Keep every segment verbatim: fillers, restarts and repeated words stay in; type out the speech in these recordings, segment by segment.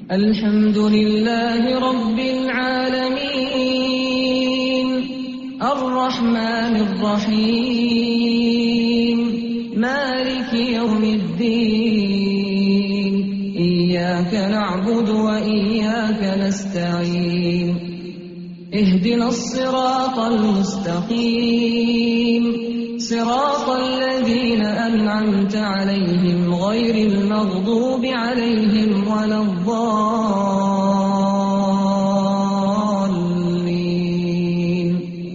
الحمد لله رب العالمين الرحمن الرحيم مالك يوم الدين إياك نعبد وإياك نستعين اهدنا الصراط المستقيم صراط الذين أنعمت عليهم غير المغضوب عليهم ولا الضالين.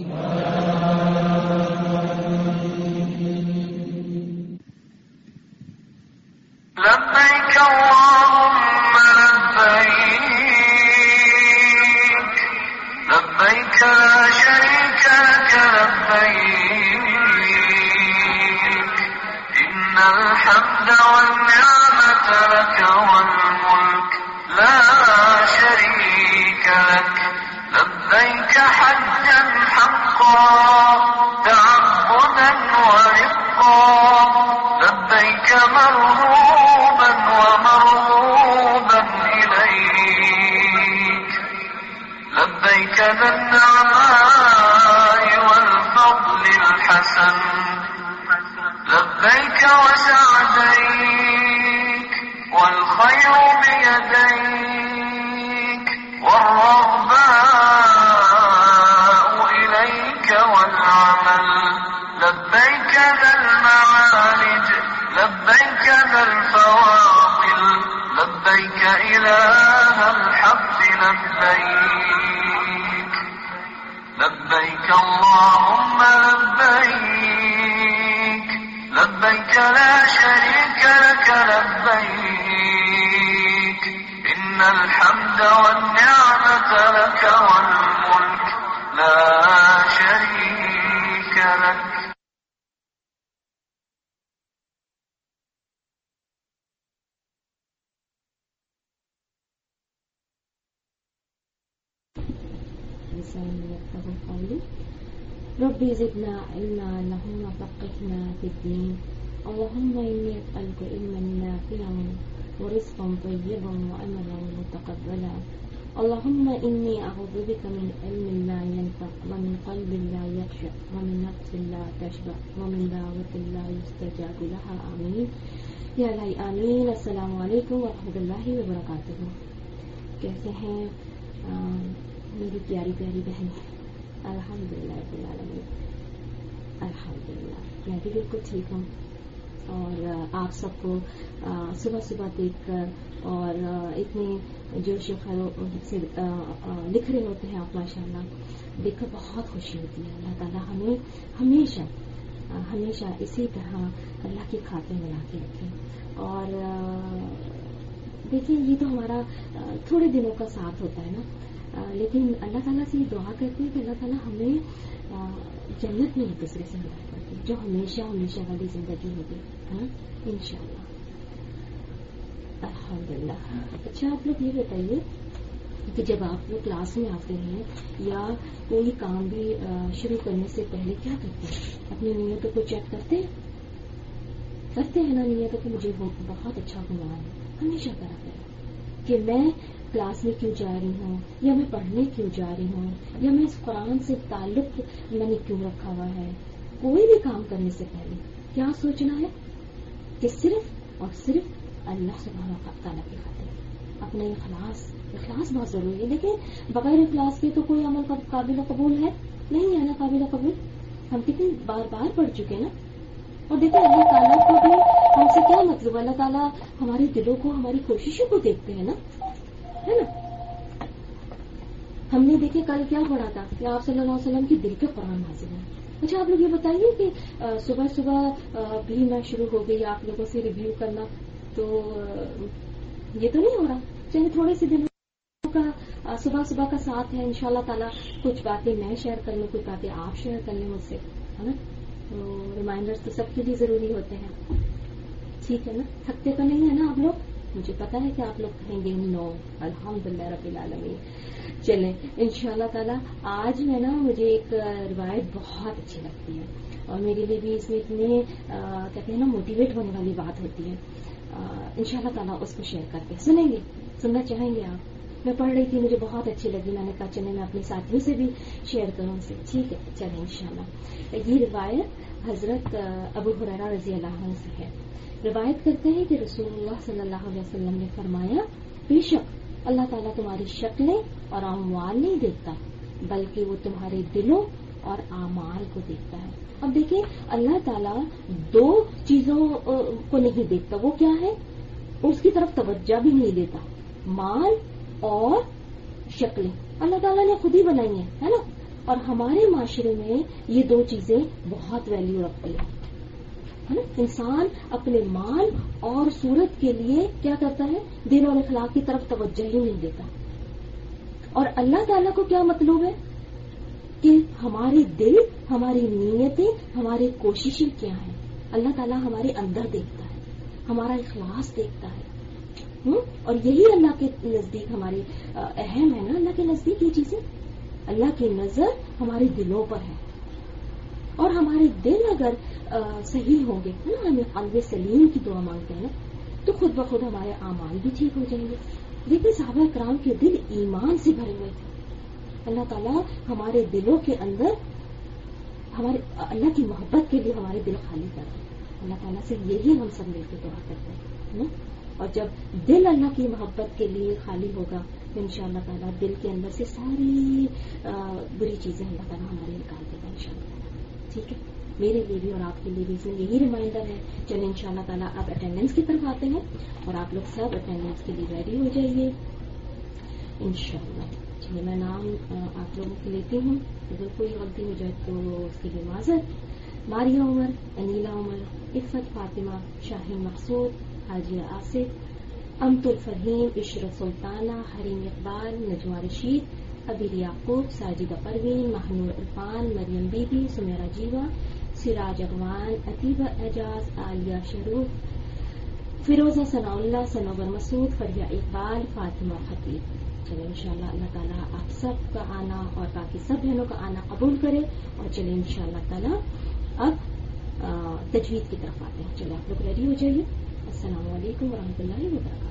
لبيك اللهم لبيك لبيك لا شريك لك لبيك إن الحمد والنعمة لك والملك لا شريك لك لبيك حجا حقا تعبدا ورقا لبيك مرهوبا ومرغوبا إليك لبيك ذا النعماء والفضل الحسن لبيك وسعديك والخير بيديك والرغباء إليك والعمل لبيك ذا المعارج لبيك ذا الفواضل لبيك إله الحق لبيك لبيك اللهم لبيك لبيك لا شريك لك لبيك إن الحمد والنعمة لك والملك لا شريك لك. ربي زدنا علما اللهم فقهنا في الدين اللهم إني أسألك علما نافعا ورزقا طيبا وعملا متقبلا اللهم إني أعوذ بك من علم لا ينفع ومن قلب لا يخشع ومن نفس لا تشبع ومن دعوة لا يستجاب لها آمين یا الہی آمین. السلام علیکم ورحمۃ اللہ وبرکاتہ. کیسے ہیں میری پیاری پیاری بہن؟ الحمدللہ رب العالمین. الحمدللہ میں بھی بالکل ٹھیک ہوں اور آپ سب کو صبح صبح دیکھ کر اور اتنے جوش و خروش سے لکھ رہے ہوتے ہیں آپ ماشاءاللہ دیکھ کر بہت خوشی ہوتی ہے. اللہ تعالیٰ ہمیں ہمیشہ ہمیشہ اسی طرح اللہ کی خاطر ملا کے رکھیں. اور دیکھیں یہ تو ہمارا تھوڑے دنوں کا ساتھ ہوتا ہے نا, لیکن اللہ تعالیٰ سے یہ دعا کرتے ہیں کہ اللہ تعالیٰ ہمیں جنت میں ایک دوسرے سے ملا کرتے جو ہمیشہ ہمیشہ والی زندگی ہوگی انشاءاللہ. الحمدللہ. اچھا آپ لوگ یہ بتائیے کہ جب آپ لوگ کلاس میں آتے ہیں یا کوئی کام بھی شروع کرنے سے پہلے کیا کرتے ہیں؟ اپنی نیتوں کو چیک کرتے ہیں کرتے ہیں نا نیتوں کو مجھے بہت اچھا گنا ہے ہمیشہ کرا کریں کہ میں کلاس میں کیوں جا رہی ہوں, یا میں پڑھنے کیوں جا رہی ہوں, یا میں اس قرآن سے تعلق میں نے کیوں رکھا ہوا ہے. کوئی بھی کام کرنے سے پہلے کیا سوچنا ہے کہ صرف اور صرف اللہ سبحانہ و تعالیٰ کی خاطر. اپنا اخلاص اخلاص بہت ضروری ہے. لیکن بغیر اخلاص کے تو کوئی عمل قابل قبول ہے نہیں ہے نا. قابل قبول ہم کتنی بار بار پڑھ چکے نا. اور دیکھیں اللہ تعالیٰ کو بھی ہم سے کیا مطلب, اللہ تعالیٰ ہمارے دلوں کو ہماری کوششوں کو دیکھتے ہیں نا, ہے نا. ہم نے دیکھے کل کیا پڑھا تھا کہ آپ صلی اللہ علیہ وسلم کی دل کے قرآن نازل ہے. اچھا آپ لوگ یہ بتائیے کہ صبح صبح بھی میں شروع ہو گئی آپ لوگوں سے ریویو کرنا, تو یہ تو نہیں ہو رہا. چلیے تھوڑے سے دنوں کا صبح صبح کا ساتھ ہے انشاءاللہ تعالیٰ. کچھ باتیں میں شیئر کر لوں, کچھ باتیں آپ شیئر کر لیں مجھ سے, ہے نا. تو ریمائنڈرز تو سب کے لیے ضروری ہوتے ہیں. ٹھیک ہے نا, تھکتے تو نہیں ہے نا آپ لوگ؟ مجھے پتا ہے کہ آپ لوگ کہیں گے نو. الحمدللہ رب العالمین. چلیں انشاءاللہ تعالیٰ آج میں نا مجھے ایک روایت بہت اچھی لگتی ہے اور میرے لیے بھی اس میں اتنے کہتے ہیں نا موٹیویٹ ہونے والی بات ہوتی ہے. انشاءاللہ تعالیٰ اس کو شیئر کرتے ہیں. سنیں گے سننا چاہیں گے آپ؟ میں پڑھ رہی تھی, مجھے بہت اچھی لگی, میں نے کہا چلے میں اپنے ساتھیوں سے بھی شیئر کروں ان سے. ٹھیک ہے, چلیں انشاءاللہ. یہ روایت حضرت ابو ہریرہ رضی اللہ عنہ سے ہے. روایت کرتے ہیں کہ رسول اللہ صلی اللہ علیہ وسلم نے فرمایا, بے شک اللہ تعالیٰ تمہاری شکلیں اور اموال نہیں دیکھتا, بلکہ وہ تمہارے دلوں اور اعمال کو دیکھتا ہے. اب دیکھیں, اللہ تعالیٰ دو چیزوں کو نہیں دیکھتا. وہ کیا ہے؟ اس کی طرف توجہ بھی نہیں دیتا. مال اور شکلیں اللہ تعالیٰ نے خود ہی بنائی ہیں, ہے نا. اور ہمارے معاشرے میں یہ دو چیزیں بہت ویلیو رکھتی ہیں, ہے نا. انسان اپنے مال اور صورت کے لیے کیا کرتا ہے؟ دل اور اخلاق کی طرف توجہ ہی نہیں دیتا. اور اللہ تعالیٰ کو کیا مطلوب ہے کہ ہمارے دل, ہماری نیتیں, ہماری کوششیں کیا ہیں. اللہ تعالیٰ ہمارے اندر دیکھتا ہے, ہمارا اخلاص دیکھتا ہے. اور یہی اللہ کے نزدیک ہمارے اہم ہے نا. اللہ کے نزدیک یہ چیزیں, اللہ کی نظر ہمارے دلوں پر ہے. اور ہمارے دل اگر صحیح ہوں گے, ہے نا, ہمیں قلب سلیم کی دعا مانگتے ہیں نا, تو خود بخود ہمارے اعمال بھی ٹھیک ہو جائیں گے. دیکھیں صحابہ کرام کے دل ایمان سے بھرے ہوئے تھے. اللہ تعالیٰ ہمارے دلوں کے اندر ہمارے اللہ کی محبت کے لیے ہمارے دل خالی کر دیں. اللہ تعالیٰ سے یہی ہم سب مل کے دعا کرتے ہیں نا. اور جب دل اللہ کی محبت کے لیے خالی ہوگا تو ان شاء اللہ تعالیٰ دل کے اندر سے ساری بری چیزیں اللہ تعالیٰ ہمارے نکال دے گا ان شاء اللہ تعالیٰ. ٹھیک ہے, میرے لیے بھی اور آپ کے لیے بھی اس میں یہی ریمائنڈر ہے. چلیں ان شاء اللہ تعالیٰ آپ اٹینڈنس کی طرف آتے ہیں اور آپ لوگ سب اٹینڈنس کے لیے ریڈی ہو جائیے ان شاء اللہ. چلیے میں نام آپ لوگوں کے لیتی ہوں, اگر کوئی غلطی ہو جائے تو اس کے لیے معذرت. ماریہ عمر, انیلا عمر, عفت فاطمہ, شاہین مقصود, حاجیہ آصف, امت الفرحین, عشرت سلطانہ, حریم اقبال, نجمہ رشید, ابیر یعقوب, ساجدہ پروین, مہنور عرفان, مریم بی بی, سمیرہ جیوا, سراج اغوان, عتیبہ اعجاز, عالیہ شروف, فیروزہ ثناء اللہ, سنور مسعود, فریہ اقبال, فاطمہ خطیب. چلے انشاءاللہ اللہ تعالیٰ آپ سب کا آنا اور باقی سب بہنوں کا آنا قبول کرے. اور چلے انشاءاللہ تعالیٰ اب تجوید کی طرف آتے ہیں. چلے آپ لوگ ریڈی ہو جائیے. السلام علیکم ورحمۃ اللہ وبرکاتہ.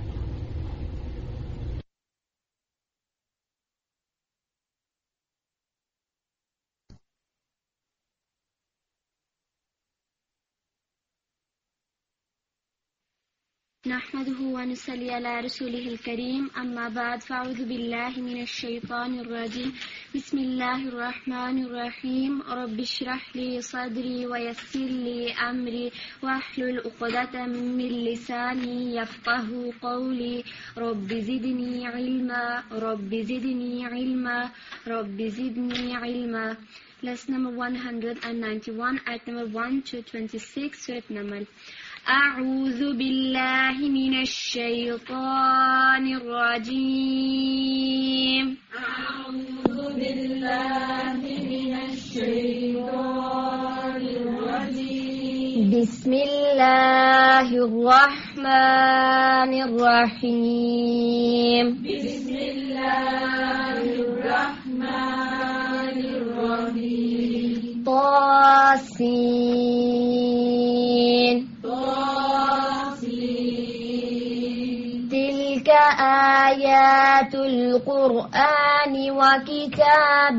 نحمده ونصلي على رسوله الكريم أما بعد فأعوذ بالله من الشيطان الرجيم بسم الله الرحمن الرحيم رب اشرح لي صدري ويسر لي أمري واحلل عقدة من لساني يفقهوا قولي رب زدني علما رب زدني علما رب زدني علما. Lesson number one hundred ninety-one, ayat number one to twenty-six, Surah Namal. أعوذ بالله من الشيطان الرجيم أعوذ بالله من الشيطان الرجيم بسم الله الرحمن الرحيم بسم الله الرحمن الرحيم طاسين تلك آيات القرآن وكتاب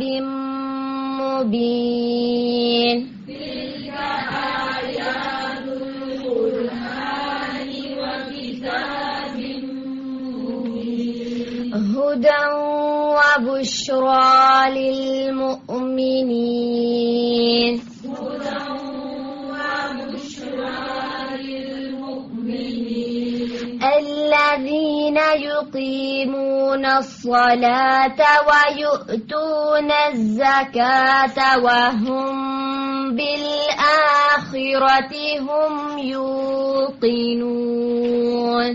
مبين تلك آيات القرآن وكتاب مبين هدى وبشرى للمؤمنين الذين يقيمون الصلاة ويؤتون الزكاة وهم بالآخرة هم يوقنون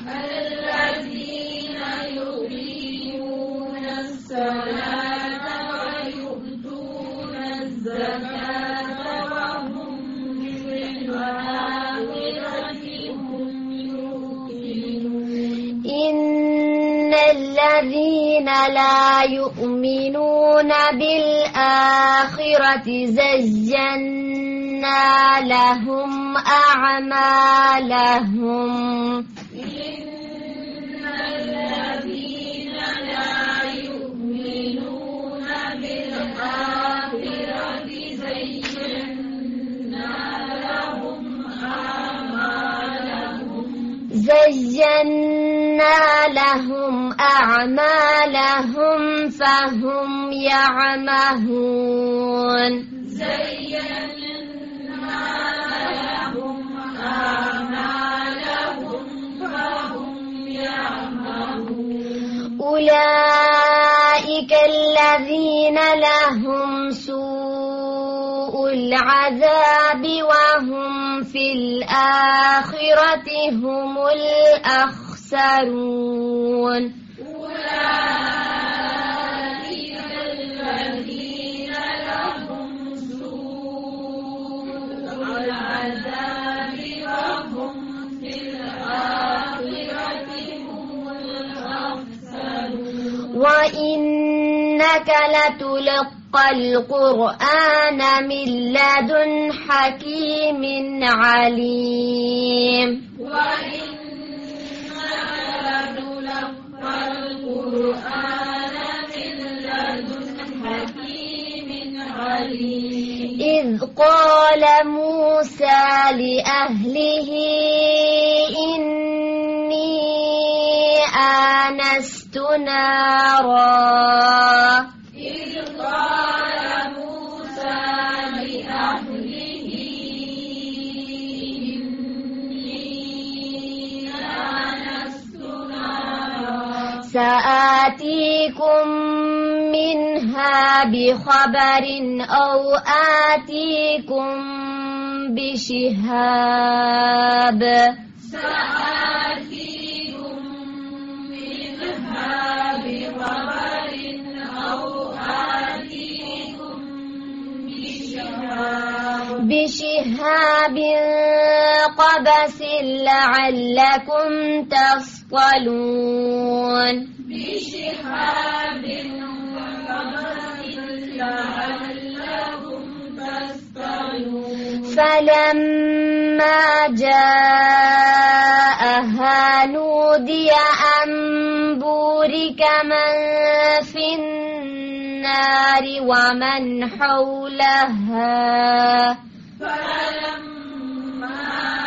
الذين يقيمون الصلاة ويؤتون الزكاة وهم بالآخرة هم يوقنون. إن الذين لا يؤمنون بالآخرة زينا لهم أعمالهم إن الذين لا يؤمنون بالآخرة زينا لهم أعمالهم زينا لهم أعمالهم فهم يعمهون زينا لهم أعمالهم فهم يعمهون أولئك الذين لهم سوء العذاب وهم في الآخرة هم الأخسرون أولئك الذين لهم سوء العذاب وهم في الآخرة هم الأخسرون وإنك لتلقى القرآن من لدن حكيم عليم وإنك لتلقى القرآن من لدن حكيم عليم إذ قال موسى لأهله إني آنست نارا إذ قال موسى لأهله إني آنست نارا سآتيكم منها بخبر أو آتيكم بشهاب سآتيكم منها بخبر أو آتيكم بشهاب بشهاب قبس لعلكم تصطلون بشهاب قبس لعلكم تصطلون فلما جاءها نودي أن بورك من في النار ومن حولها فلما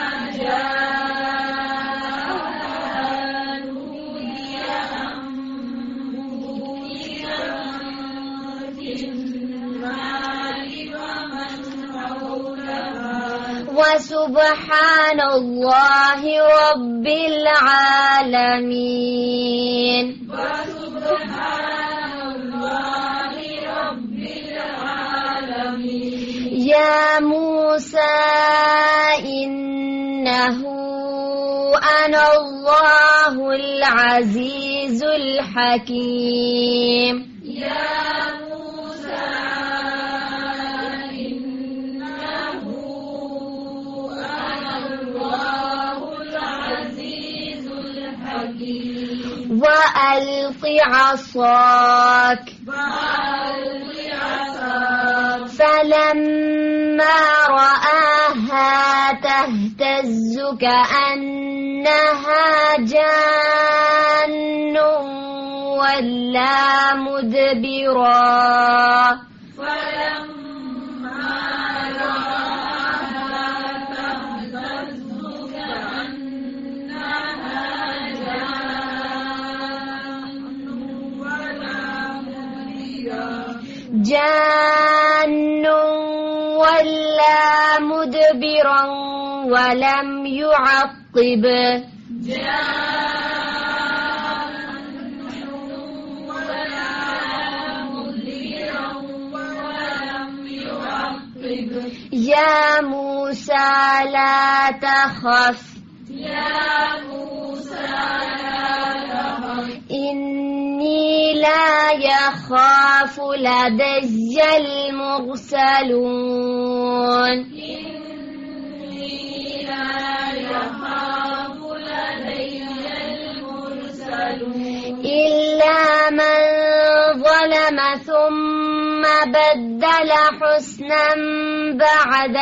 جاءها نودي أن بورك من في النار ومن حولها وسبحان الله رب العالمين وسبحان الله رب العالمين يا موسى إنه أنا الله العزيز الحكيم يا موسى إنه أنا الله العزيز الحكيم وألق عصاك وألق عصاك فلما رآها تهتز كأنها جان ولا مدبرا فلما رآها تهتز كأنها جان ولا مدبرا جان ولا مدبرا ولم يعقب يا موسى لا تخف يا موسى لا تخف إني لا يخاف لدي المرسلون إني لا يخاف لدي المرسلون إلا من ظلم ثم بدل حسنا بعد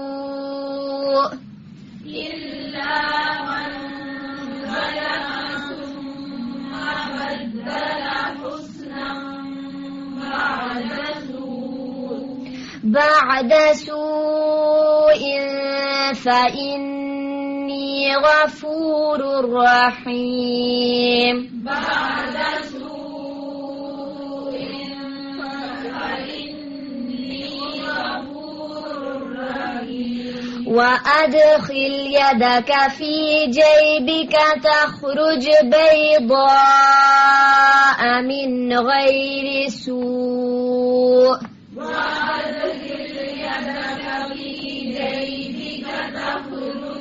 سوء إلا من ظلم بدل حسنا بعد سوء بعد سوء فإني غفور رحيم بعد سوء فإني غفور رحيم وأدخل يدك في جيبك تخرج بيضاء من غير سوء وأدخل يدك في جيبك تخرج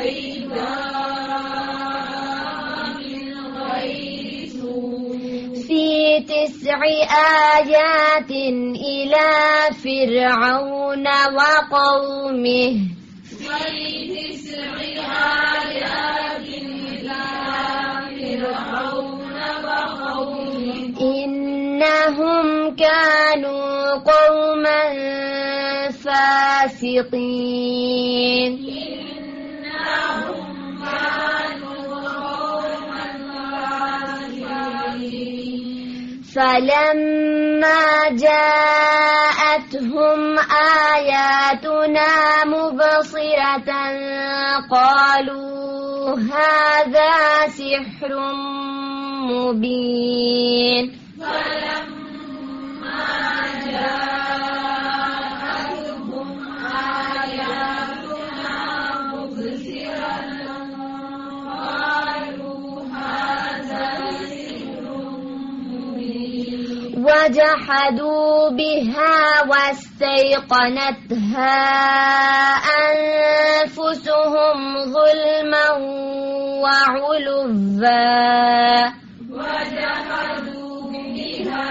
بيضاء من غير سوء في تسع آيات إلى فرعون وقومه في تسع آيات إلى فرعون وقومه إنهم كانوا قوما فاسقين إنهم كانوا قوما فاسقين فلما جاءتهم آياتنا مبصرة قالوا هذا سحر مبين فلما جاءتهم آياتنا مبصرة قالوا هذا سحر مبين وجحدوا بها واستيقنتها أنفسهم ظلما وعلوا وجحدوا بها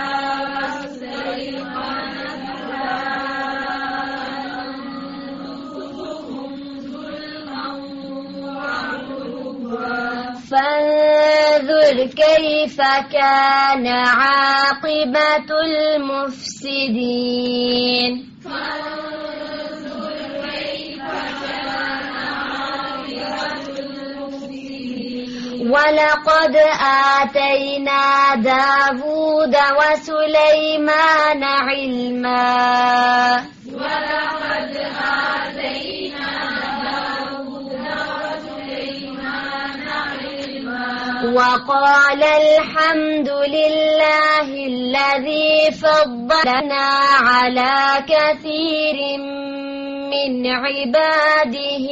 واستيقنتها أنفسهم ظلما وعلوا فانظر كيف كان عاقبة المفسدين فانظر كيف كان عاقبة المفسدين ولقد آتينا داود وسليمان علما ولقد آتينا داود وسليمان علما وقال الحمد لله الذي فضلنا على كثير من عباده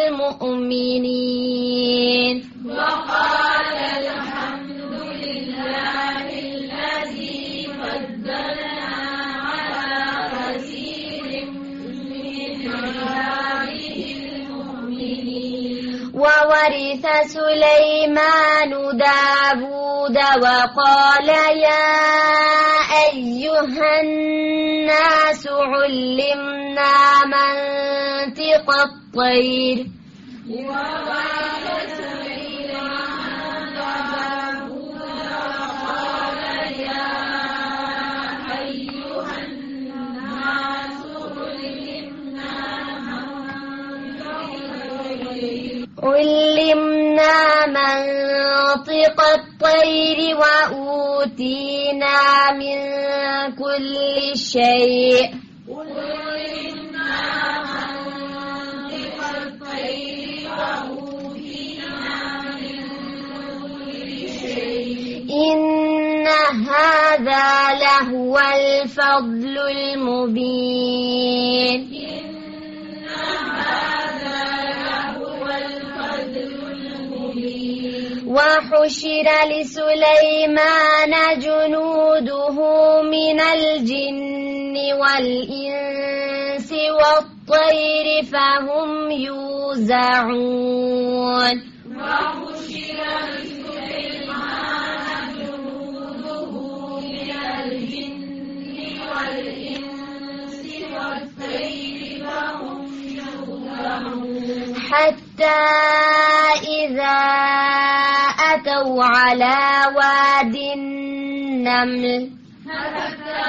المؤمنين وقال الحمد لله الذي فضلنا على كثير من عباده المؤمنين وورث سليمان داود وقال يا أيها الناس علمنا منطق الطير وقال سليمان داود وقال يا أيها الناس علمنا علمنا منطق الطير وأوتينا من كل شيء علمنا منطق الطير وأوتينا من كل شيء إن هذا لهو الفضل المبين إن هذا لهو الفضل المبين وحشر لسليمان جنوده من الجن والإنس والطير فهم يوزعون وحشر لسليمان جنوده من الجن والإنس والطير فهم يوزعون حتى إذا أتوا على واد النمل حتى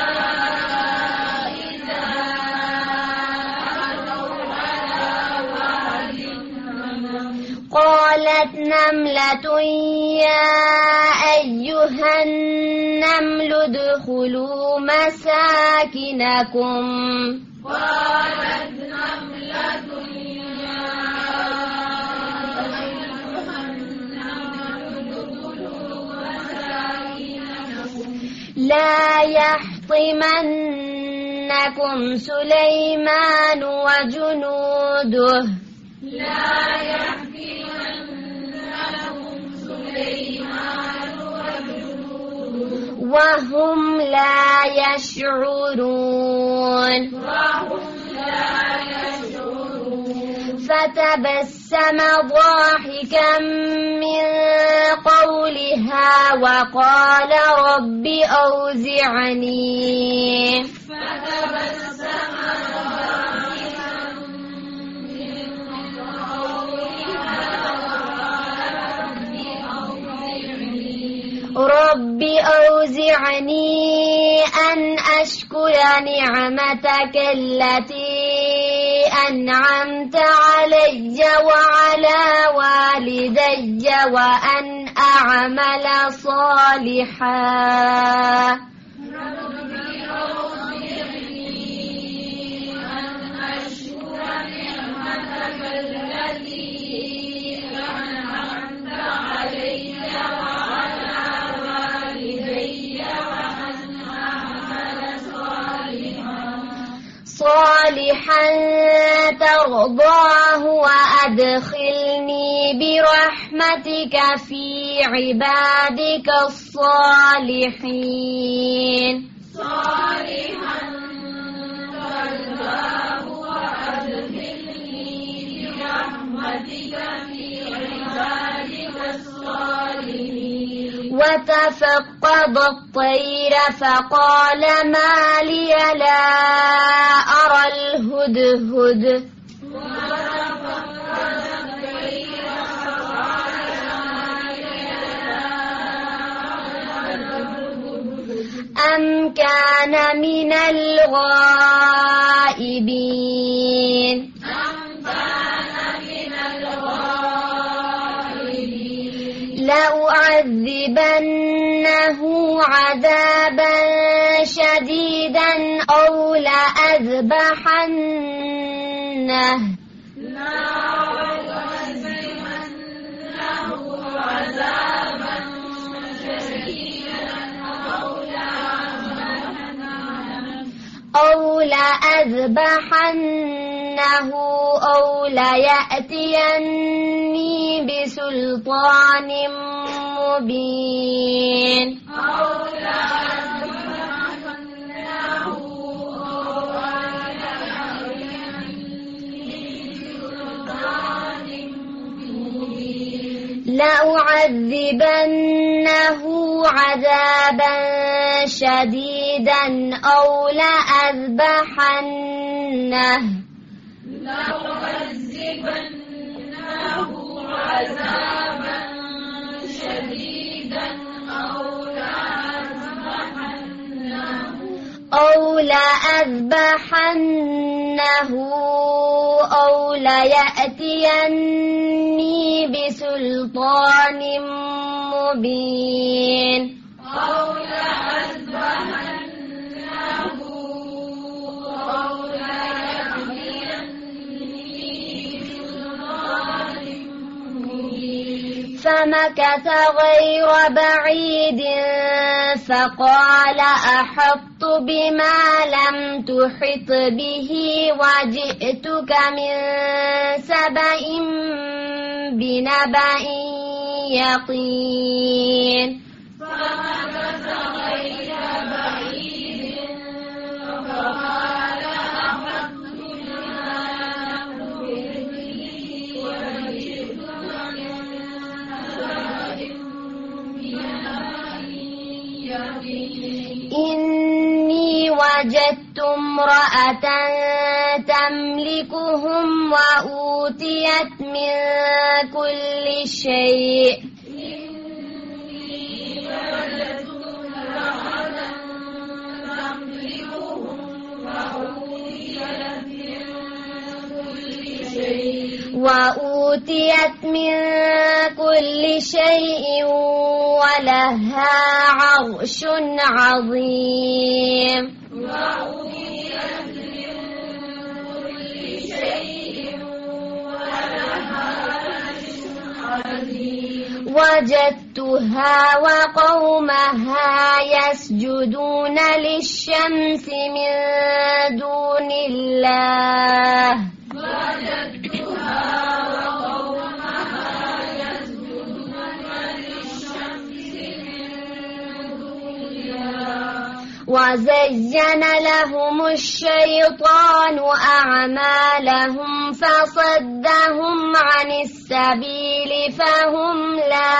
إذا أتوا على واد النمل قالت نملة يا أيها النمل ادخلوا مساكنكم قالت نملة يا أيها النمل ادخلوا مساكنكم لا يحطمنكم سليمان وجنوده لا يحطمنكم سليمان وجنوده وهم لا يشعرون وهم لا يشعرون فتبسم ضاحكا من قولها وقال رب أوزعني فتبسم ضاحكا من قولها رب أوزعني أن أشكر نعمتك التي أنعمت علي وعلى والدي وأن أعمل صالحا صالحا ترضاه وأدخلني برحمتك في عبادك الصالحين صالحا ترضاه وأدخلني برحمتك في عبادك الصالحين وتفقد الطير فقال ما لي لا أرى الهدهد أم كان من الغائبين لأعذبنه عذابا شديدا أو لأذبحنه أو لأذبحنه أو ليأتيني بسلطان مبين أو لأذبحنه أو ليأتيني بسلطان لأعذبنه عذابا شديدا أو لأذبحنه لأعذبنه عذابا شديدا أو لأذبحنه أو لأذبحنه أو ليأتيني بسلطان مبين أو لأذبحنه أو ليأتيني بسلطان مبين فمكث غير بعيد فقال أحطت بما لم تحط به وجئتك من سبأ بنبأ يقين فمكث غير بعيد فقال أحطت بما لم تحط به وجئتك من سبأ بنبأ يقين إني وجدت امرأة تملكهم وأوتيت من كل شيء وأوتيت أوتيت من كل شيء ولها عرش عظيم وأوتيت من كل شيء ولها عرش عظيم وجدتها وقومها يسجدون للشمس من دون الله وجدتها وقومها يسجدون للشمس من دون الله وزين لهم الشيطان أعمالهم فصدهم عن السبيل فهم لا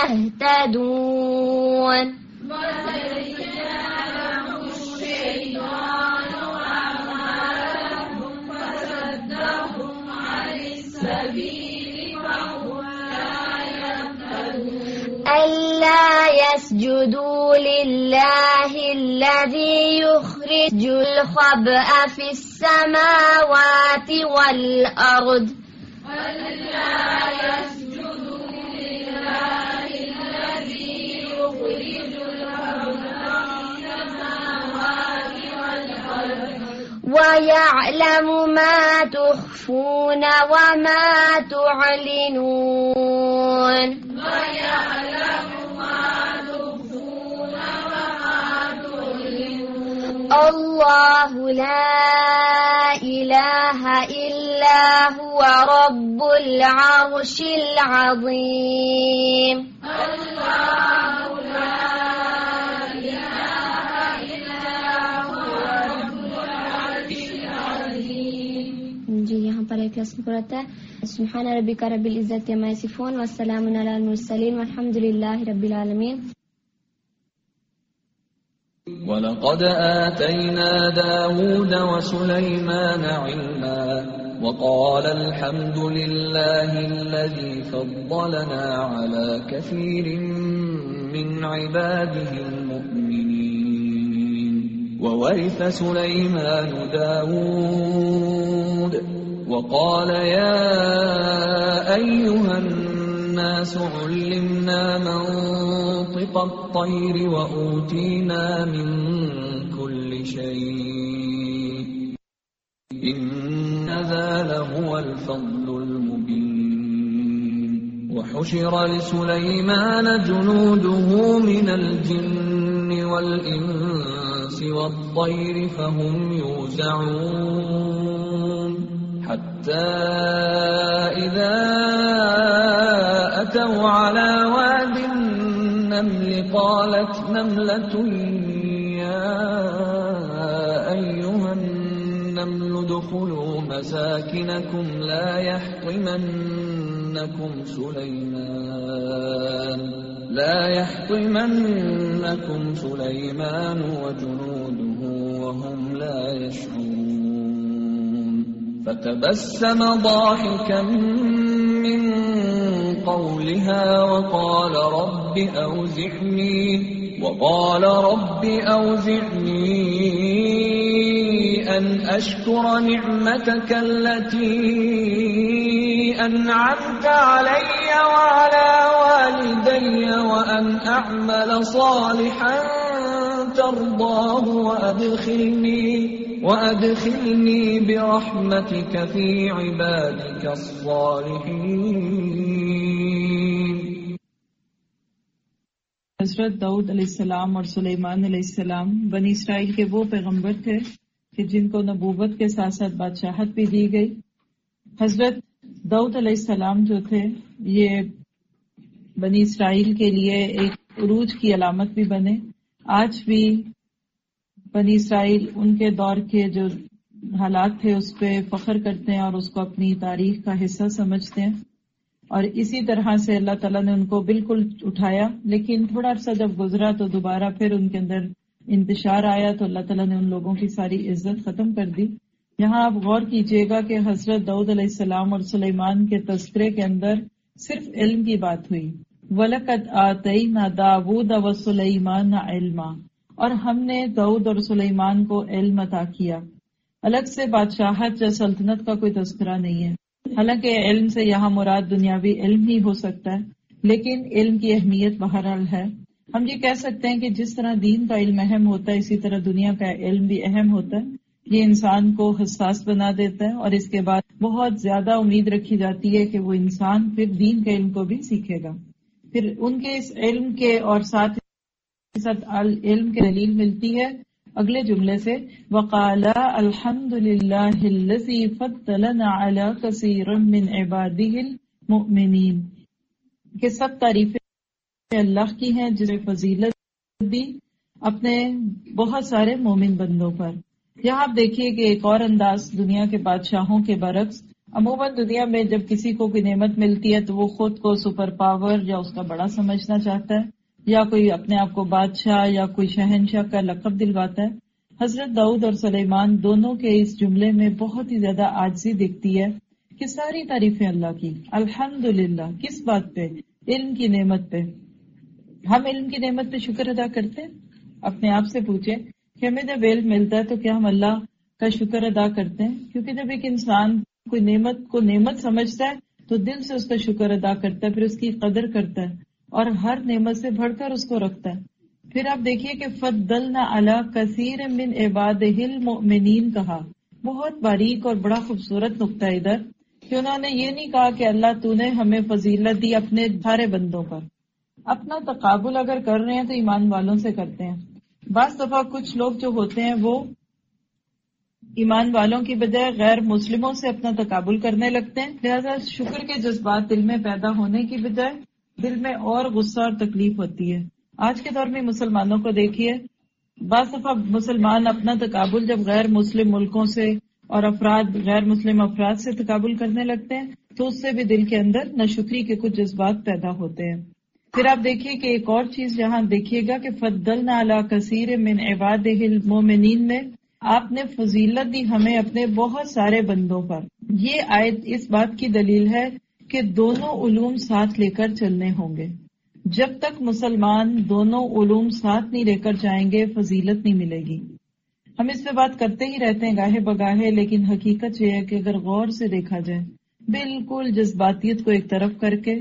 يهتدون وزين لهم الشيطان أعمالهم فصدهم عن السبيل فهم لا يهتدون ألا يسجدوا لله الذي يخرج الخبأ في السماوات والأرض ألا يسجدوا لله الذي يخرج الخبأ في السماوات والأرض ويعلم ما تخفون وما تعلنون ويعلم ما تخفون وما تعلنون الله لا إله إلا هو رب العرش العظيم الله لا إله إلا هو رب العرش العظيم. جی یہاں پر ایک رسم پڑھتا ہے سبحان ربک رب العزت عما یصفون والسلام علی المرسلین والحمد للہ رب العالمین. وَلَقَدْ آتَيْنَا دَاوُودَ وَسُلَيْمَانَ عِلْمًا وَقَالَ الْحَمْدُ لِلَّهِ الَّذِي فَضَّلَنَا عَلَى كَثِيرٍ مِّنْ عِبَادِهِ الْمُؤْمِنِينَ. وَوَرِثَ سُلَيْمَانُ دَاوُودَ وَقَالَ يَا أَيُّهَا النَّاسُ عُلِّمْنَا مَنطِقَ الطَّيْرِ وَأُوتِينَا مِن كُلِّ شَيْءٍ إِنَّ ذَا لَهُوَ الْفَضْلُ الْمُبِينُ. وَحُشِرَ لِسُلَيْمَانَ جُنُودُهُ مِنَ الْجِنِّ وَالْإِنسِ وَالطَّيْرِ فَهُمْ يُوزَعُونَ حتى إذا أتوا على واد النمل قالت نملة يا أيها النمل ادخلوا مساكنكم لا يحطمنكم سليمان لا يحطمنكم سليمان وجنوده وهم لا يشعرون. فتبسم ضاحكا من قولها وقال رب أوزعني وقال رب أوزعني أن أشكر نعمتك التي أنعمت علي وعلى والدي وأن أعمل صالحا ترضاه وأدخلني وَأَدْخِلْنِي بِرَحْمَتِكَ فِي عِبَادِكَ الصَّالِحِينَ. حضرت داؤد علیہ السلام اور سلیمان علیہ السلام بنی اسرائیل کے وہ پیغمبر تھے کہ جن کو نبوت کے ساتھ ساتھ بادشاہت بھی دی گئی. حضرت داؤد علیہ السلام جو تھے یہ بنی اسرائیل کے لیے ایک عروج کی علامت بھی بنے. آج بھی بنی اسرائیل ان کے دور کے جو حالات تھے اس پہ فخر کرتے ہیں اور اس کو اپنی تاریخ کا حصہ سمجھتے ہیں، اور اسی طرح سے اللہ تعالیٰ نے ان کو بالکل اٹھایا، لیکن تھوڑا عرصہ جب گزرا تو دوبارہ پھر ان کے اندر انتشار آیا تو اللہ تعالیٰ نے ان لوگوں کی ساری عزت ختم کر دی. یہاں آپ غور کیجئے گا کہ حضرت داؤد علیہ السلام اور سلیمان کے تذکرے کے اندر صرف علم کی بات ہوئی. وَلَقَدْ آتَيْنَا دَاوُودَ وَسُلَيْمَانَ عِلْمًا، اور ہم نے داؤد اور سلیمان کو علم عطا کیا. الگ سے بادشاہت یا سلطنت کا کوئی تذکرہ نہیں ہے، حالانکہ علم سے یہاں مراد دنیاوی علم ہی ہو سکتا ہے، لیکن علم کی اہمیت بہرحال ہے۔ ہم یہ کہہ سکتے ہیں کہ جس طرح دین کا علم اہم ہوتا ہے، اسی طرح دنیا کا علم بھی اہم ہوتا ہے۔ یہ انسان کو حساس بنا دیتا ہے، اور اس کے بعد بہت زیادہ امید رکھی جاتی ہے کہ وہ انسان پھر دین کے علم کو بھی سیکھے گا۔ پھر ان کے اس علم کے اور ساتھ ساتھ علم کے دلیل ملتی ہے اگلے جملے سے، وَقَالَ الْحَمْدُ لِلَّهِ الَّذِي فَضَّلَنَا عَلَى كَثِيرٍ مِّنْ عِبَادِهِ الْمُؤْمِنِينَ، کہ سب تعریفیں اللہ کی ہیں جس نے فضیلت دی اپنے بہت سارے مومن بندوں پر۔ یہاں آپ دیکھیے کہ ایک اور انداز دنیا کے بادشاہوں کے برعکس، عموماً دنیا میں جب کسی کو کوئی نعمت ملتی ہے تو وہ خود کو سپر پاور یا اس کا بڑا سمجھنا چاہتا ہے، یا کوئی اپنے آپ کو بادشاہ یا کوئی شہنشاہ کا لقب دلواتا ہے۔ حضرت داؤد اور سلیمان دونوں کے اس جملے میں بہت ہی زیادہ عاجزی دکھتی ہے کہ ساری تعریفیں اللہ کی، الحمدللہ، کس بات پہ؟ علم کی نعمت پہ۔ ہم علم کی نعمت پہ شکر ادا کرتے ہیں؟ اپنے آپ سے پوچھیں کہ ہمیں جب علم ملتا ہے تو کیا ہم اللہ کا شکر ادا کرتے ہیں؟ کیونکہ جب ایک انسان کوئی نعمت کو نعمت سمجھتا ہے تو دل سے اس کا شکر ادا کرتا ہے، پھر اس کی قدر کرتا ہے اور ہر نعمت سے بڑھ کر اس کو رکھتا ہے۔ پھر آپ دیکھیے کہ فضلنا علی کثیر من عبادہ المؤمنین کہا، بہت باریک اور بڑا خوبصورت نقطہ ادھر، کہ انہوں نے یہ نہیں کہا کہ اللہ تو نے ہمیں فضیلت دی اپنے سارے بندوں پر۔ اپنا تقابل اگر کر رہے ہیں تو ایمان والوں سے کرتے ہیں۔ بعض دفعہ کچھ لوگ جو ہوتے ہیں وہ ایمان والوں کی بجائے غیر مسلموں سے اپنا تقابل کرنے لگتے ہیں، لہذا شکر کے جذبات دل میں پیدا ہونے کی بجائے دل میں اور غصہ اور تکلیف ہوتی ہے۔ آج کے دور میں مسلمانوں کو دیکھیے، بعض دفعہ مسلمان اپنا تقابل جب غیر مسلم ملکوں سے اور افراد غیر مسلم افراد سے تقابل کرنے لگتے ہیں تو اس سے بھی دل کے اندر ناشکری کے کچھ جذبات پیدا ہوتے ہیں۔ پھر آپ دیکھیے کہ ایک اور چیز یہاں دیکھیے گا کہ فضلنا علی کثیر من عبادہ المؤمنین میں آپ نے فضیلت دی ہمیں اپنے بہت سارے بندوں پر۔ یہ آیت اس بات کی دلیل ہے کہ دونوں علوم ساتھ لے کر چلنے ہوں گے۔ جب تک مسلمان دونوں علوم ساتھ نہیں لے کر جائیں گے فضیلت نہیں ملے گی۔ ہم اس پہ بات کرتے ہی رہتے ہیں گاہے بگاہے، لیکن حقیقت یہ ہے کہ اگر غور سے دیکھا جائے، بالکل جذباتیت کو ایک طرف کر کے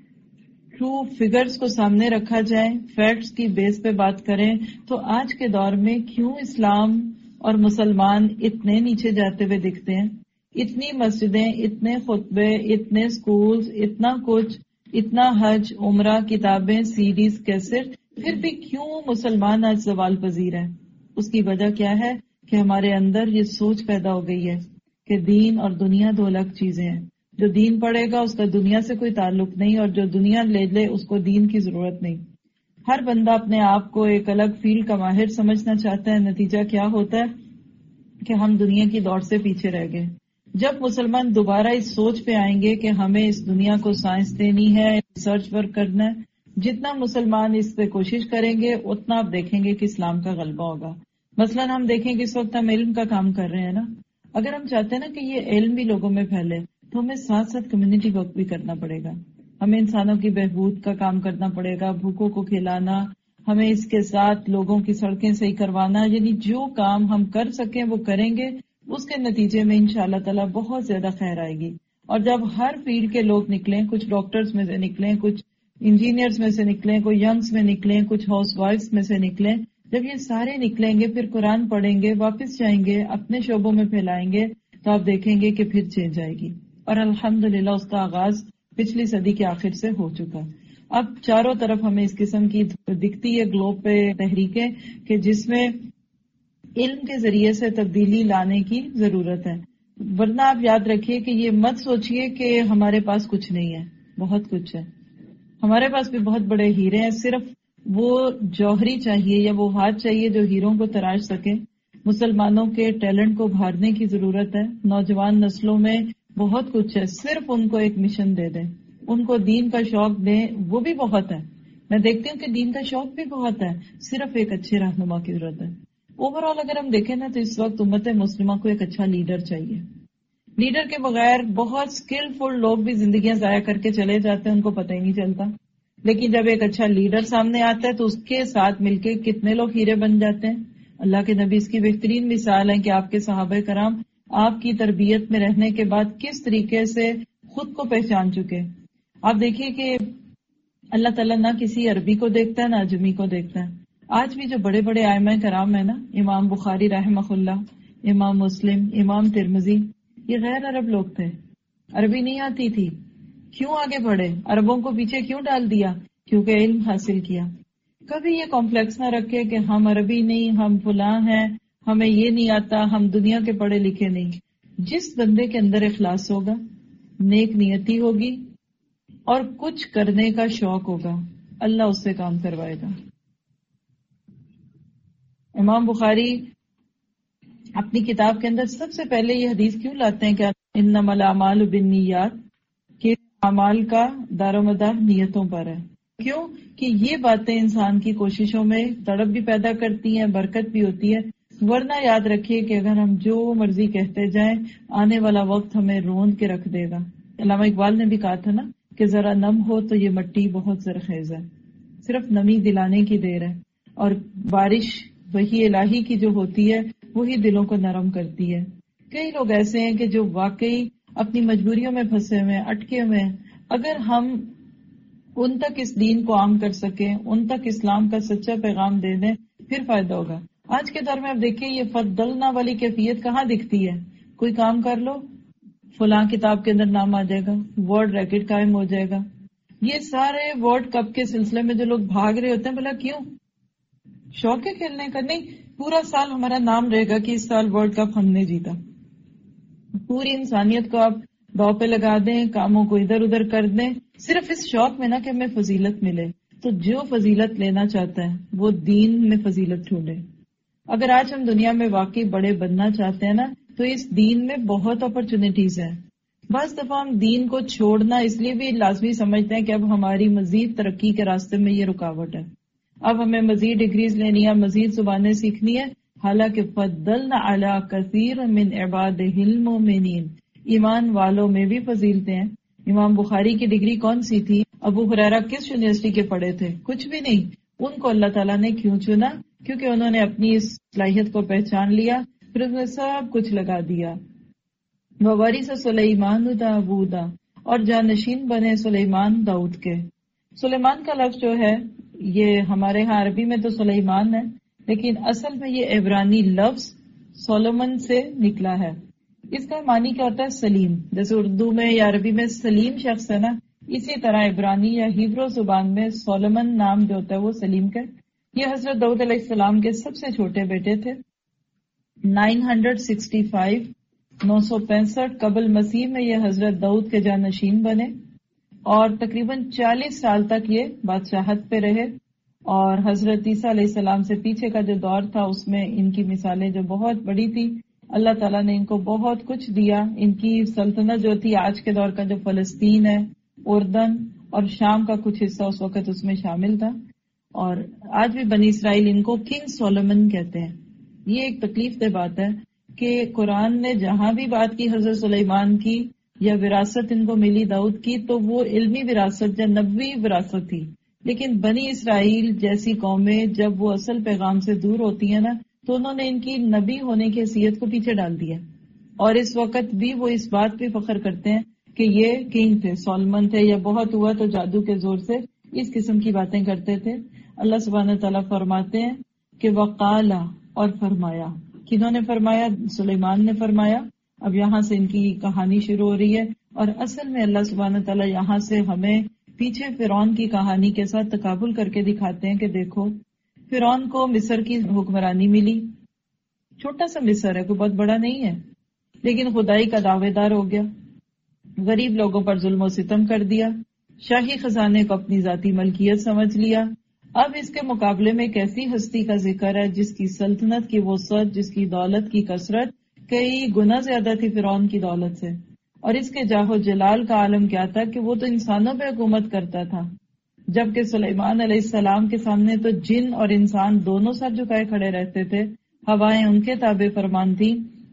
ٹرو فگرز کو سامنے رکھا جائے، فیکٹس کی بیس پہ بات کریں، تو آج کے دور میں کیوں اسلام اور مسلمان اتنے نیچے جاتے ہوئے دکھتے ہیں؟ اتنی مسجدیں، اتنے خطبے، اتنے سکولز، اتنا کچھ، اتنا حج، عمرہ، کتابیں، سیریز، کیسٹ، پھر بھی کیوں مسلمان آج زوال پذیر ہے؟ اس کی وجہ کیا ہے کہ ہمارے اندر یہ سوچ پیدا ہو گئی ہے کہ دین اور دنیا دو الگ چیزیں ہیں۔ جو دین پڑھے گا اس کا دنیا سے کوئی تعلق نہیں، اور جو دنیا لے لے اس کو دین کی ضرورت نہیں۔ ہر بندہ اپنے آپ کو ایک الگ فیلڈ کا ماہر سمجھنا چاہتا ہے۔ نتیجہ کیا ہوتا ہے کہ ہم دنیا کی دوڑ سے پیچھے رہ گئے۔ جب مسلمان دوبارہ اس سوچ پہ آئیں گے کہ ہمیں اس دنیا کو سائنس دینی ہے، ریسرچ ورک کرنا ہے، جتنا مسلمان اس پہ کوشش کریں گے اتنا آپ دیکھیں گے کہ اسلام کا غلبہ ہوگا۔ مثلا ہم دیکھیں کہ اس وقت ہم علم کا کام کر رہے ہیں نا، اگر ہم چاہتے ہیں نا کہ یہ علم بھی لوگوں میں پھیلے تو ہمیں ساتھ ساتھ کمیونٹی ورک بھی کرنا پڑے گا۔ ہمیں انسانوں کی بہبود کا کام کرنا پڑے گا، بھوکوں کو کھلانا، ہمیں اس کے ساتھ لوگوں کی سڑکیں صحیح کروانا، یعنی جو کام ہم کر سکیں وہ کریں گے، اس کے نتیجے میں انشاءاللہ تعالی بہت زیادہ خیر آئے گی۔ اور جب ہر فیلڈ کے لوگ نکلیں، کچھ ڈاکٹرز میں سے نکلیں، کچھ انجینئرز میں سے نکلیں، کوئی ینگز میں نکلیں، کچھ ہاؤس وائفز میں سے نکلیں، جب یہ سارے نکلیں گے پھر قرآن پڑھیں گے، واپس جائیں گے، اپنے شعبوں میں پھیلائیں گے، تو آپ دیکھیں گے کہ پھر چینج آئے گی۔ اور الحمدللہ اس کا آغاز پچھلی صدی کے آخر سے ہو چکا۔ اب چاروں طرف ہمیں اس قسم کی دکھتی ہے گلوب پہ تحریکیں کہ جس میں علم کے ذریعے سے تبدیلی لانے کی ضرورت ہے۔ ورنہ آپ یاد رکھیے کہ یہ مت سوچئے کہ ہمارے پاس کچھ نہیں ہے، بہت کچھ ہے۔ ہمارے پاس بھی بہت بڑے ہیرے ہیں، صرف وہ جوہری چاہیے یا وہ ہاتھ چاہیے جو ہیروں کو تراش سکے۔ مسلمانوں کے ٹیلنٹ کو ابھارنے کی ضرورت ہے۔ نوجوان نسلوں میں بہت کچھ ہے، صرف ان کو ایک مشن دے دیں، ان کو دین کا شوق دیں، وہ بھی بہت ہے۔ میں دیکھتی ہوں کہ دین کا شوق بھی بہت ہے، صرف ایک اچھے رہنما کی ضرورت ہے۔ اوور آل اگر ہم دیکھیں نا تو اس وقت امت مسلمہ کو ایک اچھا لیڈر چاہیے۔ لیڈر کے بغیر بہت سکلفل لوگ بھی زندگیاں ضائع کر کے چلے جاتے ہیں، ان کو پتہ ہی نہیں چلتا، لیکن جب ایک اچھا لیڈر سامنے آتا ہے تو اس کے ساتھ مل کے کتنے لوگ ہیرے بن جاتے ہیں۔ اللہ کے نبی اس کی بہترین مثال ہے کہ آپ کے صحابہ کرام آپ کی تربیت میں رہنے کے بعد کس طریقے سے خود کو پہچان چکے. آپ دیکھیے کہ اللہ تعالیٰ نہ کسی عربی کو دیکھتا ہے نہ عجمی کو دیکھتا ہے. آج بھی جو بڑے بڑے ائمہ کرام ہیں نا، امام بخاری رحمہ اللہ، امام مسلم، امام ترمذی، یہ غیر عرب لوگ تھے، عربی نہیں آتی تھی. کیوں آگے بڑھے؟ عربوں کو پیچھے کیوں ڈال دیا؟ کیونکہ علم حاصل کیا. کبھی یہ کمپلیکس نہ رکھے کہ ہم عربی نہیں، ہم فلاں ہیں، ہمیں یہ نہیں آتا، ہم دنیا کے پڑھے لکھے نہیں. جس بندے کے اندر اخلاص ہوگا، نیک نیتی ہوگی اور کچھ کرنے کا شوق ہوگا، اللہ اس سے کام کروائے گا. امام بخاری اپنی کتاب کے اندر سب سے پہلے یہ حدیث کیوں لاتے ہیں کہ انما الاعمال بالنیات، کہ اعمال کا دار و مدار نیتوں پر ہے. کیوں کہ یہ باتیں انسان کی کوششوں میں تڑپ بھی پیدا کرتی ہیں، برکت بھی ہوتی ہے. ورنہ یاد رکھیے کہ اگر ہم جو مرضی کہتے جائیں، آنے والا وقت ہمیں روند کے رکھ دے گا. علامہ اقبال نے بھی کہا تھا نا کہ ذرا نم ہو تو یہ مٹی بہت زرخیز ہے. صرف نمی دلانے کی دیر ہے، اور بارش وہی الہی کی جو ہوتی ہے وہی دلوں کو نرم کرتی ہے. کئی لوگ ایسے ہیں کہ جو واقعی اپنی مجبوریوں میں پھنسے ہوئے ہیں، اٹکے ہوئے ہیں. اگر ہم ان تک اس دین کو عام کر سکیں، ان تک اسلام کا سچا پیغام دے دیں، پھر فائدہ ہوگا. آج کے دور میں اب دیکھیں یہ فضلنا والی کیفیت کہاں دکھتی ہے. کوئی کام کر لو، فلاں کتاب کے اندر نام آ جائے گا، ورڈ ریکٹ قائم ہو جائے گا. یہ سارے ورلڈ کپ کے سلسلے میں جو لوگ بھاگ رہے ہوتے ہیں، بلا کیوں؟ شوق ہے کھیلنے کا؟ نہیں، پورا سال ہمارا نام رہے گا کہ اس سال ورلڈ کپ ہم نے جیتا. پوری انسانیت کو آپ داؤ پہ لگا دیں، کاموں کو ادھر ادھر کر دیں، صرف اس شوق میں نا کہ ہمیں فضیلت ملے. تو جو فضیلت لینا چاہتا ہے وہ دین میں فضیلت ڈھونڈے. اگر آج ہم دنیا میں واقعی بڑے بننا چاہتے ہیں نا تو اس دین میں بہت اپرچونٹیز ہیں. بعض دفعہ ہم دین کو چھوڑنا اس لیے بھی لازمی سمجھتے ہیں کہ اب ہماری مزید ترقی کے راستے میں یہ رکاوٹ ہے، اب ہمیں مزید ڈگریز لینی ہے، مزید زبانیں سیکھنی ہے. حالانکہ فضلنا علی کثیر من عبادہ المؤمنین، ایمان والوں میں بھی فضیلتیں ہیں. امام بخاری کی ڈگری کون سی تھی؟ ابو ہریرہ کس یونیورسٹی کے پڑھے تھے؟ کچھ بھی نہیں. ان کو اللہ تعالیٰ نے کیوں چنا؟ کیونکہ انہوں نے اپنی اس صلاحیت کو پہچان لیا، پھر اس میں سب کچھ لگا دیا. وَوَرِثَ سُلَيْمَانُ دَاوُودَ، اور جانشین بنے سلیمان داؤد کے. سلیمان کا لفظ جو ہے یہ ہمارے ہاں عربی میں تو سلیمان ہے، لیکن اصل میں یہ عبرانی لفظ سولومن سے نکلا ہے. اس کا معنی کیا ہوتا ہے؟ سلیم. جیسے اردو میں یا عربی میں سلیم شخص ہے نا، اسی طرح عبرانی یا ہیبرو زبان میں سولومن نام جو ہوتا ہے وہ سلیم کا. یہ حضرت داؤد علیہ السلام کے سب سے چھوٹے بیٹے تھے. نائن ہنڈریڈ سکسٹی فائیو نو سو پینسٹھ قبل مسیح میں یہ حضرت داؤد کے جانشین بنے، اور تقریباً چالیس سال تک یہ بادشاہت پہ رہے. اور حضرت عیسیٰ علیہ السلام سے پیچھے کا جو دور تھا اس میں ان کی مثالیں جو بہت بڑی تھی. اللہ تعالیٰ نے ان کو بہت کچھ دیا. ان کی سلطنت جو تھی آج کے دور کا جو فلسطین ہے، اردن اور شام کا کچھ حصہ اس وقت اس میں شامل تھا. اور آج بھی بنی اسرائیل ان کو کنگ سولومن کہتے ہیں. یہ ایک تکلیف دہ بات ہے کہ قرآن نے جہاں بھی بات کی حضرت سلیمان کی یا وراثت ان کو ملی داؤد کی، تو وہ علمی وراثت یا نبوی وراثت تھی. لیکن بنی اسرائیل جیسی قومیں جب وہ اصل پیغام سے دور ہوتی ہیں نا، تو انہوں نے ان کی نبی ہونے کی حیثیت کو پیچھے ڈال دیا. اور اس وقت بھی وہ اس بات پہ فخر کرتے ہیں کہ یہ کنگ تھے، سولمن تھے، یا بہت ہوا تو جادو کے زور سے اس قسم کی باتیں کرتے تھے. اللہ سبحانہ تعالیٰ فرماتے ہیں کہ وقالا، اور فرمایا. کنہوں نے فرمایا؟ سلیمان نے فرمایا. اب یہاں سے ان کی کہانی شروع ہو رہی ہے، اور اصل میں اللہ سبحانہ تعالیٰ یہاں سے ہمیں پیچھے فرعون کی کہانی کے ساتھ تقابل کر کے دکھاتے ہیں کہ دیکھو فرعون کو مصر کی حکمرانی ملی. چھوٹا سا مصر ہے، کوئی بہت بڑا نہیں ہے، لیکن خدائی کا دعوے دار ہو گیا، غریب لوگوں پر ظلم و ستم کر دیا، شاہی خزانے کو اپنی ذاتی ملکیت سمجھ لیا. اب اس کے مقابلے میں ایک ایسی ہستی کا ذکر ہے جس کی سلطنت کی وسعت، جس کی دولت کی کثرت کئی گنا زیادہ تھی فرعون کی دولت سے. اور اس کے جاہ و جلال کا عالم کیا تھا کہ وہ تو انسانوں پہ حکومت کرتا تھا، جبکہ سلیمان علیہ السلام کے سامنے تو جن اور انسان دونوں سر جھکائے کھڑے رہتے تھے. ہوائیں ان کے تابع فرمان تھی.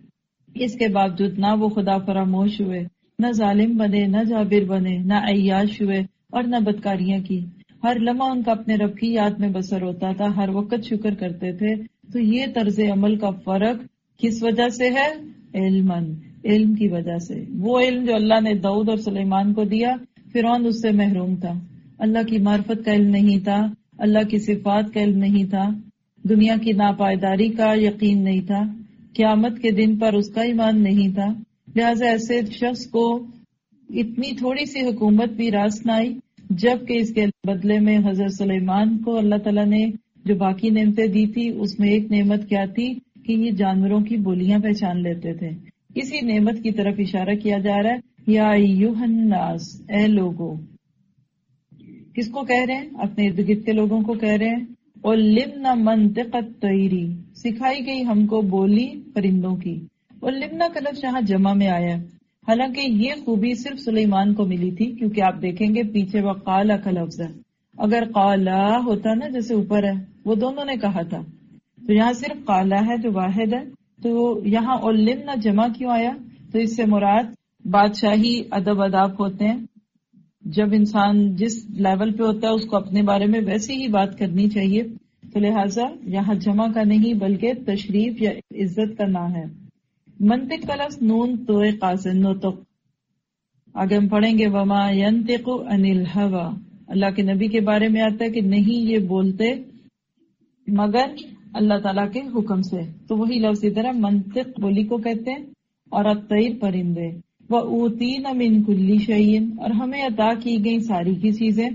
اس کے باوجود نہ وہ خدا فراموش ہوئے، نہ ظالم بنے، نہ جابر بنے، نہ عیاش ہوئے اور نہ بدکاریاں کی. ہر لمحہ ان کا اپنے رب کی یاد میں بسر ہوتا تھا، ہر وقت شکر کرتے تھے. تو یہ طرز عمل کا فرق کس وجہ سے ہے؟ علمن، علم کی وجہ سے. وہ علم جو اللہ نے داؤد اور سلیمان کو دیا، فرعون اس سے محروم تھا. اللہ کی معرفت کا علم نہیں تھا، اللہ کی صفات کا علم نہیں تھا، دنیا کی ناپائیداری کا یقین نہیں تھا، قیامت کے دن پر اس کا ایمان نہیں تھا. لہٰذا ایسے شخص کو اتنی تھوڑی سی حکومت بھی راست نہ آئی، جبکہ اس کے بدلے میں حضرت سلیمان کو اللہ تعالیٰ نے جو باقی نعمتیں دی تھی، اس میں ایک نعمت کیا تھی کہ یہ جانوروں کی بولیاں پہچان لیتے تھے. اسی نعمت کی طرف اشارہ کیا جا رہا ہے، یا ایھا الناس، اے لوگو. کس کو کہہ رہے ہیں؟ اپنے ارد گرد کے لوگوں کو کہہ رہے ہیں. علمنا منطق الطیر، سکھائی گئی ہم کو بولی پرندوں کی. علمنا کا لفظ یہاں جمع میں آیا ہے، حالانکہ یہ خوبی صرف سلیمان کو ملی تھی، کیونکہ آپ دیکھیں گے پیچھے وہ قالا کا لفظ ہے. اگر قالا ہوتا نا جیسے اوپر ہے، وہ دونوں نے کہا تھا، تو یہاں صرف قالا ہے جو واحد ہے. تو یہاں علمنا جمع کیوں آیا؟ تو اس سے مراد بادشاہی ادب اداب ہوتے ہیں. جب انسان جس لیول پہ ہوتا ہے اس کو اپنے بارے میں ویسی ہی بات کرنی چاہیے، تو لہٰذا یہاں جمع کا نہیں بلکہ تشریف یا عزت کا نام ہے. منطق کا لفظ نون تو قاسن نطق. آگے ہم پڑھیں گے وما ينطق عن الهوى، اللہ کے نبی کے بارے میں آتا ہے کہ نہیں یہ بولتے مگر اللہ تعالیٰ کے حکم سے. تو وہی لفظ ادھر ہے، منطق بولی کو کہتے ہیں، اور الطیر پرندے. وَأُوتِينَ مِن كُلِّ شَيْءٍ، اور ہمیں عطا کی گئی ساری کی چیزیں.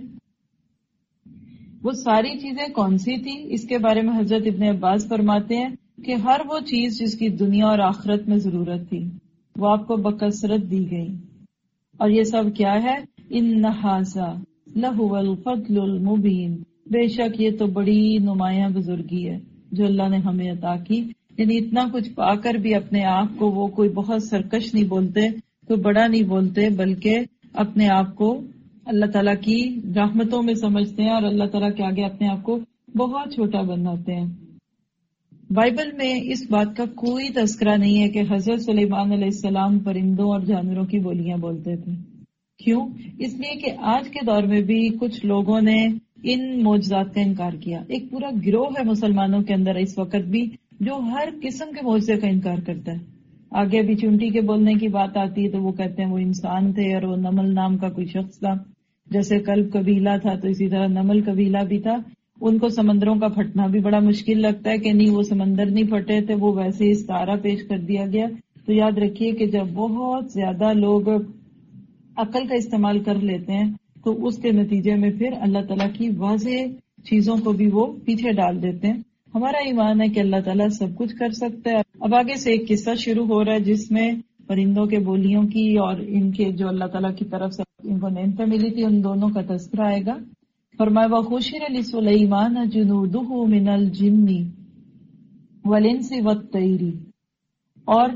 وہ ساری چیزیں کون سی تھی؟ اس کے بارے میں حضرت ابن عباس فرماتے ہیں کہ ہر وہ چیز جس کی دنیا اور آخرت میں ضرورت تھی وہ آپ کو بکثرت دی گئی. اور یہ سب کیا ہے؟ إِنَّ هَذَا لَهُوَ الْفَضْلُ الْمُبِينُ، بے شک یہ تو بڑی نمایاں بزرگی ہے جو اللہ نے ہمیں عطا کی. یعنی اتنا کچھ پا کر بھی اپنے آپ کو وہ کوئی بہت سرکش نہیں بولتے، کوئی بڑا نہیں بولتے، بلکہ اپنے آپ کو اللہ تعالیٰ کی رحمتوں میں سمجھتے ہیں اور اللہ تعالیٰ کے آگے اپنے آپ کو بہت چھوٹا بناتے ہیں. بائبل میں اس بات کا کوئی تذکرہ نہیں ہے کہ حضرت سلیمان علیہ السلام پرندوں اور جانوروں کی بولیاں بولتے تھے. کیوں؟ اس لیے کہ آج کے دور میں بھی کچھ لوگوں نے ان معجزات کا انکار کیا. ایک پورا گروہ ہے مسلمانوں کے اندر اس وقت بھی جو ہر قسم کے معجزے کا انکار کرتا ہے. آگے ابھی چونٹی کے بولنے کی بات آتی ہے تو وہ کہتے ہیں وہ انسان تھے اور وہ نمل نام کا کوئی شخص تھا. جیسے کلب قبیلہ تھا تو اسی طرح نمل قبیلہ بھی تھا. ان کو سمندروں کا پھٹنا بھی بڑا مشکل لگتا ہے کہ نہیں وہ سمندر نہیں پھٹے تھے، وہ ویسے ہی ستارہ پیش کر دیا گیا. تو یاد رکھیے کہ جب بہت زیادہ لوگ عقل کا استعمال کر لیتے ہیں تو اس کے نتیجے میں پھر اللہ تعالیٰ کی واضح چیزوں کو بھی وہ پیچھے ڈال دیتے ہیں. ہمارا ایمان ہے کہ اللہ تعالیٰ سب کچھ کر سکتا ہے. اب آگے سے ایک قصہ شروع ہو رہا ہے جس میں پرندوں کے بولیوں کی اور ان کے جو اللہ تعالیٰ کی طرف سے ان کو نعمتیں ملی تھی ان دونوں کا تذکرہ آئے گا. فرمایا وَحُشِرَ لِسُلَيْمَانَ جُنُودُهُ مِنَ الْجِنِّ وَالْإِنسِ وَالطَّيْرِ، اور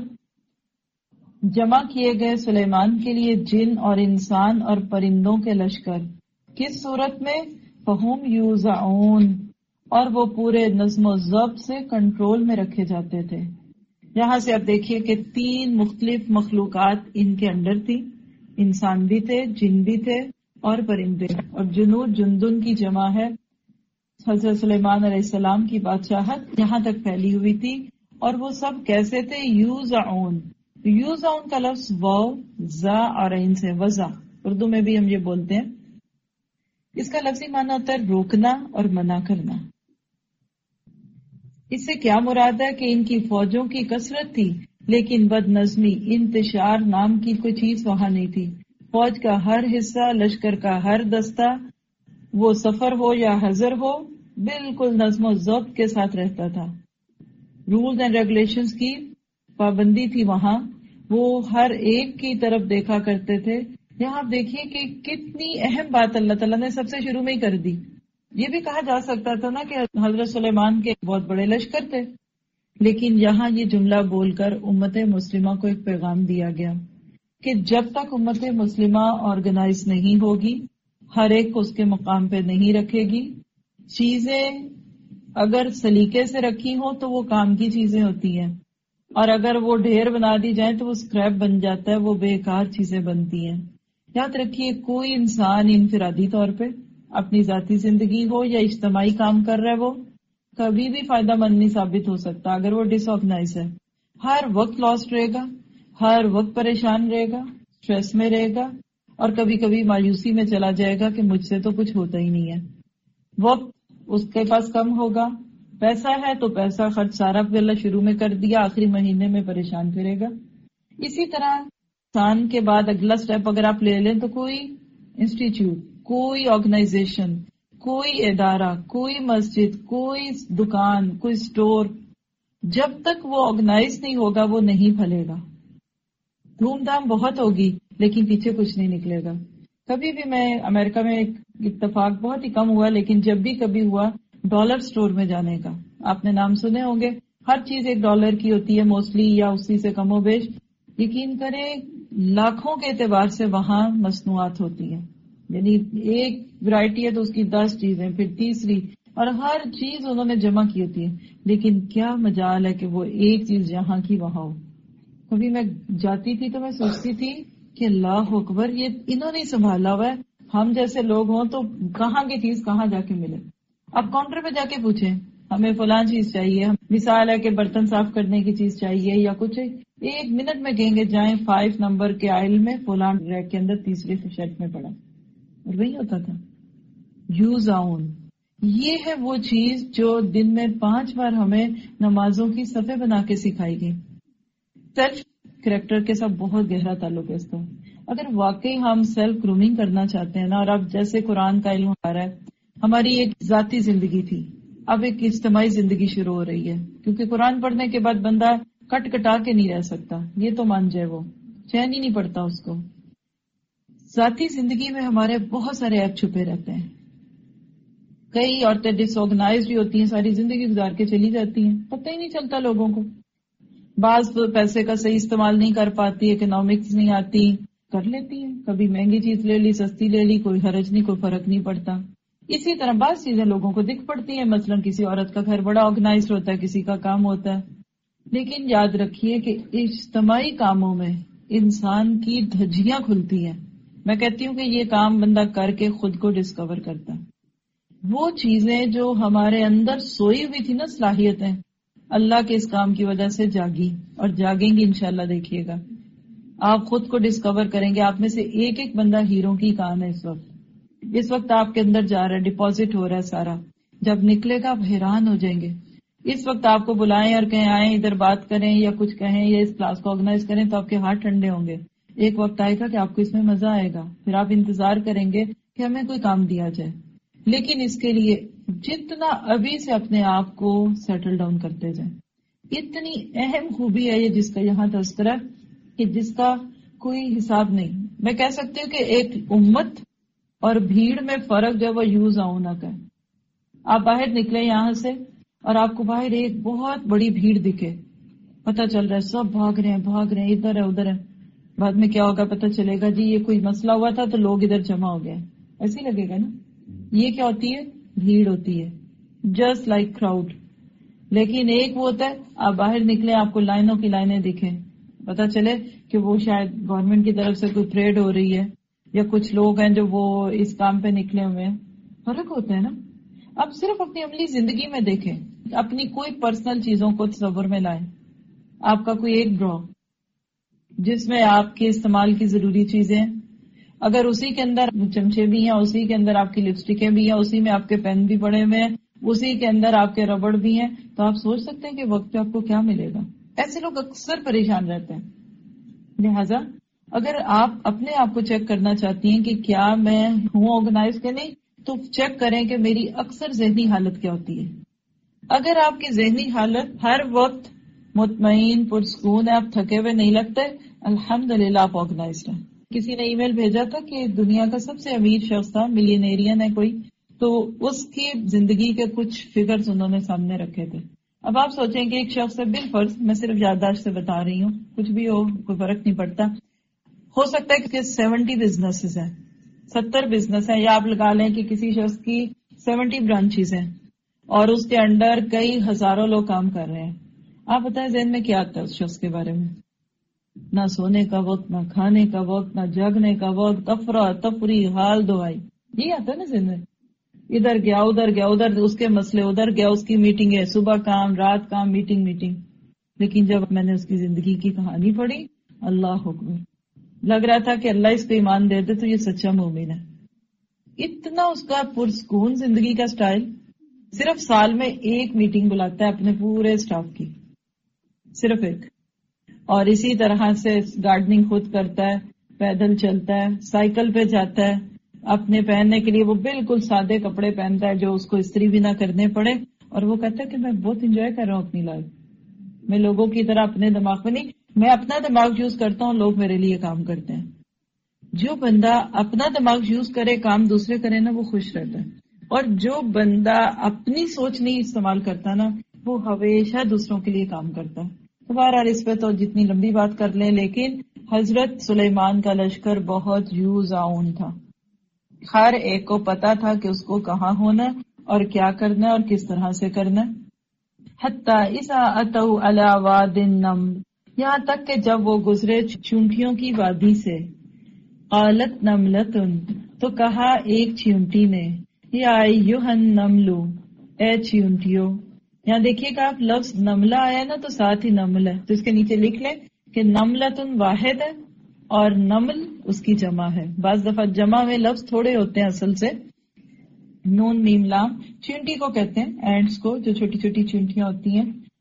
جمع کیے گئے سلیمان کے لیے جن اور انسان اور پرندوں کے لشکر. کس صورت میں؟ فَهُمْ يُوزَعُونَ، اور وہ پورے نظم و ضبط سے کنٹرول میں رکھے جاتے تھے. یہاں سے اب دیکھیے کہ تین مختلف مخلوقات ان کے انڈر تھی، انسان بھی تھے، جن بھی تھے اور پرندے. اور جنود جندن کی جمع ہے. حضرت سلیمان علیہ السلام کی بادشاہت یہاں تک پھیلی ہوئی تھی. اور وہ سب کیسے تھے؟ یوزعون. یوزعون کا لفظ واو زا اور عین سے وزا، اردو میں بھی ہم یہ بولتے ہیں. اس کا لفظی معنی ہوتا ہے روکنا اور منع کرنا. اس سے کیا مراد ہے کہ ان کی فوجوں کی کثرت تھی لیکن بد نظمی، انتشار نام کی کوئی چیز وہاں نہیں تھی. فوج کا ہر حصہ، لشکر کا ہر دستہ، وہ سفر ہو یا حضر ہو، بالکل نظم و ضبط کے ساتھ رہتا تھا. رولز اینڈ ریگولیشنز کی پابندی تھی وہاں. وہ ہر ایک کی طرف دیکھا کرتے تھے. یہاں آپ دیکھیے کہ کتنی اہم بات اللہ تعالیٰ نے سب سے شروع میں ہی کر دی. یہ بھی کہا جا سکتا تھا نا کہ حضرت سلیمان کے بہت بڑے لشکر تھے، لیکن یہاں یہ جملہ بول کر امت مسلمہ کو ایک پیغام دیا گیا کہ جب تک امت مسلمہ آرگنائز نہیں ہوگی، ہر ایک کو اس کے مقام پہ نہیں رکھے گی. چیزیں اگر سلیقے سے رکھی ہوں تو وہ کام کی چیزیں ہوتی ہیں، اور اگر وہ ڈھیر بنا دی جائیں تو وہ اسکریپ بن جاتا ہے، وہ بیکار چیزیں بنتی ہیں. یاد رکھیے کوئی انسان انفرادی طور پہ اپنی ذاتی زندگی ہو یا اجتماعی کام کر رہا ہے وہ کبھی بھی فائدہ مند نہیں ثابت ہو سکتا اگر وہ ڈس آرگنائز ہے. ہر وقت لاسٹ رہے گا، ہر وقت پریشان رہے گا، اسٹریس میں رہے گا، اور کبھی کبھی مایوسی میں چلا جائے گا کہ مجھ سے تو کچھ ہوتا ہی نہیں ہے. وقت اس کے پاس کم ہوگا، پیسہ ہے تو پیسہ خرچ سارا پہلے شروع میں کر دیا، آخری مہینے میں پریشان پھرے گا. اسی طرح انسان کے بعد اگلا سٹیپ اگر آپ لے لیں تو کوئی انسٹیٹیوٹ، کوئی آرگنائزیشن، کوئی ادارہ، کوئی مسجد، کوئی دکان، کوئی اسٹور، جب تک وہ آرگنائز نہیں ہوگا وہ نہیں پھلے گا. دھوم دھام بہت ہوگی لیکن پیچھے کچھ نہیں نکلے گا. کبھی بھی میں امریکہ میں ایک اتفاق بہت ہی کم ہوا لیکن جب بھی کبھی ہوا ڈالر سٹور میں جانے کا، آپ نے نام سنے ہوں گے، ہر چیز ایک ڈالر کی ہوتی ہے موسٹلی یا اسی سے کم و بیش. یقین کریں لاکھوں کے اعتبار سے وہاں مصنوعات ہوتی ہیں، یعنی ایک ورائٹی ہے تو اس کی دس چیزیں، پھر تیسری، اور ہر چیز انہوں نے جمع کی ہوتی ہے. لیکن کیا مجال ہے کہ وہ ایک چیز جہاں کی وہاں ہو. کبھی میں جاتی تھی تو میں سوچتی تھی کہ اللہ اکبر، یہ انہوں نے سنبھالا ہوا ہے، ہم جیسے لوگ ہوں تو کہاں کی چیز کہاں جا کے ملے. اب کاؤنٹر پہ جا کے پوچھیں ہمیں فلاں چیز چاہیے، مثال ہے کہ برتن صاف کرنے کی چیز چاہیے یا کچھ، ایک منٹ میں کہیں گے جائیں فائیو نمبر کے آئل میں فلاں ریک کے اندر تیسری شیلف میں پڑا، اور وہی ہوتا تھا. یوز آؤن، یہ ہے وہ چیز جو دن میں پانچ بار ہمیں نمازوں کی صفحے بنا کے سکھائی گئی. سیلف کریکٹر کے ساتھ بہت گہرا تعلق ہے اس کا. اگر واقعی ہم سیلف گرومنگ کرنا چاہتے ہیں نا، اور اب جیسے قرآن کا علم آ رہا ہے، ہماری ایک ذاتی زندگی تھی اب ایک اجتماعی زندگی شروع ہو رہی ہے، کیونکہ قرآن پڑھنے کے بعد بندہ کٹ کٹا کے نہیں رہ سکتا، یہ تو مان جائے، وہ چین ہی نہیں پڑتا اس کو. ذاتی زندگی میں ہمارے بہت سارے ایپ چھپے رہتے ہیں. کئی عورتیں ڈس آرگنائزڈ بھی ہوتی ہیں، ساری زندگی گزار کے چلی جاتی ہیں، پتہ ہی نہیں چلتا لوگوں کو. بعض تو پیسے کا صحیح استعمال نہیں کر پاتی، اکنامکس نہیں آتی، کر لیتی ہیں، کبھی مہنگی چیز لے لی، سستی لے لی، کوئی حرج نہیں، کوئی فرق نہیں پڑتا. اسی طرح بعض چیزیں لوگوں کو دکھ پڑتی ہیں، مثلا کسی عورت کا گھر بڑا آرگنائزڈ ہوتا ہے، کسی کا کام ہوتا ہے. لیکن یاد رکھیے کہ اجتماعی کاموں میں انسان کی دھجیاں کھلتی ہیں. میں کہتی ہوں کہ یہ کام بندہ کر کے خود کو ڈسکور کرتا ہے. وہ چیزیں جو ہمارے اندر سوئی ہوئی تھی نا، صلاحیتیں، اللہ کے اس کام کی وجہ سے جاگی اور جاگیں گی انشاءاللہ. دیکھیے گا آپ خود کو ڈسکور کریں گے. آپ میں سے ایک ایک بندہ ہیرو کی کام ہے. اس وقت اس وقت آپ کے اندر جا رہا ہے، ڈپازٹ ہو رہا ہے سارا. جب نکلے گا آپ حیران ہو جائیں گے. اس وقت آپ کو بلائیں اور کہیں آئیں ادھر بات کریں یا کچھ کہیں یا اس کلاس کو آرگنائز کریں تو آپ کے ہاتھ ٹھنڈے ہوں گے. ایک وقت آئے گا کہ آپ کو اس میں مزہ آئے گا، پھر آپ انتظار کریں گے کہ ہمیں کوئی کام دیا جائے. لیکن اس کے لیے جتنا ابھی سے اپنے آپ کو سیٹل ڈاؤن کرتے جائیں. اتنی اہم خوبی ہے یہ جس کا یہاں تذکرہ کہ جس کا کوئی حساب نہیں. میں کہہ سکتی ہوں کہ ایک امت اور بھیڑ میں فرق جو وہ یوز آؤں نہ کرے. آپ باہر نکلے یہاں سے اور آپ کو باہر ایک بہت بڑی بھیڑ دکھے، پتہ چل رہا ہے سب بھاگ رہے ہیں بھاگ رہے ہیں ادھر ہے ادھر ہے. بعد میں کیا ہوگا پتہ چلے گا جی یہ کوئی مسئلہ ہوا تھا تو لوگ ادھر جمع ہو گئے. ایسے ہی لگے گا نا. یہ کیا ہوتی ہے؟ بھیڑ ہوتی ہے، جسٹ لائک کراؤڈ. لیکن ایک وہ ہوتا ہے آپ باہر نکلے آپ کو لائنوں کی لائنیں دکھیں، پتہ چلے کہ وہ شاید گورنمنٹ کی طرف سے کوئی پریڈ ہو رہی ہے یا کچھ لوگ ہیں جو وہ اس کام پہ نکلے ہوئے ہیں. فرق ہوتا ہے نا. اب صرف اپنی عملی زندگی میں دیکھیں، اپنی کوئی پرسنل چیزوں کو تصور میں لائیں. آپ کا کوئی ایک ڈرا جس میں آپ کے استعمال کی ضروری چیزیں، اگر اسی کے اندر چمچے بھی ہیں، اسی کے اندر آپ کی لپسٹکیں بھی ہیں، اسی میں آپ کے پین بھی پڑے ہوئے ہیں، اسی کے اندر آپ کے ربڑ بھی ہیں، تو آپ سوچ سکتے ہیں کہ وقت پہ آپ کو کیا ملے گا. ایسے لوگ اکثر پریشان رہتے ہیں. لہذا اگر آپ اپنے آپ کو چیک کرنا چاہتی ہیں کہ کیا میں ہوں آرگنائز کے نہیں، تو چیک کریں کہ میری اکثر ذہنی حالت کیا ہوتی ہے. اگر آپ کی ذہنی حالت ہر وقت مطمئن پرسکون ہے، آپ تھکے ہوئے نہیں لگتے، الحمدللہ آپ آرگنائزڈ ہیں. کسی نے ای میل بھیجا تھا کہ دنیا کا سب سے امیر شخص تھا، ملینیرین ہے کوئی، تو اس کی زندگی کے کچھ فگرز انہوں نے سامنے رکھے تھے. اب آپ سوچیں کہ ایک شخص ہے، بالفرض میں صرف یادداشت سے بتا رہی ہوں، کچھ بھی ہو کوئی فرق نہیں پڑتا، ہو سکتا ہے کہ سیونٹی بزنسز ہیں، ستر بزنس ہیں، یا آپ لگا لیں کہ کسی شخص کی سیونٹی برانچز ہیں اور اس کے انڈر کئی ہزاروں لوگ کام کر رہے ہیں. آپ بتائیں ذہن میں کیا آتا ہے اس شخص کے بارے میں؟ نہ سونے کا وقت، نہ کھانے کا وقت، نہ جاگنے کا وقت، افرا تفری، حال دعائی، یہی آتا ہے نا ذہن میں. ادھر گیا ادھر گیا ادھر اس کے مسئلے، ادھر گیا اس کی میٹنگ ہے، صبح کام رات کام میٹنگ میٹنگ. لیکن جب میں نے اس کی زندگی کی کہانی پڑھی، اللہ اکبر، لگ رہا تھا کہ اللہ اس کو ایمان دے دے تو یہ سچا مومن ہے. اتنا اس کا پرسکون زندگی کا سٹائل. صرف سال میں ایک میٹنگ بلاتا ہے اپنے پورے سٹاف کی، صرف ایک. اور اسی طرح سے گارڈننگ خود کرتا ہے، پیدل چلتا ہے، سائیکل پہ جاتا ہے. اپنے پہننے کے لیے وہ بالکل سادے کپڑے پہنتا ہے جو اس کو استری بھی نہ کرنے پڑے. اور وہ کہتا ہے کہ میں بہت انجوائے کر رہا ہوں اپنی لائف. میں لوگوں کی طرح اپنے دماغ میں نہیں، میں اپنا دماغ یوز کرتا ہوں، لوگ میرے لیے کام کرتے ہیں. جو بندہ اپنا دماغ یوز کرے، کام دوسرے کرے نا، وہ خوش رہتا ہے. اور جو بندہ اپنی سوچ نہیں استعمال کرتا نا، وہ ہمیشہ دوسروں کے لیے کام کرتا ہے. تو بہرحال اس پہ تو جتنی لمبی بات کر لیں، لیکن حضرت سلیمان کا لشکر بہت یوز آؤن تھا. ہر ایک کو پتا تھا کہ اس کو کہاں ہونا اور کیا کرنا اور کس طرح سے کرنا. حتی اذا اتوا علی واد النمل، یہاں تک کہ جب وہ گزرے چونٹیوں کی وادی سے. قالت نملۃ، تو کہا ایک چیونٹی نے، یا ایھا النمل، اے چیونٹیوں. یہاں دیکھیے گا آپ لفظ نملہ آیا نا تو ساتھ ہی نمل ہے، تو اس کے نیچے لکھ لیں کہ نملۃ واحد ہے اور نمل اس کی جمع ہے. بعض دفعہ جمع میں لفظ تھوڑے ہوتے ہیں اصل سے. نون میم لام، چیونٹی کو کہتے ہیں، اینٹس کو، جو چھوٹی چھوٹی چیونٹیاں ہوتی ہیں.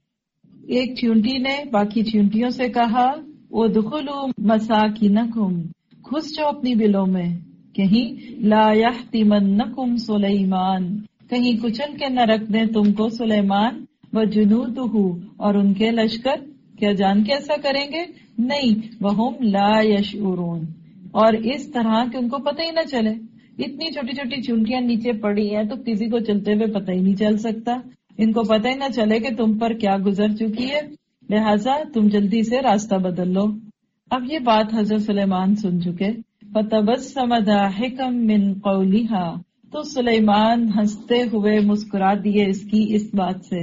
ایک چیونٹی نے باقی چیونٹیوں سے کہا، ادخلوا مساکنکم، گھس جاؤ اپنی بلوں میں، کہیں لا یحطمنکم سلیمان، کہیں کچل کے نہ رکھ دیں تم کو سلیمان، وجنودہ، اور ان کے لشکر. کیا جان کے ایسا کریں گے؟ نہیں. وہم لا یشعرون، اور اس طرح کہ ان کو پتہ ہی نہ چلے. اتنی چھوٹی چھوٹی چونٹیاں نیچے پڑی ہیں تو کسی کو چلتے ہوئے پتہ ہی نہیں چل سکتا. ان کو پتہ ہی نہ چلے کہ تم پر کیا گزر چکی ہے، لہٰذا تم جلدی سے راستہ بدل لو. اب یہ بات حضرت سلیمان سن چکے. فتبسم ضاحکا من قولها، تو سلیمان ہنستے ہوئے مسکرا دیے اس کی اس بات سے.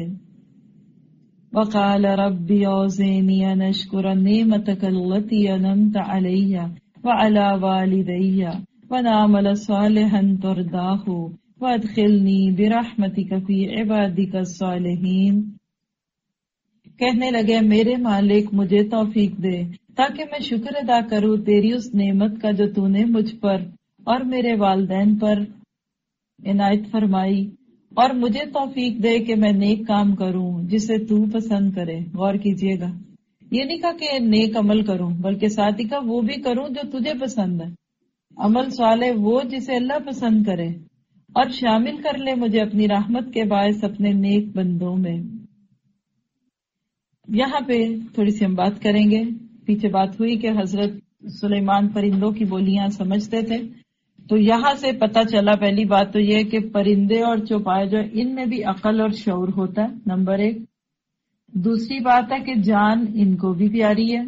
وقال رب اوزعنی ان اشکر نعمتک التي انعمت علی وعلی والدی ونعمل صالحا ترضاہ وادخلنی برحمتک فی عبادک الصالحین. کہنے لگے میرے مالک مجھے توفیق دے تاکہ میں شکر ادا کروں تیری اس نعمت کا جو تو نے مجھ پر اور میرے والدین پر عنایت فرمائی، اور مجھے توفیق دے کہ میں نیک کام کروں جسے تو پسند کرے. غور کیجئے گا، یہ نہیں کہا کہ نیک عمل کروں، بلکہ ساتھ ہی کہا وہ بھی کروں جو تجھے پسند ہے. عمل صالح وہ جسے اللہ پسند کرے، اور شامل کر لے مجھے اپنی رحمت کے باعث اپنے نیک بندوں میں. یہاں پہ تھوڑی سی ہم بات کریں گے. پیچھے بات ہوئی کہ حضرت سلیمان پرندوں کی بولیاں سمجھتے تھے، تو یہاں سے پتہ چلا پہلی بات تو یہ کہ پرندے اور چوپائے جو ان میں بھی عقل اور شعور ہوتا ہے، نمبر ایک. دوسری بات ہے کہ جان ان کو بھی پیاری ہے،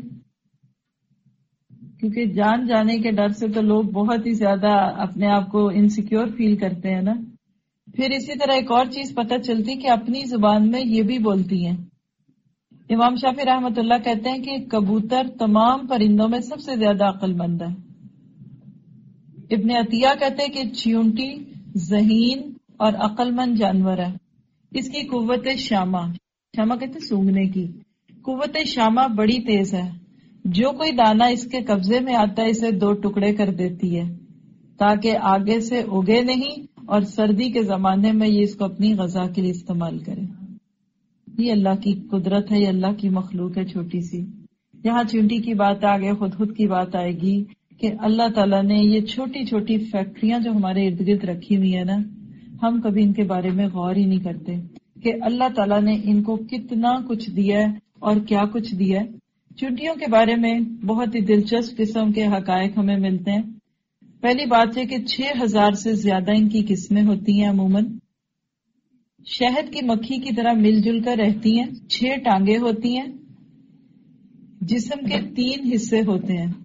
کیونکہ جان جانے کے ڈر سے تو لوگ بہت ہی زیادہ اپنے آپ کو انسیکیور فیل کرتے ہیں نا. پھر اسی طرح ایک اور چیز پتہ چلتی کہ اپنی زبان میں یہ بھی بولتی ہیں. امام شافعی رحمۃ اللہ کہتے ہیں کہ کبوتر تمام پرندوں میں سب سے زیادہ عقل مند ہے. ابن عطیہ کہتے ہیں کہ چیونٹی ذہین اور عقل مند جانور ہے. اس کی قوت شامہ، شامہ کہتے ہیں سونگھنے کی، قوت شامہ بڑی تیز ہے. جو کوئی دانہ اس کے قبضے میں آتا ہے اسے دو ٹکڑے کر دیتی ہے تاکہ آگے سے اگے نہیں اور سردی کے زمانے میں یہ اس کو اپنی غذا کے لیے استعمال کرے. یہ اللہ کی قدرت ہے، یہ اللہ کی مخلوق ہے چھوٹی سی. یہاں چونٹی کی بات آگے خود خود کی بات آئے گی کہ اللہ تعالیٰ نے یہ چھوٹی چھوٹی فیکٹریاں جو ہمارے ارد گرد رکھی ہوئی ہیں نا، ہم کبھی ان کے بارے میں غور ہی نہیں کرتے کہ اللہ تعالیٰ نے ان کو کتنا کچھ دیا ہے اور کیا کچھ دیا ہے. چونٹیوں کے بارے میں بہت ہی دلچسپ قسم کے حقائق ہمیں ملتے ہیں. پہلی بات ہے کہ چھ ہزار سے زیادہ ان کی قسمیں ہوتی ہیں. عموماً شہد کی مکھی کی طرح مل جل کر رہتی ہیں. چھ ٹانگیں ہوتی ہیں، جسم کے تین حصے ہوتے ہیں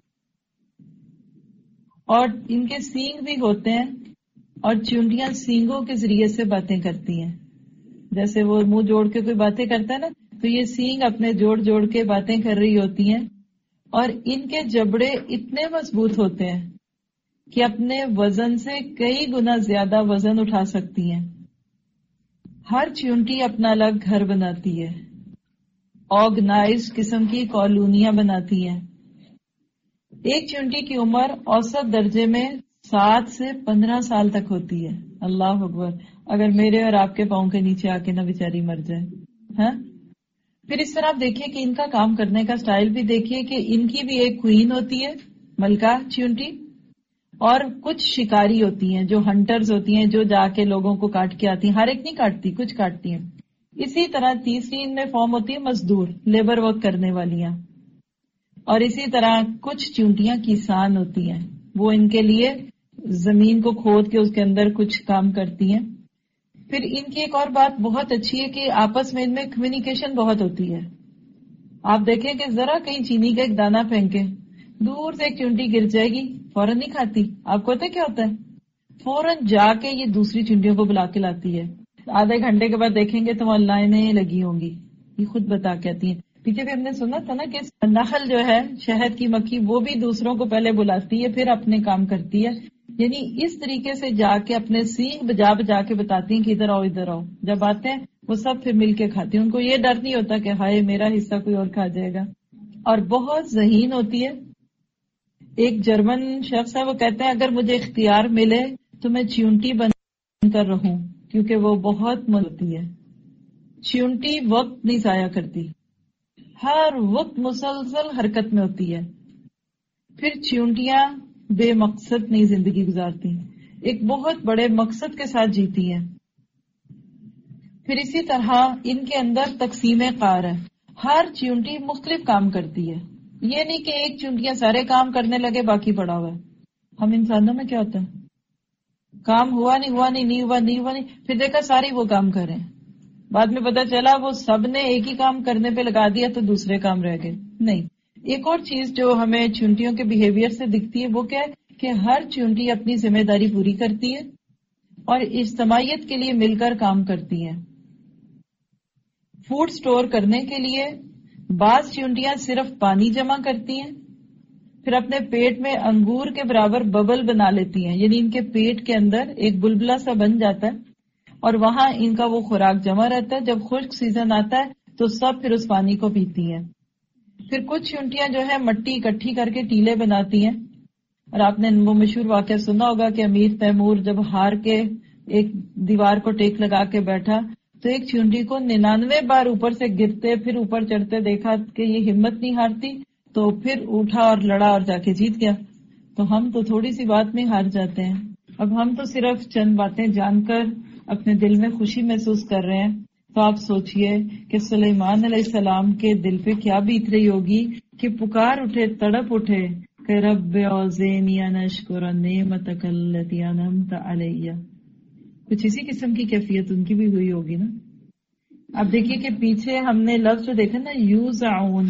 اور ان کے سینگ بھی ہوتے ہیں، اور چونٹیاں سینگوں کے ذریعے سے باتیں کرتی ہیں. جیسے وہ منہ جوڑ کے کوئی باتیں کرتا ہے نا، تو یہ سینگ اپنے جوڑ جوڑ کے باتیں کر رہی ہوتی ہیں. اور ان کے جبڑے اتنے مضبوط ہوتے ہیں کہ اپنے وزن سے کئی گنا زیادہ وزن اٹھا سکتی ہیں. ہر چونٹی اپنا الگ گھر بناتی ہے آرگنائزڈ قسم کی کالونیاں بناتی ہیں. ایک چیونٹی کی عمر اوسط درجے میں سات سے پندرہ سال تک ہوتی ہے. اللہ اکبر. اگر میرے اور آپ کے پاؤں کے نیچے آ کے نہ بیچاری مر جائے. ہاں پھر اس طرح آپ دیکھیے کہ ان کا کام کرنے کا سٹائل بھی دیکھیے کہ ان کی بھی ایک کوئین ہوتی ہے ملکہ چیونٹی, اور کچھ شکاری ہوتی ہیں جو ہنٹرز ہوتی ہیں جو جا کے لوگوں کو کاٹ کے آتی ہیں. ہر ایک نہیں کاٹتی, کچھ کاٹتی ہیں. اسی طرح تیسری ان میں فارم ہوتی ہے مزدور, لیبر ورک کرنے والیاں. اور اسی طرح کچھ چیونٹیاں کسان ہوتی ہیں, وہ ان کے لیے زمین کو کھود کے اس کے اندر کچھ کام کرتی ہیں. پھر ان کی ایک اور بات بہت اچھی ہے کہ آپس میں ان میں کمیونیکیشن بہت ہوتی ہے. آپ دیکھیں کہ ذرا کہیں چینی کا ایک دانہ پھینکے, دور سے ایک چیونٹی گر جائے گی, فوراً نہیں کھاتی. آپ کو پتہ کیا ہوتا ہے, فوراً جا کے یہ دوسری چیونٹیوں کو بلا کے لاتی ہے. آدھے گھنٹے کے بعد دیکھیں گے تو وہ لائنیں لگی ہوں گی, یہ خود بتا کے آتی ہیں. پیچھے بھی ہم نے سنا تھا نا کہ نحل جو ہے شہد کی مکھی, وہ بھی دوسروں کو پہلے بلاتی ہے پھر اپنے کام کرتی ہے. یعنی اس طریقے سے جا کے اپنے سینگ بجا بجا کے بتاتی ہیں کہ ادھر آؤ ادھر آؤ. جب آتے ہیں وہ سب پھر مل کے کھاتی ہیں. ان کو یہ ڈر نہیں ہوتا کہ ہائے میرا حصہ کوئی اور کھا جائے گا. اور بہت ذہین ہوتی ہے. ایک جرمن شخص ہے, وہ کہتے ہیں اگر مجھے اختیار ملے تو میں چیونٹی بن کر رہوں, کیونکہ وہ بہت ملتی ہے. چیونٹی وقت نہیں ضائع کرتی, ہر وقت مسلسل حرکت میں ہوتی ہے. پھر چیونٹیاں بے مقصد نہیں زندگی گزارتی, ایک بہت بڑے مقصد کے ساتھ جیتی ہیں. پھر اسی طرح ان کے اندر تقسیم کار ہے, ہر چیونٹی مختلف کام کرتی ہے. یہ نہیں کہ ایک چیونٹیاں سارے کام کرنے لگے باقی پڑا ہوا ہے. ہم انسانوں میں کیا ہوتا ہے, کام ہوا نہیں ہوا نہیں نہیں ہوا نہیں ہوا نہیں, پھر دیکھا ساری وہ کام کر رہے ہیں, بعد میں پتا چلا وہ سب نے ایک ہی کام کرنے پہ لگا دیا تو دوسرے کام رہ گئے. نہیں, ایک اور چیز جو ہمیں چیونٹیوں کے بیہیویئر سے دکھتی ہے وہ کیا ہے کہ ہر چیونٹی اپنی ذمہ داری پوری کرتی ہے اور اجتماعیت کے لیے مل کر کام کرتی ہے. فوڈ سٹور کرنے کے لیے بعض چیونٹیاں صرف پانی جمع کرتی ہیں, پھر اپنے پیٹ میں انگور کے برابر ببل بنا لیتی ہیں, یعنی ان کے پیٹ کے اندر ایک بلبلا سا بن جاتا ہے اور وہاں ان کا وہ خوراک جمع رہتا ہے. جب خشک سیزن آتا ہے تو سب پھر اس پانی کو پیتی ہیں. پھر کچھ چیونٹیاں جو ہے مٹی اکٹھی کر کے ٹیلے بناتی ہیں, اور آپ نے وہ مشہور واقعہ سنا ہوگا کہ امیر تیمور جب ہار کے ایک دیوار کو ٹیک لگا کے بیٹھا تو ایک چیونٹی کو ننانوے بار اوپر سے گرتے پھر اوپر چڑھتے دیکھا کہ یہ ہمت نہیں ہارتی, تو پھر اٹھا اور لڑا اور جا کے جیت گیا. تو ہم تو تھوڑی سی بات میں ہار جاتے ہیں. اب ہم تو صرف چند باتیں جان کر اپنے دل میں خوشی محسوس کر رہے ہیں. تو آپ سوچئے کہ سلیمان علیہ السلام کے دل پہ کیا بیت رہی ہوگی کہ پکار اٹھے, تڑپ اٹھے کہ رب اوزینی ان اشکر نعمتک التی انعمت علیہ. کچھ اسی قسم کی کیفیت ان کی بھی ہوئی ہوگی نا. اب دیکھیے کہ پیچھے ہم نے لفظ جو دیکھا نا یوزعون,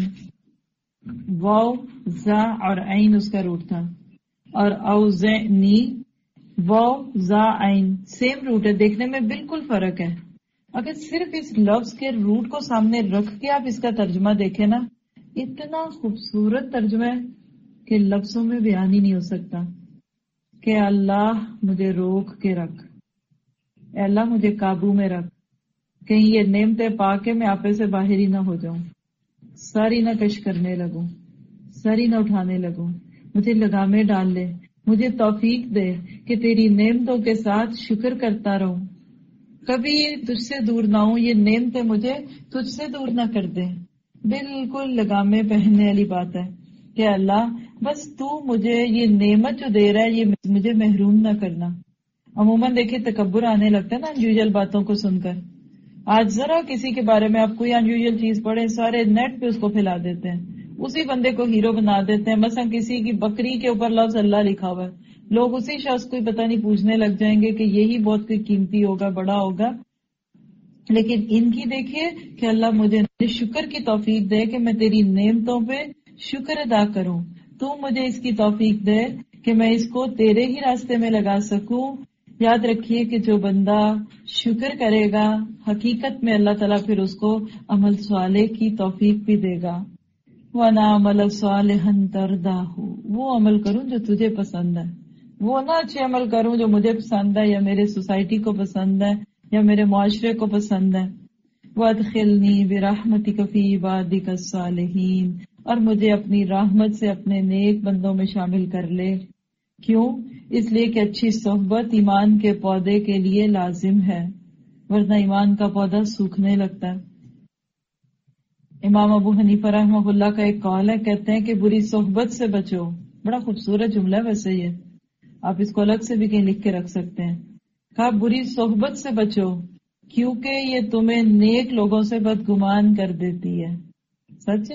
واو زا اور عین اس کا روٹ تھا, اور اوزعنی واو زا عین سیم روٹ ہے, دیکھنے میں بالکل فرق ہے. اگر صرف اس لفظ کے روٹ کو سامنے رکھ کے آپ اس کا ترجمہ دیکھیں نا, اتنا خوبصورت ترجمہ ہے کہ لفظوں میں بیان ہی نہیں ہو سکتا. کہ اللہ مجھے روک کے رکھ, اے اللہ مجھے قابو میں رکھ, کہیں یہ نعمتیں پا کے میں آپے سے باہر ہی نہ ہو جاؤں, ساری نہ کش کرنے لگوں, ساری نہ اٹھانے لگوں, مجھے لگامیں ڈال لے, مجھے توفیق دے کہ تیری نعمتوں کے ساتھ شکر کرتا رہوں, کبھی تجھ سے دور نہ ہوں, یہ نعمتیں مجھے تجھ سے دور نہ کر دیں. بالکل لگامیں پہننے والی بات ہے کہ اللہ بس تو مجھے یہ نعمت جو دے رہا ہے یہ مجھے محروم نہ کرنا. عموماً دیکھیں تکبر آنے لگتا ہے نا انیوژل باتوں کو سن کر. آج ذرا کسی کے بارے میں آپ کوئی انیوژل چیز پڑھیں, سارے نیٹ پہ اس کو پھیلا دیتے ہیں, اسی بندے کو ہیرو بنا دیتے ہیں. مثلا کسی کی بکری کے اوپر لفظ اللہ لکھا ہوا ہے, لوگ اسی شخص کو پتہ نہیں پوچھنے لگ جائیں گے کہ یہی بہت کوئی قیمتی ہوگا, بڑا ہوگا. لیکن ان کی دیکھیے کہ اللہ مجھے شکر کی توفیق دے کہ میں تیری نعمتوں پہ شکر ادا کروں, تو مجھے اس کی توفیق دے کہ میں اس کو تیرے ہی راستے میں لگا سکوں. یاد رکھیے کہ جو بندہ شکر کرے گا حقیقت میں اللہ تعالیٰ پھر اس کو عمل صالح کی توفیق بھی دے گا. وَنَا عَمَلَ صَالِحًا تَرْضَاهُ, وہ عمل کروں جو تجھے پسند ہے, وہ نہ اچھے عمل کروں جو مجھے پسند ہے یا میرے سوسائٹی کو پسند ہے یا میرے معاشرے کو پسند ہے. وادخلنی برحمتک فی عبادک الصالحین، اور مجھے اپنی رحمت سے اپنے نیک بندوں میں شامل کر لے۔ کیوں؟ اس لیے کہ اچھی صحبت ایمان کے پودے کے لیے لازم ہے، ورنہ ایمان کا پودا سوکھنے لگتا ہے۔ امام ابو حنیفہ رحمہ اللہ کا ایک قول ہے، کہتے ہیں کہ بری صحبت سے بچو۔ بڑا خوبصورت جملہ ہے ویسے یہ، آپ اس کو الگ سے بھی کہیں لکھ کے رکھ سکتے ہیں۔ کہا بری صحبت سے بچو کیونکہ یہ تمہیں نیک لوگوں سے بدگمان کر دیتی ہے۔ سچ ہے؟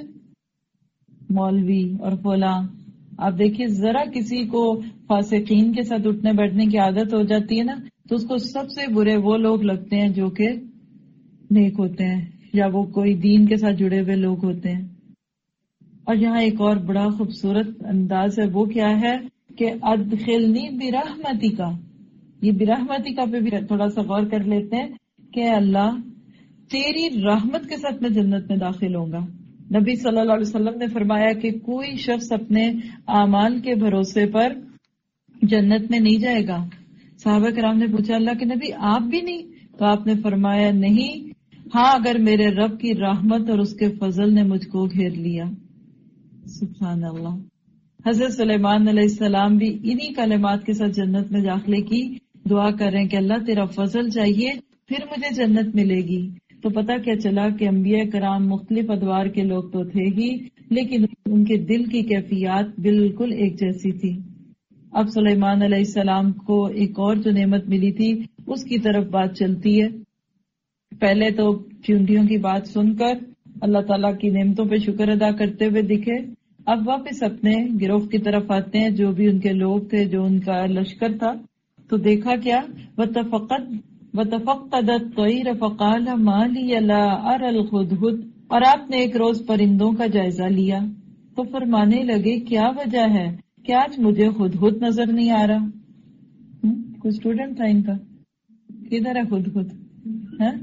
مولوی اور فلاں، آپ دیکھیے ذرا کسی کو فاسقین کے ساتھ اٹھنے بیٹھنے کی عادت ہو جاتی ہے نا، تو اس کو سب سے برے وہ لوگ لگتے ہیں جو کہ نیک ہوتے ہیں، یا وہ کوئی دین کے ساتھ جڑے ہوئے لوگ ہوتے ہیں۔ اور یہاں ایک اور بڑا خوبصورت انداز ہے، وہ کیا ہے کہ ادخلنی برحمتک، یہ برحمتک پہ بھی تھوڑا سا غور کر لیتے ہیں کہ اللہ تیری رحمت کے ساتھ میں جنت میں داخل ہوں گا۔ نبی صلی اللہ علیہ وسلم نے فرمایا کہ کوئی شخص اپنے اعمال کے بھروسے پر جنت میں نہیں جائے گا۔ صحابہ کرام نے پوچھا اللہ کے نبی آپ بھی نہیں؟ تو آپ نے فرمایا نہیں، ہاں اگر میرے رب کی رحمت اور اس کے فضل نے مجھ کو گھیر لیا۔ سبحان اللہ۔ حضرت سلیمان علیہ السلام بھی انہی کلمات کے ساتھ جنت میں داخلے کی دعا کر رہے ہیں کہ اللہ تیرا فضل چاہیے پھر مجھے جنت ملے گی۔ تو پتہ کیا چلا کہ انبیاء کرام مختلف ادوار کے لوگ تو تھے ہی، لیکن ان کے دل کی کیفیات بالکل ایک جیسی تھی۔ اب سلیمان علیہ السلام کو ایک اور جو نعمت ملی تھی اس کی طرف بات چلتی ہے۔ پہلے تو چونٹیوں کی بات سن کر اللہ تعالیٰ کی نعمتوں پہ شکر ادا کرتے ہوئے دکھے، اب واپس اپنے گروہ کی طرف آتے ہیں جو بھی ان کے لوگ تھے، جو ان کا لشکر تھا۔ تو دیکھا کیا، وَتَفَقَّدْ وَتَفَقَّدَ الطَّيْرَ فَقَالَ مَا لِيَ لَا أَرَى الْهُدْهُدْ، اور آپ نے ایک روز پرندوں کا جائزہ لیا تو فرمانے لگے کیا وجہ ہے کہ آج مجھے ہدہد نظر نہیں آ رہا۔ کوئی اسٹوڈنٹ تھا ان کا، کدھر ہے ہدہد؟ ہے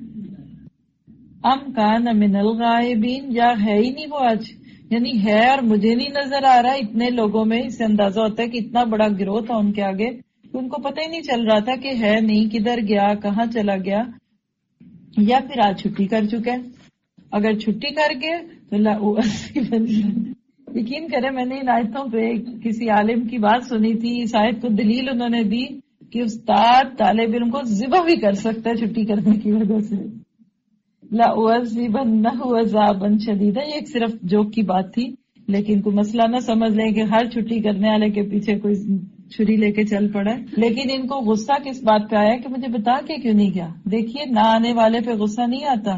ام کان من الغائبین، یا ہے ہی نہیں وہ آج، یعنی ہے اور مجھے نہیں نظر آ رہا۔ اتنے لوگوں میں اس سے اندازہ ہوتا ہے کہ اتنا بڑا گروہ تھا ان کے آگے، ان کو پتہ ہی نہیں چل رہا تھا کہ ہے نہیں، کدھر گیا، کہاں چلا گیا، یا پھر آج چھٹی کر چکا ہے۔ اگر چھٹی کر گئے تو یقین کرے میں نے ان آیتوں پہ کسی عالم کی بات سنی تھی، اس آیت کو دلیل انہوں نے دی کہ استاد طالب علم کو ذبح بھی کر سکتا ہے چھٹی کرنے کی وجہ سے۔ لَأُعَذِّبَنَّهُ عَذَابًا شَدِيدًا، یہ ایک صرف جوک کی بات تھی، لیکن کوئی مسئلہ نہ سمجھ لیں کہ ہر چھٹی کرنے والے کے پیچھے کوئی چھری لے کے چل پڑا ہے۔ لیکن ان کو غصہ کس بات پہ آیا کہ مجھے بتا کے کیوں نہیں گیا؟ دیکھیے نہ آنے والے پہ غصہ نہیں آتا،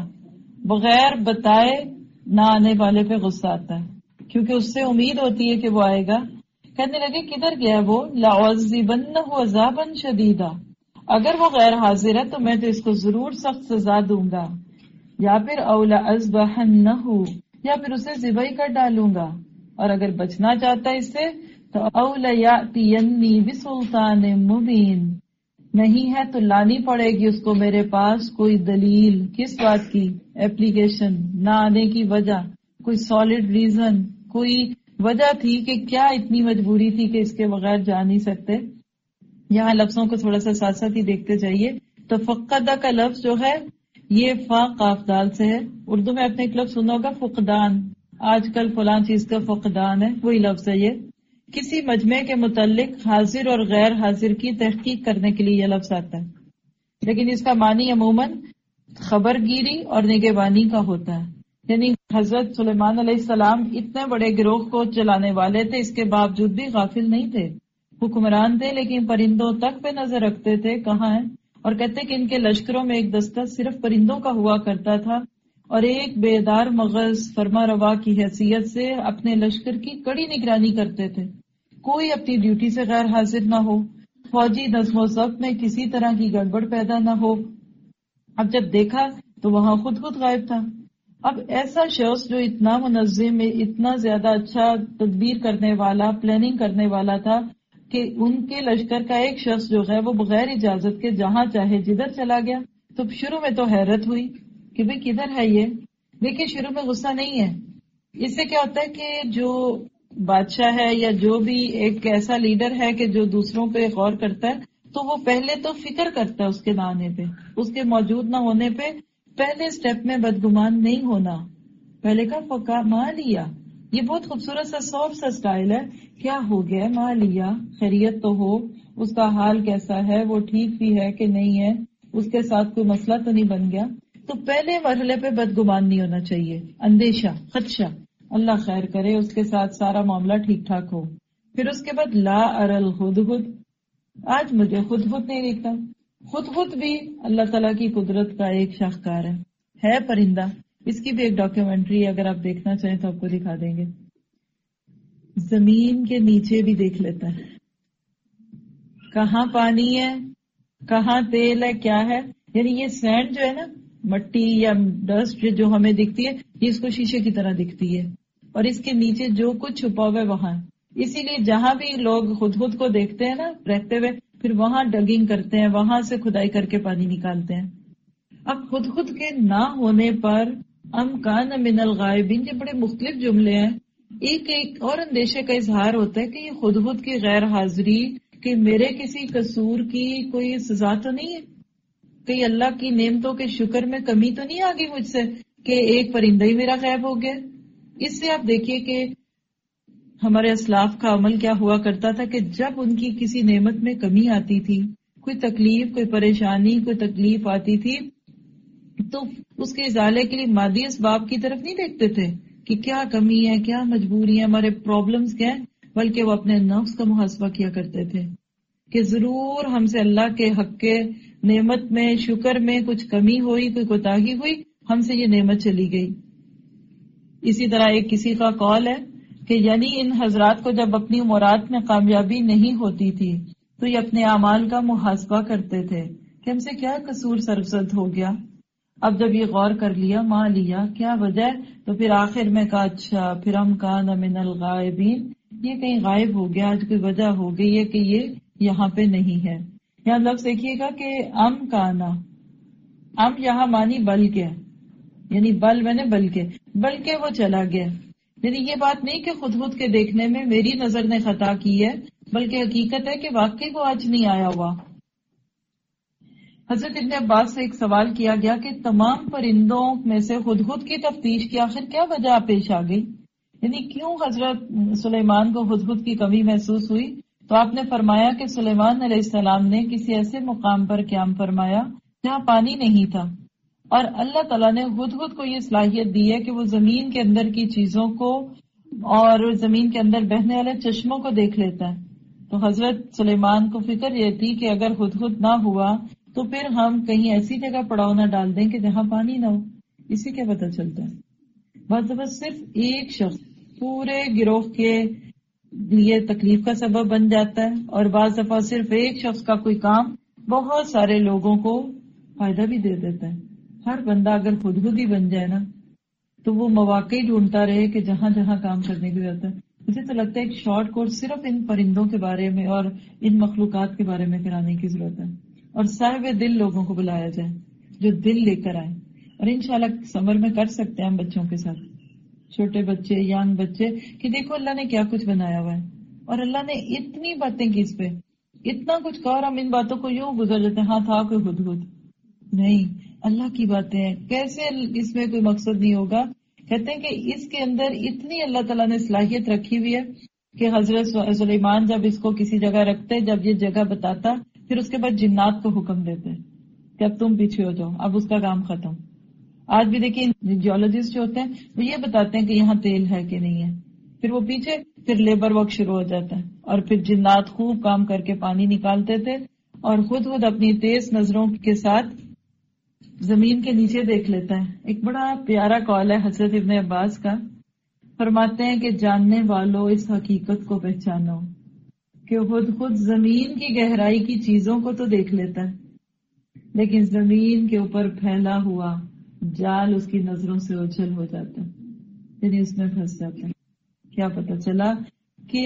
بغیر بتائے نہ آنے والے پہ غصہ آتا ہے، کیونکہ اس سے امید ہوتی ہے کہ وہ آئے گا۔ کہنے لگے کدھر گیا وہ؟ لَأُعَذِّبَنَّهُ عَذَابًا شَدِيدًا، اگر وہ غیر حاضر ہے تو میں تو اس کو ضرور سخت سزا دوں گا، یا پھر او لَأَذْبَحَنَّهُ، یا پھر اسے ذبح کر ڈالوں گا، اور اگر بچنا چاہتا ہے اس سے تو او لَيَأْتِيَنِّي بِسُلْطَانٍ مُبِينٍ، نہیں ہے تو لانی پڑے گی اس کو میرے پاس کوئی دلیل۔ کس بات کی؟ اپلیکیشن، نہ آنے کی وجہ، کوئی سالڈ ریزن، کوئی وجہ تھی کہ کیا اتنی مجبوری تھی کہ اس کے بغیر جا نہیں سکتے۔ یہاں لفظوں کو تھوڑا سا ساتھ ساتھ ہی دیکھتے جائیے۔ تو فقدہ کا لفظ جو ہے یہ فا قاف دال سے ہے۔ اردو میں آپ نے ایک لفظ سنا ہوگا فقدان، آج کل فلاں چیز کا فقدان ہے، وہی لفظ ہے یہ۔ کسی مجمع کے متعلق حاضر اور غیر حاضر کی تحقیق کرنے کے لیے یہ لفظ آتا ہے، لیکن اس کا معنی عموماً خبر گیری اور نگہبانی کا ہوتا ہے۔ یعنی حضرت سلیمان علیہ السلام اتنے بڑے گروہ کو چلانے والے تھے، اس کے باوجود بھی غافل نہیں تھے، حکمران تھے، لیکن پرندوں تک پہ نظر رکھتے تھے کہاں ہیں، اور کہتے کہ ان کے لشکروں میں ایک دستہ صرف پرندوں کا ہوا کرتا تھا، اور ایک بیدار مغز فرما روا کی حیثیت سے اپنے لشکر کی کڑی نگرانی کرتے تھے، کوئی اپنی ڈیوٹی سے غیر حاضر نہ ہو، فوجی نظم و ضبط میں کسی طرح کی گڑبڑ پیدا نہ ہو۔ اب جب دیکھا تو وہاں خود خود غائب تھا۔ اب ایسا شخص جو اتنا منظم، اتنا زیادہ اچھا تدبیر کرنے والا، پلاننگ کرنے والا تھا کہ ان کے لشکر کا ایک شخص جو ہے وہ بغیر اجازت کے جہاں چاہے جدھر چلا گیا، تو شروع میں تو حیرت ہوئی کہ بھئی کدھر ہے یہ، لیکن شروع میں غصہ نہیں ہے۔ اس سے کیا ہوتا ہے کہ جو بادشاہ ہے یا جو بھی ایک ایسا لیڈر ہے کہ جو دوسروں پہ غور کرتا ہے، تو وہ پہلے تو فکر کرتا ہے اس کے نہ آنے پہ، اس کے موجود نہ ہونے پہ پہلے سٹیپ میں بدگمان نہیں ہونا. پہلے کا فقا ماں لیا، یہ بہت خوبصورت سا سافٹ سا سٹائل ہے. کیا ہو گیا ماں لیا، خیریت تو ہو، اس کا حال کیسا ہے، وہ ٹھیک بھی ہے کہ نہیں ہے، اس کے ساتھ کوئی مسئلہ تو نہیں بن گیا. تو پہلے مرحلے پہ بدگمان نہیں ہونا چاہیے، اندیشہ، خدشہ، اللہ خیر کرے اس کے ساتھ سارا معاملہ ٹھیک ٹھاک ہو. پھر اس کے بعد لا ارل خود خود، آج مجھے خود خود نہیں دکھتا. خود خود بھی اللہ تعالیٰ کی قدرت کا ایک شاہکار ہے ہے پرندہ. اس کی بھی ایک ڈاکیومنٹری اگر آپ دیکھنا چاہیں تو آپ کو دکھا دیں گے. زمین کے نیچے بھی دیکھ لیتا ہے کہاں پانی ہے، کہاں تیل ہے، کیا ہے. یعنی یہ سینڈ جو ہے نا، مٹی یا ڈسٹ جو ہمیں دکھتی ہے، یہ اس کو شیشے کی طرح دکھتی ہے، اور اس کے نیچے جو کچھ چھپا ہوا ہے وہاں. اسی لیے جہاں بھی لوگ خود خود کو دیکھتے ہیں نا رہتے ہوئے، پھر وہاں ڈگنگ کرتے ہیں، وہاں سے کھدائی کر کے پانی نکالتے ہیں. اب خود خود کے نہ ہونے پر ام کان من الغائبین، یہ بڑے مختلف جملے ہیں. ایک ایک اور اندیشے کا اظہار ہوتا ہے کہ یہ خود خود کی غیر حاضری، کہ میرے کسی قصور کی کوئی سزا تو نہیں ہے، کہ اللہ کی نعمتوں کے شکر میں کمی تو نہیں آ گئی مجھ سے کہ ایک پرندہ ہی میرا غائب ہو گیا. اس سے آپ دیکھیے کہ ہمارے اسلاف کا عمل کیا ہوا کرتا تھا کہ جب ان کی کسی نعمت میں کمی آتی تھی، کوئی تکلیف، کوئی پریشانی، کوئی تکلیف آتی تھی، تو اس کے ازالے کے لیے مادی اسباب کی طرف نہیں دیکھتے تھے کہ کیا کمی ہے، کیا مجبوری ہے، ہمارے پرابلمز کیا ہیں، بلکہ وہ اپنے نفس کا محاسبہ کیا کرتے تھے کہ ضرور ہم سے اللہ کے حق کے نعمت میں، شکر میں کچھ کمی ہوئی، کوئی کوتاہی ہوئی، ہم سے یہ نعمت چلی گئی. اسی طرح ایک کسی کا قول ہے کہ یعنی ان حضرات کو جب اپنی مراد میں کامیابی نہیں ہوتی تھی تو یہ اپنے اعمال کا محاسبہ کرتے تھے کہ ہم سے کیا قصور سرزد ہو گیا. اب جب یہ غور کر لیا، ماں لیا کیا وجہ، تو پھر آخر میں کہا اچھا پھر ہم کان من الغائبین، یہ کہیں غائب ہو گیا، آج کوئی وجہ ہو گئی ہے کہ یہ یہاں پہ نہیں ہے. یہاں لفظ دیکھیے گا کہ ام کانا، ام یہاں مانی بلکہ، یعنی بل میں نے بلکہ بلکہ وہ چلا گیا. یعنی یہ بات نہیں کہ خود خود کے دیکھنے میں میری نظر نے خطا کی ہے، بلکہ حقیقت ہے کہ واقعی وہ آج نہیں آیا ہوا. حضرت ابن عباس سے ایک سوال کیا گیا کہ تمام پرندوں میں سے خود خود کی تفتیش کی آخر کیا وجہ پیش آ گئی، یعنی کیوں حضرت سلیمان کو خود خود کی کمی محسوس ہوئی. تو آپ نے فرمایا کہ سلیمان علیہ السلام نے کسی ایسے مقام پر قیام فرمایا جہاں پانی نہیں تھا، اور اللہ تعالیٰ نے خود خود کو یہ صلاحیت دی ہے کہ وہ زمین کے اندر کی چیزوں کو اور زمین کے اندر بہنے والے چشموں کو دیکھ لیتا ہے. تو حضرت سلیمان کو فکر یہ تھی کہ اگر خود خود نہ ہوا تو پھر ہم کہیں ایسی جگہ پڑاؤ نہ ڈال دیں کہ جہاں پانی نہ ہو. اسی کے پتہ چلتا ہے بعض دفعہ صرف ایک شخص پورے گروہ کے لیے تکلیف کا سبب بن جاتا ہے، اور بعض دفعہ صرف ایک شخص کا کوئی کام بہت سارے لوگوں کو فائدہ بھی دے دیتا ہے. ہر بندہ اگر خود خود ہی بن جائے نا تو وہ مواقع ہی ڈھونڈتا رہے کہ جہاں جہاں کام کرنے کی ضرورت ہے. مجھے تو لگتا ہے ایک شارٹ کورس صرف ان پرندوں کے بارے میں اور ان مخلوقات کے بارے میں کرانے کی ضرورت ہے، اور صاحب دل لوگوں کو بلایا جائے جو دل لے کر آئے. اور انشاءاللہ سمر میں کر سکتے ہیں ہم بچوں کے ساتھ، چھوٹے بچے، ینگ بچے، کہ دیکھو اللہ نے کیا کچھ بنایا ہوا ہے، اور اللہ نے اتنی باتیں کی اس پہ، اتنا کچھ کہا، اور ہم ان باتوں کو یوں گزر جاتے ہیں، ہاں تھا کوئی خود خود نہیں، اللہ کی باتیں ہیں، کیسے اس میں کوئی مقصد نہیں ہوگا. کہتے ہیں کہ اس کے اندر اتنی اللہ تعالیٰ نے صلاحیت رکھی ہوئی ہے کہ حضرت سلیمان جب اس کو کسی جگہ رکھتے، جب یہ جگہ بتاتا، پھر اس کے بعد جنات کو حکم دیتے کہ اب تم پیچھے ہو جاؤ، اب اس کا کام ختم. آج بھی دیکھیں جیولوجسٹ جو ہوتے ہیں وہ یہ بتاتے ہیں کہ یہاں تیل ہے کہ نہیں ہے، پھر وہ پیچھے، پھر لیبر ورک شروع ہو جاتا ہے، اور پھر جنات خوب کام کر کے پانی نکالتے تھے، اور خود خود اپنی تیز نظروں کے ساتھ زمین کے نیچے دیکھ لیتا ہے. ایک بڑا پیارا قول ہے حضرت ابن عباس کا، فرماتے ہیں کہ جاننے والوں اس حقیقت کو پہچانو کہ خود خود زمین کی گہرائی کی چیزوں کو تو دیکھ لیتا ہے، لیکن زمین کے اوپر پھیلا ہوا جال اس کی نظروں سے اوجھل ہو جاتا ہے، یعنی اس میں پھنس جاتا ہے. کیا پتہ چلا کہ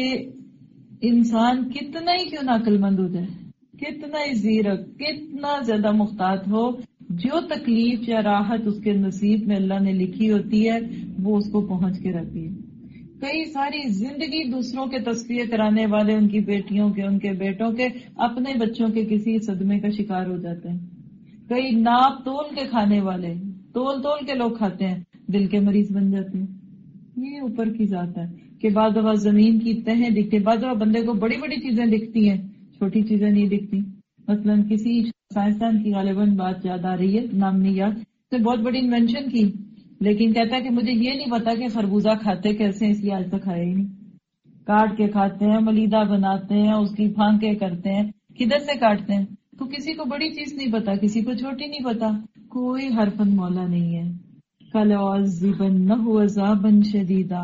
انسان کتنا ہی کیوں نہ عقل مند ہو جائے، کتنا ہی زیرک، کتنا زیادہ محتاط ہو، جو تکلیف یا راحت اس کے نصیب میں اللہ نے لکھی ہوتی ہے وہ اس کو پہنچ کے رہتی ہے. کئی ساری زندگی دوسروں کے تصفیے کرانے والے، ان کی بیٹیوں کے، ان کے بیٹوں کے، اپنے بچوں کے کسی صدمے کا شکار ہو جاتے ہیں. کئی ناپ تول کے کھانے والے تول تول کے لوگ کھاتے ہیں، دل کے مریض بن جاتے ہیں. یہ اوپر کی ذات ہے کہ بعض دفعہ زمین کی تہیں دکھتی، بعض دفعہ بندے کو بڑی بڑی چیزیں دکھتی ہیں، چھوٹی چیزیں نہیں دکھتی. مثلا کسی سائنسدان کی غالباً بات یاد آ رہی ہے، نام نہیں یاد، اس نے بہت بڑی انوینشن کی، لیکن کہتا ہے کہ مجھے یہ نہیں پتا کہ خربوزہ کھاتے کیسے ہیں، اس لیے آج تک کھایا ہی نہیں. کاٹ کے کھاتے ہیں، ملیدہ بناتے ہیں، اس کی پھانکیں کرتے ہیں، کدھر سے کاٹتے ہیں. تو کسی کو بڑی چیز نہیں پتا، کسی کو چھوٹی نہیں پتا، کوئی حرفن مولا نہیں ہے. کَلَعَذِّبَنَّهُ عَذَابًا شَدِيدًا،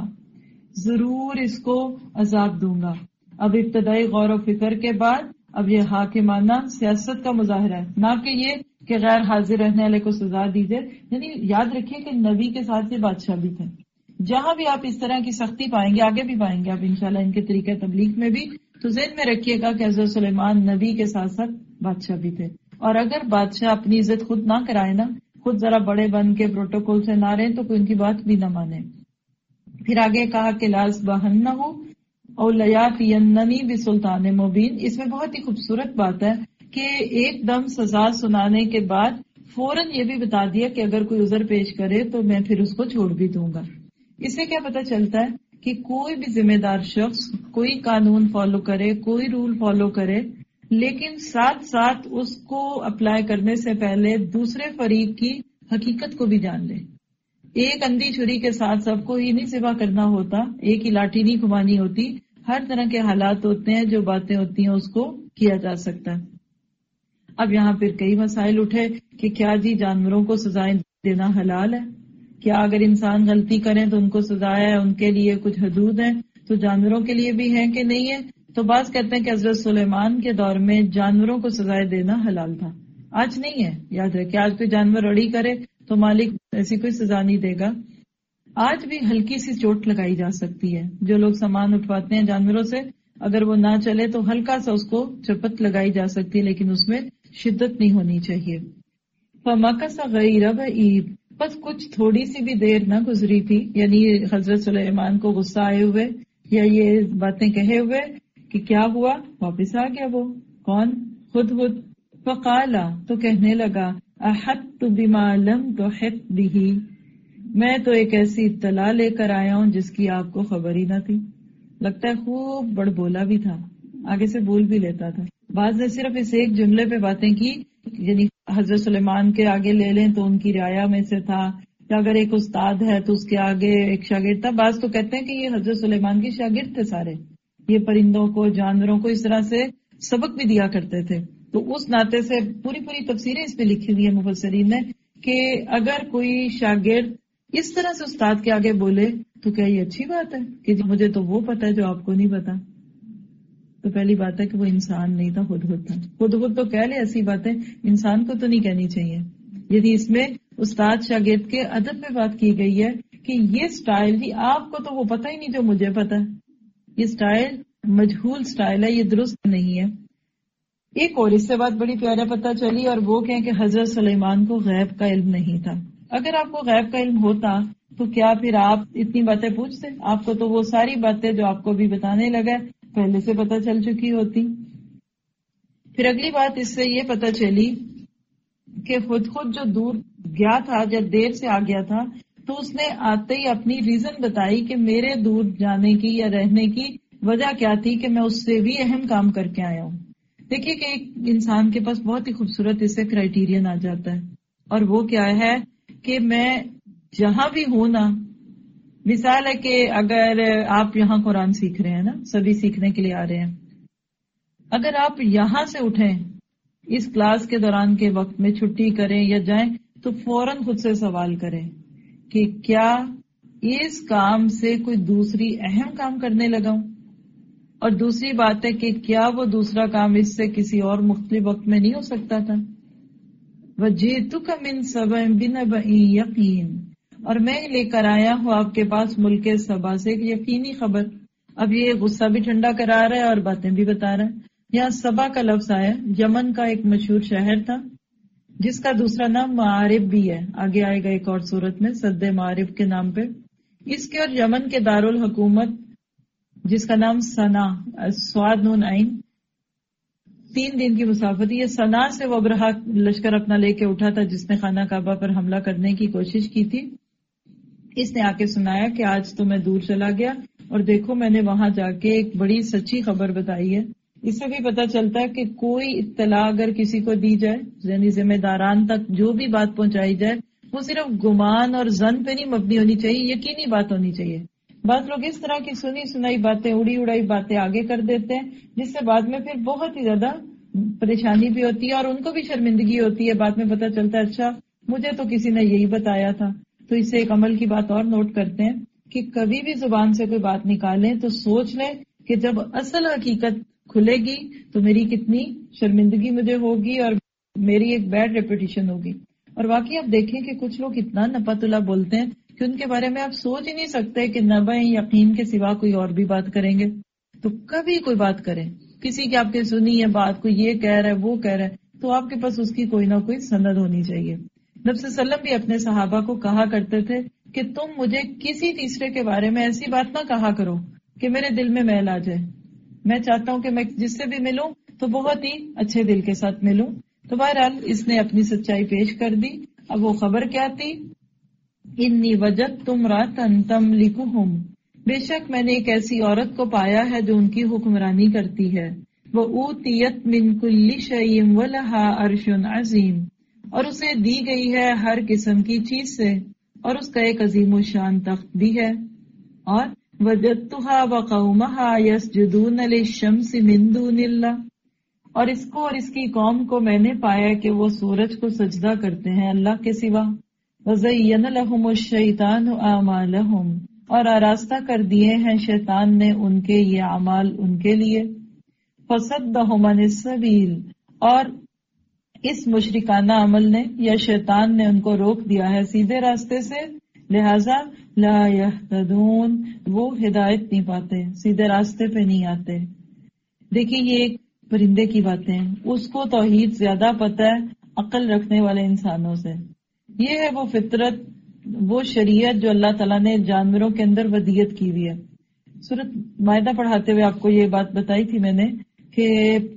ضرور اس کو عذاب دوں گا. اب ابتدائی غور و فکر کے بعد اب یہ حاکمانہ سیاست کا مظاہرہ ہے، نہ کہ یہ کہ غیر حاضر رہنے والے کو سزا دیجیے. یعنی یاد رکھیے کہ نبی کے ساتھ یہ بادشاہ بھی تھے. جہاں بھی آپ اس طرح کی سختی پائیں گے، آگے بھی پائیں گے آپ انشاءاللہ ان کے طریقہ تبلیغ میں بھی، تو ذہن میں رکھیے گا کہ حضرت سلیمان نبی کے ساتھ ساتھ بادشاہ بھی تھے. اور اگر بادشاہ اپنی عزت خود نہ کرائے نا، خود ذرا بڑے بن کے پروٹوکول سے نہ رہیں، تو کوئی ان کی بات بھی نہ مانے. پھر آگے کہا کہ لاس بہن ہو اور لیاتیننی بسلطان مبین. اس میں بہت ہی خوبصورت بات ہے کہ ایک دم سزا سنانے کے بعد فوراً یہ بھی بتا دیا کہ اگر کوئی عذر پیش کرے تو میں پھر اس کو چھوڑ بھی دوں گا. اس سے کیا پتہ چلتا ہے کہ کوئی بھی ذمہ دار شخص کوئی قانون فالو کرے، کوئی رول فالو کرے، لیکن ساتھ ساتھ اس کو اپلائی کرنے سے پہلے دوسرے فریق کی حقیقت کو بھی جان لے. ایک اندھی چھری کے ساتھ سب کو ہی نہیں سوا کرنا ہوتا، ایک ہی لاٹھی نہیں گھمانی ہوتی. ہر طرح کے حالات ہوتے ہیں، جو باتیں ہوتی ہیں اس کو کیا جا سکتا ہے. اب یہاں پھر کئی مسائل اٹھے کہ کیا جی جانوروں کو سزائیں دینا حلال ہے؟ کیا اگر انسان غلطی کریں تو ان کو سزا ہے، ان کے لیے کچھ حدود ہیں، تو جانوروں کے لیے بھی ہیں کہ نہیں ہے؟ تو بعض کہتے ہیں کہ حضرت سلیمان کے دور میں جانوروں کو سزائیں دینا حلال تھا، آج نہیں ہے. یاد رکھیں آج کوئی جانور اڑی کرے تو مالک ایسی کوئی سزا نہیں دے گا. آج بھی ہلکی سی چوٹ لگائی جا سکتی ہے. جو لوگ سامان اٹھواتے ہیں جانوروں سے، اگر وہ نہ چلے تو ہلکا سا اس کو چپت لگائی جا سکتی ہے، لیکن اس میں شدت نہیں ہونی چاہیے. فَمَكَثَ غَيْرَ بَعِيدٍ، بس کچھ تھوڑی سی بھی دیر نہ گزری تھی، یعنی حضرت سلیمان کو غصہ آئے ہوئے یا یہ باتیں کہے ہوئے کہ کیا ہوا، واپس آ گیا. وہ کون؟ خود خود. فَقَالَ، تو کہنے لگا، أَحَطْتُ بِمَا لَمْ تُحِطْ بِهِ، میں تو ایک ایسی اطلاع لے کر آیا ہوں جس کی آپ کو خبر ہی نہ تھی. لگتا ہے خوب بڑ بولا بھی تھا، آگے سے بول بھی لیتا تھا. بعض نے صرف اس ایک جملے پہ باتیں کی، یعنی حضرت سلیمان کے آگے لے لیں تو ان کی رعایا میں سے تھا، یا اگر ایک استاد ہے تو اس کے آگے ایک شاگرد تھا. بعض تو کہتے ہیں کہ یہ حضرت سلیمان کے شاگرد تھے سارے، یہ پرندوں کو جانوروں کو اس طرح سے سبق بھی دیا کرتے تھے. تو اس ناطے سے پوری پوری تفسیریں اس پہ لکھی ہوئی ہیں مفسرین نے کہ اگر کوئی شاگرد اس طرح سے استاد کے آگے بولے تو کیا یہ اچھی بات ہے کہ مجھے تو وہ پتا ہے جو آپ کو نہیں پتا. تو پہلی بات ہے کہ وہ انسان نہیں تھا، خود خود تھا. خود خود تو کہہ لے ایسی باتیں، انسان کو تو نہیں کہنی چاہیے. یعنی اس میں استاد شاگرد کے ادب پہ بات کی گئی ہے کہ یہ سٹائل جی آپ کو تو وہ پتہ ہی نہیں جو مجھے پتا ہے. یہ سٹائل مجہول سٹائل ہے، یہ درست نہیں ہے. ایک اور اس سے بات بڑی پیارا پتہ چلی، اور وہ کہیں کہ حضرت سلیمان کو غیب کا علم نہیں تھا. اگر آپ کو غیب کا علم ہوتا تو کیا پھر آپ اتنی باتیں پوچھتے؟ آپ کو تو وہ ساری باتیں جو آپ کو بھی بتانے لگا پہلے سے پتہ چل چکی ہوتی. پھر اگلی بات اس سے یہ پتہ چلی کہ خود خود جو دور گیا تھا، جب دیر سے آ گیا تھا، تو اس نے آتے ہی اپنی ریزن بتائی کہ میرے دور جانے کی یا رہنے کی وجہ کیا تھی کہ میں اس سے بھی اہم کام کر کے آیا ہوں. دیکھیے کہ ایک انسان کے پاس بہت ہی خوبصورت اس سے کرائیٹیرین آ جاتا ہے، اور وہ کیا ہے کہ میں جہاں بھی ہوں نا، مثال ہے کہ اگر آپ یہاں قرآن سیکھ رہے ہیں نا، سبھی سیکھنے کے لیے آ رہے ہیں، اگر آپ یہاں سے اٹھیں اس کلاس کے دوران کے وقت میں چھٹی کریں یا جائیں تو فوراً خود سے سوال کریں کہ کیا اس کام سے کوئی دوسری اہم کام کرنے لگا ہوں، اور دوسری بات ہے کہ کیا وہ دوسرا کام اس سے کسی اور مختلف وقت میں نہیں ہو سکتا تھا. وَجِئْتُكَ مِنْ سَبَإٍ بِنَبَإٍ یقین، اور میں لے کر آیا ہوں آپ کے پاس ملک سبا سے ایک یقینی خبر. اب یہ غصہ بھی ٹھنڈا کرا رہا ہے اور باتیں بھی بتا رہا ہے. یہاں سبا کا لفظ آیا، یمن کا ایک مشہور شہر تھا جس کا دوسرا نام معارب بھی ہے، آگے آئے گا ایک اور صورت میں سد معارب کے نام پہ. اس کے اور یمن کے دارالحکومت جس کا نام سنا، سواد نون عین، تین دن کی مسافت. یہ صنعاء سے وہ ابرہا لشکر اپنا لے کے اٹھا تھا جس نے خانہ کعبہ پر حملہ کرنے کی کوشش کی تھی. اس نے آ کے سنایا کہ آج تو میں دور چلا گیا اور دیکھو میں نے وہاں جا کے ایک بڑی سچی خبر بتائی ہے. اس سے بھی پتہ چلتا ہے کہ کوئی اطلاع اگر کسی کو دی جائے, یعنی ذمہ داران تک جو بھی بات پہنچائی جائے, وہ صرف گمان اور ظن پہ نہیں مبنی ہونی چاہیے, یقینی بات ہونی چاہیے. بعض لوگ اس طرح کی سنی سنائی باتیں, اڑی اڑائی باتیں آگے کر دیتے ہیں, جس سے بعد میں پھر بہت ہی زیادہ پریشانی بھی ہوتی ہے اور ان کو بھی شرمندگی ہوتی ہے. بعد میں پتہ چلتا ہے اچھا مجھے تو کسی نے یہی بتایا تھا. تو اس سے ایک عمل کی بات اور نوٹ کرتے ہیں کہ کبھی بھی زبان سے کوئی بات نکالیں تو سوچ لیں کہ جب اصل حقیقت کھلے گی تو میری کتنی شرمندگی مجھے ہوگی اور میری ایک بیڈ ریپوٹیشن ہوگی. اور واقعی آپ دیکھیں کہ کچھ لوگ اتنا نپتلا بولتے ہیں کہ ان کے بارے میں آپ سوچ ہی نہیں سکتے کہ نبع یقین کے سوا کوئی اور بھی بات کریں گے. تو کبھی کوئی بات کریں, کسی کی آپ کے سنی ہے بات, کوئی یہ کہہ رہا ہے وہ کہہ رہا ہے, تو آپ کے پاس اس کی کوئی نہ کوئی سند ہونی چاہیے. نبی صلی اللہ علیہ وسلم بھی اپنے صحابہ کو کہا کرتے تھے کہ تم مجھے کسی تیسرے کے بارے میں ایسی بات نہ کہا کرو کہ میرے دل میں میل آ جائے. میں چاہتا ہوں کہ میں جس سے بھی ملوں تو بہت ہی اچھے دل کے ساتھ ملوں. تو بہرحال اس نے اپنی سچائی پیش کر دی. اب وہ خبر کیا تھی؟ انی وجدت امرأۃ تملکہم, بے شک میں نے ایک ایسی عورت کو پایا ہے جو ان کی حکمرانی کرتی ہے. وَأُوتِیَتْ مِنْ كُلِّ شَيْءٍ وَلَهَا عَرْشٌ عَظِیمٌ, اور اسے دی گئی ہے ہر قسم کی چیز سے اور اس کا ایک عظیم و شان تخت بھی ہے. اور وَجَدْتُهَا وَقَوْمَهَا يَسْجُدُونَ لِلشَّمْسِ مِن دُونِ اللَّهِ, اور اس کو اور اس کی قوم کو میں نے پایا کہ وہ سورج کو سجدہ کرتے ہیں اللہ کے سوا. وَزَيَّنَ لَهُمُ الشَّيْطَانُ أَعْمَالَهُمْ, اور آراستہ کر دیے ہیں شیطان نے ان کے یہ اعمال ان کے لیے. فَصَدَّهُمْ عَنِ السَّبِيلِ, اور اس مشرکانہ عمل نے یا شیطان نے ان کو روک دیا ہے سیدھے راستے سے, لہذا لا يهتدون, وہ ہدایت نہیں پاتے, سیدھے راستے پہ نہیں آتے. دیکھیے یہ ایک پرندے کی باتیں ہیں, اس کو توحید زیادہ پتہ ہے عقل رکھنے والے انسانوں سے. یہ ہے وہ فطرت, وہ شریعت جو اللہ تعالیٰ نے جانوروں کے اندر ودیت کی ہوئی ہے. سورۃ مائدہ پڑھاتے ہوئے آپ کو یہ بات بتائی تھی میں نے کہ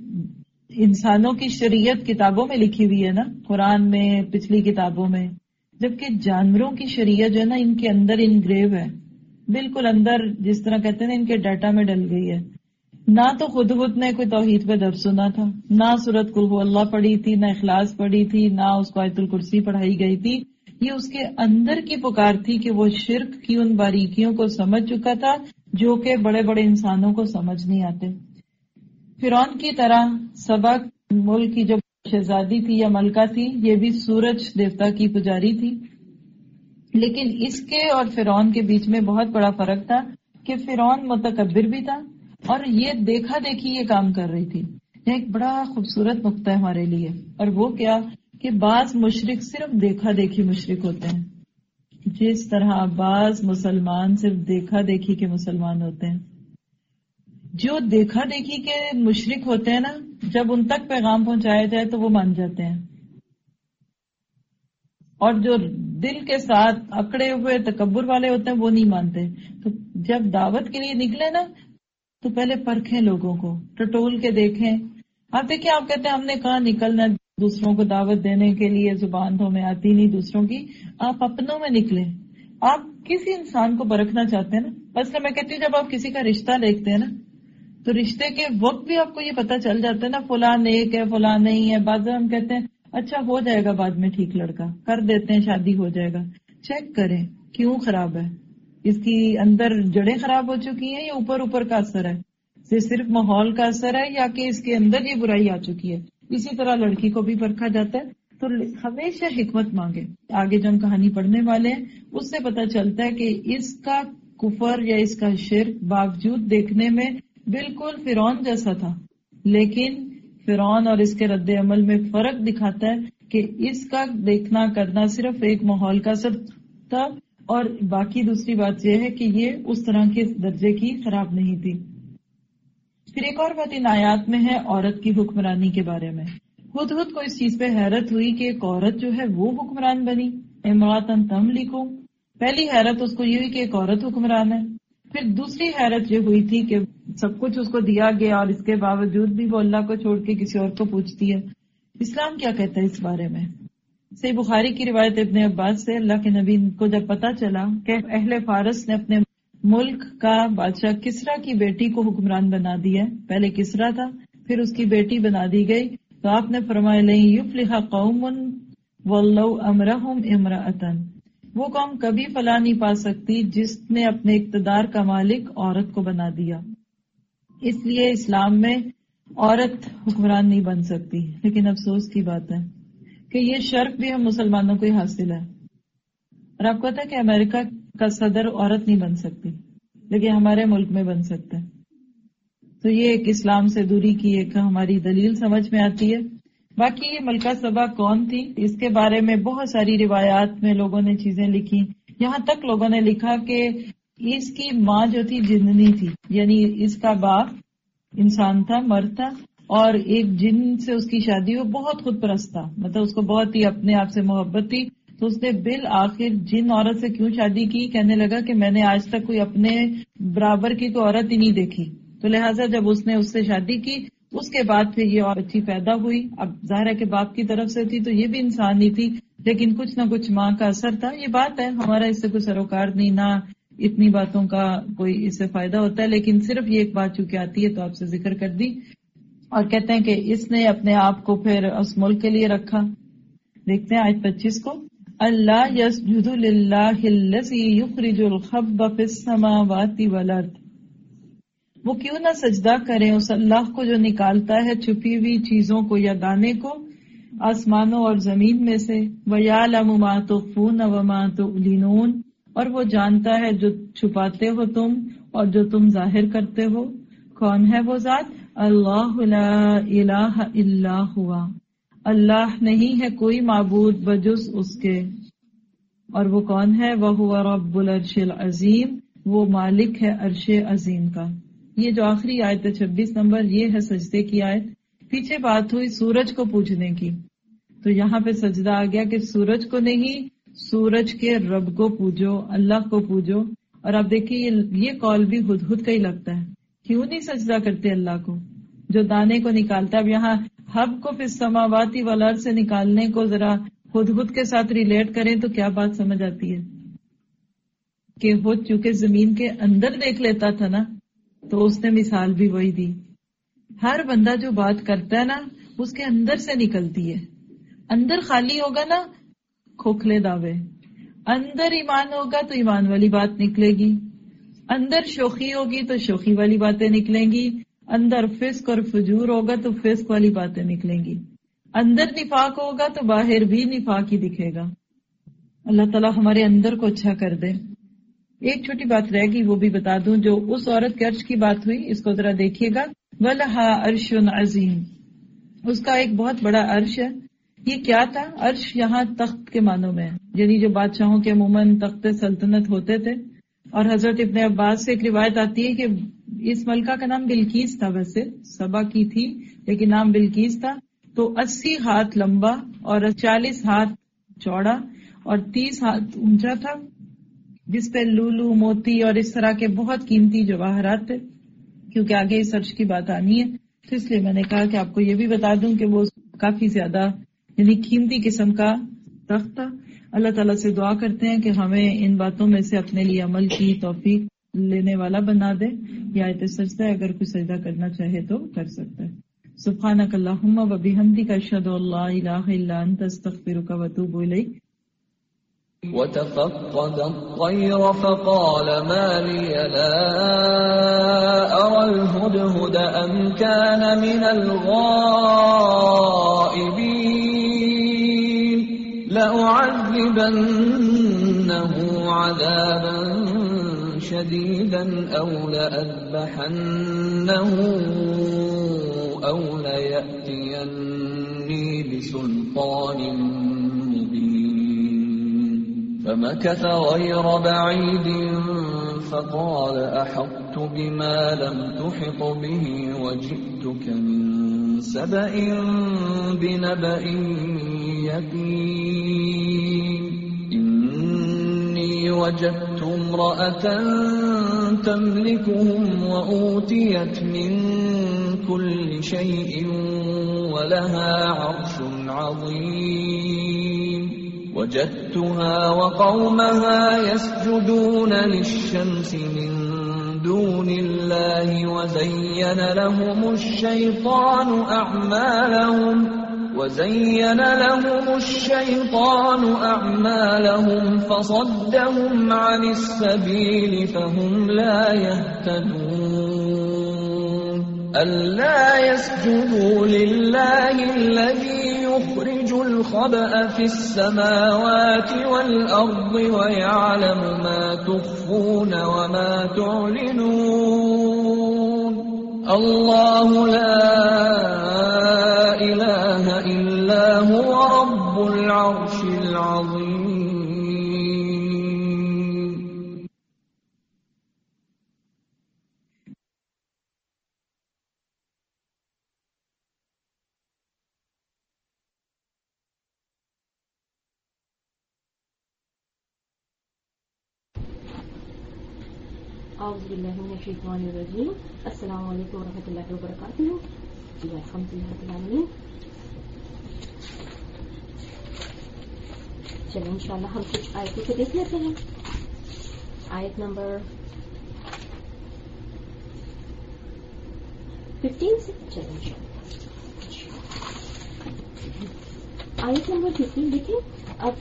انسانوں کی شریعت کتابوں میں لکھی ہوئی ہے نا, قرآن میں, پچھلی کتابوں میں, جبکہ جانوروں کی شریعت جو ہے نا ان کے اندر انگریو ہے, بالکل اندر, جس طرح کہتے ہیں ان کے ڈیٹا میں ڈل گئی ہے. نہ تو خود خود نے کوئی توحید پہ درس سنا تھا, نہ سورۃ قل هو اللہ پڑھی تھی, نہ اخلاص پڑھی تھی, نہ اس کو آیت الکرسی پڑھائی گئی تھی. یہ اس کے اندر کی پکار تھی کہ وہ شرک کی ان باریکیوں کو سمجھ چکا تھا جو کہ بڑے بڑے انسانوں کو سمجھ نہیں آتے. فرعون کی طرح سبا ملک کی جو شہزادی تھی یا ملکہ تھی, یہ بھی سورج دیوتا کی پجاری تھی. لیکن اس کے اور فرعون کے بیچ میں بہت بڑا فرق تھا کہ فرعون متکبر بھی تھا اور یہ دیکھا دیکھی یہ کام کر رہی تھی. یہ ایک بڑا خوبصورت نقطہ ہے ہمارے لیے, اور وہ کیا کہ بعض مشرک صرف دیکھا دیکھی مشرک ہوتے ہیں, جس طرح بعض مسلمان صرف دیکھا دیکھی کے مسلمان ہوتے ہیں. جو دیکھا دیکھی کے مشرک ہوتے ہیں نا, جب ان تک پیغام پہنچایا جائے تو وہ مان جاتے ہیں, اور جو دل کے ساتھ اکڑے ہوئے تکبر والے ہوتے ہیں وہ نہیں مانتے. تو جب دعوت کے لیے نکلے نا تو پہلے پرکھیں لوگوں کو, ٹٹول کے دیکھیں. آپ دیکھیں, آپ کہتے ہیں ہم نے کہاں نکلنا دوسروں کو دعوت دینے کے لیے, زبان تو ہمیں آتی نہیں دوسروں کی. آپ اپنوں میں نکلیں. آپ کسی انسان کو پرکھنا چاہتے ہیں نا, بس میں کہتی ہوں جب آپ کسی کا رشتہ دیکھتے ہیں نا تو رشتے کے وقت بھی آپ کو یہ پتا چل جاتا ہے نا فلاں نیک ہے فلاں نہیں ہے. بعض ہم کہتے ہیں اچھا ہو جائے گا بعد میں ٹھیک, لڑکا کر دیتے ہیں, شادی ہو جائے گا. چیک کریں کیوں خراب ہے, اس کی اندر جڑیں خراب ہو چکی ہیں یا اوپر اوپر کا اثر ہے, یہ صرف ماحول کا اثر ہے یا کہ اس کے اندر یہ برائی آ چکی ہے. اسی طرح لڑکی کو بھی پرکھا جاتا ہے. تو ہمیشہ حکمت مانگے. آگے جو ہم کہانی پڑھنے والے ہیں اس سے پتا چلتا ہے کہ اس کا کفر یا اس کا شرک باوجود دیکھنے میں بالکل فرعون جیسا تھا, لیکن فرعون اور اس کے رد عمل میں فرق دکھاتا ہے کہ اس کا دیکھنا کرنا صرف ایک ماحول کا اثر تھا, اور باقی دوسری بات یہ ہے کہ یہ اس طرح کے درجے کی خراب نہیں تھی. پھر ایک اور بات ان آیات میں ہے عورت کی حکمرانی کے بارے میں. خود خود کو اس چیز پہ حیرت ہوئی کہ ایک عورت جو ہے وہ حکمران بنی. امرأۃ تملکہم, پہلی حیرت اس کو یہ ہوئی کہ ایک عورت حکمران ہے. پھر دوسری حیرت یہ ہوئی تھی کہ سب کچھ اس کو دیا گیا اور اس کے باوجود بھی وہ اللہ کو چھوڑ کے کسی اور کو پوچھتی ہے. اسلام کیا کہتا ہے اس بارے میں؟ صحیح بخاری کی روایت ابن عباس سے، اللہ کے نبی کو جب پتا چلا کہ اہل فارس نے اپنے ملک کا بادشاہ کسرا کی بیٹی کو حکمران بنا دیا، پہلے کسرا تھا پھر اس کی بیٹی بنا دی گئی، تو آپ نے فرمایا لن یفلح قوم ولو امرهم امرأۃ، وہ قوم کبھی فلاح نہیں پا سکتی جس نے اپنے اقتدار کا مالک عورت کو بنا دیا. اس لیے اسلام میں عورت حکمران نہیں بن سکتی. لیکن افسوس کی بات ہے کہ یہ شرف بھی ہم مسلمانوں کو ہی حاصل ہے. اور آپ کو پتا ہے کہ امریکہ کا صدر عورت نہیں بن سکتی، لیکن ہمارے ملک میں بن سکتا ہے. تو یہ ایک اسلام سے دوری کی ایک ہماری دلیل سمجھ میں آتی ہے. باقی یہ ملکہ سبا کون تھی، اس کے بارے میں بہت ساری روایات میں لوگوں نے چیزیں لکھی. یہاں تک لوگوں نے لکھا کہ اس کی ماں جو تھی جننی تھی، یعنی اس کا باپ انسان تھا، مرد تھا، اور ایک جن سے اس کی شادی ہو، بہت خود پرست تھا، مطلب اس کو بہت ہی اپنے آپ سے محبت تھی. تو اس نے بالآخر جن عورت سے کیوں شادی کی، کہنے لگا کہ میں نے آج تک کوئی اپنے برابر کی کوئی عورت ہی نہیں دیکھی. تو لہٰذا جب اس نے اس سے شادی کی، اس کے بعد پھر یہ عورت ہی پیدا ہوئی. اب ظاہر ہے کہ باپ کی طرف سے تھی تو یہ بھی انسان ہی تھی، لیکن کچھ نہ کچھ ماں کا اثر تھا. یہ بات ہے، ہمارا اس سے کوئی سروکار نہیں، نہ اتنی باتوں کا کوئی اس سے فائدہ ہوتا ہے، لیکن صرف یہ ایک بات چونکہ آتی ہے تو آپ سے ذکر کر دی. اور کہتے ہیں کہ اس نے اپنے آپ کو پھر اس ملک کے لیے رکھا. دیکھتے ہیں آیت پچیس کو، اللہ یسجد للہ الذی یخرج الخب فی السماوات والارض، وہ کیوں نہ سجدہ کریں اس اللہ کو جو نکالتا ہے چھپی ہوئی چیزوں کو یا دانے کو آسمانوں اور زمین میں سے. وَيَعْلَمُ مَا تُخْفُونَ وَمَا تُعْلِنُونَ، اور وہ جانتا ہے جو چھپاتے ہو تم اور جو تم ظاہر کرتے ہو. کون ہے وہ ذات؟ اللہ لا الہ الا ہوا، اللہ نہیں ہے کوئی معبود بجز اس کے. اور وہ کون ہے؟ وَهُوَ رَبُّ الْعَرْشِ الْعَظِيمِ، وہ مالک ہے عرش عظیم کا. یہ جو آخری آیت ہے چھبیس نمبر، یہ ہے سجدے کی آیت. پیچھے بات ہوئی سورج کو پوجنے کی، تو یہاں پہ سجدہ آ گیا کہ سورج کو نہیں، سورج کے رب کو پوجو، اللہ کو پوجو. اور اب دیکھیے یہ قول بھی ہدہد کا ہی لگتا ہے. کیوں نہیں سجدہ کرتے اللہ کو جو دانے کو نکالتا ہے؟ اب یہاں حب کو فی السماوات والارض سے نکالنے کو ذرا ہدہد کے ساتھ ریلیٹ کریں تو کیا بات سمجھ آتی ہے کہ وہ چونکہ زمین کے اندر دیکھ لیتا تھا نا، تو اس نے مثال بھی وہی دی. ہر بندہ جو بات کرتا ہے نا اس کے اندر سے نکلتی ہے. اندر خالی ہوگا نا کھوکھلے دعوے، اندر ایمان ہوگا تو ایمان والی بات نکلے گی، اندر شوخی ہوگی تو شوخی والی باتیں نکلیں گی، اندر فسق اور فجور ہوگا تو فسق والی باتیں نکلیں گی، اندر نفاق ہوگا تو باہر بھی نفاق ہی دکھے گا. اللہ تعالیٰ ہمارے اندر کو اچھا کر دے. ایک چھوٹی بات رہ گئی وہ بھی بتا دوں، جو اس عورت کے عرش کی بات ہوئی اس کو ذرا دیکھیے گا. وَلَهَا عَرْشٌ عَظِيمٌ، اس کا ایک بہت بڑا عرش ہے. یہ کیا تھا؟ عرش یہاں تخت کے معنوں میں ہے، یعنی جو بادشاہوں کے عموماً تخت سلطنت ہوتے تھے. اور حضرت ابن عباس سے ایک روایت آتی ہے کہ اس ملکہ کا نام بلقیس تھا، ویسے سبا کی تھی لیکن نام بلقیس تھا. تو اسی ہاتھ لمبا اور چالیس ہاتھ چوڑا اور تیس ہاتھ اونچا تھا، جس پہ لولو موتی اور اس طرح کے بہت قیمتی جواہرات تھے. کیونکہ آگے اس عرش کی بات آنی ہے تو اس لیے میں نے کہا کہ آپ کو یہ بھی بتا دوں کہ وہ کافی زیادہ یعنی قیمتی قسم کا تخت تھا. اللہ تعالیٰ سے دعا کرتے ہیں کہ ہمیں ان باتوں میں سے اپنے لیے عمل کی توفیق لینے والا بنا دے. یہ آیت سجدہ ہے، اگر کوئی سجدہ کرنا چاہے تو کر سکتا ہے. سبحانک اللہم و بحمدک اشہد ان لا الہ الا انت استغفرک و اتوب الیک. وتفقد الطير فقال ما لي لا أرى الهدهد أم كان من الغائبين لأعذبنه عذابا شديدا أو لأذبحنه أو ليأتيني بسلطان فمكث غير بعيد فقال أحطت بما لم تحط به وجئتك من سبأ بنبأ يقين إني وجدت امرأة تملكهم وأوتيت من كل شيء ولها عرش عظيم وجدتها وقومها يسجدون للشمس من دون الله وزين لهم الشيطان أعمالهم وزين لهم الشيطان أعمالهم فصدهم عن السبيل فهم لا يهتدون ألا يسجدوا لله الذي يخرج الخبأ في السماوات والأرض ويعلم ما تخفون وما تعلنون الله لا إله إلا هو رب العرش العظيم. اعوذ باللہ من الشیطان الرجیم. السلام علیکم ورحمۃ اللہ وبرکاتہ. جی الحمدللہ رب العالمین. چلیں انشاءاللہ ہم کچھ آیتوں سے دیکھ لیتے ہیں. آیت نمبر ففٹین سے چلیں انشاءاللہ. آیت نمبر ففٹین دیکھیں. اب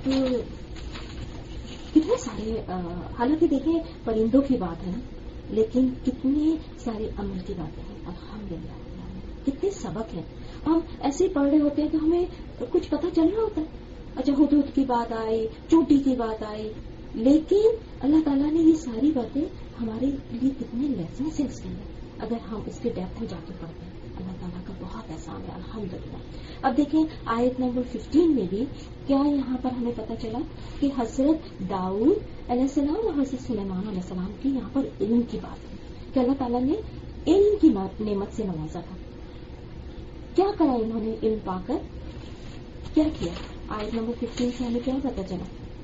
کتنے سارے حالانکہ دیکھیں پرندوں کی بات ہے نا، لیکن کتنے سارے عمل کی باتیں ہیں. الحمدللہ کتنے سبق ہیں. ہم ایسے پڑھ رہے ہوتے ہیں کہ ہمیں کچھ پتہ چل رہا ہوتا ہے. اچھا ہدہد کی بات آئی، چوٹی کی بات آئی، لیکن اللہ تعالیٰ نے یہ ساری باتیں ہمارے لیے کتنے لیسنس ہیں اس کے اندر اگر ہم اس کے ڈیپتھ میں جا کے پڑھتے ہیں. اللہ تعالیٰ کا بہت احسان ہے الحمدللہ. اب دیکھیں آیت نمبر ففٹین میں بھی کیا یہاں پر ہمیں پتہ چلا کہ حضرت داؤد علیہ السلام اور حضرت سلیمان علیہ السلام کی یہاں پر علم کی بات ہے کہ اللہ تعالیٰ نے علم کی نعمت سے نوازا تھا. کیا کرا انہوں نے علم پا کر؟ کیا کیا؟ آیت نمبر ففٹین سے ہمیں کیا پتہ چلا؟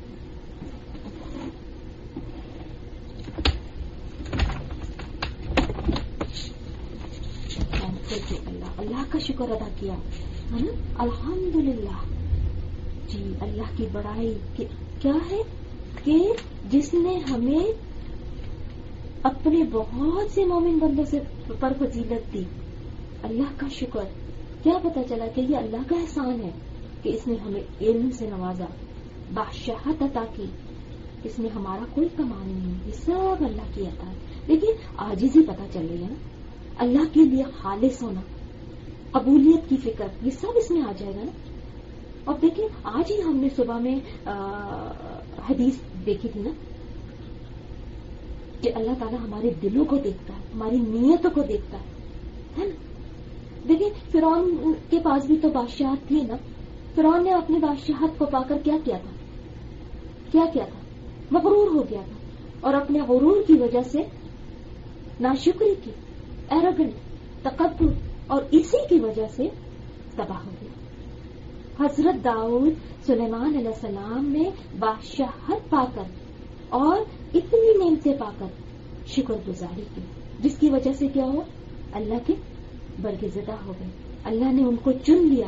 اللہ اللہ کا شکر ادا کیا ہے نا. الحمدللہ. جی اللہ کی بڑائی کیا ہے کہ جس نے ہمیں اپنے بہت سے مومن بندوں سے پر فضیلت دی. اللہ کا شکر. کیا پتہ چلا کہ یہ اللہ کا احسان ہے کہ اس نے ہمیں علم سے نوازا، بادشاہت عطا کی. اس میں ہمارا کوئی کمال نہیں، یہ سب اللہ کی عطا ہے. لیکن عاجزی پتہ چل رہی ہے نا، اللہ کے لیے خالص ہونا، قبولیت کی فکر، یہ سب اس میں آ جائے گا نا. اور دیکھیں آج ہی ہم نے صبح میں حدیث دیکھی تھی نا کہ اللہ تعالیٰ ہمارے دلوں کو دیکھتا ہے، ہماری نیتوں کو دیکھتا ہے نا. دیکھیں فرعون کے پاس بھی تو بادشاہت تھی نا. فرعون نے اپنی بادشاہت کو پا کر کیا کیا تھا؟ کیا کیا تھا؟ مغرور ہو گیا تھا اور اپنے غرور کی وجہ سے ناشکری کی، ایروگنٹ، تکبر، اور اسی کی وجہ سے تباہ ہو گیا. حضرت داؤد سلیمان علیہ السلام نے بادشاہت پا کر اور اتنی نعمتیں پا کر شکر گزاری کی، جس کی وجہ سے کیا ہوا؟ اللہ کے برگزیدہ ہو گئے. اللہ نے ان کو چن لیا.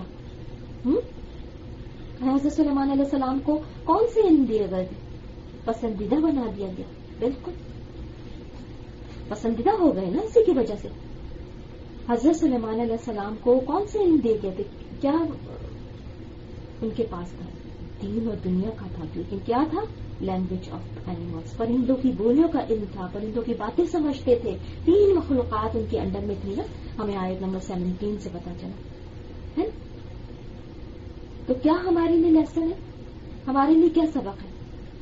حضرت سلیمان علیہ السلام کو کون سے علم دیے گئے تھے؟ پسندیدہ بنا دیا گیا. بالکل پسندیدہ ہو گئے نا اسی کی وجہ سے. حضرت سلیمان علیہ السلام کو کون سے علم دیے گئے تھے؟ کیا ان کے پاس تھا؟ دین اور دنیا کا تھا. لیکن کیا تھا؟ لینگویج آف اینیملس، پرندوں کی بولیوں کا علم تھا، پرندوں کی باتیں سمجھتے تھے. تین مخلوقات ان کے انڈر میں تھی نا. ہمیں آیت نمبر سیونٹین سے پتا چلا ہے. تو کیا ہمارے لیے لیسن ہے؟ ہمارے لیے کیا سبق ہے؟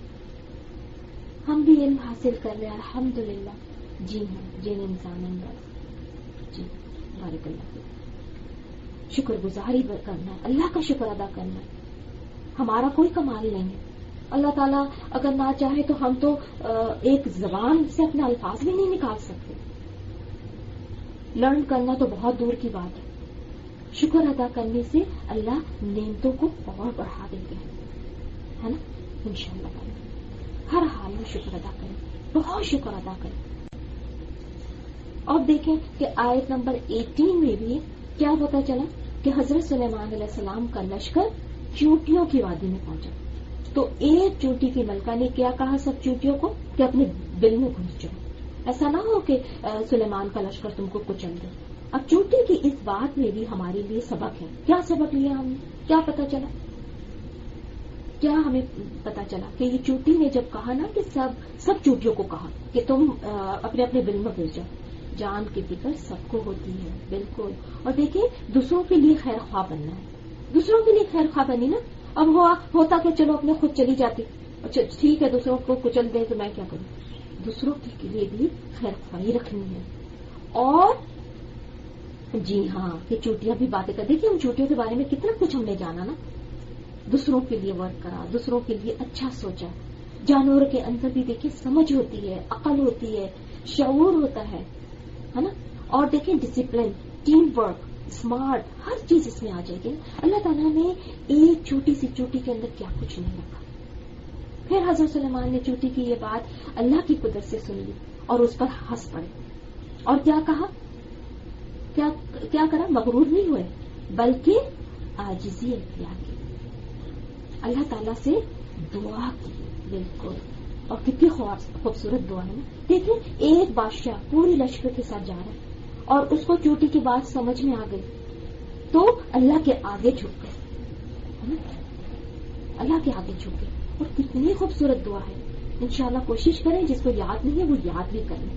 ہم بھی علم حاصل کر رہے ہیں الحمدللہ. جی ہاں، جن انسان اندر. جی بارک اللہ. شکر گزاری کرنا ہے، اللہ کا شکر ادا کرنا ہے. ہمارا کوئی کمال نہیں ہے. اللہ تعالیٰ اگر نہ چاہے تو ہم تو ایک زبان سے اپنے الفاظ بھی نہیں نکال سکتے. لرن کرنا تو بہت دور کی بات ہے. شکر ادا کرنے سے اللہ نعمتوں کو اور بڑھا دیتے ہیں، ہے نا. انشاءاللہ ہر حال میں شکر ادا کریں, بہت شکر ادا کریں. اور دیکھیں کہ آیت نمبر اٹھارہ میں بھی کیا پتا چلا کہ حضرت سلیمان علیہ السلام کا لشکر چونٹیوں کی وادی میں پہنچا. تو ایک چونٹی کی ملکہ نے کیا کہا سب چونٹیوں کو کہ اپنے بل میں گھس جاؤ, ایسا نہ ہو کہ سلیمان کا لشکر تم کو کچل دے. اب چونٹی کی اس بات میں بھی ہمارے لیے سبق ہے. کیا سبق لیا ہم نے, کیا پتا چلا, کیا ہمیں پتا چلا کہ یہ چونٹی نے جب کہا نا کہ سب سب چونٹیوں کو کہا کہ تم اپنے اپنے بل میں گھس جاؤ. جان کی فکر سب کو ہوتی ہے بالکل. اور دیکھیں دوسروں کے لیے خیر خواہ بننا ہے, دوسروں کے لیے خیر خواہ بنی نا. اب ہوا ہوتا کہ چلو اپنے خود چلی جاتی, اچھا ٹھیک ہے دوسروں کو کچل دیں تو میں کیا کروں. دوسروں کے لیے بھی خیر خواہی رکھنی ہے. اور جی ہاں کہ چوٹیاں بھی باتیں کر, دیکھیے ہم چوٹیوں کے بارے میں کتنا کچھ ہم نے جانا نا. دوسروں کے لیے ورک کرا, دوسروں کے لیے اچھا سوچا. جانوروں کے اندر بھی دیکھیے سمجھ ہوتی ہے, عقل ہوتی ہے, شعور ہوتا ہے ہے نا. اور دیکھیں ڈسپلن, ٹیم ورک, اسمارٹ, ہر چیز اس میں آ جائے گی. اللہ تعالیٰ نے ایک چھوٹی سی چوٹی کے اندر کیا کچھ نہیں رکھا. پھر حضرت سلیمان نے چوٹی کی یہ بات اللہ کی قدرت سے سن لی اور اس پر ہنس پڑے. اور کیا کہا, کیا کیا کرا, مغرور نہیں ہوئے بلکہ عاجزی اختیار کی, اللہ تعالیٰ سے دعا کی. بالکل. اور کتنی خوبصورت دعا ہے نا. دیکھیں ایک بادشاہ پوری لشکر کے ساتھ جا رہا ہے اور اس کو چوٹی کی بات سمجھ میں آ گئی تو اللہ کے آگے جھک گئے, اللہ کے آگے جھک گئے. اور کتنی خوبصورت دعا ہے. انشاءاللہ کوشش کریں جس کو یاد نہیں ہے وہ یاد بھی کریں.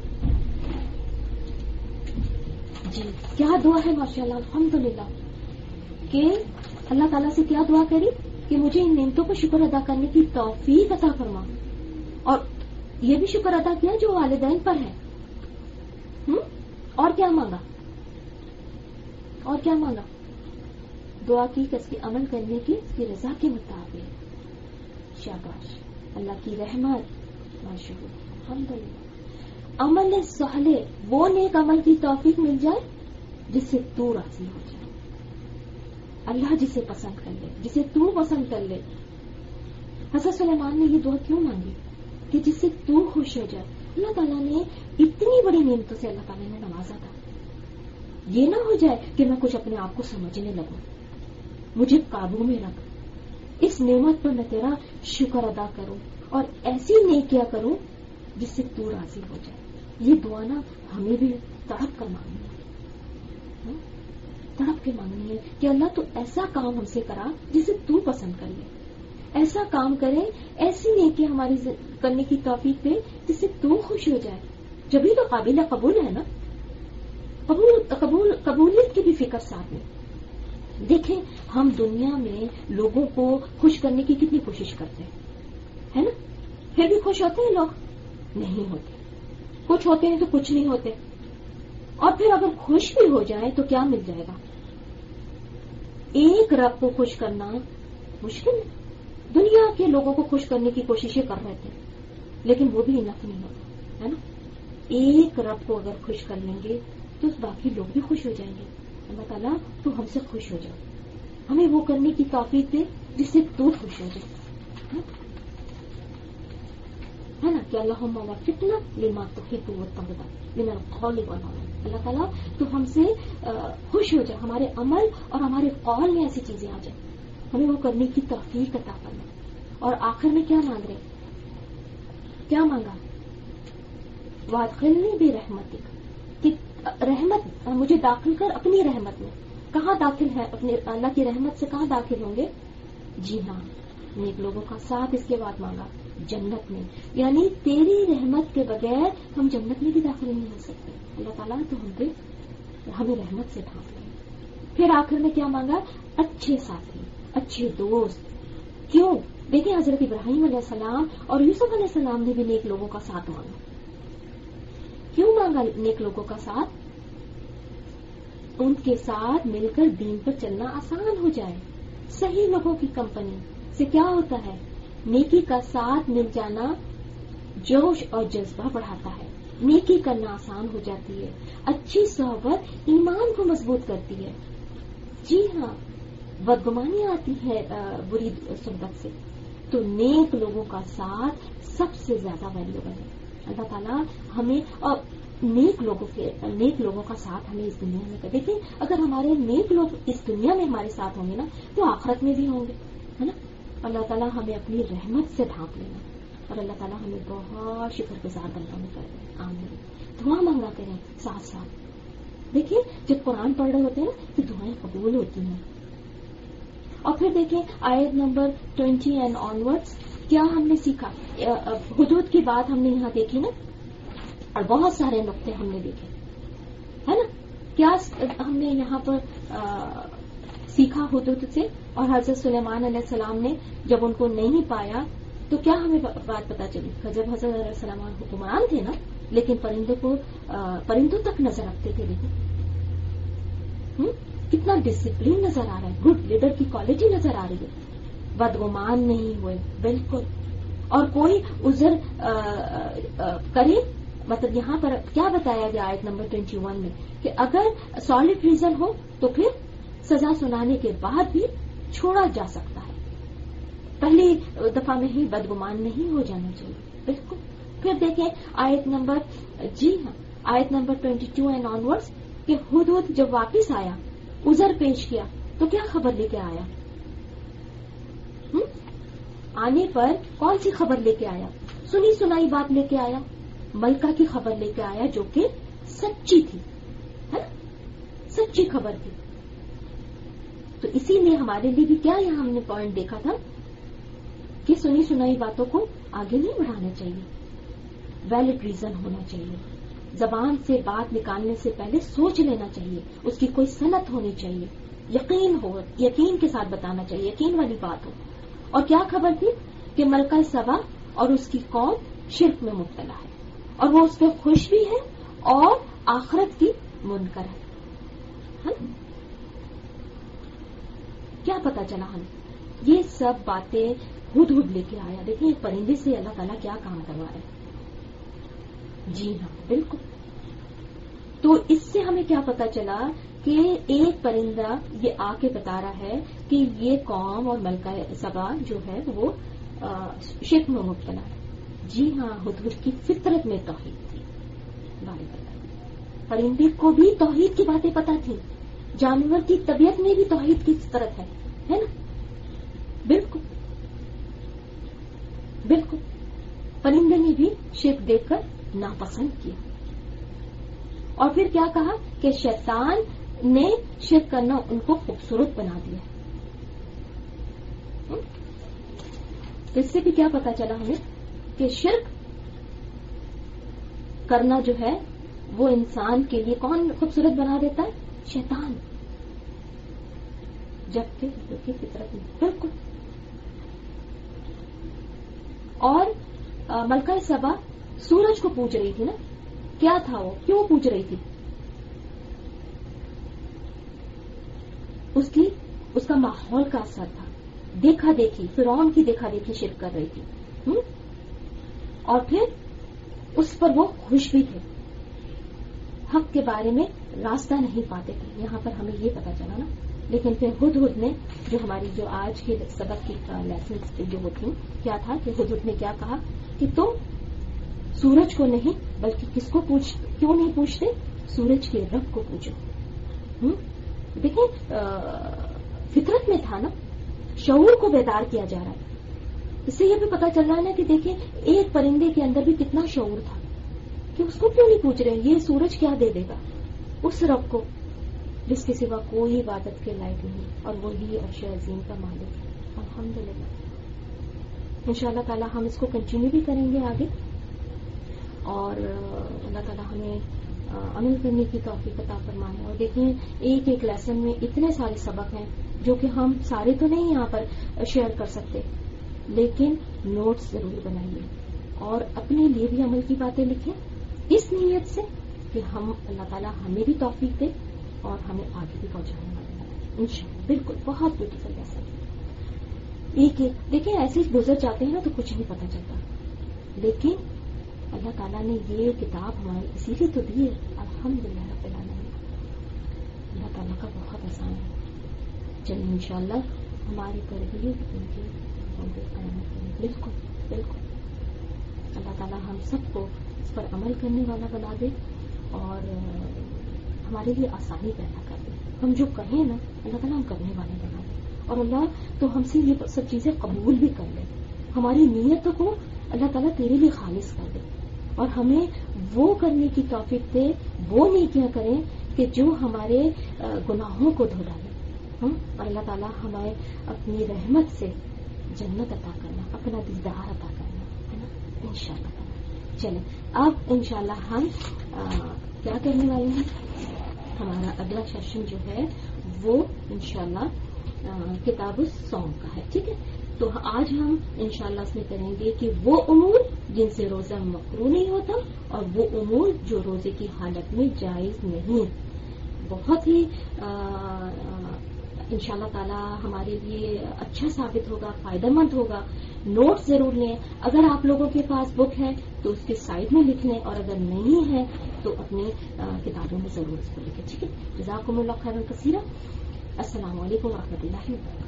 جی کیا دعا ہے ماشاءاللہ الحمدللہ کہ اللہ تعالیٰ سے کیا دعا کری کہ مجھے ان نعمتوں پر شکر ادا کرنے کی توفیق عطا فرما. اور یہ بھی شکر ادا کیا جو والدین پر ہے. ہم؟ اور کیا مانگا, اور کیا مانگا, دعا کی کہ اس کے عمل کرنے کی اس کی رضا کے مطابق. شاباش, اللہ کی رحمت, ماشاءاللہ الحمدللہ. عمل صالح وہ نیک عمل کی توفیق مل جائے جس سے تو راضی ہو جائے. اللہ جسے پسند کر لے, جسے تو پسند کر لے. حضرت سلیمان نے یہ دعا کیوں مانگی کہ جس سے تو خوش ہو جائے. اللہ تعالیٰ نے اتنی بڑی نعمتوں سے اللہ تعالیٰ نے نوازا تھا. یہ نہ ہو جائے کہ میں کچھ اپنے آپ کو سمجھنے لگوں, مجھے قابو میں رکھ, اس نعمت پر میں تیرا شکر ادا کروں اور ایسی نیکیاں کروں جس سے تو راضی ہو جائے. یہ دعا نا ہمیں بھی تڑپ کر مانگنی ہے, تڑپ کے مانگنی ہے کہ اللہ تو ایسا کام ہم سے کرا جسے تو پسند کر لے, ایسا کام کرے, ایسی نیکی ہماری کرنے کی توفیق دے جس سے تو خوش ہو جائے. جبھی تو قابل قبول ہے نا, قبول, قبول قبولیت کی بھی فکر ساتھ میں. دیکھیں ہم دنیا میں لوگوں کو خوش کرنے کی کتنی کوشش کرتے ہیں ہے نا, پھر بھی خوش ہوتے ہیں لوگ نہیں ہوتے, کچھ ہوتے ہیں تو کچھ نہیں ہوتے. اور پھر اگر خوش بھی ہو جائے تو کیا مل جائے گا. ایک رب کو خوش کرنا مشکل ہے. دنیا کے لوگوں کو خوش کرنے کی کوششیں کر رہے تھے لیکن وہ بھی انف نہیں ہوتا ہے نا. ایک رب کو اگر خوش کر لیں گے تو باقی لوگ بھی خوش ہو جائیں گے. اللہ تعالیٰ تو ہم سے خوش ہو جائے, ہمیں وہ کرنے کی توفیق دے جس سے تو خوش ہو جائے ہے نا. کہ اللہم وفقنا لما تحب وترضى من القول والعمل. اللہ تعالیٰ تو ہم سے خوش ہو جائے, ہمارے عمل اور ہمارے قول میں ایسی چیزیں آ جائیں, ہمیں وہ کرنے کی توفیق عطا کرنا. اور آخر میں کیا مانگ رہے, کیا مانگا, وادخلنی برحمتک, کہ رحمت مجھے داخل کر اپنی رحمت میں. کہاں داخل ہے, اپنے اللہ کی رحمت سے کہاں داخل ہوں گے. جی ہاں نیک لوگوں کا ساتھ. اس کے بعد مانگا جنت میں, یعنی تیری رحمت کے بغیر ہم جنت میں بھی داخل نہیں ہو سکتے. اللہ تعالیٰ تو ہم پہ ہمیں رحمت سے ڈھانپ لیں. پھر آخر میں کیا مانگا, اچھے ساتھی, اچھے دوست. کیوں, دیکھیں حضرت ابراہیم علیہ السلام اور یوسف علیہ السلام نے بھی نیک لوگوں کا ساتھ مانگا. کیوں مانگا نیک لوگوں کا ساتھ, ان کے ساتھ مل کر دین پر چلنا آسان ہو جائے. صحیح لوگوں کی کمپنی سے کیا ہوتا ہے, نیکی کا ساتھ مل جانا جوش اور جذبہ بڑھاتا ہے, نیکی کرنا آسان ہو جاتی ہے. اچھی صحبت ایمان کو مضبوط کرتی ہے. جی ہاں بدگمانی آتی ہے بری صحبت سے, تو نیک لوگوں کا ساتھ سب سے زیادہ ویلیوبل ہے. اللہ تعالیٰ ہمیں اور نیک لوگوں کے نیک لوگوں کا ساتھ ہمیں اس دنیا میں کر. دیکھیں اگر ہمارے نیک لوگ اس دنیا میں ہمارے ساتھ ہوں گے نا تو آخرت میں بھی ہوں گے, ہے نا. اللہ تعالیٰ ہمیں اپنی رحمت سے ڈھانپ لینا اور اللہ تعالیٰ ہمیں بہت شکر کے ساتھ بندہ میں کر دیں. آمین. دعا مانگا کریں ساتھ ساتھ. دیکھیں جب قرآن پڑھ رہے ہوتے ہیں نا تو دعائیں قبول ہوتی ہیں. اور پھر دیکھیں آیت نمبر ٹوینٹی اینڈ آنورڈس کیا ہم نے سیکھا. حدود کی بات ہم نے یہاں دیکھی نا اور بہت سارے نقطے ہم نے دیکھے, ہے نا. کیا ہم نے یہاں پر سیکھا حدود سے. اور حضرت سلیمان علیہ السلام نے جب ان کو نہیں پایا تو کیا ہمیں بات پتا چلی. جب حضرت علیہ السلام حکمران تھے نا لیکن پرندوں کو پرندوں تک نظر رکھتے تھے. لیکن کتنا ڈسپلین نظر آ رہا ہے, گڈ لیڈر کی کوالٹی نظر آ رہی ہے. بدگمان نہیں ہوئے بالکل. اور کوئی عذر کرے, مطلب یہاں پر کیا بتایا گیا آیت نمبر ٹوینٹی ون میں کہ اگر سالڈ ریزن ہو تو پھر سزا سنانے کے بعد بھی چھوڑا جا سکتا ہے. پہلی دفعہ میں ہی بدگمان نہیں ہو جانا چاہیے. بالکل. پھر دیکھیں آیت نمبر جی ہاں آیت number twenty two and onwards کہ حدود جب واپس آیا عذر پیش کیا تو کیا خبر لے کے آیا. آنے پر کون سی خبر لے کے آیا؟ سنی سنائی بات لے کے آیا, ملکہ کی خبر لے کے آیا جو کہ سچی تھی, ہے نا, سچی خبر تھی. تو اسی لیے ہمارے لیے بھی کیا یہاں ہم نے پوائنٹ دیکھا تھا کہ سنی سنائی باتوں کو آگے نہیں بڑھانا چاہیے, ویلڈ ریزن ہونا چاہیے. زبان سے بات نکالنے سے پہلے سوچ لینا چاہیے, اس کی کوئی صنعت ہونی چاہیے, یقین ہو, یقین کے ساتھ بتانا چاہیے, یقین والی بات ہو. اور کیا خبر تھی کہ ملکہ سبا اور اس کی قوم شرک میں مبتلا ہے اور وہ اس پہ خوش بھی ہے اور آخرت کی منکر ہے. کیا پتا چلا ہمیں؟ یہ سب باتیں ہد ہد لے کے آیا. دیکھیں ایک پرندے سے اللہ تعالیٰ کیا کام کروا رہے ہیں. جی ہاں بالکل. تو اس سے ہمیں کیا پتا چلا کہ ایک پرندہ یہ آ کے بتا رہا ہے کہ یہ قوم اور ملکہ سبا جو ہے وہ شرک میں مبتلا ہے. جی ہاں ہدہد کی فطرت میں توحید تھی. پرندے کو بھی توحید کی باتیں پتا تھی, جانور کی طبیعت میں بھی توحید کی فطرت ہے, ہے نا. بالکل بالکل. پرندے نے بھی شرک دیکھ کر ناپسند کیا. اور پھر کیا کہا کہ شیطان نے شرک کرنا ان کو خوبصورت بنا دیا. اس سے بھی کیا پتا چلا ہمیں کہ شرک کرنا جو ہے وہ انسان کے لیے کون خوبصورت بنا دیتا ہے؟ شیطان. جبکہ فطرت میں بالکل. اور ملکہ سبا سورج کو پوچھ رہی تھی نا, کیا تھا وہ, کیوں پوچھ رہی تھی؟ اس کی اس کا ماحول کا اثر تھا, دیکھا دیکھی, فرعون کی دیکھا دیکھی شرک کر رہی تھی. اور پھر اس پر وہ خوش بھی تھے, حق کے بارے میں راستہ نہیں پاتے تھے. یہاں پر ہمیں یہ پتا چلا نا. لیکن پھر ہدہد نے جو ہماری جو آج کے سبق کی لیسنز جو ہوتی کیا تھا کہ ہدہد نے کیا کہا کہ تم سورج کو نہیں بلکہ کس کو پوچھ کیوں نہیں پوچھتے؟ سورج کے رب کو پوچھو. دیکھیں فطرت میں تھا نا, شعور کو بیدار کیا جا رہا ہے. اس سے یہ بھی پتا چل رہا ہے نا کہ دیکھیں ایک پرندے کے اندر بھی کتنا شعور تھا کہ اس کو کیوں نہیں پوچھ رہے یہ سورج کیا دے دے گا اس رب کو جس کے سوا کوئی عبادت کے لائق نہیں اور وہی عرش عظیم کا مالک ہے. الحمدللہ. انشاءاللہ تعالی ہم اس کو کنٹینیو بھی کریں گے آگے, اور اللہ تعالی ہمیں عمل کرنے کی توفیق عطا فرمائے. اور دیکھیں ایک ایک لیسن میں اتنے سارے سبق ہیں جو کہ ہم سارے تو نہیں یہاں پر شیئر کر سکتے, لیکن نوٹس ضرور بنائیے اور اپنے لیے بھی عمل کی باتیں لکھیں اس نیت سے کہ ہم اللہ تعالیٰ ہمیں بھی توفیق دے اور ہمیں آگے بھی پہنچانے والے ہیں انشاءاللہ. بالکل بہت بیوٹیفل لیسن. ایک ایک دیکھیں ایسے ہی گزر جاتے ہیں نا تو کچھ نہیں پتا چلتا, لیکن اللہ تعالیٰ نے یہ کتاب ہمارے اسی لیے تو دی ہے. الحمدللہ رب العالمین. اللہ تعالیٰ کا بہت آسان ہے. چلیے انشاءاللہ ہماری تربیت ان کی ہوں گے قیامت کے دن. بالکل بالکل. اللہ تعالیٰ ہم سب کو اس پر عمل کرنے والا بنا دے اور ہمارے لیے آسانی پیدا کر دے. ہم جو کہیں نا اللہ تعالیٰ ہم کرنے والے بنا دے, اور اللہ تو ہم سے یہ سب چیزیں قبول بھی کر لے. ہماری نیت کو اللہ تعالیٰ تیرے لیے خالص کر دے اور ہمیں وہ کرنے کی توفیق دے, وہ نیکیاں کریں کہ جو ہمارے گناہوں کو دھو ڈالے. اور اللہ تعالیٰ ہمیں اپنی رحمت سے جنت عطا کرنا, اپنا دیدار عطا کرنا ہے نا انشاءاللہ. چلیں اب انشاءاللہ ہم کیا کرنے والے ہیں, ہمارا اگلا سیشن جو ہے وہ انشاءاللہ کتاب الصوم کا ہے. ٹھیک ہے, تو آج ہم انشاءاللہ اس میں کریں گے کہ وہ امور جن سے روزہ مکروہ نہیں ہوتا اور وہ امور جو روزے کی حالت میں جائز نہیں. بہت ہی انشاءاللہ تعالی ہمارے لیے اچھا ثابت ہوگا, فائدہ مند ہوگا. نوٹ ضرور لیں. اگر آپ لوگوں کے پاس بک ہے تو اس کے سائڈ میں لکھ لیں, اور اگر نہیں ہے تو اپنی کتابوں میں ضرور اس کو لکھیں. ٹھیک ہے, جزاکم اللہ خیرا کثیرا. السلام علیکم ورحمۃ اللہ وبرکاتہ.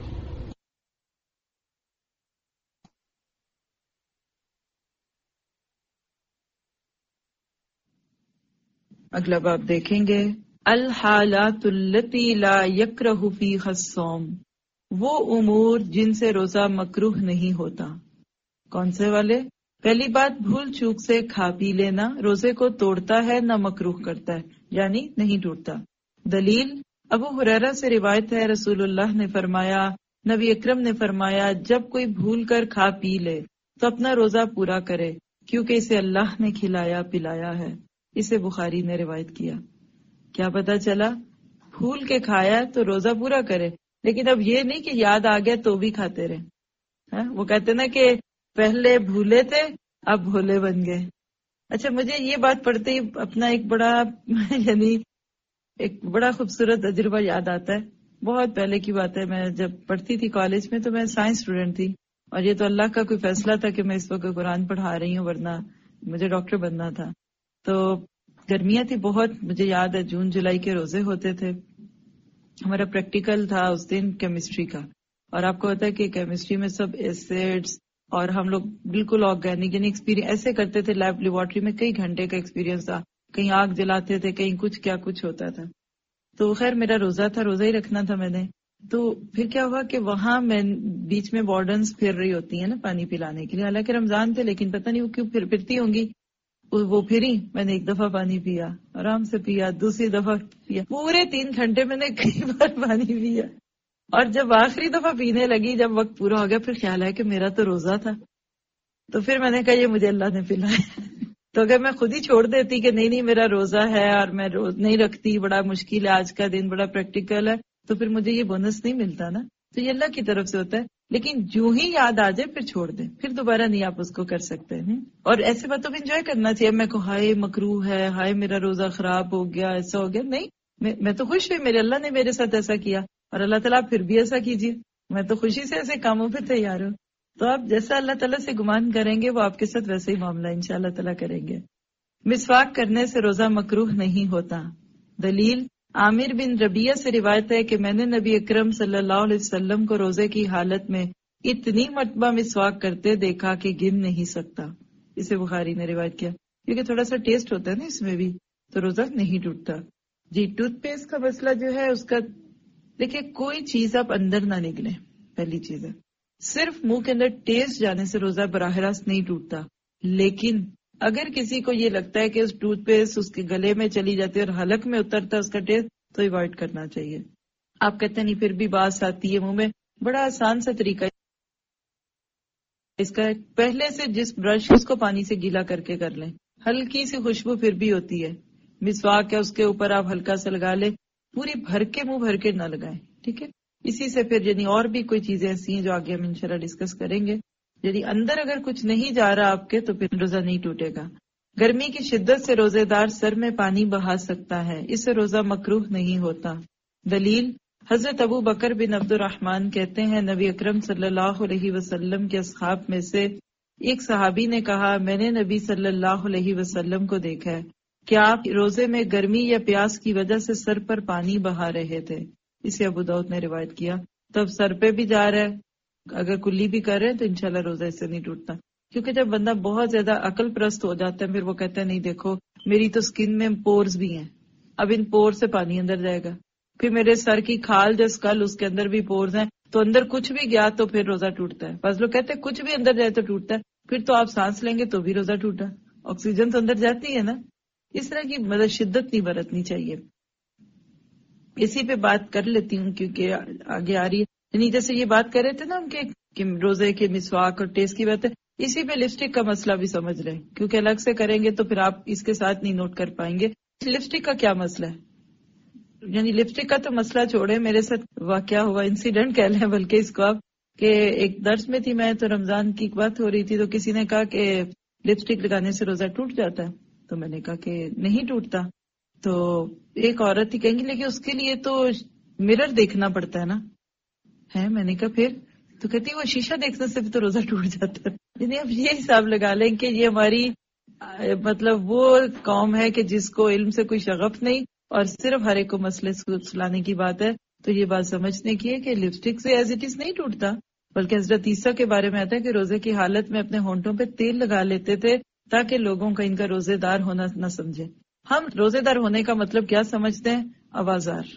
اگلا باب دیکھیں گے, الحالات التی لا یکرہ فیہا الصوم, وہ امور جن سے روزہ مکروہ نہیں ہوتا. کون سے والے؟ پہلی بات, بھول چوک سے کھا پی لینا روزے کو توڑتا ہے نہ مکروہ کرتا ہے, یعنی نہیں ٹوٹتا. دلیل, ابو ہریرہ سے روایت ہے, رسول اللہ نے فرمایا, نبی اکرم نے فرمایا, جب کوئی بھول کر کھا پی لے تو اپنا روزہ پورا کرے, کیونکہ اسے اللہ نے کھلایا پلایا ہے. اسے بخاری نے روایت کیا. کیا پتا چلا؟ بھول کے کھایا تو روزہ پورا کرے, لیکن اب یہ نہیں کہ یاد آ گیا تو بھی کھاتے رہے. وہ کہتے نا کہ پہلے بھولے تھے اب بھولے بن گئے. اچھا, مجھے یہ بات پڑھتے ہی اپنا ایک بڑا یعنی ایک بڑا خوبصورت تجربہ یاد آتا ہے. بہت پہلے کی بات ہے, میں جب پڑھتی تھی کالج میں تو میں سائنس اسٹوڈنٹ تھی, اور یہ تو اللہ کا کوئی فیصلہ تھا کہ میں اس وقت قرآن پڑھا رہی ہوں, ورنہ مجھے ڈاکٹر بننا تھا. تو گرمیاں تھی بہت, مجھے یاد ہے جون جولائی کے روزے ہوتے تھے. ہمارا پریکٹیکل تھا اس دن کیمسٹری کا, اور آپ کو پتا ہے کہ کیمسٹری میں سب ایسڈز, اور ہم لوگ بالکل آرگینک یعنی ایکسپیرینس ایسے کرتے تھے. لیب لیبارٹری میں کئی گھنٹے کا ایکسپیرینس تھا, کہیں آگ جلاتے تھے, کہیں کچھ کیا کچھ ہوتا تھا. تو خیر میرا روزہ تھا, روزہ ہی رکھنا تھا میں نے. تو پھر کیا ہوا کہ وہاں میں بیچ میں وارڈنس پھر رہی ہوتی ہیں نا پانی پلانے کے لیے, حالانکہ رمضان تھے لیکن پتہ نہیں وہ کیوں پھر پھرتی ہوں گی. وہ پھری, میں نے ایک دفعہ پانی پیا, آرام سے پیا, دوسری دفعہ پیا, پورے تین گھنٹے میں نے کئی بار پانی پیا. اور جب آخری دفعہ پینے لگی, جب وقت پورا ہو گیا, پھر خیال ہے کہ میرا تو روزہ تھا. تو پھر میں نے کہا یہ مجھے اللہ نے پلایا. تو اگر میں خود ہی چھوڑ دیتی کہ نہیں نہیں میرا روزہ ہے اور میں روز نہیں رکھتی, بڑا مشکل ہے آج کا دن, بڑا پریکٹیکل ہے, تو پھر مجھے یہ بونس نہیں ملتا نا. تو یہ اللہ کی طرف سے ہوتا ہے. لیکن جو ہی یاد آ جائے پھر چھوڑ دیں, پھر دوبارہ نہیں آپ اس کو کر سکتے ہیں. اور ایسے باتوں میں انجوائے کرنا چاہیے. میں کو ہائے مکروہ ہے, ہائے میرا روزہ خراب ہو گیا, ایسا ہو گیا, نہیں, میں تو خوش ہوئی, میرے اللہ نے میرے ساتھ ایسا کیا, اور اللہ تعالیٰ پھر بھی ایسا کیجیے. میں تو خوشی سے ایسے کاموں پہ تیار ہوں. تو آپ جیسا اللہ تعالیٰ سے گمان کریں گے وہ آپ کے ساتھ ویسے ہی معاملہ ان شاء اللہ تعالیٰ کریں گے. مسواک کرنے سے روزہ مکروہ نہیں ہوتا. دلیل, عامر بن ربیہ سے روایت ہے کہ میں نے نبی اکرم صلی اللہ علیہ وسلم کو روزے کی حالت میں اتنی مرتبہ مسواک کرتے دیکھا کہ گن نہیں سکتا. اسے بخاری نے روایت کیا, کیونکہ تھوڑا سا ٹیسٹ ہوتا ہے نا اس میں بھی, تو روزہ نہیں ٹوٹتا. جی, ٹوتھ پیسٹ کا مسئلہ جو ہے اس کا, دیکھیں کوئی چیز آپ اندر نہ نگلیں, پہلی چیز ہے. صرف منہ کے اندر ٹیسٹ جانے سے روزہ براہ راست نہیں ٹوٹتا. لیکن اگر کسی کو یہ لگتا ہے کہ اس ٹوتھ پیسٹ اس کے گلے میں چلی جاتی ہے اور حلق میں اترتا ہے اس کا ٹیسٹ, تو ایوائڈ کرنا چاہیے. آپ کہتے ہیں نہیں پھر بھی بات آتی ہے منہ میں, بڑا آسان سا طریقہ اس کا, پہلے سے جس برش اس کو پانی سے گیلا کر کے کر لیں, ہلکی سی خوشبو پھر بھی ہوتی ہے. مسواک ہے اس کے اوپر آپ ہلکا سا لگا لیں, پوری بھر کے منہ بھر کے نہ لگائیں. ٹھیک ہے, اسی سے پھر یعنی اور بھی کوئی چیزیں ایسی ہیں جو آگے ہم انشاءاللہ ڈسکس کریں گے. یعنی اندر اگر کچھ نہیں جا رہا آپ کے تو پھر روزہ نہیں ٹوٹے گا. گرمی کی شدت سے روزے دار سر میں پانی بہا سکتا ہے, اس سے روزہ مکروہ نہیں ہوتا. دلیل, حضرت ابو بکر بن عبد الرحمن کہتے ہیں نبی اکرم صلی اللہ علیہ وسلم کے اصحاب میں سے ایک صحابی نے کہا, میں نے نبی صلی اللہ علیہ وسلم کو دیکھا ہے کہ آپ روزے میں گرمی یا پیاس کی وجہ سے سر پر پانی بہا رہے تھے. اسے ابو داؤد نے روایت کیا. تب سر پہ بھی جا رہا ہے, اگر کلی بھی کر رہے ہیں تو انشاءاللہ روزہ اس سے نہیں ٹوٹتا. کیونکہ جب بندہ بہت زیادہ عقل پرست ہو جاتا ہے پھر وہ کہتا ہے نہیں دیکھو میری تو سکن میں پورز بھی ہیں، اب ان پور سے پانی اندر جائے گا. پھر میرے سر کی کھال جو اسکل اس کے اندر بھی پورز ہیں، تو اندر کچھ بھی گیا تو پھر روزہ ٹوٹتا ہے. بعض لوگ کہتے ہیں کچھ بھی اندر جائے تو ٹوٹتا ہے، پھر تو آپ سانس لیں گے تو بھی روزہ ٹوٹا. آکسیجن تو اندر جاتی ہے نا. اس طرح کی مطلب شدت نہیں برتنی چاہیے. اسی پہ بات کر لیتی ہوں کیونکہ آگے آ رہی ہے. یعنی جیسے یہ بات کر رہے تھے نا ہم کہ روزے کے مسواک اور ٹیسٹ کی بات ہے، اسی پہ لپسٹک کا مسئلہ بھی سمجھ رہے ہیں کیونکہ الگ سے کریں گے تو پھر آپ اس کے ساتھ نہیں نوٹ کر پائیں گے. لپسٹک کا کیا مسئلہ ہے؟ یعنی لپسٹک کا تو مسئلہ چھوڑے، میرے ساتھ واقعہ ہوا، انسیڈنٹ کہہ لیں بلکہ اس کو آپ، کہ ایک درس میں تھی میں تو رمضان کی بات ہو رہی تھی تو کسی نے کہا کہ لپسٹک لگانے سے روزہ ٹوٹ جاتا ہے. تو میں نے کہا کہ نہیں ٹوٹتا. تو ایک عورت تھی کہیں گی لیکن اس کے لیے تو مرر دیکھنا پڑتا ہے نا. ہے میں نے کہا پھر؟ تو کہتی وہ شیشہ دیکھنے سے بھی تو روزہ ٹوٹ جاتا ہے. یعنی اب یہ حساب لگا لیں کہ یہ ہماری مطلب وہ قوم ہے کہ جس کو علم سے کوئی شغف نہیں اور صرف ہر ایک کو مسئلے سلانے کی بات ہے. تو یہ بات سمجھنے کی ہے کہ لپسٹک سے ایز اٹ از نہیں ٹوٹتا، بلکہ حضرت عیسیٰ کے بارے میں آتا ہے کہ روزے کی حالت میں اپنے ہونٹوں پہ تیل لگا لیتے تھے تاکہ لوگوں کا ان کا روزے دار ہونا نہ سمجھے. ہم روزے دار ہونے کا مطلب کیا سمجھتے ہیں؟ آوازار.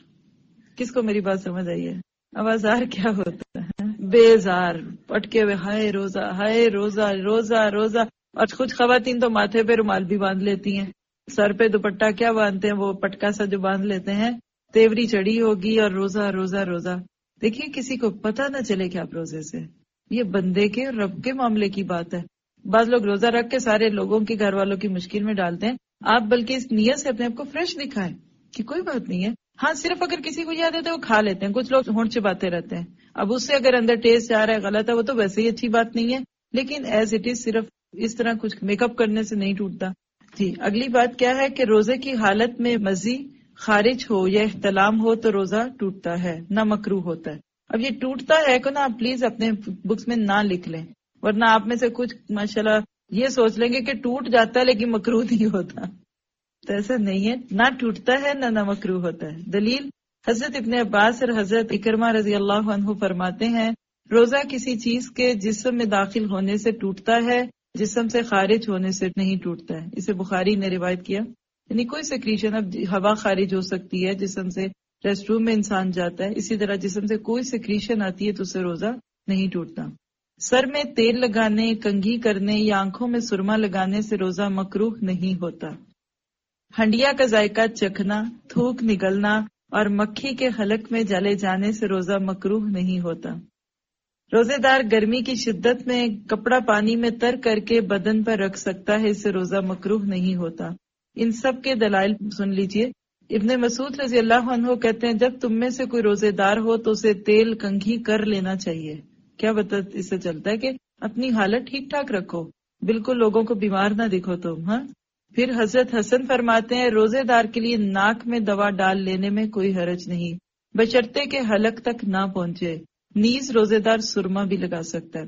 کس کو میری بات سمجھ آئی ہے؟ آوازار کیا ہوتا ہے؟ بیزار، پٹکے ہوئے ہائے روزہ ہائے روزہ روزہ روزہ. اور کچھ خواتین تو ماتھے پہ رومال بھی باندھ لیتی ہیں، سر پہ دوپٹہ کیا باندھتے ہیں وہ پٹکا سا جو باندھ لیتے ہیں، تیوری چڑھی ہوگی اور روزہ روزہ روزہ. دیکھیے کسی کو پتہ نہ چلے کہ آپ روزے سے. یہ بندے کے رب کے معاملے کی بات ہے. بعض لوگ روزہ رکھ کے سارے لوگوں کے گھر والوں کی مشکل میں ڈالتے ہیں. آپ بلکہ اس نیت سے اپنے آپ کو فریش دکھائیں کہ کوئی بات نہیں ہے. ہاں صرف اگر کسی کو یاد ہے تو وہ کھا لیتے ہیں، کچھ لوگ ہونٹ چباتے رہتے ہیں. اب اس سے اگر اندر ٹیسٹ جا رہا ہے غلط ہے وہ تو ویسے ہی اچھی بات نہیں ہے، لیکن ایز اٹ از صرف اس طرح کچھ میک اپ کرنے سے نہیں ٹوٹتا. جی اگلی بات کیا ہے کہ روزے کی حالت میں مزی خارج ہو یا احتلام ہو تو روزہ ٹوٹتا ہے، نہ مکروہ ہوتا ہے. اب یہ ٹوٹتا ہے کو نا آپ پلیز اپنے بکس میں نہ لکھ لیں، ورنہ آپ میں سے کچھ ماشاءاللہ یہ سوچ لیں گے کہ ٹوٹ جاتا ہے لیکن مکروہ نہیں ہوتا. تو ایسا نہیں ہے، نہ ٹوٹتا ہے نہ نہ مکروہ ہوتا ہے. دلیل حضرت ابن عباس اور حضرت اکرمہ رضی اللہ عنہ فرماتے ہیں روزہ کسی چیز کے جسم میں داخل ہونے سے ٹوٹتا ہے، جسم سے خارج ہونے سے نہیں ٹوٹتا ہے. اسے بخاری نے روایت کیا. یعنی کوئی سیکریشن، اب ہوا خارج ہو سکتی ہے جسم سے، ریسٹ روم میں انسان جاتا ہے، اسی طرح جسم سے کوئی سیکریشن آتی ہے تو اسے روزہ نہیں ٹوٹتا. سر میں تیل لگانے، کنگھی کرنے یا آنکھوں میں سرما لگانے سے روزہ مکروہ نہیں ہوتا. ہنڈیا کا ذائقہ چکھنا، تھوک نگلنا اور مکھی کے حلق میں جلے جانے سے روزہ مکروہ نہیں ہوتا. روزے دار گرمی کی شدت میں کپڑا پانی میں تر کر کے بدن پر رکھ سکتا ہے، اس سے روزہ مکروہ نہیں ہوتا. ان سب کے دلائل سن لیجئے. ابن مسعود رضی اللہ عنہ کہتے ہیں جب تم میں سے کوئی روزے دار ہو تو اسے تیل کنگھی کر لینا چاہیے. کیا بتا اس سے چلتا ہے کہ اپنی حالت ٹھیک ٹھاک رکھو، بالکل لوگوں کو بیمار نہ دکھو تم. ہاں پھر حضرت حسن فرماتے ہیں روزے دار کے لیے ناک میں دوا ڈال لینے میں کوئی حرج نہیں، بشرطے کے حلق تک نہ پہنچے. نیز روزے دار سرما بھی لگا سکتا ہے.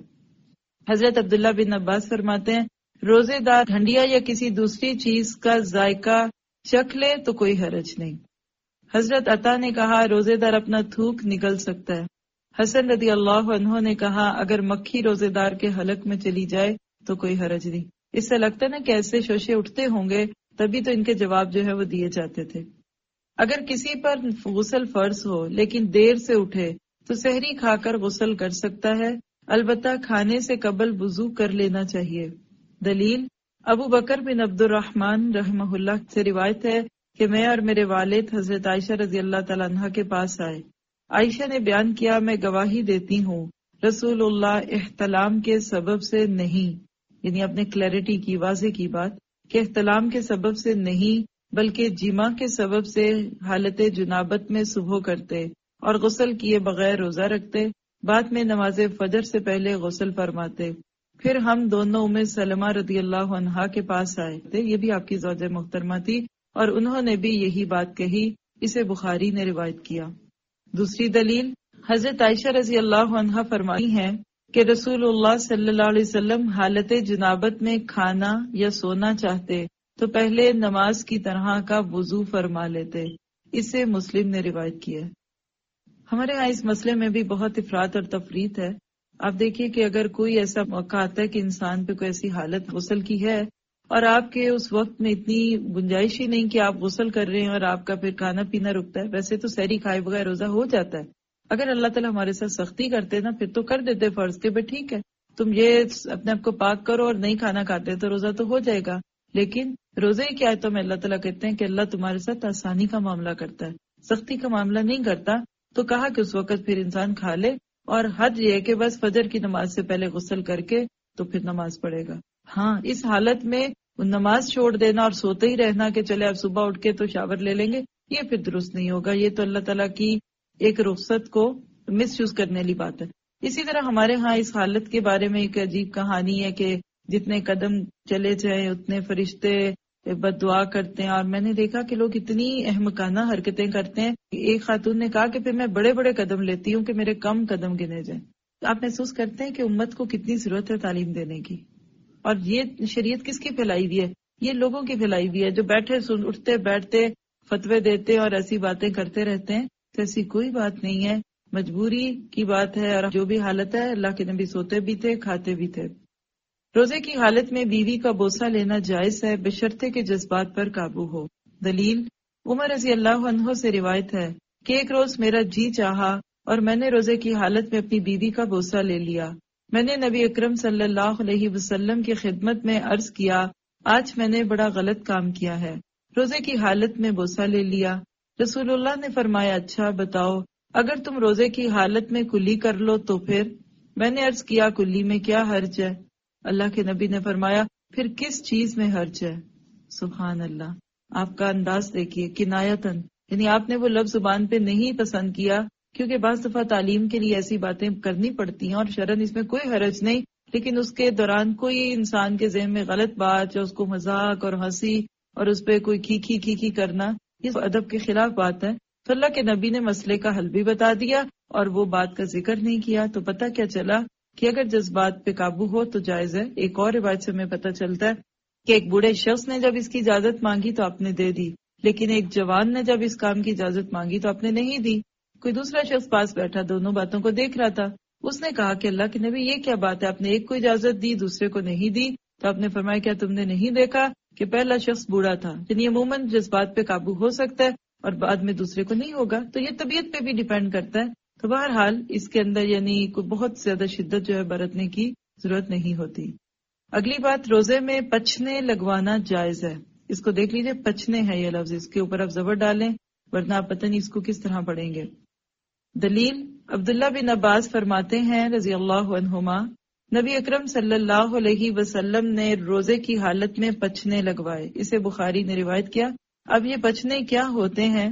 حضرت عبداللہ بن عباس فرماتے ہیں روزے دار ہنڈیا یا کسی دوسری چیز کا ذائقہ چکھ لے تو کوئی حرج نہیں. حضرت عطا نے کہا روزے دار اپنا تھوک نگل سکتا ہے. حسن رضی اللہ عنہ نے کہا اگر مکھی روزے دار کے حلق میں چلی جائے تو کوئی حرج نہیں. اس سے لگتا ہے نا کہ ایسے شوشے اٹھتے ہوں گے تبھی تو ان کے جواب جو ہے وہ دیے جاتے تھے. اگر کسی پر غسل فرض ہو لیکن دیر سے اٹھے تو سحری کھا کر غسل کر سکتا ہے، البتہ کھانے سے قبل وضو کر لینا چاہیے. دلیل ابو بکر بن عبد الرحمن رحمہ اللہ سے روایت ہے کہ میں اور میرے والد حضرت عائشہ رضی اللہ تعالیٰ عنہ کے پاس آئے. عائشہ نے بیان کیا میں گواہی دیتی ہوں رسول اللہ احتلام کے سبب سے نہیں، یعنی اپنے کلیئرٹی کی واضح کی بات کہ احتلام کے سبب سے نہیں بلکہ جماع کے سبب سے حالت جنابت میں صبح کرتے اور غسل کیے بغیر روزہ رکھتے، بعد میں نماز فجر سے پہلے غسل فرماتے. پھر ہم دونوں ام سلمہ رضی اللہ عنہا کے پاس آئے تھے، یہ بھی آپ کی زوجہ محترمہ تھی، اور انہوں نے بھی یہی بات کہی. اسے بخاری نے روایت کیا. دوسری دلیل حضرت عائشہ رضی اللہ عنہا فرمائی ہیں کہ رسول اللہ صلی اللہ علیہ وسلم حالت جنابت میں کھانا یا سونا چاہتے تو پہلے نماز کی طرح کا وضو فرما لیتے. اسے مسلم نے روایت کیا ہے. ہمارے ہاں اس مسئلے میں بھی بہت افراط اور تفریط ہے. آپ دیکھیے کہ اگر کوئی ایسا موقع آتا ہے کہ انسان پہ کوئی ایسی حالت غسل کی ہے اور آپ کے اس وقت میں اتنی گنجائش ہی نہیں کہ آپ غسل کر رہے ہیں اور آپ کا پھر کھانا پینا رکتا ہے، ویسے تو سحری کھائے بغیر روزہ ہو جاتا ہے، اگر اللہ تعالیٰ ہمارے ساتھ سختی کرتے نا پھر تو کر دیتے فرض کے بھائی ٹھیک ہے تم یہ اپنے آپ کو پاک کرو اور نہیں کھانا کھاتے تو روزہ تو ہو جائے گا، لیکن روزے کی آیتوں میں اللہ تعالیٰ کہتے ہیں کہ اللہ تمہارے ساتھ آسانی کا معاملہ کرتا ہے، سختی کا معاملہ نہیں کرتا، تو کہا کہ اس وقت پھر انسان کھا لے اور حد یہ کہ بس فجر کی نماز سے پہلے غسل کر کے تو پھر نماز پڑھے گا۔ ہاں اس حالت میں نماز چھوڑ دینا اور سوتے ہی رہنا کہ چلے اب صبح اٹھ کے تو شاور لے لیں گے، یہ پھر درست نہیں ہوگا، یہ تو اللہ تعالیٰ کی ایک رخصت کو مس یوز کرنے والی بات ہے۔ اسی طرح ہمارے ہاں اس حالت کے بارے میں ایک عجیب کہانی ہے کہ جتنے قدم چلے جائیں اتنے فرشتے بد دعا کرتے ہیں، اور میں نے دیکھا کہ لوگ اتنی احمقانہ حرکتیں کرتے ہیں۔ ایک خاتون نے کہا کہ پھر میں بڑے بڑے قدم لیتی ہوں کہ میرے کم قدم گنے جائیں۔ آپ محسوس کرتے ہیں کہ امت کو کتنی ضرورت ہے تعلیم دینے کی، اور یہ شریعت کس کی پھیلائی ہوئی ہے؟ یہ لوگوں کی پھیلائی ہوئی ہے جو بیٹھے اٹھتے بیٹھتے فتوے دیتے اور ایسی باتیں کرتے رہتے ہیں، تو ایسی کوئی بات نہیں ہے، مجبوری کی بات ہے، اور جو بھی حالت ہے اللہ کے نبی سوتے بھی تھے کھاتے بھی تھے۔ روزے کی حالت میں بیوی کا بوسہ لینا جائز ہے بشرطے کے جذبات پر قابو ہو۔ دلیل عمر رضی اللہ عنہ سے روایت ہے کہ ایک روز میرا جی چاہا اور میں نے روزے کی حالت میں اپنی بیوی کا بوسہ لے لیا۔ میں نے نبی اکرم صلی اللہ علیہ وسلم کی خدمت میں عرض کیا آج میں نے بڑا غلط کام کیا ہے، روزے کی حالت میں بوسہ لے لیا۔ رسول اللہ نے فرمایا اچھا بتاؤ اگر تم روزے کی حالت میں کلی کر لو تو پھر؟ میں نے عرض کیا کلی میں کیا حرج ہے؟ اللہ کے نبی نے فرمایا پھر کس چیز میں حرج ہے؟ سبحان اللہ، آپ کا انداز دیکھیے، کنایتن، یعنی آپ نے وہ لفظ زبان پہ نہیں پسند کیا، کیونکہ بعض دفعہ تعلیم کے لیے ایسی باتیں کرنی پڑتی ہیں اور شرعاً اس میں کوئی حرج نہیں، لیکن اس کے دوران کوئی انسان کے ذہن میں غلط بات یا اس کو مذاق اور ہنسی اور اس پہ کوئی کھیکھی کھیکھی کرنا، یہ ادب کے خلاف بات ہے۔ تو اللہ کے نبی نے مسئلے کا حل بھی بتا دیا اور وہ بات کا ذکر نہیں کیا، تو پتہ کیا چلا کہ اگر جذبات پہ قابو ہو تو جائز ہے۔ ایک اور روایت سے ہمیں پتہ چلتا ہے کہ ایک بوڑھے شخص نے جب اس کی اجازت مانگی تو آپ نے دے دی، لیکن ایک جوان نے جب اس کام کی اجازت مانگی تو آپ نے نہیں دی۔ کوئی دوسرا شخص پاس بیٹھا دونوں باتوں کو دیکھ رہا تھا، اس نے کہا کہ اللہ کے نبی یہ کیا بات ہے، آپ نے ایک کو اجازت دی دوسرے کو نہیں دی؟ تو آپ نے فرمایا کیا تم نے نہیں دیکھا کہ پہلا شخص بوڑھا تھا؟ یعنی عموماً جذبات پہ قابو ہو سکتا ہے اور بعد میں دوسرے کو نہیں ہوگا، تو یہ طبیعت پہ بھی ڈیپینڈ کرتا ہے۔ تو بہرحال اس کے اندر یعنی کوئی بہت زیادہ شدت جو ہے برتنے کی ضرورت نہیں ہوتی۔ اگلی بات، روزے میں پچنے لگوانا جائز ہے۔ اس کو دیکھ لیجئے، پچنے ہے یہ لفظ، اس کے اوپر آپ زبر ڈالیں ورنہ آپ پتہ نہیں اس کو کس طرح پڑھیں گے۔ دلیل عبداللہ بن عباس فرماتے ہیں رضی اللہ عنہما، نبی اکرم صلی اللہ علیہ وسلم نے روزے کی حالت میں پچنے لگوائے، اسے بخاری نے روایت کیا۔ اب یہ پچنے کیا ہوتے ہیں؟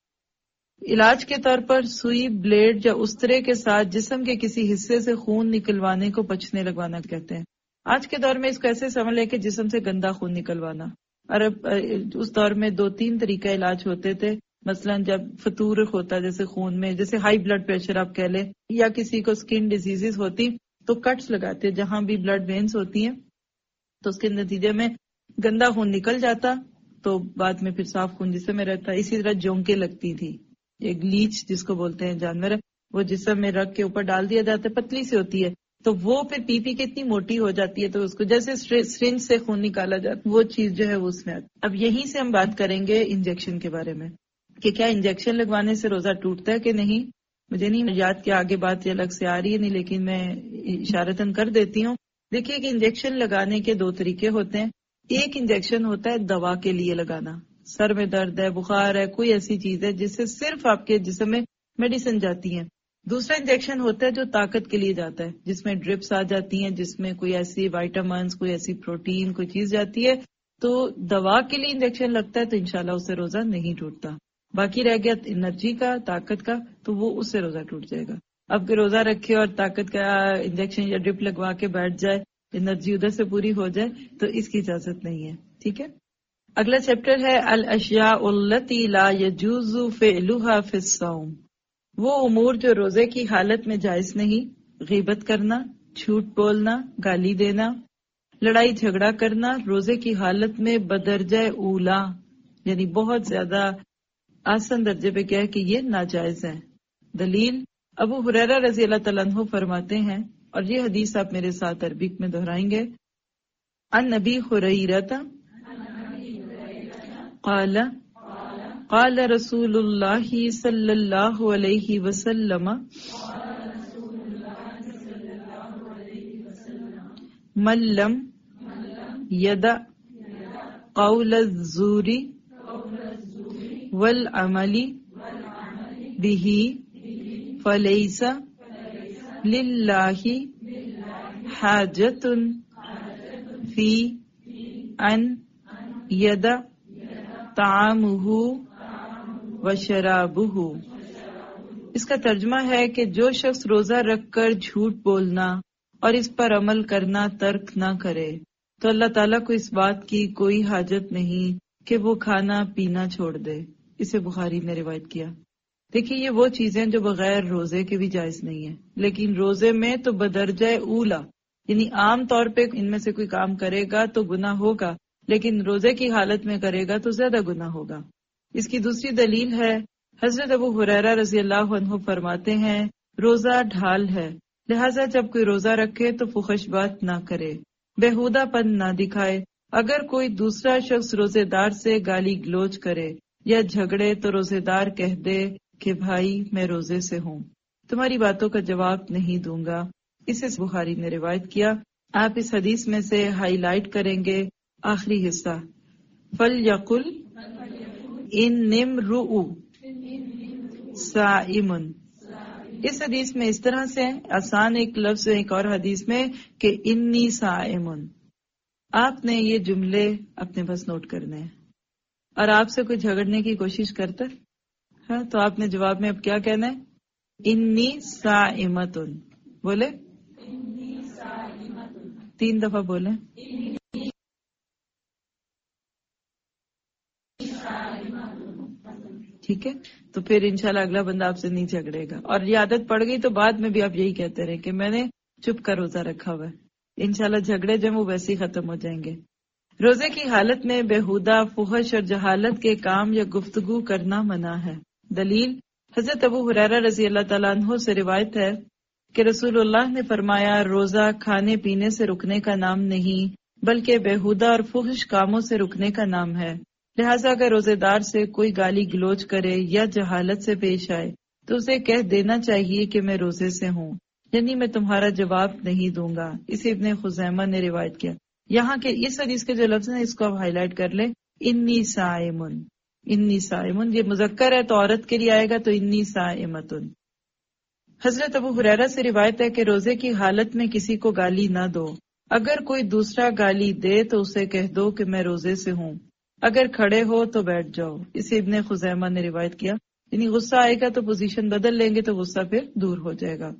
علاج کے طور پر سوئی، بلیڈ یا استرے کے ساتھ جسم کے کسی حصے سے خون نکلوانے کو پچنے لگوانا کہتے ہیں۔ آج کے دور میں اس کو ایسے سمجھ لیں کہ جسم سے گندا خون نکلوانا، اور اب اس دور میں دو تین طریقہ علاج ہوتے تھے، مثلا جب فطور ہوتا جیسے خون میں، جیسے ہائی بلڈ پریشر آپ کہہ لیں، یا کسی کو سکن ڈیزیزز ہوتی تو کٹس لگاتے جہاں بھی بلڈ وینز ہوتی ہیں، تو اس کے نتیجے میں گندا خون نکل جاتا تو بعد میں پھر صاف خون جسم میں رہتا۔ اسی طرح جونکیں لگتی تھی، ایک لیچ جس کو بولتے ہیں جانور، وہ جسم میں رکھ کے اوپر ڈال دیا جاتا ہے، پتلی سی ہوتی ہے، تو وہ پھر پی پی کے اتنی موٹی ہو جاتی ہے تو اس کو جیسے سرنج سے خون نکالا جاتا ہے، وہ چیز جو ہے وہ اس میں آتی۔ اب یہیں سے ہم بات کریں گے انجیکشن کے بارے میں کہ کیا انجیکشن لگوانے سے روزہ ٹوٹتا ہے کہ نہیں۔ مجھے نہیں یاد کہ آگے بات یہ الگ سے آ رہی ہے نہیں، لیکن میں اشارتاً کر دیتی ہوں۔ دیکھیے کہ انجیکشن لگانے کے دو طریقے ہوتے ہیں۔ ایک انجیکشن ہوتا ہے دوا کے لیے لگانا، سر میں درد ہے، بخار ہے، کوئی ایسی چیز ہے جس سے صرف آپ کے جسم میں میڈیسن جاتی ہیں۔ دوسرا انجیکشن ہوتا ہے جو طاقت کے لیے جاتا ہے، جس میں ڈرپس آ جاتی ہیں، جس میں کوئی ایسی وائٹامنس، کوئی ایسی پروٹین، کوئی چیز جاتی ہے۔ تو دوا کے لیے انجیکشن لگتا ہے تو انشاءاللہ اس سے روزہ نہیں ٹوٹتا۔ باقی رہ گیا انرجی کا، طاقت کا، تو وہ اس سے روزہ ٹوٹ جائے گا۔ اب کہ روزہ رکھے اور طاقت کا انجیکشن یا ڈرپ لگوا کے بیٹھ جائے، انرجی ادھر سے پوری ہو جائے، تو اس کی اجازت نہیں ہے۔ ٹھیک ہے، اگلا چیپٹر ہے الاشیاء التی لا یجوز فعلها فی الصوم، وہ امور جو روزے کی حالت میں جائز نہیں، غیبت کرنا، جھوٹ بولنا، گالی دینا، لڑائی جھگڑا کرنا روزے کی حالت میں بدرجہ اولا، یعنی بہت زیادہ آسن درجے پہ کیا ہے کہ یہ ناجائز ہے۔ دلیل ابو ہریرہ رضی اللہ تعالیٰ عنہ فرماتے ہیں اور یہ حدیث آپ میرے ساتھ عربک میں دہرائیں گے. عن ابی ہریرہ قال قال رسول اللہ صلی اللہ علیہ وسلم من لم یدع قول الزور والعمل به فلیس للہ حاجۃ فی ان یدع طعامہ وشرابہ. اس کا ترجمہ ہے کہ جو شخص روزہ رکھ کر جھوٹ بولنا اور اس پر عمل کرنا ترک نہ کرے تو اللہ تعالیٰ کو اس بات کی کوئی حاجت نہیں کہ وہ کھانا پینا چھوڑ دے. اسے بخاری نے روایت کیا. دیکھیے یہ وہ چیزیں جو بغیر روزے کے بھی جائز نہیں ہیں، لیکن روزے میں تو بدرجہ اولا، یعنی عام طور پہ ان میں سے کوئی کام کرے گا تو گناہ ہوگا، لیکن روزے کی حالت میں کرے گا تو زیادہ گناہ ہوگا. اس کی دوسری دلیل ہے حضرت ابو ہریرہ رضی اللہ عنہ فرماتے ہیں روزہ ڈھال ہے، لہٰذا جب کوئی روزہ رکھے تو فحش بات نہ کرے، بےہودہ پن نہ دکھائے. اگر کوئی دوسرا شخص روزے دار سے گالی گلوچ کرے یا جھگڑے تو روزے دار کہہ دے کہ بھائی میں روزے سے ہوں، تمہاری باتوں کا جواب نہیں دوں گا. اسے بخاری نے روایت کیا. آپ اس حدیث میں سے ہائی لائٹ کریں گے آخری حصہ فَلْيَقُلْ إِنِّ امْرُؤٌ صَائِمٌ. اس حدیث میں اس طرح سے آسان ایک لفظ ہے ایک اور حدیث میں کہ انی صائمٌ. آپ نے یہ جملے اپنے پاس نوٹ کرنے ہیں، اور آپ سے کوئی جھگڑنے کی کوشش کرتا ہے تو آپ نے جواب میں اب کیا کہنا ہے؟ انی صائمۃن. بولے تین دفعہ بولیں. ٹھیک ہے، تو پھر انشاءاللہ اگلا بندہ آپ سے نہیں جھگڑے گا، اور یہ عادت پڑ گئی تو بعد میں بھی آپ یہی کہتے رہے کہ میں نے چپ کر روزہ رکھا ہوا ہے. انشاءاللہ جھگڑے جو وہ ویسے ہی ختم ہو جائیں گے. روزے کی حالت میں بےہودہ، فحش اور جہالت کے کام یا گفتگو کرنا منع ہے. دلیل حضرت ابو ہریرہ رضی اللہ تعالیٰ عنہ سے روایت ہے کہ رسول اللہ نے فرمایا روزہ کھانے پینے سے رکنے کا نام نہیں بلکہ بےہودہ اور فحش کاموں سے رکنے کا نام ہے. لہٰذا اگر روزے دار سے کوئی گالی گلوچ کرے یا جہالت سے پیش آئے تو اسے کہہ دینا چاہیے کہ میں روزے سے ہوں، یعنی میں تمہارا جواب نہیں دوں گا. اسے ابن خزیمہ نے روایت کیا. یہاں کے اس حدیث کے جو لفظ ہیں اس کو آپ ہائی لائٹ کر لیں. انی صائمن، انی صائمن یہ مذکر ہے تو عورت کے لیے آئے گا تو انی صائمتن. حضرت ابو ہریرہ سے روایت ہے کہ روزے کی حالت میں کسی کو گالی نہ دو. اگر کوئی دوسرا گالی دے تو اسے کہہ دو کہ میں روزے سے ہوں. اگر کھڑے ہو تو بیٹھ جاؤ. اسے ابن خزیمہ نے روایت کیا. یعنی غصہ آئے گا تو پوزیشن بدل لیں گے تو غصہ پھر دور ہو جائے گا.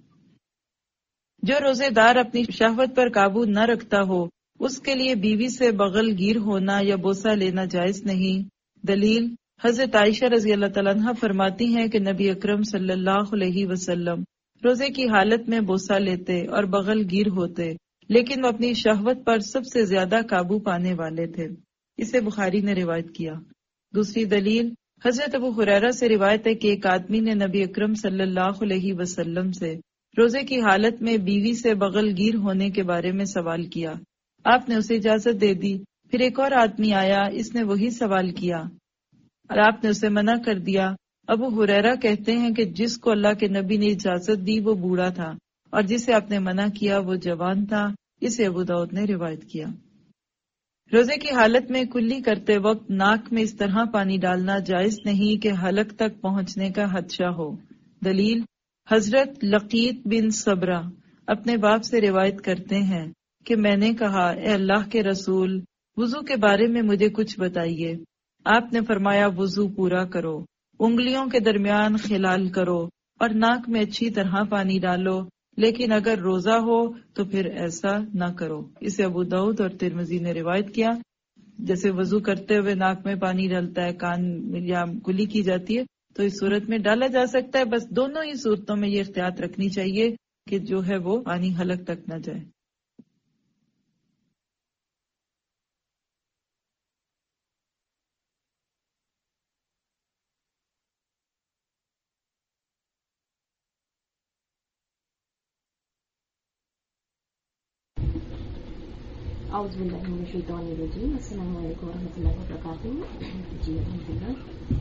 جو روزے دار اپنی شہوت پر قابو نہ رکھتا ہو اس کے لیے بیوی سے بغل گیر ہونا یا بوسہ لینا جائز نہیں. دلیل حضرت عائشہ رضی اللہ تعالیٰ عنہ فرماتی ہیں کہ نبی اکرم صلی اللہ علیہ وسلم روزے کی حالت میں بوسہ لیتے اور بغل گیر ہوتے، لیکن وہ اپنی شہوت پر سب سے زیادہ قابو پانے والے تھے. اسے بخاری نے روایت کیا. دوسری دلیل حضرت ابو ہریرہ سے روایت ہے کہ ایک آدمی نے نبی اکرم صلی اللہ علیہ وسلم سے روزے کی حالت میں بیوی سے بغل گیر ہونے کے بارے میں سوال کیا. آپ نے اسے اجازت دے دی. پھر ایک اور آدمی آیا، اس نے وہی سوال کیا اور آپ نے اسے منع کر دیا. ابو ہریرہ کہتے ہیں کہ جس کو اللہ کے نبی نے اجازت دی وہ بوڑھا تھا اور جسے آپ نے منع کیا وہ جوان تھا. اسے ابو داؤد نے روایت کیا. روزے کی حالت میں کلی کرتے وقت ناک میں اس طرح پانی ڈالنا جائز نہیں کہ حلق تک پہنچنے کا خدشہ ہو. دلیل حضرت لقیت بن صبرہ اپنے باپ سے روایت کرتے ہیں کہ میں نے کہا اے اللہ کے رسول وضو کے بارے میں مجھے کچھ بتائیے. آپ نے فرمایا وضو پورا کرو، انگلیوں کے درمیان خلال کرو اور ناک میں اچھی طرح پانی ڈالو، لیکن اگر روزہ ہو تو پھر ایسا نہ کرو. اسے ابو داؤد اور ترمذی نے روایت کیا. جیسے وضو کرتے ہوئے ناک میں پانی ڈالتا ہے، کان یا کلی کی جاتی ہے، تو اس صورت میں ڈالا جا سکتا ہے. بس دونوں ہی صورتوں میں یہ احتیاط رکھنی چاہیے کہ جو ہے وہ پانی حلق تک نہ جائے. اعوذ باللہ من الشیطان الرجیم. السلام علیکم ورحمۃ اللہ وبرکاتہ. جی الحمدللہ.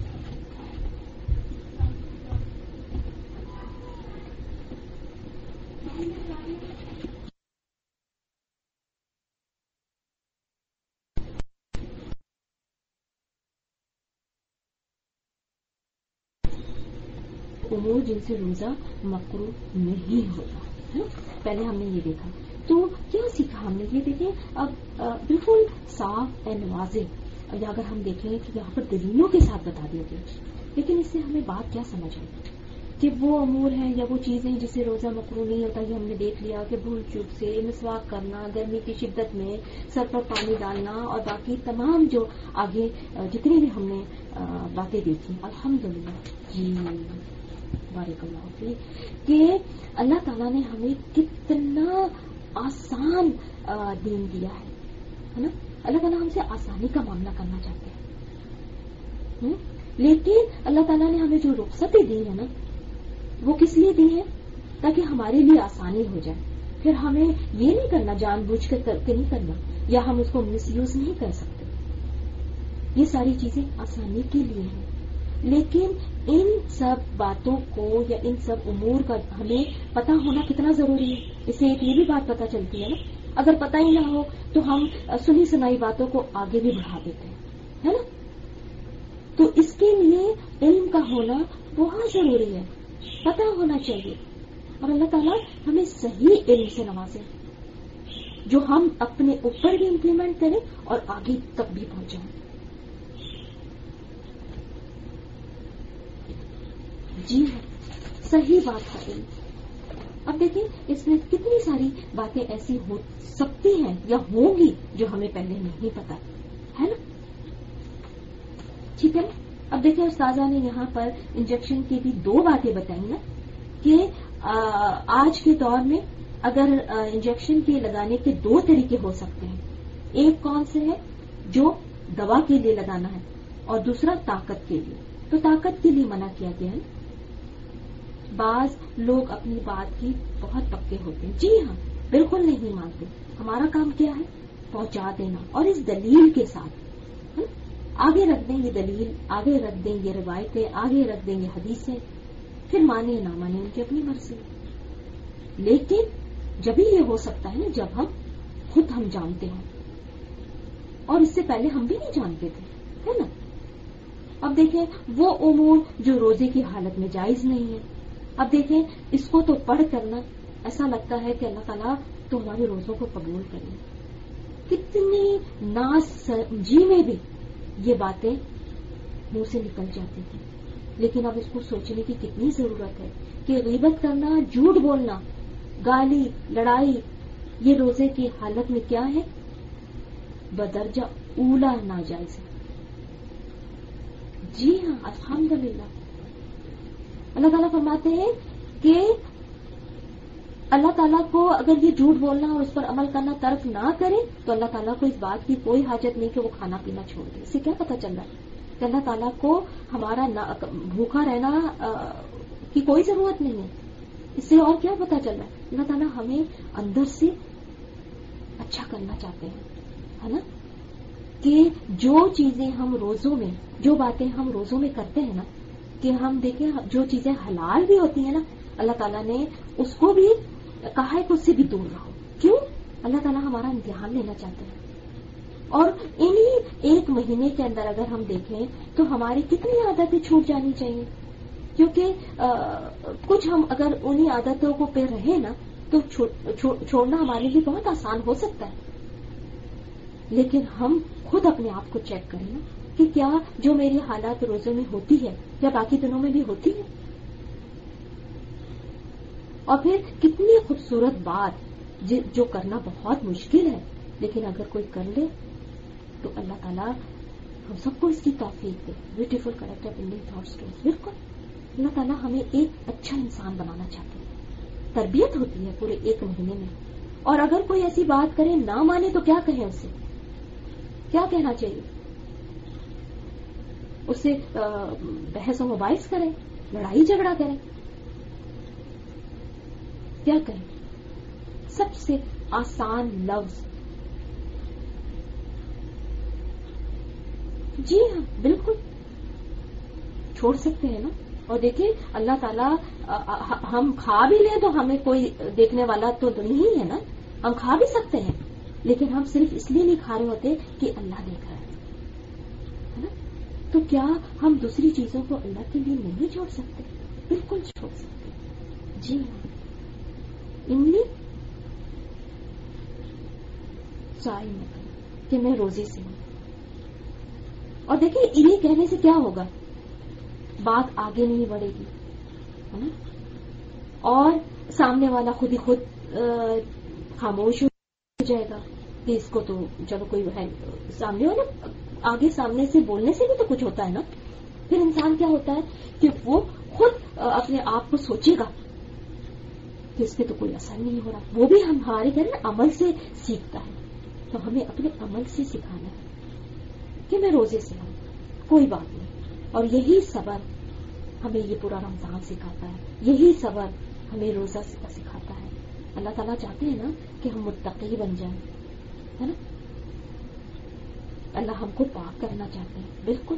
امور جن سے روزہ مکروہ نہیں ہوتا. پہلے ہم نے یہ دیکھا تو کیا سیکھا ہم نے. یہ دیکھیں اب بالکل صاف اینڈ واضح اگر ہم دیکھیں کہ یہاں پر دلیلوں کے ساتھ بتا دیا گیا, لیکن اس سے ہمیں بات کیا سمجھ آئی کہ وہ امور ہیں یا وہ چیزیں جس سے روزہ مکروہ نہیں ہوتا. یہ ہم نے دیکھ لیا کہ بھول چوک سے مسواک کرنا, گرمی کی شدت میں سر پر پانی ڈالنا, اور باقی تمام جو آگے جتنی بھی ہم نے باتیں دیکھی. الحمدللہ. جی بارک اللہ فیک کہ اللہ تعالیٰ نے ہمیں کتنا آسان دین دیا ہے نا. اللہ تعالیٰ ہم سے آسانی کا معاملہ کرنا چاہتے ہیں, لیکن اللہ تعالیٰ نے ہمیں جو رخصتیں دی ہے نا وہ کس لیے دی ہے؟ تاکہ ہمارے لیے آسانی ہو جائے. پھر ہمیں یہ نہیں کرنا جان بوجھ کر کے نہیں کرنا, یا ہم اس کو مس یوز نہیں کر سکتے. یہ ساری چیزیں آسانی کے لیے ہیں, لیکن ان سب باتوں کو یا ان سب امور کا ہمیں پتہ ہونا کتنا ضروری ہے. اس سے ایک یہ بھی بات پتہ چلتی ہے نا, اگر پتہ ہی نہ ہو تو ہم سنی سنائی باتوں کو آگے بھی بڑھا دیتے ہیں, ہے نا. تو اس کے لیے علم کا ہونا بہت ضروری ہے, پتہ ہونا چاہیے. اور اللہ تعالیٰ ہمیں صحیح علم سے نوازے جو ہم اپنے اوپر بھی امپلیمنٹ کریں اور آگے تک بھی پہنچائیں. جی ہاں, صحیح بات ہے علم. اب دیکھیں اس میں کتنی ساری باتیں ایسی ہو سکتی ہیں یا ہوں گی جو ہمیں پہلے نہیں پتا ہے نا. ٹھیک ہے. اب دیکھیں استاذہ نے یہاں پر انجیکشن کی بھی دو باتیں بتائی نا کہ آج کے دور میں اگر انجیکشن کے لگانے کے دو طریقے ہو سکتے ہیں. ایک کون سے ہے جو دوا کے لیے لگانا ہے, اور دوسرا طاقت کے لیے. تو طاقت کے لیے منع کیا گیا ہے. بعض لوگ اپنی بات کی بہت پکے ہوتے ہیں, جی ہاں بالکل نہیں مانتے. ہمارا کام کیا ہے؟ پہنچا دینا, اور اس دلیل کے ساتھ آگے رکھ دیں یہ دلیل, آگے رکھ دیں یہ روایتیں, آگے رکھ دیں یہ حدیثیں, پھر مانے نہ مانے ان کی اپنی مرضی. لیکن جبھی یہ ہو سکتا ہے نا جب ہم خود ہم جانتے ہیں, اور اس سے پہلے ہم بھی نہیں جانتے تھے, ہے نا. اب دیکھیں وہ امور جو روزے کی حالت میں جائز نہیں ہے. اب دیکھیں اس کو تو پڑھ کرنا ایسا لگتا ہے کہ اللہ تعالیٰ تو ہمارے روزوں کو قبول کرے. کتنی ناسمجھی میں بھی یہ باتیں منہ سے نکل جاتی تھی, لیکن اب اس کو سوچنے کی کتنی ضرورت ہے کہ غیبت کرنا, جھوٹ بولنا, گالی, لڑائی, یہ روزے کی حالت میں کیا ہے؟ بدرجہ اولا ناجائز ہے. جی ہاں الحمدللہ. اللہ تعالیٰ فرماتے ہیں کہ اللہ تعالیٰ کو اگر یہ جھوٹ بولنا اور اس پر عمل کرنا ترک نہ کرے تو اللہ تعالیٰ کو اس بات کی کوئی حاجت نہیں کہ وہ کھانا پینا چھوڑ دے. اس سے کیا پتہ چل رہا ہے کہ اللہ تعالیٰ کو ہمارا بھوکا رہنا کی کوئی ضرورت نہیں ہے. اس سے اور کیا پتہ چل رہا ہے؟ اللہ تعالیٰ ہمیں اندر سے اچھا کرنا چاہتے ہیں, ہے نا. کہ جو چیزیں ہم روزوں میں, جو باتیں ہم روزوں میں کرتے ہیں نا, کہ ہم دیکھیں جو چیزیں حلال بھی ہوتی ہیں نا, اللہ تعالیٰ نے اس کو بھی کہا ہے کہ اس سے بھی دور رہو. کیوں؟ اللہ تعالیٰ ہمارا امتحان لینا چاہتے ہیں. اور انہی ایک مہینے کے اندر اگر ہم دیکھیں تو ہماری کتنی عادتیں چھوٹ جانی چاہیے, کیونکہ آ, کچھ ہم اگر انہی عادتوں کو پہ رہے نا تو چھوڑنا ہمارے لیے بہت آسان ہو سکتا ہے. لیکن ہم خود اپنے آپ کو چیک کریں نا کہ کیا جو میری حالات روزوں میں ہوتی ہے یا باقی دنوں میں بھی ہوتی ہے. اور پھر کتنی خوبصورت بات جو کرنا بہت مشکل ہے, لیکن اگر کوئی کر لے تو اللہ تعالیٰ ہم سب کو اس کی توفیق دے. Beautiful character building thoughts. بالکل اللہ تعالیٰ ہمیں ایک اچھا انسان بنانا چاہتے ہیں. تربیت ہوتی ہے پورے ایک مہینے میں, اور اگر کوئی ایسی بات کرے نہ مانے تو کیا کہیں اسے, کیا کہنا چاہیے اس سے؟ بحث و مباحث کریں, لڑائی جھگڑا کریں, کیا کہیں؟ سب سے آسان لفظ جی ہاں بالکل چھوڑ سکتے ہیں نا. اور دیکھیں اللہ تعالیٰ ہم کھا بھی لیں تو ہمیں کوئی دیکھنے والا تو نہیں ہے نا, ہم کھا بھی سکتے ہیں, لیکن ہم صرف اس لیے نہیں کھا رہے ہوتے کہ اللہ دیکھ رہا ہے نا. تو کیا ہم دوسری چیزوں کو اللہ کے لیے نہیں چھوڑ سکتے؟ بالکل چھوڑ سکتے. جی ہاں املی سائم کہ میں روزے سے ہوں. اور دیکھیں یہ کہنے سے کیا ہوگا, بات آگے نہیں بڑھے گی ہے نا, اور سامنے والا خود ہی خود خاموش ہو جائے گا کہ اس کو تو چلو کوئی ہے سامنے والا. آگے سامنے سے بولنے سے بھی تو کچھ ہوتا ہے نا. پھر انسان کیا ہوتا ہے کہ وہ خود اپنے آپ کو سوچے گا کہ اس پہ تو کوئی اثر نہیں ہو رہا. وہ بھی ہم ہمارے گھر میں عمل سے سیکھتا ہے, تو ہمیں اپنے عمل سے سکھانا ہے کہ میں روزے سے ہوں, کوئی بات نہیں. اور یہی صبر ہمیں یہ پورا رمضان سکھاتا ہے, یہی صبر ہمیں روزہ سکھاتا ہے. اللہ تعالیٰ چاہتے ہیں نا کہ ہم متقی بن جائیں, ہے نا. اللہ ہم کو پاک کرنا چاہتے ہیں. بالکل.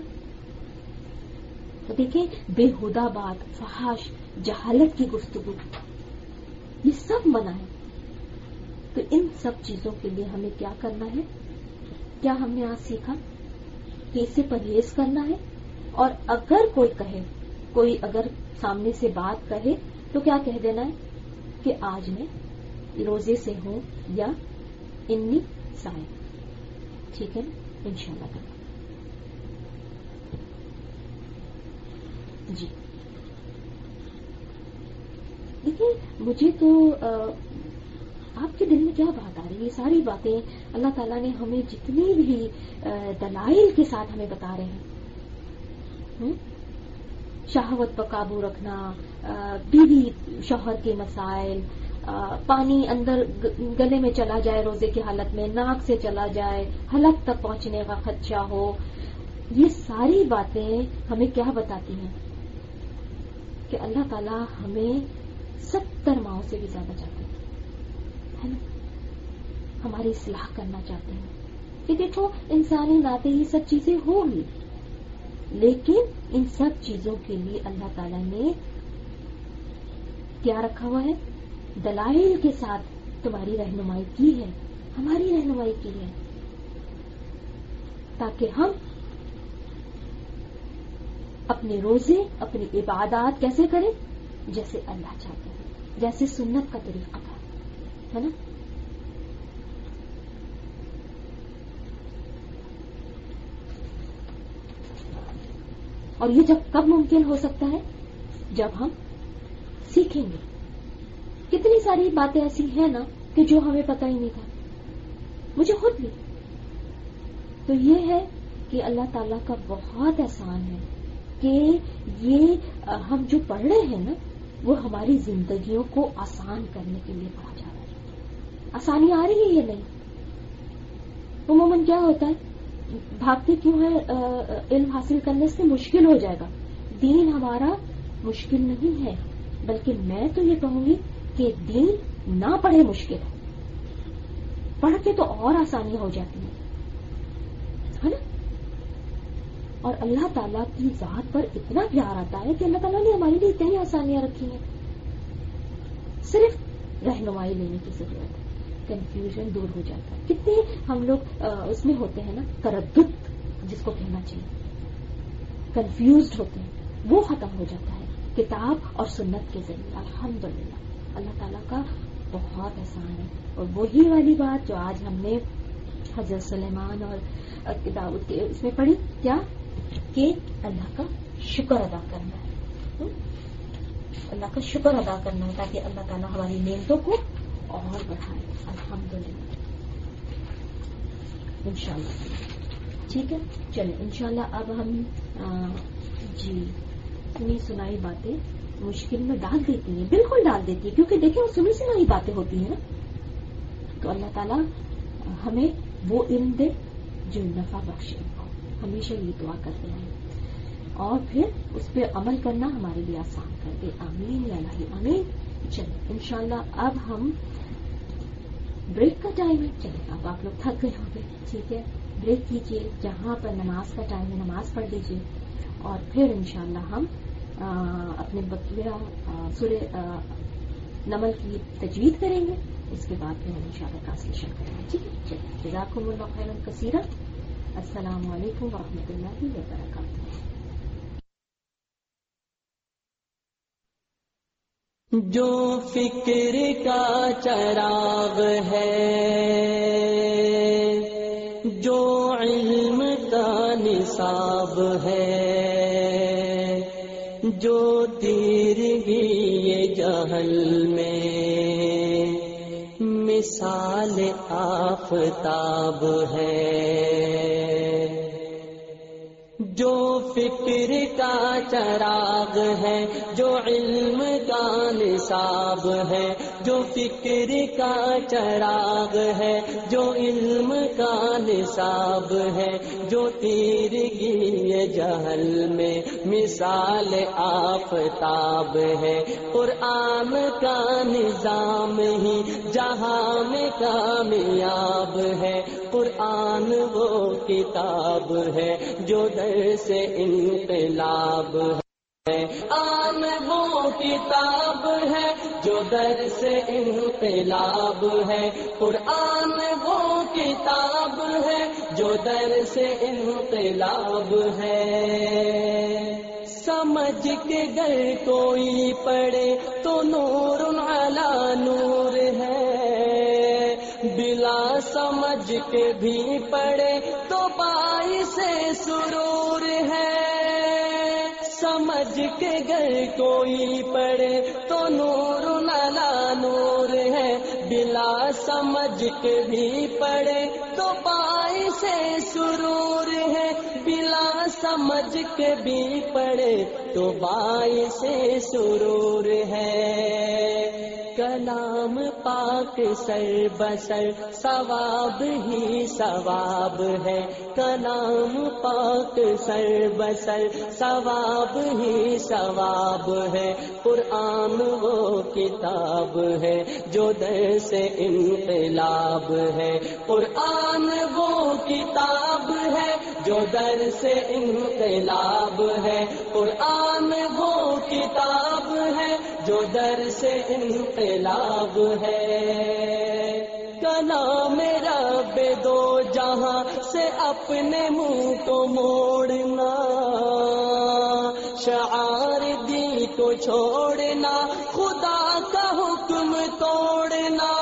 تو دیکھیں بےہودہ بات, فحش, جہالت کی گفتگو, یہ سب منع ہے. تو ان سب چیزوں کے لیے ہمیں کیا کرنا ہے؟ کیا ہم نے آج سیکھا کہ اس سے پرہیز کرنا ہے. اور اگر کوئی کہے, کوئی اگر سامنے سے بات کہے تو کیا کہہ دینا ہے کہ آج میں روزے سے ہوں یا انی سائم. ٹھیک ہے نا, انشاءاللہ تعالی. جی دیکھیں مجھے تو آپ کے دل میں کیا بات آ رہی ہے؟ یہ ساری باتیں اللہ تعالیٰ نے ہمیں جتنی بھی دلائل کے ساتھ ہمیں بتا رہے ہیں. شہوت پر قابو رکھنا, بیوی شوہر کے مسائل, پانی اندر گلے میں چلا جائے روزے کی حالت میں, ناک سے چلا جائے, حلق تک پہنچنے کا خدشہ ہو, یہ ساری باتیں ہمیں کیا بتاتی ہیں کہ اللہ تعالیٰ ہمیں ستر ماؤں سے بھی زیادہ چاہتے ہیں, ہے نا. ہماری اصلاح کرنا چاہتے ہیں کہ دیکھو انسانی ناطے یہ سب چیزیں ہوں گی, لیکن ان سب چیزوں کے لیے اللہ تعالیٰ نے کیا رکھا ہوا ہے؟ دلائل کے ساتھ تمہاری رہنمائی کی ہے, ہماری رہنمائی کی ہے, تاکہ ہم اپنے روزے, اپنی عبادات کیسے کریں؟ جیسے اللہ چاہتے ہیں, جیسے سنت کا طریقہ تھا, ہے نا. اور یہ جب کب ممکن ہو سکتا ہے؟ جب ہم سیکھیں گے. کتنی ساری باتیں ایسی ہیں نا کہ جو ہمیں پتہ ہی نہیں تھا, مجھے خود بھی. تو یہ ہے کہ اللہ تعالیٰ کا بہت احسان ہے کہ یہ ہم جو پڑھ رہے ہیں نا وہ ہماری زندگیوں کو آسان کرنے کے لیے پڑھا جا رہا ہے. آسانی آ رہی ہے یا نہیں؟ عموماً کیا ہوتا ہے, بھاگتے کیوں ہے علم حاصل کرنے سے مشکل ہو جائے گا. دین ہمارا مشکل نہیں ہے, بلکہ میں تو یہ کہوں گی کہ دین نہ پڑھے مشکل ہے, پڑھ کے تو اور آسانیاں ہو جاتی ہیں, ہے نا. اور اللہ تعالیٰ کی ذات پر اتنا پیار آتا ہے کہ اللہ تعالیٰ نے ہمارے لیے اتنی آسانیاں رکھی ہیں. صرف رہنمائی لینے کی ضرورت ہے, کنفیوژن دور ہو جاتا ہے. کتنے ہم لوگ اس میں ہوتے ہیں نا, تردد جس کو کہنا چاہیے, کنفیوزڈ ہوتے ہیں, وہ ختم ہو جاتا ہے کتاب اور سنت کے ذریعے. الحمدللہ اللہ تعالیٰ کا بہت احسان ہے. اور وہی والی بات جو آج ہم نے حضرت سلیمان اور داؤد کے اس میں پڑھی, کیا کہ اللہ کا شکر ادا کرنا ہے, اللہ کا شکر ادا کرنا ہے تاکہ اللہ تعالیٰ ہماری نعمتوں کو اور بڑھائے. الحمدللہ انشاءاللہ. ٹھیک ہے, چلیں انشاءاللہ اب ہم آ, جی سنی سنائی باتیں مشکل میں ڈال دیتی ہیں, بالکل ڈال دیتی ہے, کیونکہ دیکھیں وہ سنی سنائی باتیں ہوتی ہیں نا. تو اللہ تعالیٰ ہمیں وہ علم دے جو نفع بخشے. ہمیشہ یہ دعا کرتے ہیں, اور پھر اس پہ عمل کرنا ہمارے لیے آسان کر دے. آمین یا الہی آمین. چلیں انشاءاللہ اب ہم بریک کا ٹائم ہے, چلیں اب آپ لوگ تھک گئے ہوں گے, ٹھیک ہے, بریک کیجیے، جہاں پر نماز کا ٹائم ہے نماز پڑھ لیجیے، اور پھر انشاءاللہ ہم اپنے بقیہ سورہ نمل کی تجوید کریں گے، اس کے بعد پھر ہم انشاءاللہ ٹرانسلیشن کریں گے. ٹھیک ہے، چلیے، جزاکم اللہ خیرا کثیرا. السلام علیکم ورحمۃ اللہ وبرکاتہ. جو فکر کا چراغ ہے، جو علم کا نصاب ہے، جو تیرگی جہل میں مثال آفتاب ہے، جو فکر کا چراغ ہے، جو علم کا نصاب ہے، جو فکر کا چراغ ہے، جو علم کا نصاب ہے، جو تیرگی جہل میں مثال آفتاب ہے. قرآن کا نظام ہی جہاں میں کامیاب ہے. قرآن وہ کتاب ہے جو در سے انقلاب ہے. قرآن وہ کتاب ہے جو در سے انقلاب ہے. قرآن وہ کتاب ہے جو در سے انقلاب ہے. سمجھ کے گر کوئی پڑھے تو نور علی نور ہے، بلا سمجھ کے بھی پڑھے تو باعث سرور ہے. سمجھ کے گر کوئی پڑھے تو نور علی نور ہے، بلا سمجھ کے بھی پڑھے تو باعث سرور ہے. بلا سمجھ کے بھی پڑھے تو باعث سرور ہے. کلام پاک سر بسر ثواب ہی ثواب ہے. کلام پاک سر بسر ثواب ہی ثواب ہے. قرآن وہ کتاب ہے جو در سے انقلاب ہے. قرآن وہ کتاب ہے جو در سے انقلاب ہے. قرآن وہ کتاب ہے جو در سے انقلاب ہے. کلام رب دو جہاں سے اپنے منہ کو موڑنا، شعار دی کو چھوڑنا، خدا کا حکم توڑنا.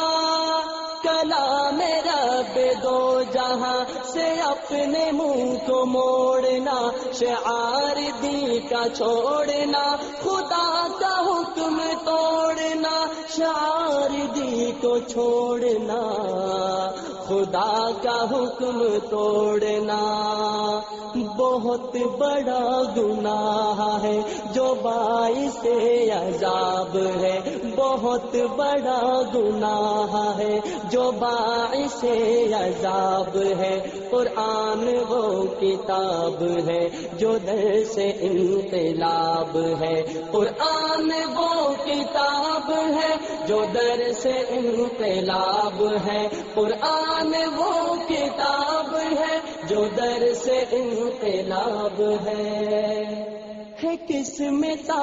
کلام رب دو جہاں سے اپنے منہ کو موڑنا، شعار دی کا چھوڑنا، خدا کا حکم توڑنا. شعار دی کو چھوڑنا، خدا کا حکم توڑنا. بہت بڑا گناہ ہے جو باعث عذاب ہے. بہت بڑا گناہ ہے جو باعث عذاب ہے. قرآن وہ کتاب ہے جو در سے انقلاب ہے. قرآن وہ کتاب ہے جو در سے انقلاب ہے. قرآن وہ کتاب ہے جو در سے انقلاب ہے. ہے کس میں تا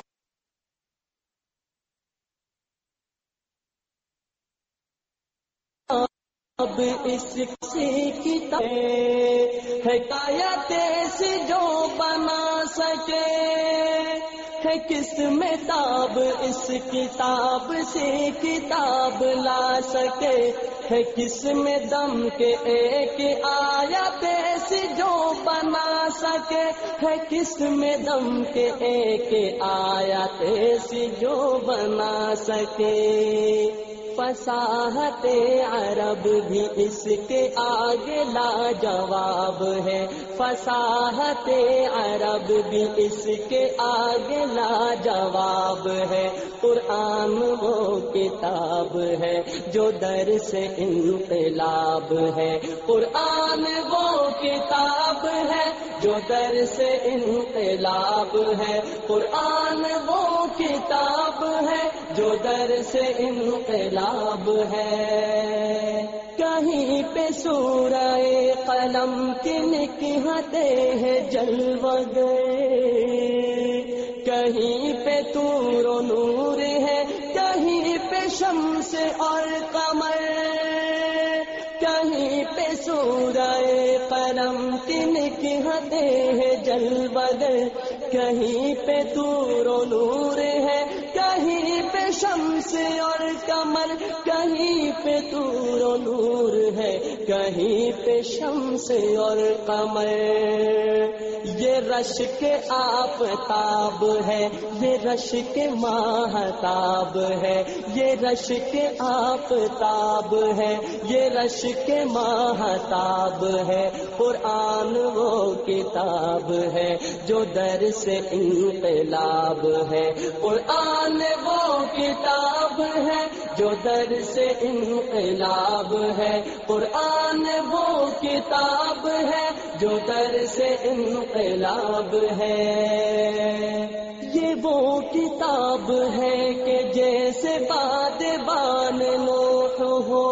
اب اس سے کتاب حکایت ایسی جو بنا سکے. ہے کس میں تاب اس کتاب سے کتاب لا سکے. ہے کس میں دم کے ایک آیت ایسی جو بنا سکے. ہے کس میں دم کے ایک آیت ایسی جو بنا سکے. فصاحت عرب بھی اس کے آگے لاجواب ہے. فصاحت عرب بھی اس کے آگے لاجواب ہے. قرآن وہ کتاب ہے جو در سے انقلاب ہے. قرآن وہ کتاب ہے جو در سے انقلاب ہے. قرآن وہ کتاب ہے جو در سے انقلاب ہے. کہیں پہ سورہ قلم کی نکہتے ہیں جلوہ گئے، کہیں پہ طور و نور ہے، کہیں پہ شمس اور قمر، کہیں پہ سورہ قلم کی نکہتے ہیں جلوہ گئے، کہیں پہ طور و نور ہے، کہیں پہ شمس اور قمر، کہیں پہ طور و نور ہے، کہیں پہ شمس اور قمر۔ یہ رشک آفتاب ہے، یہ رشک ماہتاب ہے، یہ رشک آفتاب ہے، یہ رشک ماہتاب ہے۔ قرآن وہ کتاب ہے جو در سے انقلاب ہے، قرآن وہ کتاب ہے جو در سے انقلاب ہے، قرآن وہ کتاب ہے جو در سے انقلاب ہے۔ یہ وہ کتاب ہے کہ جیسے بادبان نوح ہو،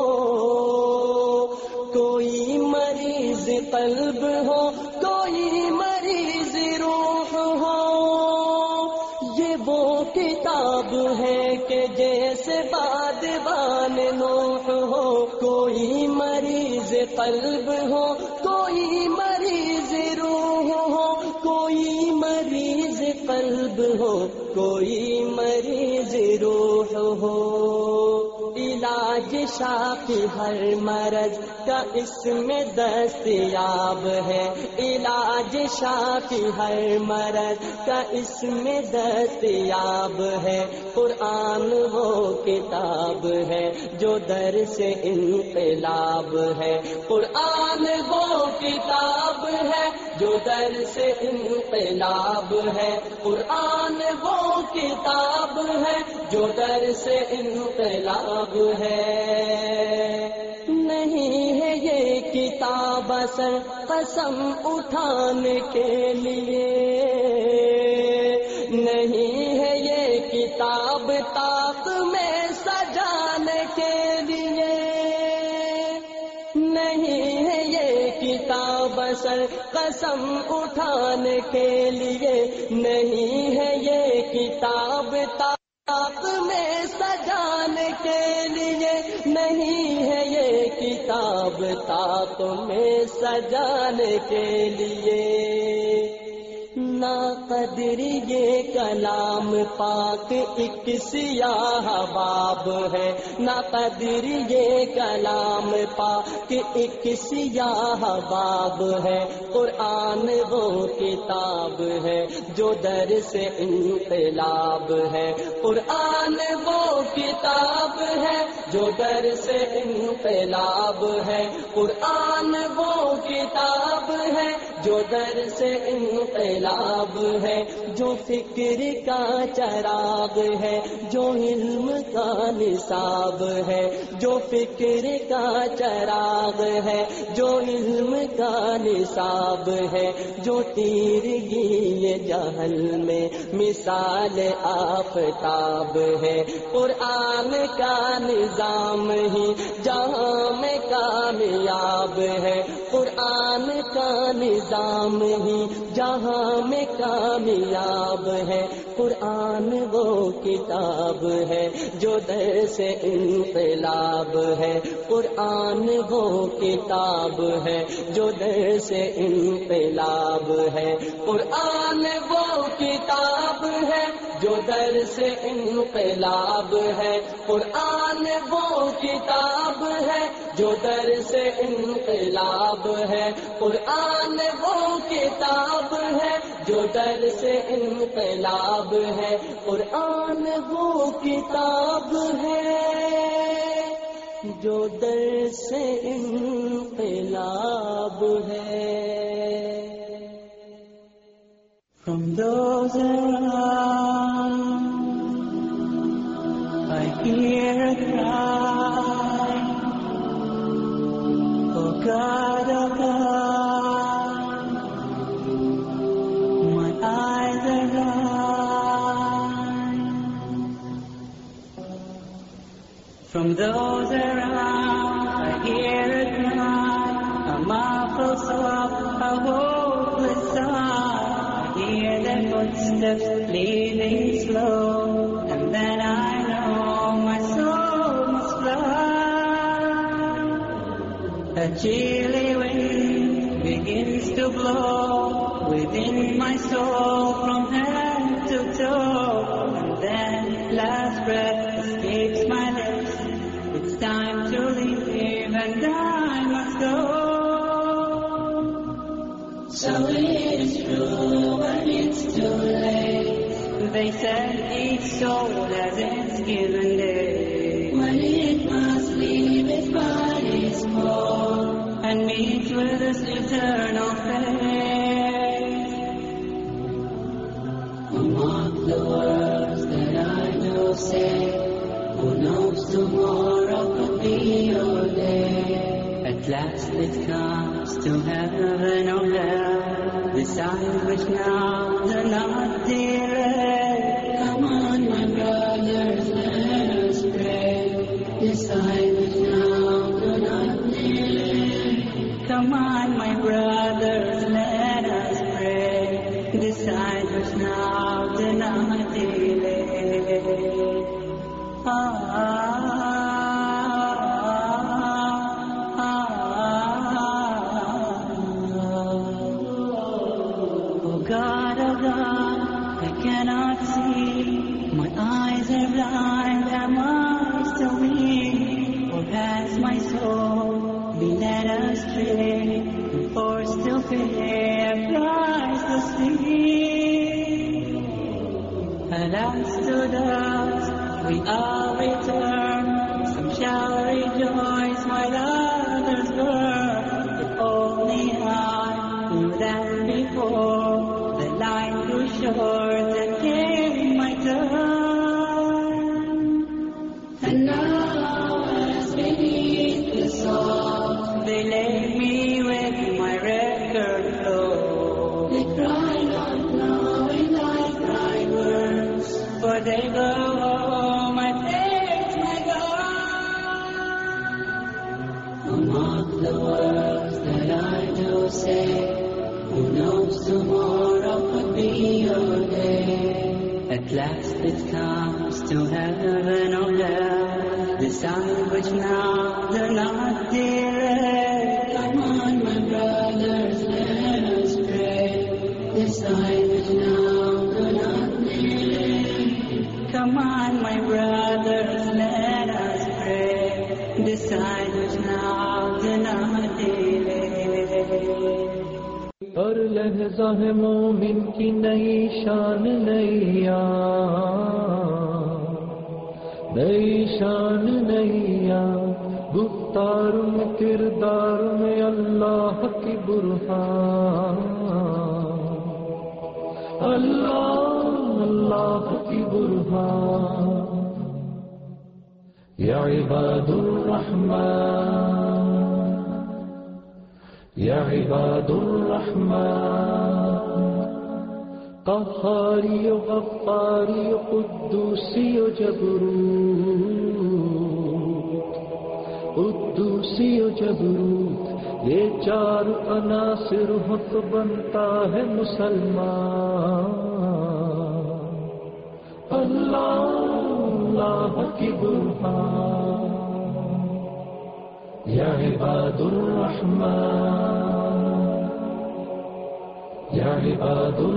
کوئی مریض قلب ہو، کوئی مریض روح ہو۔ یہ وہ کتاب ہے کہ جیسے بادبان نوح ہو، کوئی مریض قلب ہو، کوئی مریض روح ہو، کوئی مریض قلب ہو، کوئی مریض روح ہو۔ علاج شافی ہر مرض کا اس میں دستیاب ہے، علاج شافی ہر مرض کا اس میں دستیاب ہے۔ قرآن وہ کتاب ہے جو در سے انقلاب ہے، قرآن وہ کتاب ہے جو در سے انقلاب ہے، قرآن وہ کتاب ہے جو در سے انقلاب ہے۔ نہیں ہے یہ کتاب اثر قسم اٹھانے کے لیے، نہیں ہے یہ کتاب طاق میں سجانے کے لیے، نہیں ہے یہ کتاب اثر قسم اٹھانے کے لیے، نہیں ہے یہ کتاب طاق میں سجانے کے لیے، نہیں ہے یہ کتاب طاق میں سجانے کے لیے۔ نا قدری یہ کلام پاک ایک سیاہ باب ہے، نا قدری یہ کلام پاک ایک سیاہ باب ہے۔ قرآن وہ کتاب ہے جو در سے انقلاب ہے، قرآن وہ کتاب ہے جو در سے انقلاب ہے، قرآن وہ کتاب ہے جو در سے انقلاب ہے۔ جو فکر کا چراغ ہے، جو علم کا نصاب ہے، جو فکر کا چراغ ہے، جو علم کا نصاب ہے، جو تیرگی جہل میں مثال آفتاب ہے۔ قرآن کا نظام ہی جہاں میں کامیاب ہے، قرآن کا نظام ہی جہاں میں کامیاب ہے۔ قرآن وہ کتاب ہے جو در سے انقلاب ہے، قرآن وہ کتاب ہے جو در سے انقلاب ہے، قرآن وہ کتاب ہے جو در سے انقلاب ہے، قرآن وہ کتاب ہے جو در سے انقلاب ہے، قرآن وہ کتاب ہے جو در سے انقلاب ہے، قرآن وہ کتاب ہے جو در سے انقلاب ہے۔ From those around I hear a cry, oh God, oh God, my eyes are dry. From those around I hear a cry, a muffled sob, a hopeless sigh. I hear their footsteps leaving slow, and then I know my soul must fly. A chilly wind begins to blow within my soul from head to toe, and then last breath escapes my lips. It's time to leave and I must go. So it is true when it's too late. They said each soul has its given day, when it must leave its body's core and meet with its eternal fate. Among the words that I do say, who knows tomorrow could be your day. At last it comes to heaven or hell, decide which now, do not delay. Come on, my brothers, let us pray. Decide which now, do not delay. Come on, my brothers, let us pray. Decide which now, do not delay. Ah, ah, ah, oh God, oh God, I cannot see. My eyes are blind, am I still me? Or has my soul been led astray, and forced to pay a price to sleep? Alas to dust, we all return. Some shall rejoice while others burn. If only I knew that before the line grew short and came my turn. And now as beneath the salt they laid me with my record low. They cry not knowing like cry words, for they go home and take my God. Among the words that I do say, who knows tomorrow could be your day. At last it comes to heaven or hell, decide which now, do not delay. Come on, my brothers, let us pray. Decide which now, do not delay. Come on, my brothers, let us pray. Decide which now, do not delay. हर लहज़ा है मोमिन की नई शान नैया, नई शान नैया। गुफ्तार में किरदार में अल्लाह की बुरहान, अल्लाह अल्लाह की बुरहान। या इबादुर रहमान, या इबादुर रहमान। क़हारी व ग़फ़्फ़ारी व क़ुद्दूसी व जबरूत, क़ुद्दूसी व जबरूत। ये चार अनासिर हो तो बनता है मुसलमान। अल्लाह अल्लाह की बुरहान। या इबादुर रहमान, या इबादुर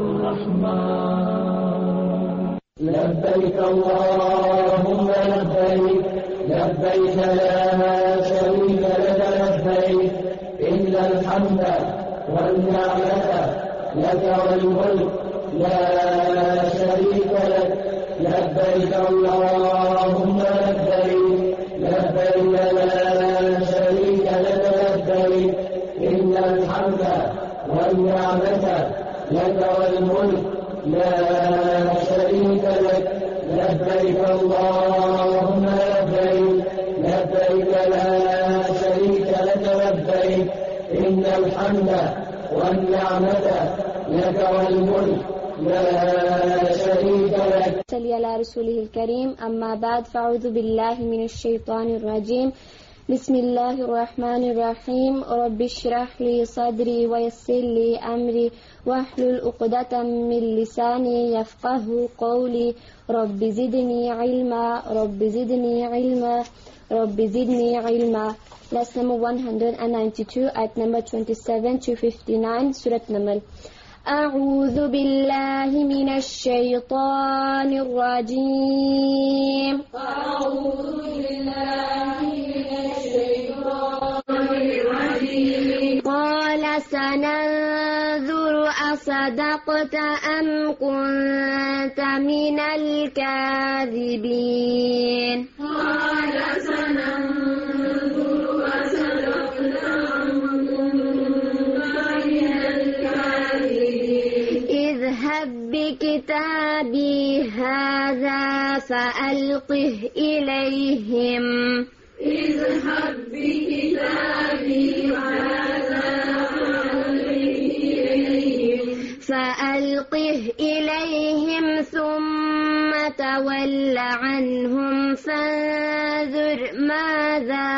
रहमान। लब्बैक अल्लाहुम्मा लब्बैक, लब्बैक ला शरीक लक लब्बैक, इन्नल हम्दा वन निअमता लक वल मुल्क ला शरीक लक। लब्बैक अल्लाहुम्मा लब्बैक, लब्बैक ला शरीक लक लब्बैक, इन्नल हम्दा वन निअमता लक वल मुल्क لا شريك لك। لبيك اللهم لبيك، لبيك لا شريك لك لبيك، إن الحمد والنعمة لك والملك لا شريك لك. صلی علی رسوله الكريم. أما بعد فأعوذ بالله من الشيطان الرجيم. बिस्मिल्लाहिर रहमानिर रहीम रब्बि इश्रह ली सदरी व यस्सिर ली अमरी वहलुल उक़दतम मिन लिसानी यफ़क़हू क़ौली rabbi ज़िदनी इल्मा rabbi ज़िदनी इल्मा rabbi ज़िदनी इल्मा. Lesson number one hundred ninety-two, ayat number twenty-seven to fifty-nine, Surat Naml. أعوذ بالله من الشيطان الرجيم. أعوذ بالله من الشيطان الرجيم. قال سننظر أصدقت أم كنت من الكاذبين. قال سننظر أصدقت أم كنت من الكاذبين. اذهب بكتابي هذا فألقه إليهم اذهب بكتابي هذا فألقه إليهم ثم تول عنهم فانظر ماذا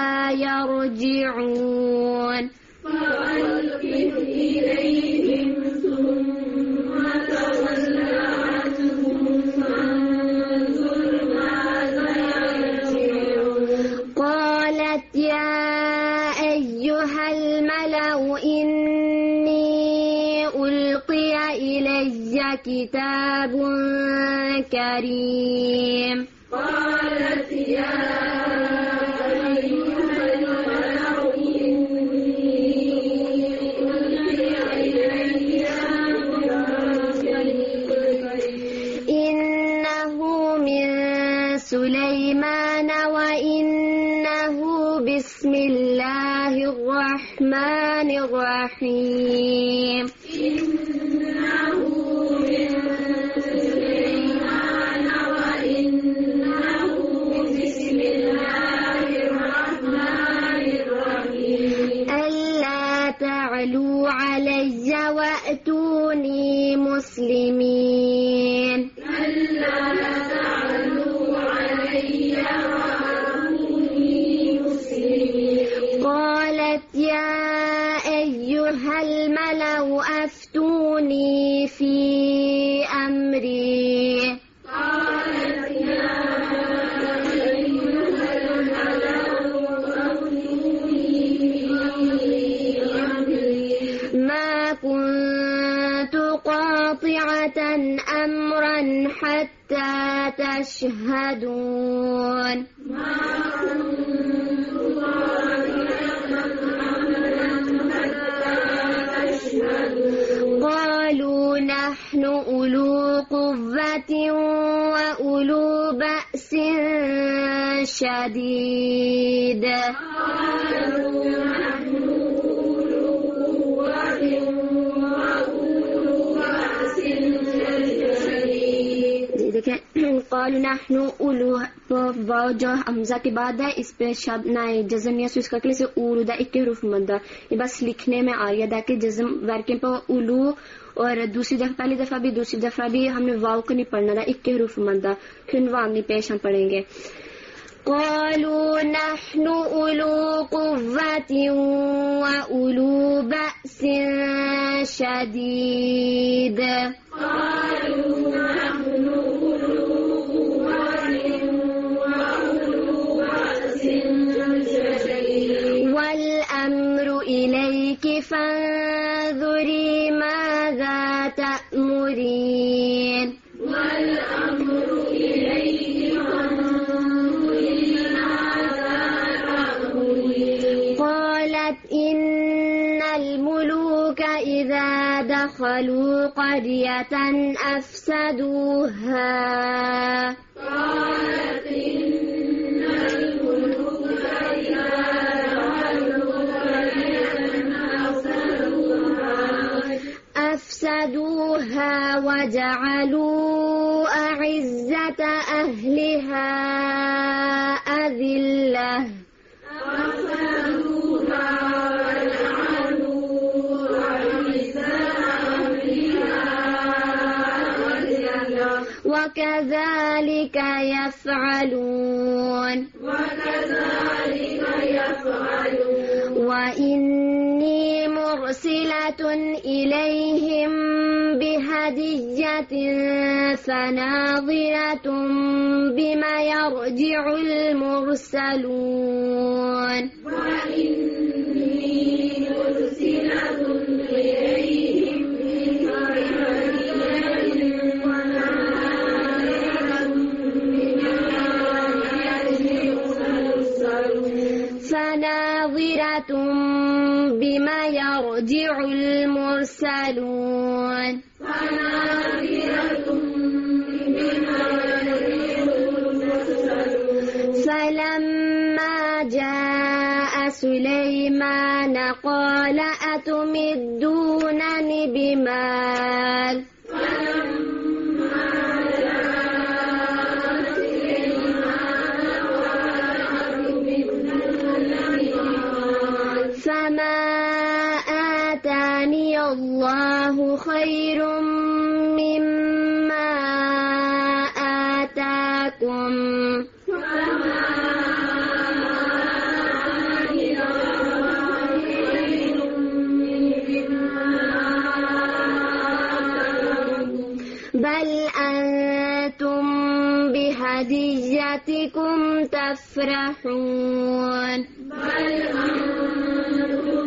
يرجعون. فألقه إليهم ثم تول عنهم فانظر ماذا يرجعون. قالت يا أيها الملأ إني ألقي إلي كتاب كريم. قالت يا أيها الملأ إني ألقي إلي كتاب كريم. إنه من سليمان وإنه بسم الله الرحمن الرحيم. إنه من سليمان وإنه بسم الله الرحمن الرحيم. ألا تعلوا علي وأتوني مسلمين. ألا تعلوا علي وأتوني مسلمين. قالت يا أيها الملأ أفتوني في أمري. قالت يا أيها الملأ أفتوني في أمري. ما كنت قاطعة أمرا حتى تشهدون. ما كنت قاطعة أمرا حتى تشهدون. قالوا نحن أولو قوة وأولو بأس شديد. قالوا نحن أولو قوة وأولو بأس شديد. देखिए قالوا نحن أولو वाव जो हमजा के बाद है इस पे शब्द ना है जज़म या स्विच करके से उलू दा एक हरूफ मंदा ये बस लिखने में आ रही है कि जज़म वर्किंग पर उलू और दूसरी दफा पहली दफा भी दूसरी दफा भी हमने वाव को नहीं पढ़ना था एक हरूफ मंदा फिर वाव नहीं पेश हम पढ़ेंगे. قالوا نحن أولو قوة وأولو بأس شديد. قالوا نحن أولو قوة وأولو بأس شديد. والأمر إليك فانظري ماذا تأمرين. والأمر إليك فانظري ماذا تأمرين. قالت إن الملوك إذا دخلوا قرية أفسدوها. قالت إن الملوك إذا دخلوا قرية أفسدوها وجعلوا أعزة أهلها أذلة. وكذلك يفعلون وكذلك يفعلون وإني مرسلة إليهم بهدية فناظرة بما يرجع المرسلون وإني مرسلة إليهم فناظرة بما يرجع المرسلون فلما جاء سليمان قال أتمدونني بمال فما آتاني الله خير مما آتاكم بل أنتم بهديتكم تفرحون بل أنتم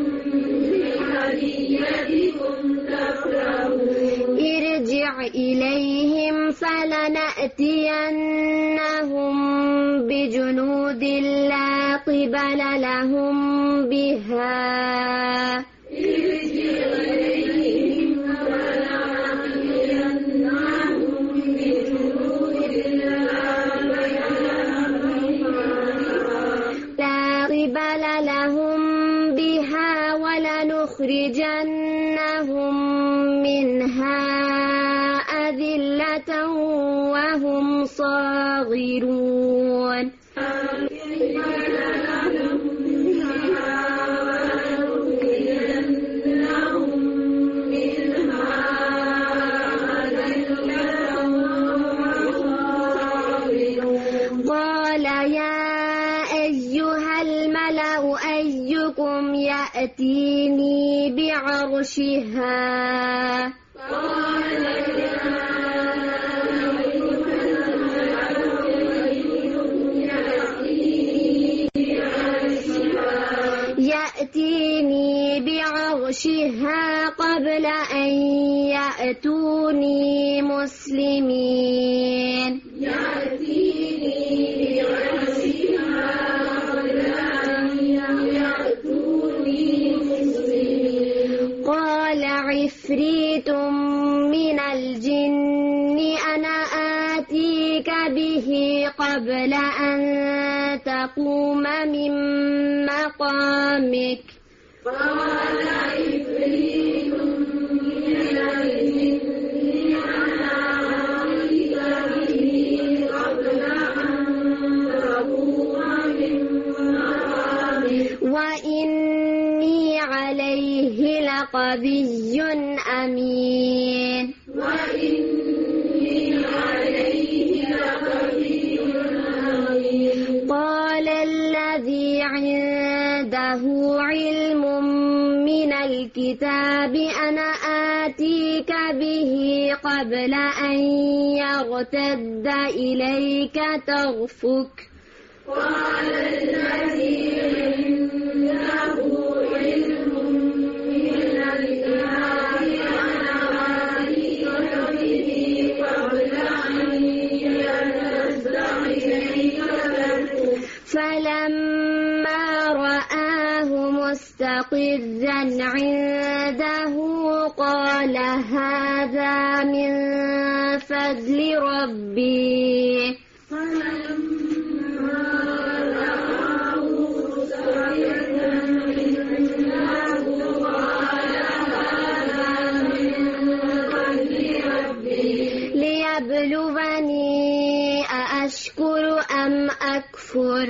بهديتكم تفرحون ارجع إليهم فلنأتينهم بجنود لا قبل لهم بها قبل لهم بها ولنخرجنهم منها أذلة وهم صاغرون قال يا أيها الملأ أيكم يأتيني بعرشها يأتيني بعرشها قبل أن يأتوني مسلمين قال عفريت من الجن أنا آتيك به قبل أن تقوم من مقامك قال عفريت من الجن أنا آتيك به قبل أن تقوم من مقامك وإني عليه لقوي أمين وإني عليه لقوي أمين قال الذي عنده علم من الكتاب أنا آتيك به قبل أن يرتد إليك طرفك قال الذي عنده علم من الكتاب أنا آتيك به قبل أن يرتد إليك طرفك فلما رآه مستقرا عنده قال هذا من فضل ربي ليبلوني أأشكر أم أكفر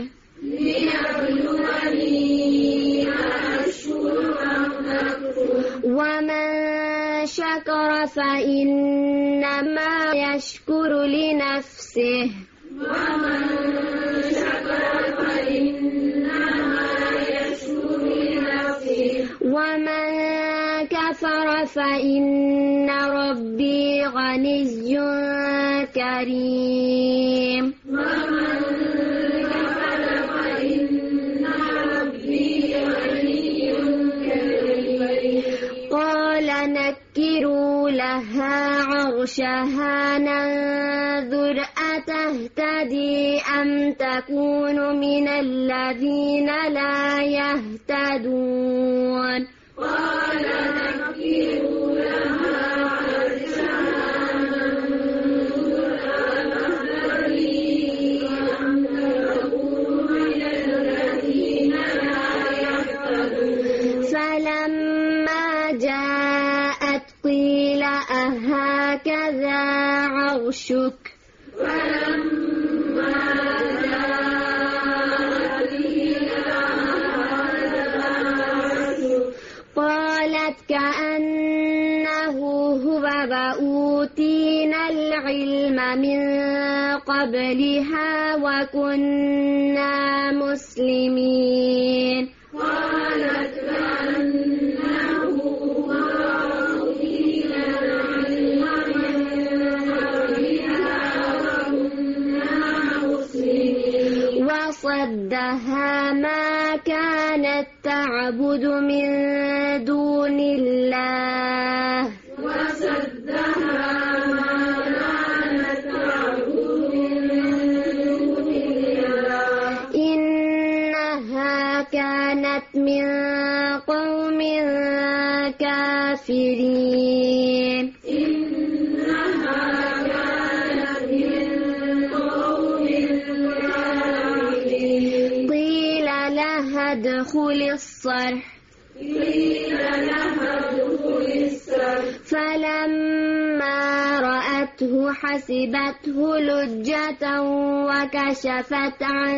ليبلوني أأشكر أم أكفر ومن شكر فإنما يشكر لنفسه ومن شكر فإنما يشكر لنفسه ومن كفر فإن ربي غني كريم ومن كفر فإن ربي غني كريم قال نكروا لها عرشها ننظر أتهتدي أم تكون من الذين لا يهتدون قال نكروا لها عرشها ننظر أتهتدي أم تكون من الذين لا يهتدون فلما جاءت قيل أهكذا عرشك فلما جاءت قيل أهكذا عرشك قالت كأنه هو وأوتينا العلم من قبلها وكنا مسلمين قالت كأنه هو أوتينا العلم من قبلها وكنا مسلمين وصدها ما كانت تعبد من دون الله وصدها ما كانت تعبد من دون الله إنها كانت من قوم كافرين إنها كانت من قوم كافرين قيل لها ادخل الصرح قيل لها ادخل الصرح فلما رأته حسبته لجة وكشفت عن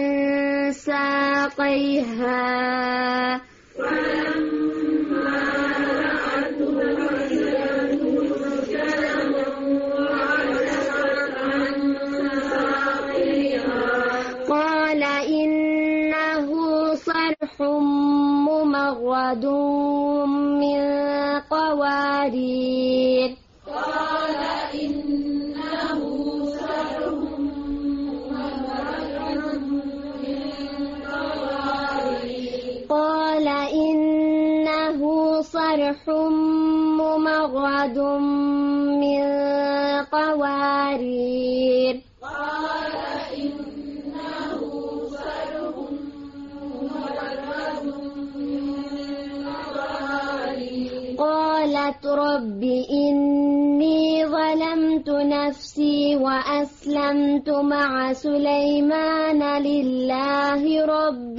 ساقيها فلما رأته حسبته لجة وكشفت عن ساقيها قال إنه صرح ممرد من قوارير قال إنه صرح ممرد من قوارير قال إنه صرح ممرد من قوارير قال إنه صرح ممرد من قوارير قالت رب إني ظلمت نفسي وأسلمت مع سليمان لله رب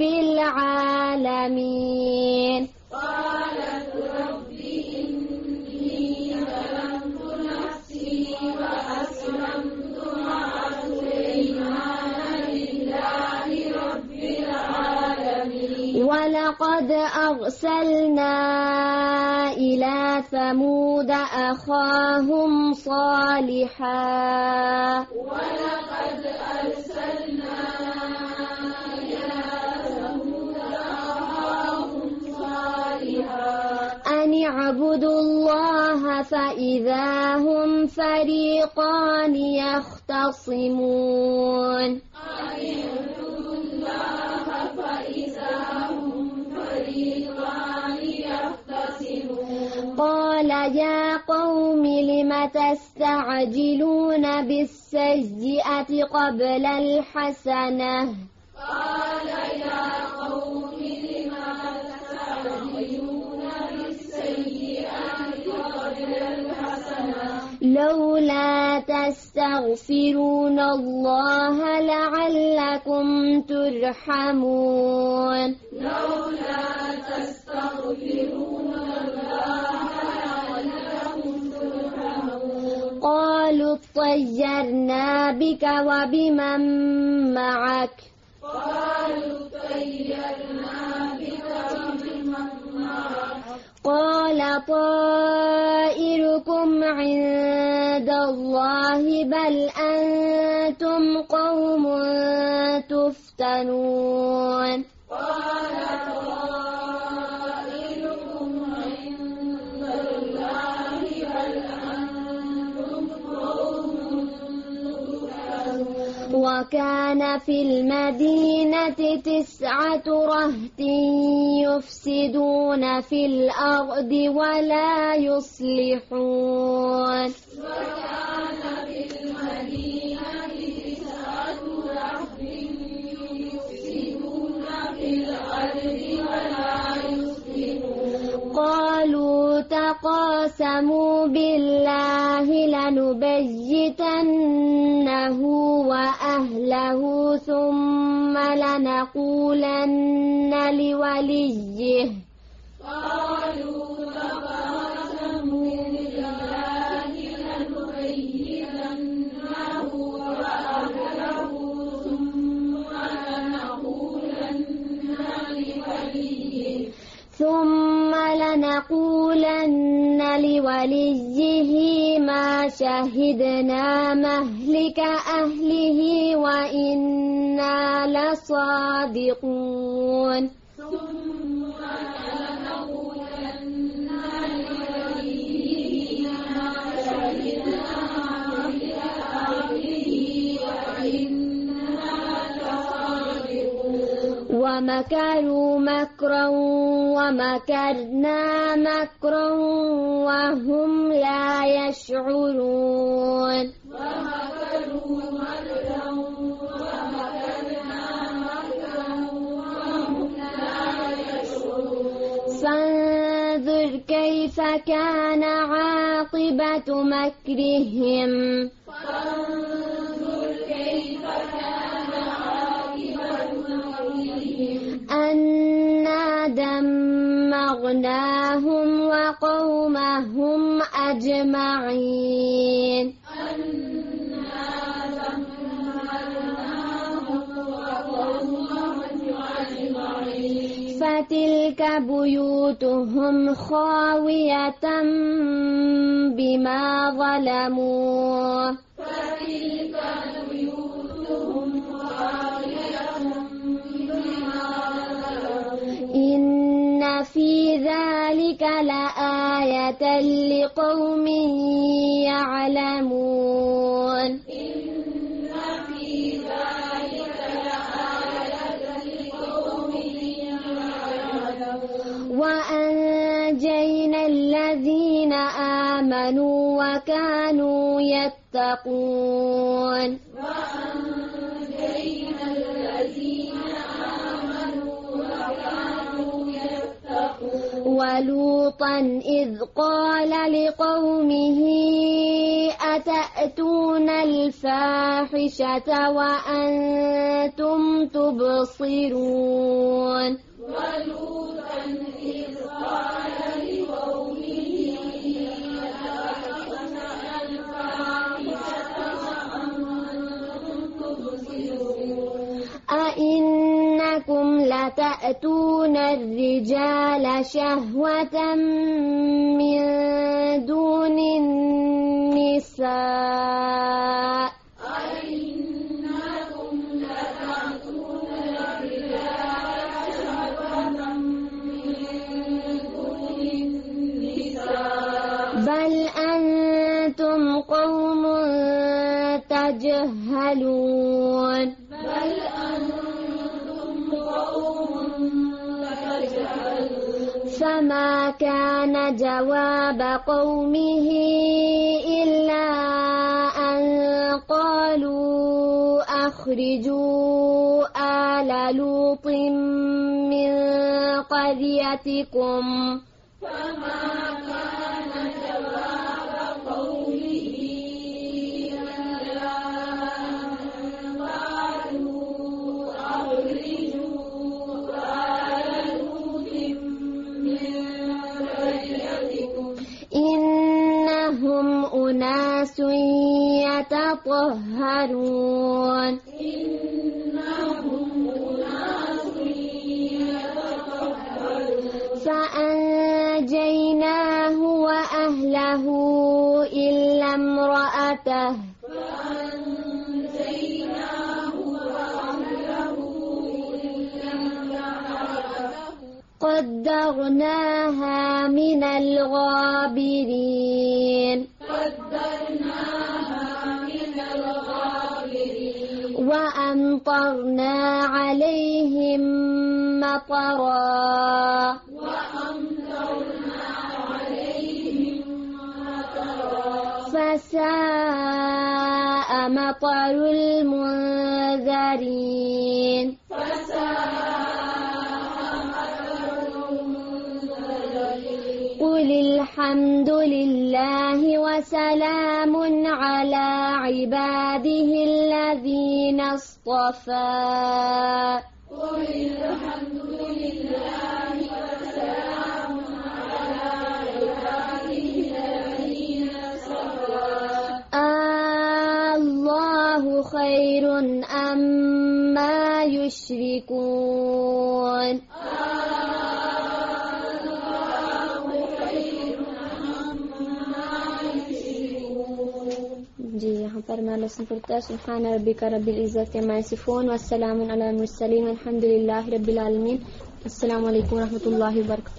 العالمين قالت رب إني ظلمت نفسي وأسلمت مع سليمان لله رب العالمين ولقد أرسلنا إلى ثمود أخاهم صالحا ولقد أرسلنا إلى ثمود أخاهم صالحا أن اعبدوا الله فإذا هم فريقان يختصمون قال يا قوم لم تستعجلون بالسيئة قبل الحسنة قال يا قوم لم تستعجلون بالسيئة قبل الحسنة لولا تستغفرون الله لعلكم ترحمون لولا تستغفرون الله لعلكم ترحمون قالوا اطيرنا بك وبمن معك قالوا طيرنا بك وبمن معك قال طائركم عند عباد الله بل أنتم قوم تفتنون قال قائلهم عند الله بل أنتم قوم تفتنون. وكان في المدينة تسعة رهط يفسدون في الأرض ولا يصلحون. وكان في المدينة تسعة رهط يفسدون في الأرض ولا يصلحون. قالوا تقاسموا بالله لنبيتنه وأهله ثم لنقولن لوليه قالوا تقاسموا بالله لنبيتنه وأهله ثم لنقولن لوليه ثم لنقولن لوليه ما شهدنا مهلك أهله وإنا لصادقون. ثم لنقولن لوليه ما شهدنا مهلك أهله وإنا لصادقون. ومكروا مكرا ومكرنا مكرا وهم لا يشعرون. ومكروا مكرا ومكرنا مكرا وهم لا يشعرون. فانظر كيف كان عاقبة مكرهم فانظر كيف كان عاقبة مكرهم أنا دمرناهم وقومهم أجمعين. أنا دمرناهم وقومهم أجمعين. فتلك بيوتهم خاوية بما ظلموا فتلك بيوتهم خاوية بما ظلموا. إن في ذلك لآية لقوم يعلمون. إن في ذلك لآية لقوم يعلمون. وأنجينا الذين آمنوا وكانوا يتقون. وأنجينا الذين آمنوا وكانوا يتقون. ولوطا إذ قال لقومه أتأتون الفاحشة وأنتم تبصرون. ولوطا إذ قال لقومه أتأتون الفاحشة وأنتم تبصرون. أئنكم لتأتون الرجال شهوة من دون النساء أئنكم لتأتون الرجال شهوة من دون النساء بل أنتم قوم تجهلون. بل أنتم قوم تجهلون. فما كان جواب قومه إلا أن قالوا أخرجوا آل لوط من قريتكم. فما كان جواب قومه إلا أن قالوا أخرجوا آل لوط من قريتكم. إنهم أناس يتطهرون. إنهم أناس يتطهرون. فأنجيناه وأهله إلا امرأته امرأته قدرناها من الغابرين وأمطرنا عليهم مطرا فساء مطر المنذرين قل الحمد لله وسلام على عباده الذين اصطفى قل الحمد لله وسلام على عباده الذين اصطفى الله خير أما يشركون جی یہاں پر میں لسن کرتا ہے سبحان ربک رب العزت عما یصفون والسلام علی المرسلین والحمد للہ رب العالمین. السلام علیکم ورحمۃ اللہ وبرکاتہ.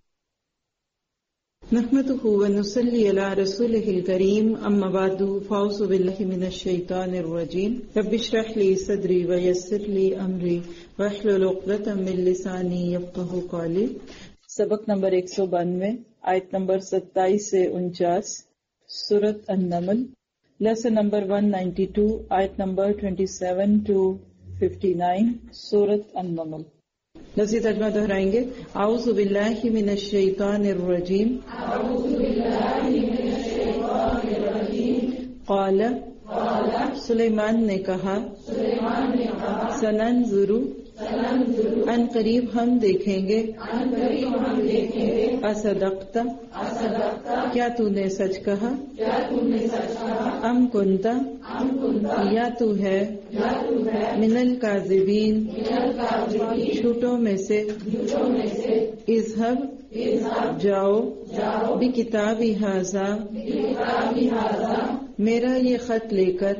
نحمده ونصلي على رسوله الكريم اما بعد فاعوذ بالله من الشيطان الرجيم رب اشرح لي صدري ويسر لي امري واحلل عقدة من لساني يفقهوا قولي. سبق نمبر ایک سو بانوے آیت نمبر ستائیس سے انچاس سورۃ النمل. Lesson number one ninety two آیت number twenty seven to fifty nine سورۃ النمل. لفظی ترجمہ دہرائیں گے. اعوذ باللہ من الشیطان الرجیم. قال سلیمان نے کہا سننظر ان قریب ہم دیکھیں گے اصدقت کیا تو نے سچ کہا ام کنتا یا تو ہے من الکاذبین جھوٹوں میں سے اذهب جاؤ بکتابی ھذا میرا یہ خط لے کر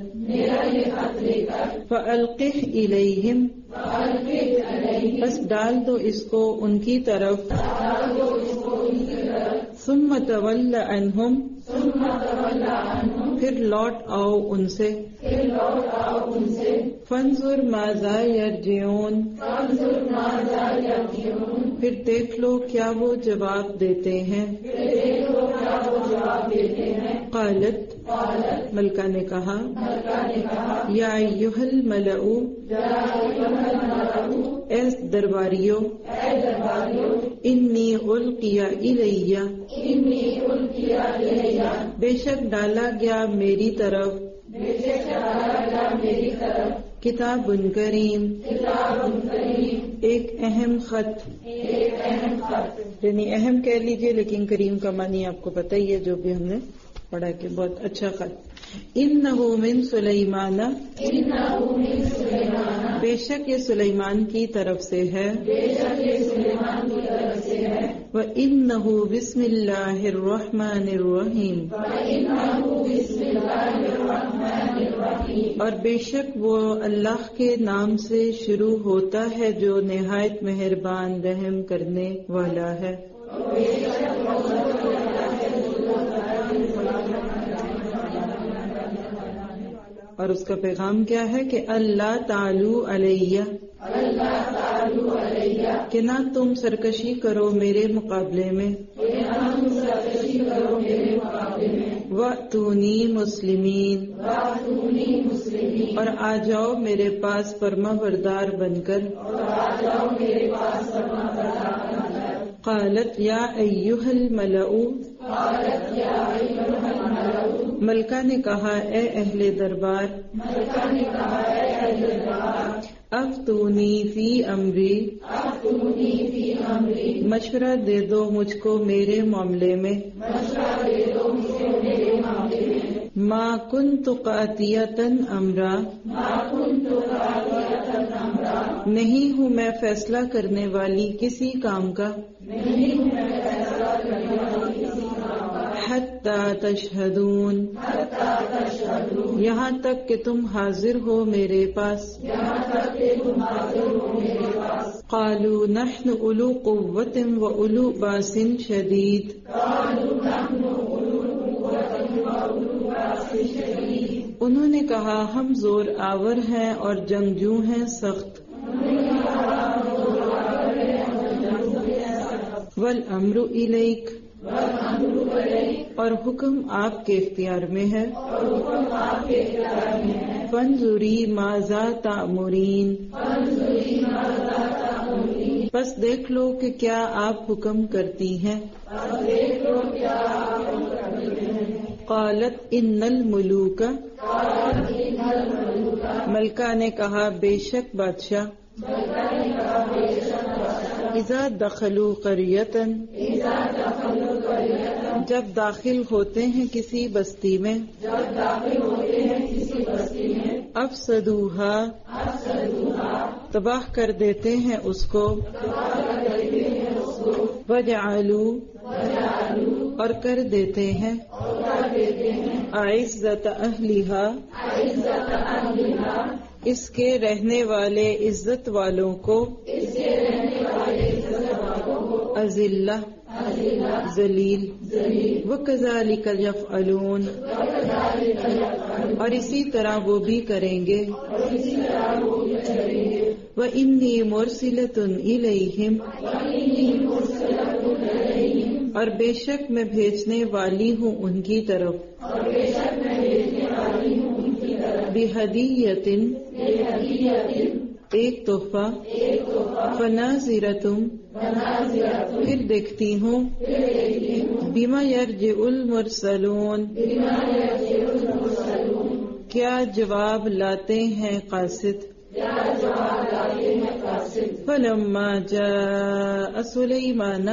فَأَلْقِهْ إِلَيْهِمْ بس ڈال دو اس کو ان کی طرف ثُمَّ تَوَلَّ عَنْهُمْ پھر لوٹ آؤ ان سے فَانْظُرْ مَاذَا يَرْجِعُونَ پھر دیکھ لو کیا وہ جواب دیتے ہیں. قالت ملکہ نے کہا یا ایھا الملأ اے درباریو انی القی الی بے شک ڈالا گیا میری طرف کتاب کریم ایک اہم خط یعنی اہم کہہ لیجئے لیکن کریم کا معنی آپ کو پتہ ہی ہے جو بھی ہم نے پڑھا کہ بہت اچھا خط. انہ من سلیمان بے شک یہ سلیمان کی طرف سے ہے وَإِنَّهُ بسم اللہ الرحمن الرحیم اور بے شک وہ اللہ کے نام سے شروع ہوتا ہے جو نہایت مہربان رحم کرنے والا ہے. اور اس کا پیغام کیا ہے کہ اللہ تعالی علیہ کہ نہ تم سرکشی کرو میرے مقابلے میں وَأْتُونِي مُسْلِمِينَ اور آ جاؤ میرے پاس فرما بردار بن کر. قالت یا ایھا الملأ ملکہ نے کہا اے اہل دربار افتونی فی امری مشورہ دے دو مجھ کو میرے معاملے میں ما کنت قاطعۃ امرا نہیں ہوں میں فیصلہ کرنے والی کسی کام کا حتی حتی تشہدون یہاں تک کہ تم حاضر ہو میرے پاس. قالوا نحن اولو قوت و اولو باس شدید انہوں نے کہا ہم زور آور ہیں اور جنگجو ہیں سخت. والامر الیک اور حکم آپ کے اختیار میں ہے. فانظری ماذا تأمرین بس دیکھ لو کہ کیا آپ حکم کرتی ہیں. قالت ان الملوک ملکہ نے کہا بے شک بادشاہ اذا دخلوا قریۃ جب داخل ہوتے ہیں کسی بستی میں افسدوها تباہ کر دیتے ہیں اس کو وجعلوا اور کر دیتے ہیں اعزت اہلھا اس کے رہنے والے عزت والوں کو اذلہ ذلیل وکذالک یفعلون اور اسی طرح وہ بھی کریں گے. وانی مرسلۃ الیہم اور بے شک میں بھیجنے والی ہوں ان کی طرف بہدیۃ ایک تحفہ فناظرۃ پھر دیکھتی ہوں بما یرجع المرسلون کیا جواب لاتے ہیں قاصد. فلما جاء سلیمان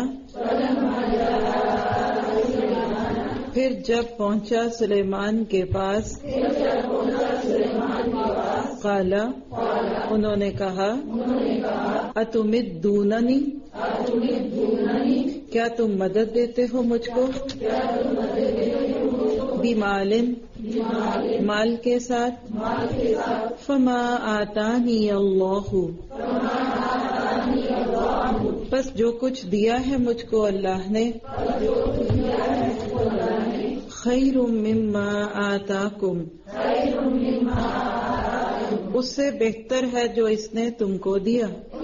پھر جب پہنچا سلیمان کے پاس قال انہوں نے کہا اتمدوننی کیا تم مدد دیتے ہو مجھ کو بمال مال کے ساتھ فما آتانی اللہ بس جو کچھ دیا ہے مجھ کو اللہ نے خیر مما آتاکم اس سے بہتر ہے جو اس نے تم کو دیا.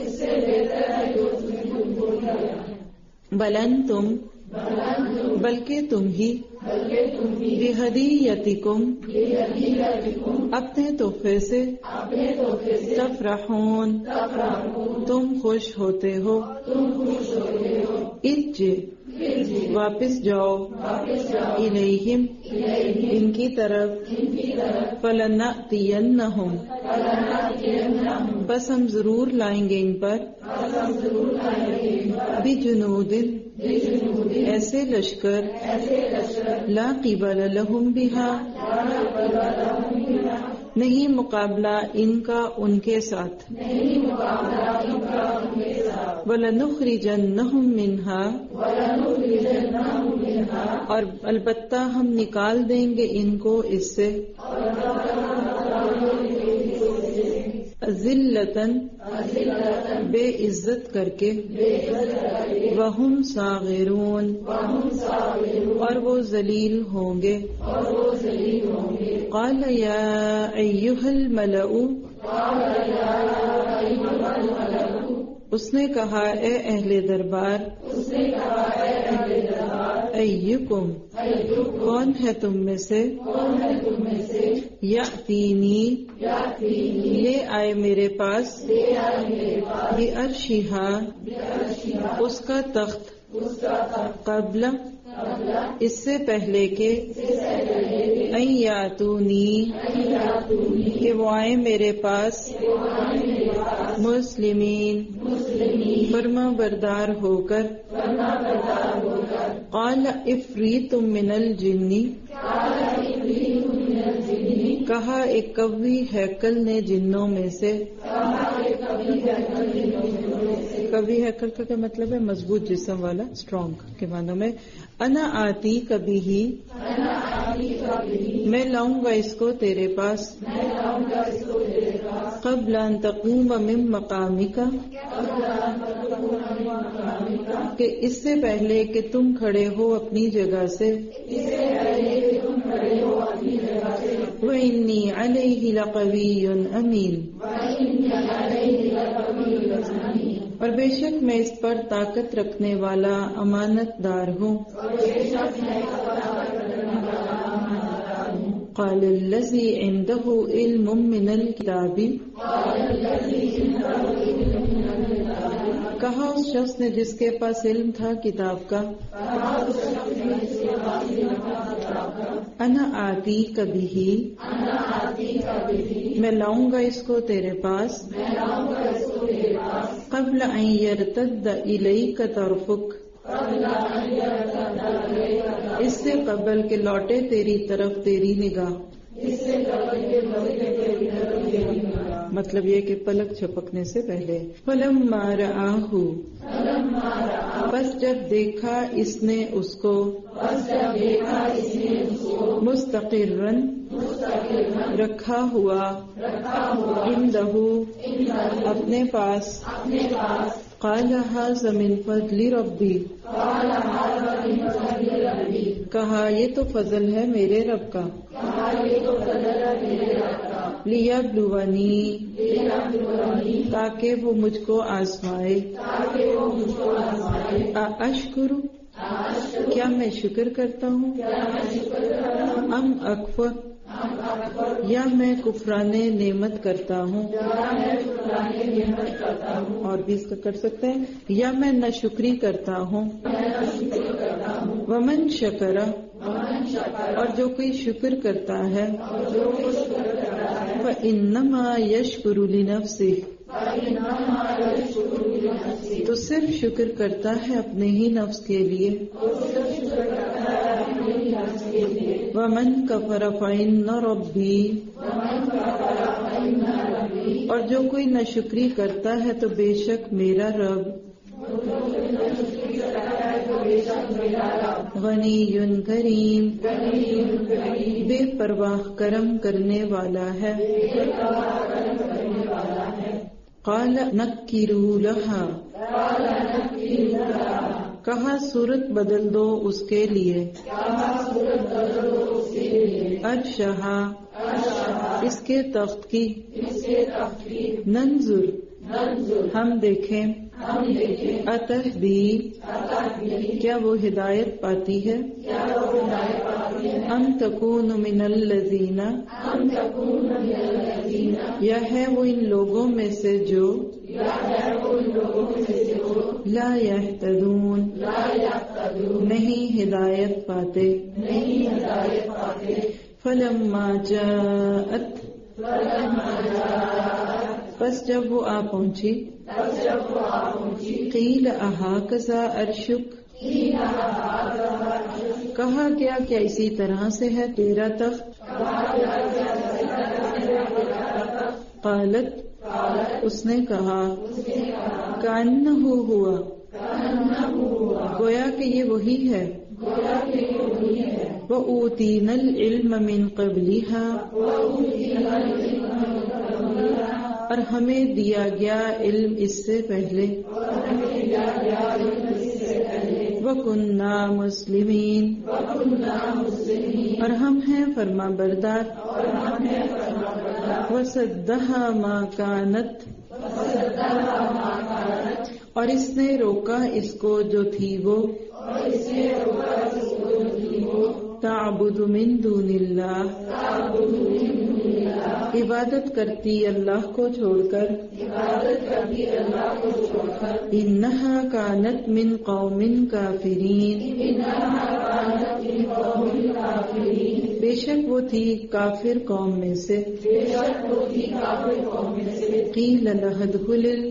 بلن تم بلکہ تم ہی بہدیتکم اپنے تحفے سے تفرحون تم خوش ہوتے ہو. ارجع واپس جاؤ الیہم ان کی طرف فلنأتینہم بس ہم ضرور لائیں گے ان پر بجنود ایسے لشکر لا قبل لہم بہا نہیں مقابلہ ان کا ان کے ساتھ وَلَنُخْرِجَنَّهُمْ مِنْهَا اور البتہ ہم نکال دیں گے ان کو اس سے ذلتاً بے عزت کر کے وَهُمْ صَاغِرُونَ اور وہ ذلیل ہوں گے. قَالَ يَا أَيُّهَا الْمَلَأُ اس نے کہا اے اہل دربار ایکم کون ہے تم میں سے یاتینی لے آئے میرے پاس بعرشھا اس کا تخت قبل اس سے پہلے کہ ان یاتونی کہ وہ آئے میرے پاس مسلمین فرما بردار ہو کر. قال افریت من الجن کہا ایک کوی ہیکل نے جنوں میں سے کبھی ہیکل کا کیا مطلب ہے؟ مضبوط جسم والا، اسٹرانگ کے معنوں میں. انا آتی کبھی ہی، میں لاؤں گا اس کو تیرے پاس، قبل ان تقوم من مقامک، کہ اس سے پہلے کہ تم کھڑے ہو اپنی جگہ سے. وَإِنِّي عَلَيْهِ لَقَوِيٌّ أَمِينٌ، اور بے شک میں اس پر طاقت رکھنے والا امانت دار ہوں. قال الذي عنده علم من الكتاب، کہا اس شخص نے جس کے پاس علم تھا کتاب کا. انا آتی کبھی ہی، میں لاؤں گا اس کو تیرے پاس، قبل ان یرتد الیک طرفک، اس سے قبل کہ لوٹے تیری طرف تیری نگاہ. مطلب یہ کہ پلک جھپکنے سے پہلے. فلما رآہ، بس جب دیکھا اس نے اس کو، مستقرا رکھا ہوا، عنده اپنے پاس، قال ھذا من فضل ربی، کہا یہ تو فضل ہے میرے رب کا. لیبلونی، تاکہ وہ مجھ کو آزمائے. اشکر، کیا میں شکر کرتا ہوں، ام اکفر، یا میں کفران نعمت کرتا ہوں. اور بھی اس کا کر سکتے ہیں، یا میں ناشکری کرتا ہوں. ومن شکر، اور جو کوئی شکر کرتا ہے، فإنما یشکر لنفسہ، تو صرف شکر کرتا ہے اپنے ہی نفس کے لیے. ومن کفر فإن ربی، اور جو کوئی ناشکری کرتا ہے تو بے شک میرا رب. غنی کریم، بے پرواہ کرم کرنے والا ہے. قال نکروا لها، کہا صورت بدل دو اس کے لیے. ارشہا، اس کے تخت کی. ننظر، ہم دیکھیں. اتہدی، کیا وہ ہدایت پاتی ہے. ام تکون من الذین، یا ہے وہ ان لوگوں میں سے جو لا یہتدون، نہیں ہدایت پاتے. فلما جاءت، پس جب وہ آ پہنچی. قیل اہاکذا عرشک، کہا کیا کیا اسی طرح سے ہے تیرا تخت. قالت، اس نے کہا، کأنہ ہوا، گویا کہ یہ وہی ہے. وَأُوتِينَا الْعِلْمَ مِنْ قَبْلِهَا، اور ہمیں دیا گیا علم اس سے پہلے. وَكُنَّا مُسْلِمِينَ، اور ہم ہیں فرما بردار. وَصَدَّهَا مَا كَانَتْ، اور اس نے روکا اس کو جو تھی وہ. تعبد من دون اللہ، عبادت کرتی اللہ کو چھوڑ کر. انہا کانت من قوم کافرین، بے شک وہ تھی کافر قوم میں سے. قیل لها ادخل،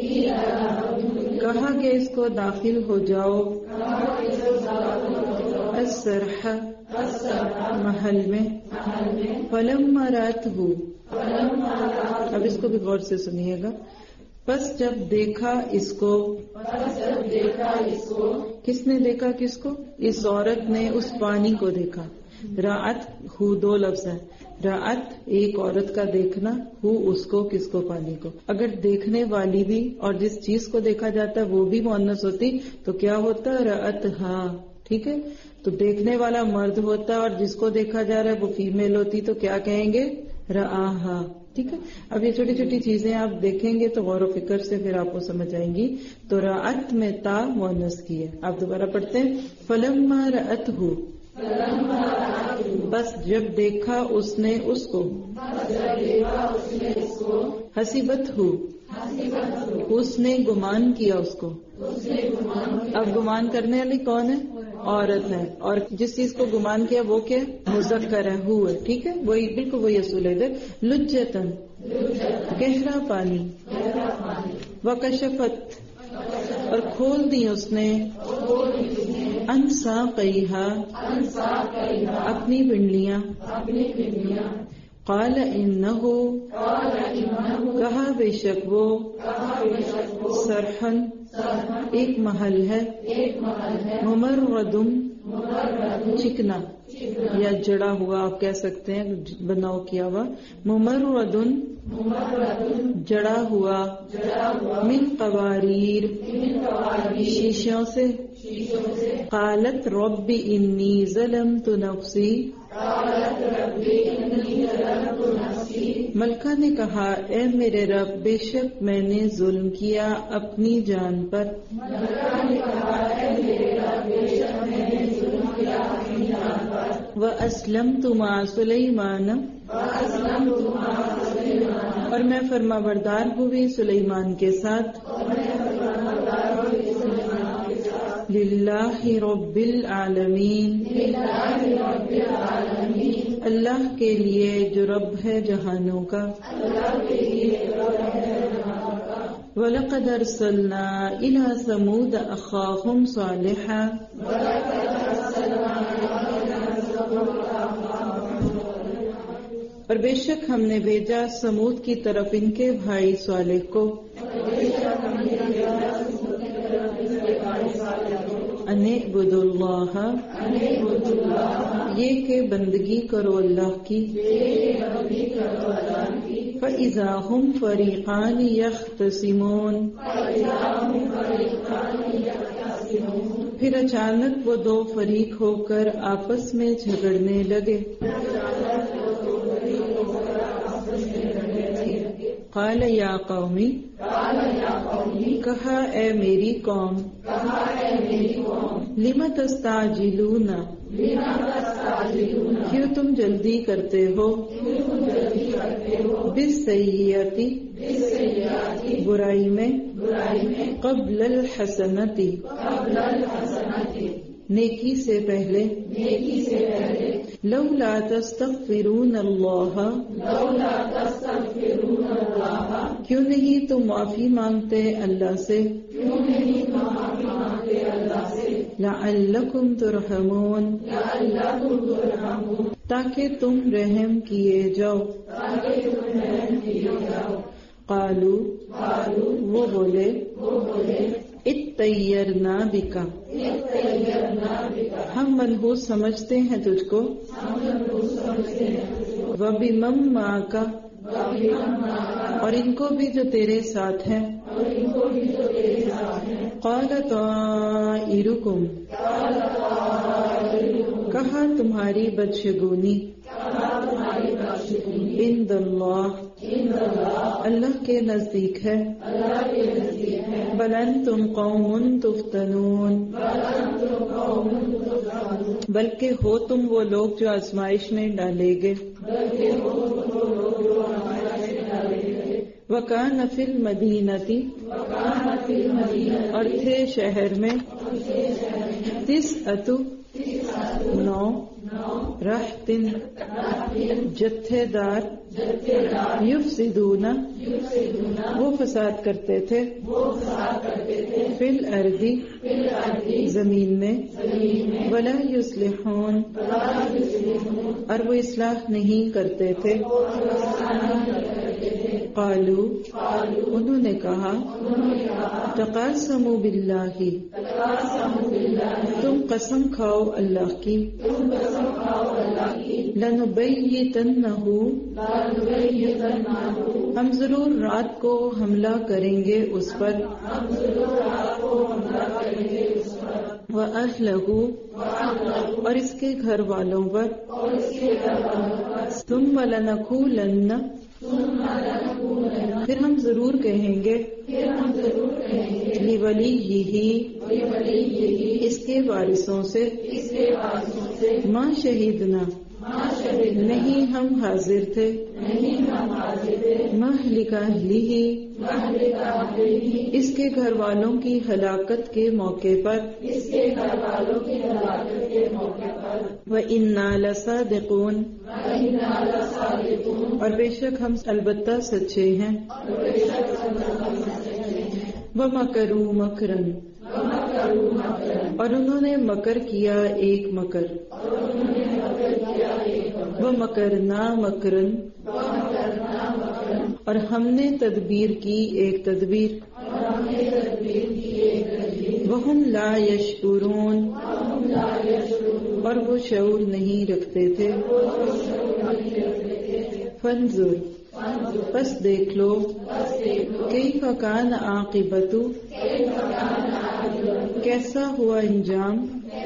کہا کہ اس کو داخل ہو جاؤ. السرح، محل میں. فلما رأته، اب اس کو بھی غور سے سنیے گا. پس جب دیکھا اس کو، پس جب دیکھا اس کو، کس نے دیکھا کس کو؟ اس عورت نے اس پانی کو دیکھا. رعت ہو دو لفظ ہیں. رعت ایک عورت کا دیکھنا، ہو اس کو کس کو؟ پانی کو. اگر دیکھنے والی بھی اور جس چیز کو دیکھا جاتا ہے وہ بھی مؤنث ہوتی تو کیا ہوتا؟ رعت ہا. ٹھیک ہے، تو دیکھنے والا مرد ہوتا اور جس کو دیکھا جا رہا ہے وہ فیمیل ہوتی تو کیا کہیں گے؟ رآہا. ٹھیک ہے، اب یہ چھوٹی چھوٹی چیزیں آپ دیکھیں گے تو غور و فکر سے پھر آپ کو سمجھ آئیں گی. تو رعت میں تا مؤنث کی ہے. آپ دوبارہ پڑھتے ہیں. فلما رأتہ، بس جب دیکھا اس نے اس کو، حسبت ہو، اس نے گمان کیا اس کو. اب گمان کرنے والی کون ہے؟ عورت ہے. اور جس چیز کو گمان کیا وہ کیا؟ مذکر ہے، ہو ہے. ٹھیک ہے، وہی بالکل وہی اصول ہے. لجتن گہرا پانی، وکشفت اور کھول دی اس نے، ان ساقیہا اپنی پنڈلیاں. قال انہو کہا بے شک وہ، سرحن ایک محل ہے، ممردم چکنا یا جڑا ہوا آپ کہہ سکتے ہیں، بناؤ کیا ہوا. ممردن جڑا ہوا، من قواریر شیشوں سے. قالت رب انی ظلمت نفسی، ملکہ نے کہا اے میرے رب بے شک میں نے ظلم کیا اپنی جان پر. وَأَسْلَمْتُ مَعَ سُلَيْمَانَ، اور میں فرما بردار ہوئی سلیمان کے ساتھ. للہ رب العالمین، اللہ کے لیے جو رب ہے جہانوں کا. وَلَقَدْ أَرْسَلْنَا إِلَى ثَمُودَ أَخَاهُمْ صَالِحًا، اور بے شک ہم نے بھیجا سمود کی طرف ان کے بھائی صالح کو. ان اعبدوا اللہ، یہ کہ بندگی کرو اللہ کی. فَإِذَا هُمْ فَرِيقَانِ يَخْتَصِمُونَ، پھر اچانک وہ دو فریق ہو کر آپس میں جھگڑنے لگے. قال یا قومی، کہا اے میری قوم. لم تستعجلون، کیوں تم جلدی کرتے ہو. بالسیئۃ، برائی میں. قبل الحسنۃ، نیکی سے پہلے. لولا تستغفرون اللہ، کیوں نہیں تم معافی مانگتے اللہ سے. لعلکم ترحمون، تاکہ تم رحم کیے جاؤ. قالو، وہ بولے. اطیرنا بکا، ہم منحوس سمجھتے ہیں تجھ کو. وبمن معک، اور ان کو بھی جو تیرے ساتھ ہیں. قال طائرکم، کہا تمہاری بدشگونی. عند اللہ، اللہ کے نزدیک ہے. بل انتم قوم تفتنون، بلکہ ہو تم وہ لوگ جو آزمائش میں ڈالے گے. وَكَانَ فِي الْمَدِينَةِ، اور تھے شہر میں. تِسْعَةُ، نو. رہتن، جتھے دار. یفسدون، وہ فساد کرتے تھے. فی الارض، زمین میں. ولا یصلحون، اور وہ اصلاح نہیں کرتے تھے. قالوا انہوں نے کہا تقاسموا باللہ تم قسم کھاؤ اللہ کی لنبیتنہ ہم ضرور رات کو حملہ کریں گے اس پر وَأَهْلَهُ اور اس کے گھر والوں پر ثُمَّ لَنَقُولَنَّ پھر ہم ضرور کہیں گے لِوَلِيِّهِ اس کے وارثوں سے مَا شَهِدْنَا نہیں ہم حاضر تھے مہلک اہلہ اس کے گھر والوں کی ہلاکت کے موقع پر وَإِنَّا لَصَادِقُونَ اور بے شک ہم البتہ سچے ہیں وَمَكَرُوا مَكْرًا اور انہوں نے مکر کیا ایک مکر وَمَكَرْنَا مَكْرًا اور ہم نے تدبیر کی ایک تدبیر وَهُمْ لَا يَشْعُرُونَ اور وہ شعور نہیں رکھتے تھے فَانظُرْ پس دیکھ لو کیف کان عاقبۃ کیسا ہوا انجام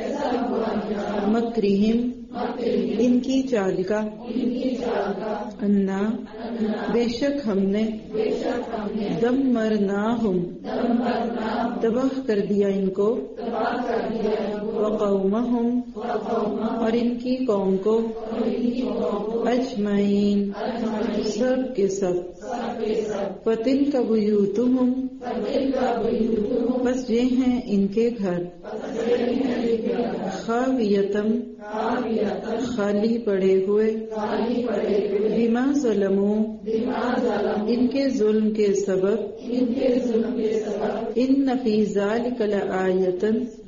مکرہم ان کی چال کا انا بے شک ہم نے دمرناہم تباہ کر دیا ان کو وقومہم اور ان کی قوم کو اجمعین سب کے سب فتلک بیوتہم بس یہ ہیں ان کے گھر خاویتم خالی پڑے ہوئے بما ظلموا ان کے ظلم کے سبب ان فی ذلک لآیۃ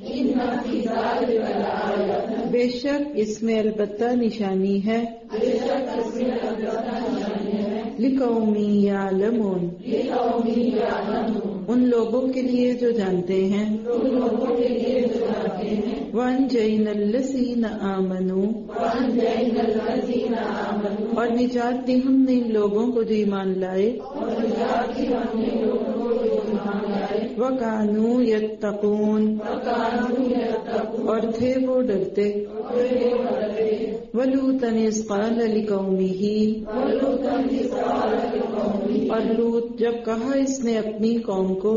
بے شک اس میں البتہ نشانی ہے لقوم یعلمون ان لوگوں کے لیے جو جانتے ہیں وَأَنْجَيْنَا الَّذِينَ آمَنُوا اور نجات دی ہم نے ان لوگوں کو جو ایمان لائے وَكَانُوا يَتَّقُونَ اور تھے وہ ڈرتے وَلُوطًا إِذْ قَالَ لِقَوْمِهِ اور لوط جب کہا اس نے اپنی قوم کو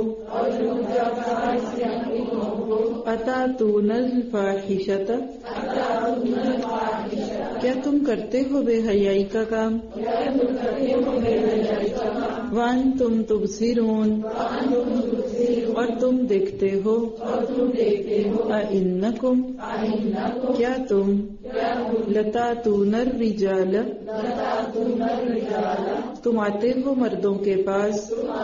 أَتَأْتُونَ الْفَاحِشَةَ کیا تم کرتے ہو بے حیائی کا کام وَأَنْتُمْ تُبْصِرُونَ اور تم دیکھتے ہو أَإِنَّكُمْ کیا تم لَتَأْتُونَ الرِّجَالَ تم آتے ہو مردوں کے پاس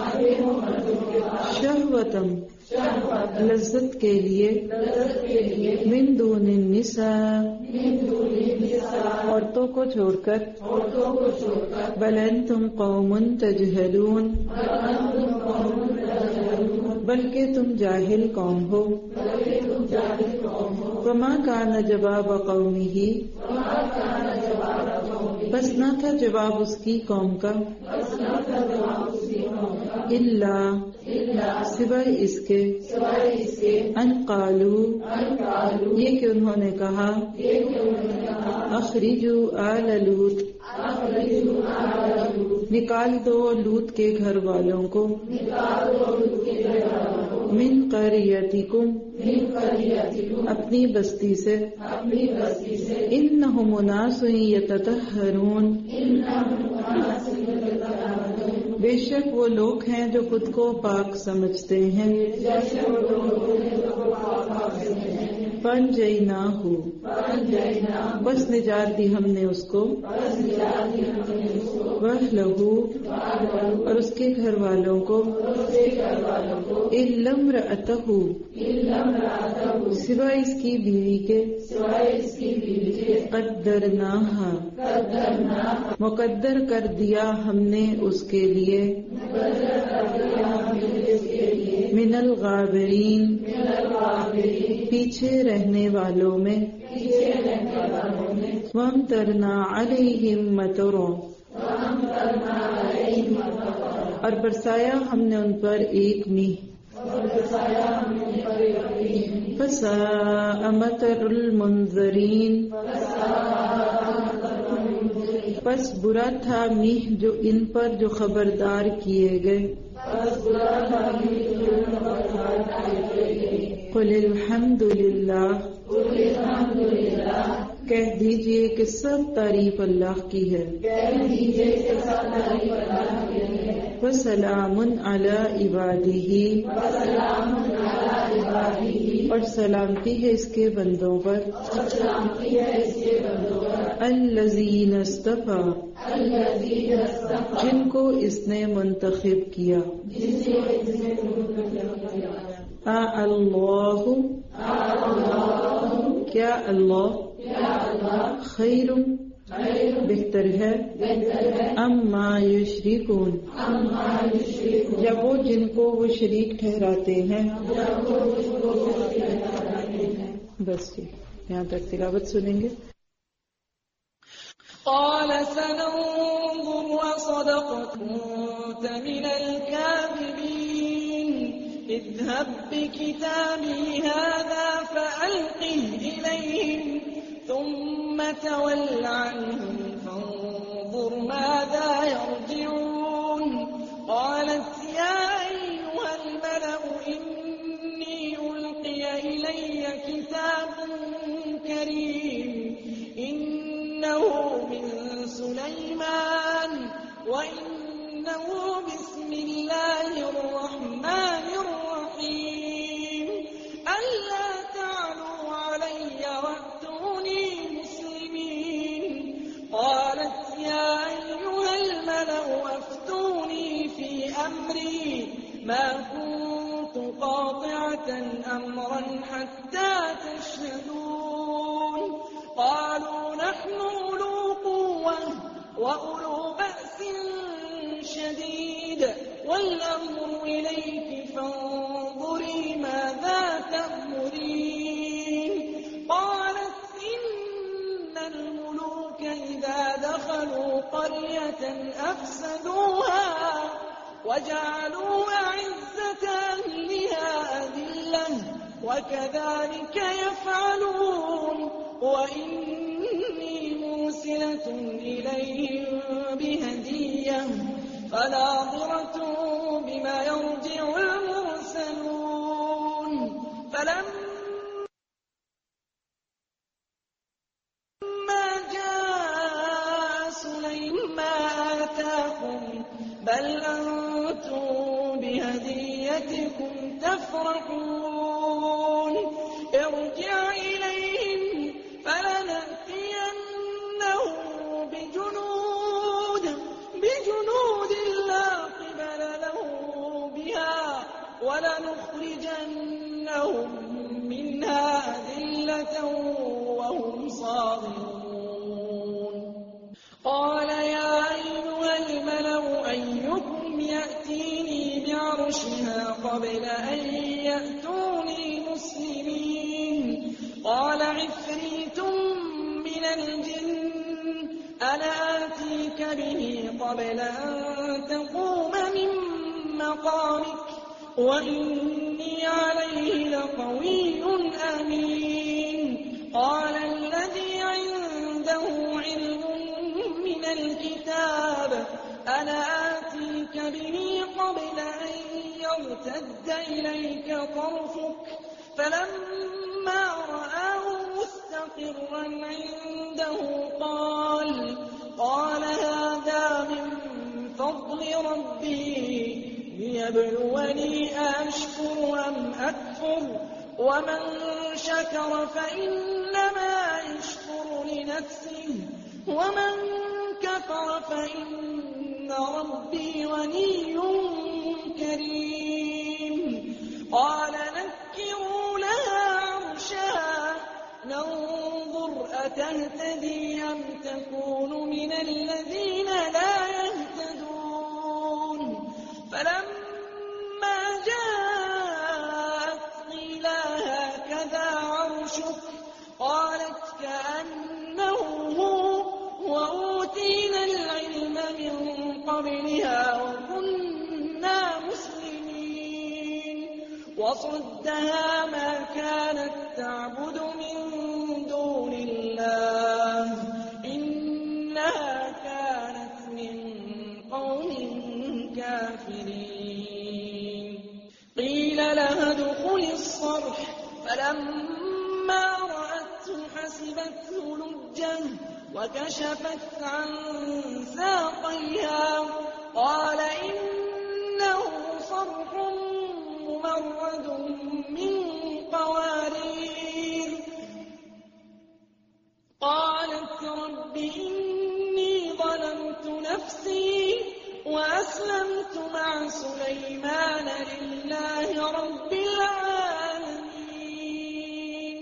شہوتم لذت کے لیے من دون النساء عورتوں کو چھوڑ کر بل انتم قوم تجہلون بلکہ تم جاہل قوم ہو فما کان جواب قومہ بس نہ تھا جواب اس کی قوم کا الا سوائے اس کے ان قالو یہ کہ انہوں نے کہا اخرجوا آل لوط نکال دو لوط کے گھر والوں کو من قریتکم اپنی بستی سے انہم اناس یتطہرون بے شک وہ لوگ ہیں جو خود کو پاک سمجھتے ہیں फंजयनाहु बस निजात दी हमने उसको वह लहू और उसके घर वालों को इल्लम्रअतहु सिवाय इसकी बीवी के कद्दरनाहा मुकद्दर कर दिया हमने उसके लिए मिनल गाबिरीन पीछे रहने वालों में वमतरना अलैहिम मतरा और बरसाया हमने उन पर एक मीह फसाअ मतरुल मुंज़रीन बस बुरा था मीह जो इन पर जो खबरदार किए गए कुल अल्हम्दुलिल्लाह कह दीजिए कि सब तारीफ अल्लाह की है वसलामुन अला इबादिही और सलामती है इसके बंदों पर अल्लज़ीन इस्तफ़ा जिनको इसने मुंतखब किया आ अल्लाहु क्या अल्लाह खैरुम बेहतर है अम्मा युशरिकून या वो जिनको वो शरीक ठहराते हैं। बस यहाँ तक तिलावत सुनेंगे। قال سننظر وصدقت كنت من الكاذبين اذهب بكتابي هذا فألقه إليهم ثم تول عنهم فانظر ماذا يرجعون قالت يا أيها الملأ إني ألقي إلي كتاب كريم إنه من سليمان وإنه بسم الله الرحمن الرحيم ألا تعلوا علي وأتوني مسلمين قالت يا أيها الملأ أفتوني في أمري ما كنت قاطعة أمرا حتى تشهدون قالوا نحن أولو قوة وأولو بأس شديد والأمر إليك فانظري ماذا تأمرين قالت إن الملوك إذا دخلوا قرية أفسدوها وجعلوا أعزة أهلها أذلة وكذلك يفعلون وإني مرسلة إليهم بهدية فناظرة بما يرجع المرسلون فلما جاء سليمان ما آتاكم بل أنتم بهديتكم تفرحون ارجع إليهم فلنأتينهم بجنود بجنود لا قبل له بها ولنخرجنهم منها أذلة وهم صاغرون قال يا أيها الملأ أيكم يأتيني بعرشها قبل أن يأتوني مسلمين قال عفريت من الجن أنا آتيك به قبل أن تقوم من مقامك وإني عليه لقوي أمين قال الذي عنده علم من الكتاب أنا آتيك به قبل أن يرتد إليك طرفك فلما رآه مستقرا عنده قال قال هذا من فضل ربي ليبلوني أشكر أم أكفر ومن شكر فإنما يشكر لنفسه ومن كفر فإن ربي غني كريم قال نكروا لها عرشها ننظر أتهتدي أم تكون من الذين لا يهتدون فلما جاءت قيل هكذا عرشك قالت كأنه هو وأوتينا العلم من قبلها وكنا مسلمين وصدها ما كانت تعبد من دون الله إنها كانت من قوم كافرين قيل لها ادخل الصرح فلما رأته حسبته لجة وكشفت عن ساقيها قال إنه صرح ممرد من قوارير قالت رب إني ظلمت نفسي وأسلمت مع سليمان لله رب العالمين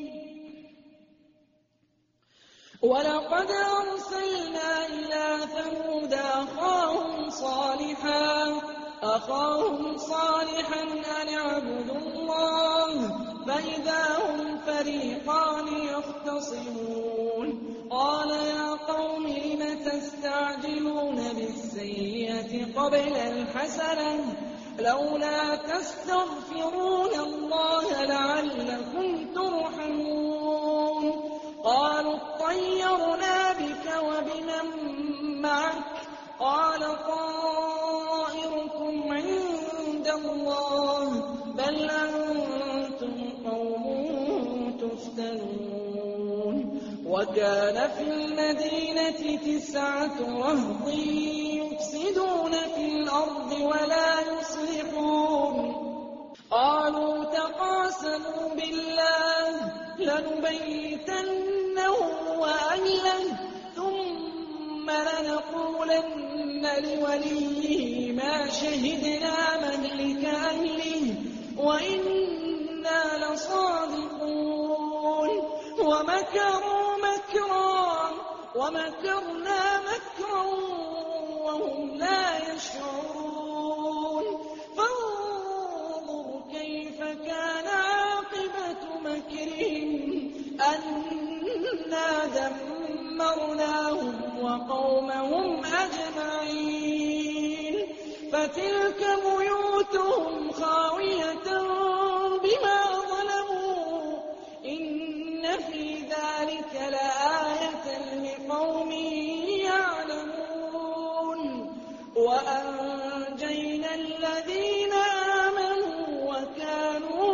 ولقد أرسلنا إلى ثمود أخاهم صالحا أخاهم صالحا أن اعبدوا الله فإذا هم فريقان يختصمون قال يا قوم لم تستعجلون بالسيئة قبل الحسنة لولا تستغفرون الله لعلكم ترحمون قالوا اطيرنا بك وبمن معك قال طائركم عند الله بل أنتم قوم تفتنون وكان في المدينة تسعة رهط يفسدون في الأرض ولا يصلحون قالوا تقاسموا بالله لنبيتنه وأهله ثم لنقولن لوليه ما شهدنا مهلك أهله وإنا لصادقون ومكروا مكرا ومكرنا مكرا وهم لا يشعرون فانظر كيف كان عاقبة مكرهم أنا دمرناهم وقومهم أجمعين فتلك بيوتهم خاوية بما ظلموا إن في ذلك لآية لقوم يعلمون وأنجينا الذين آمنوا وكانوا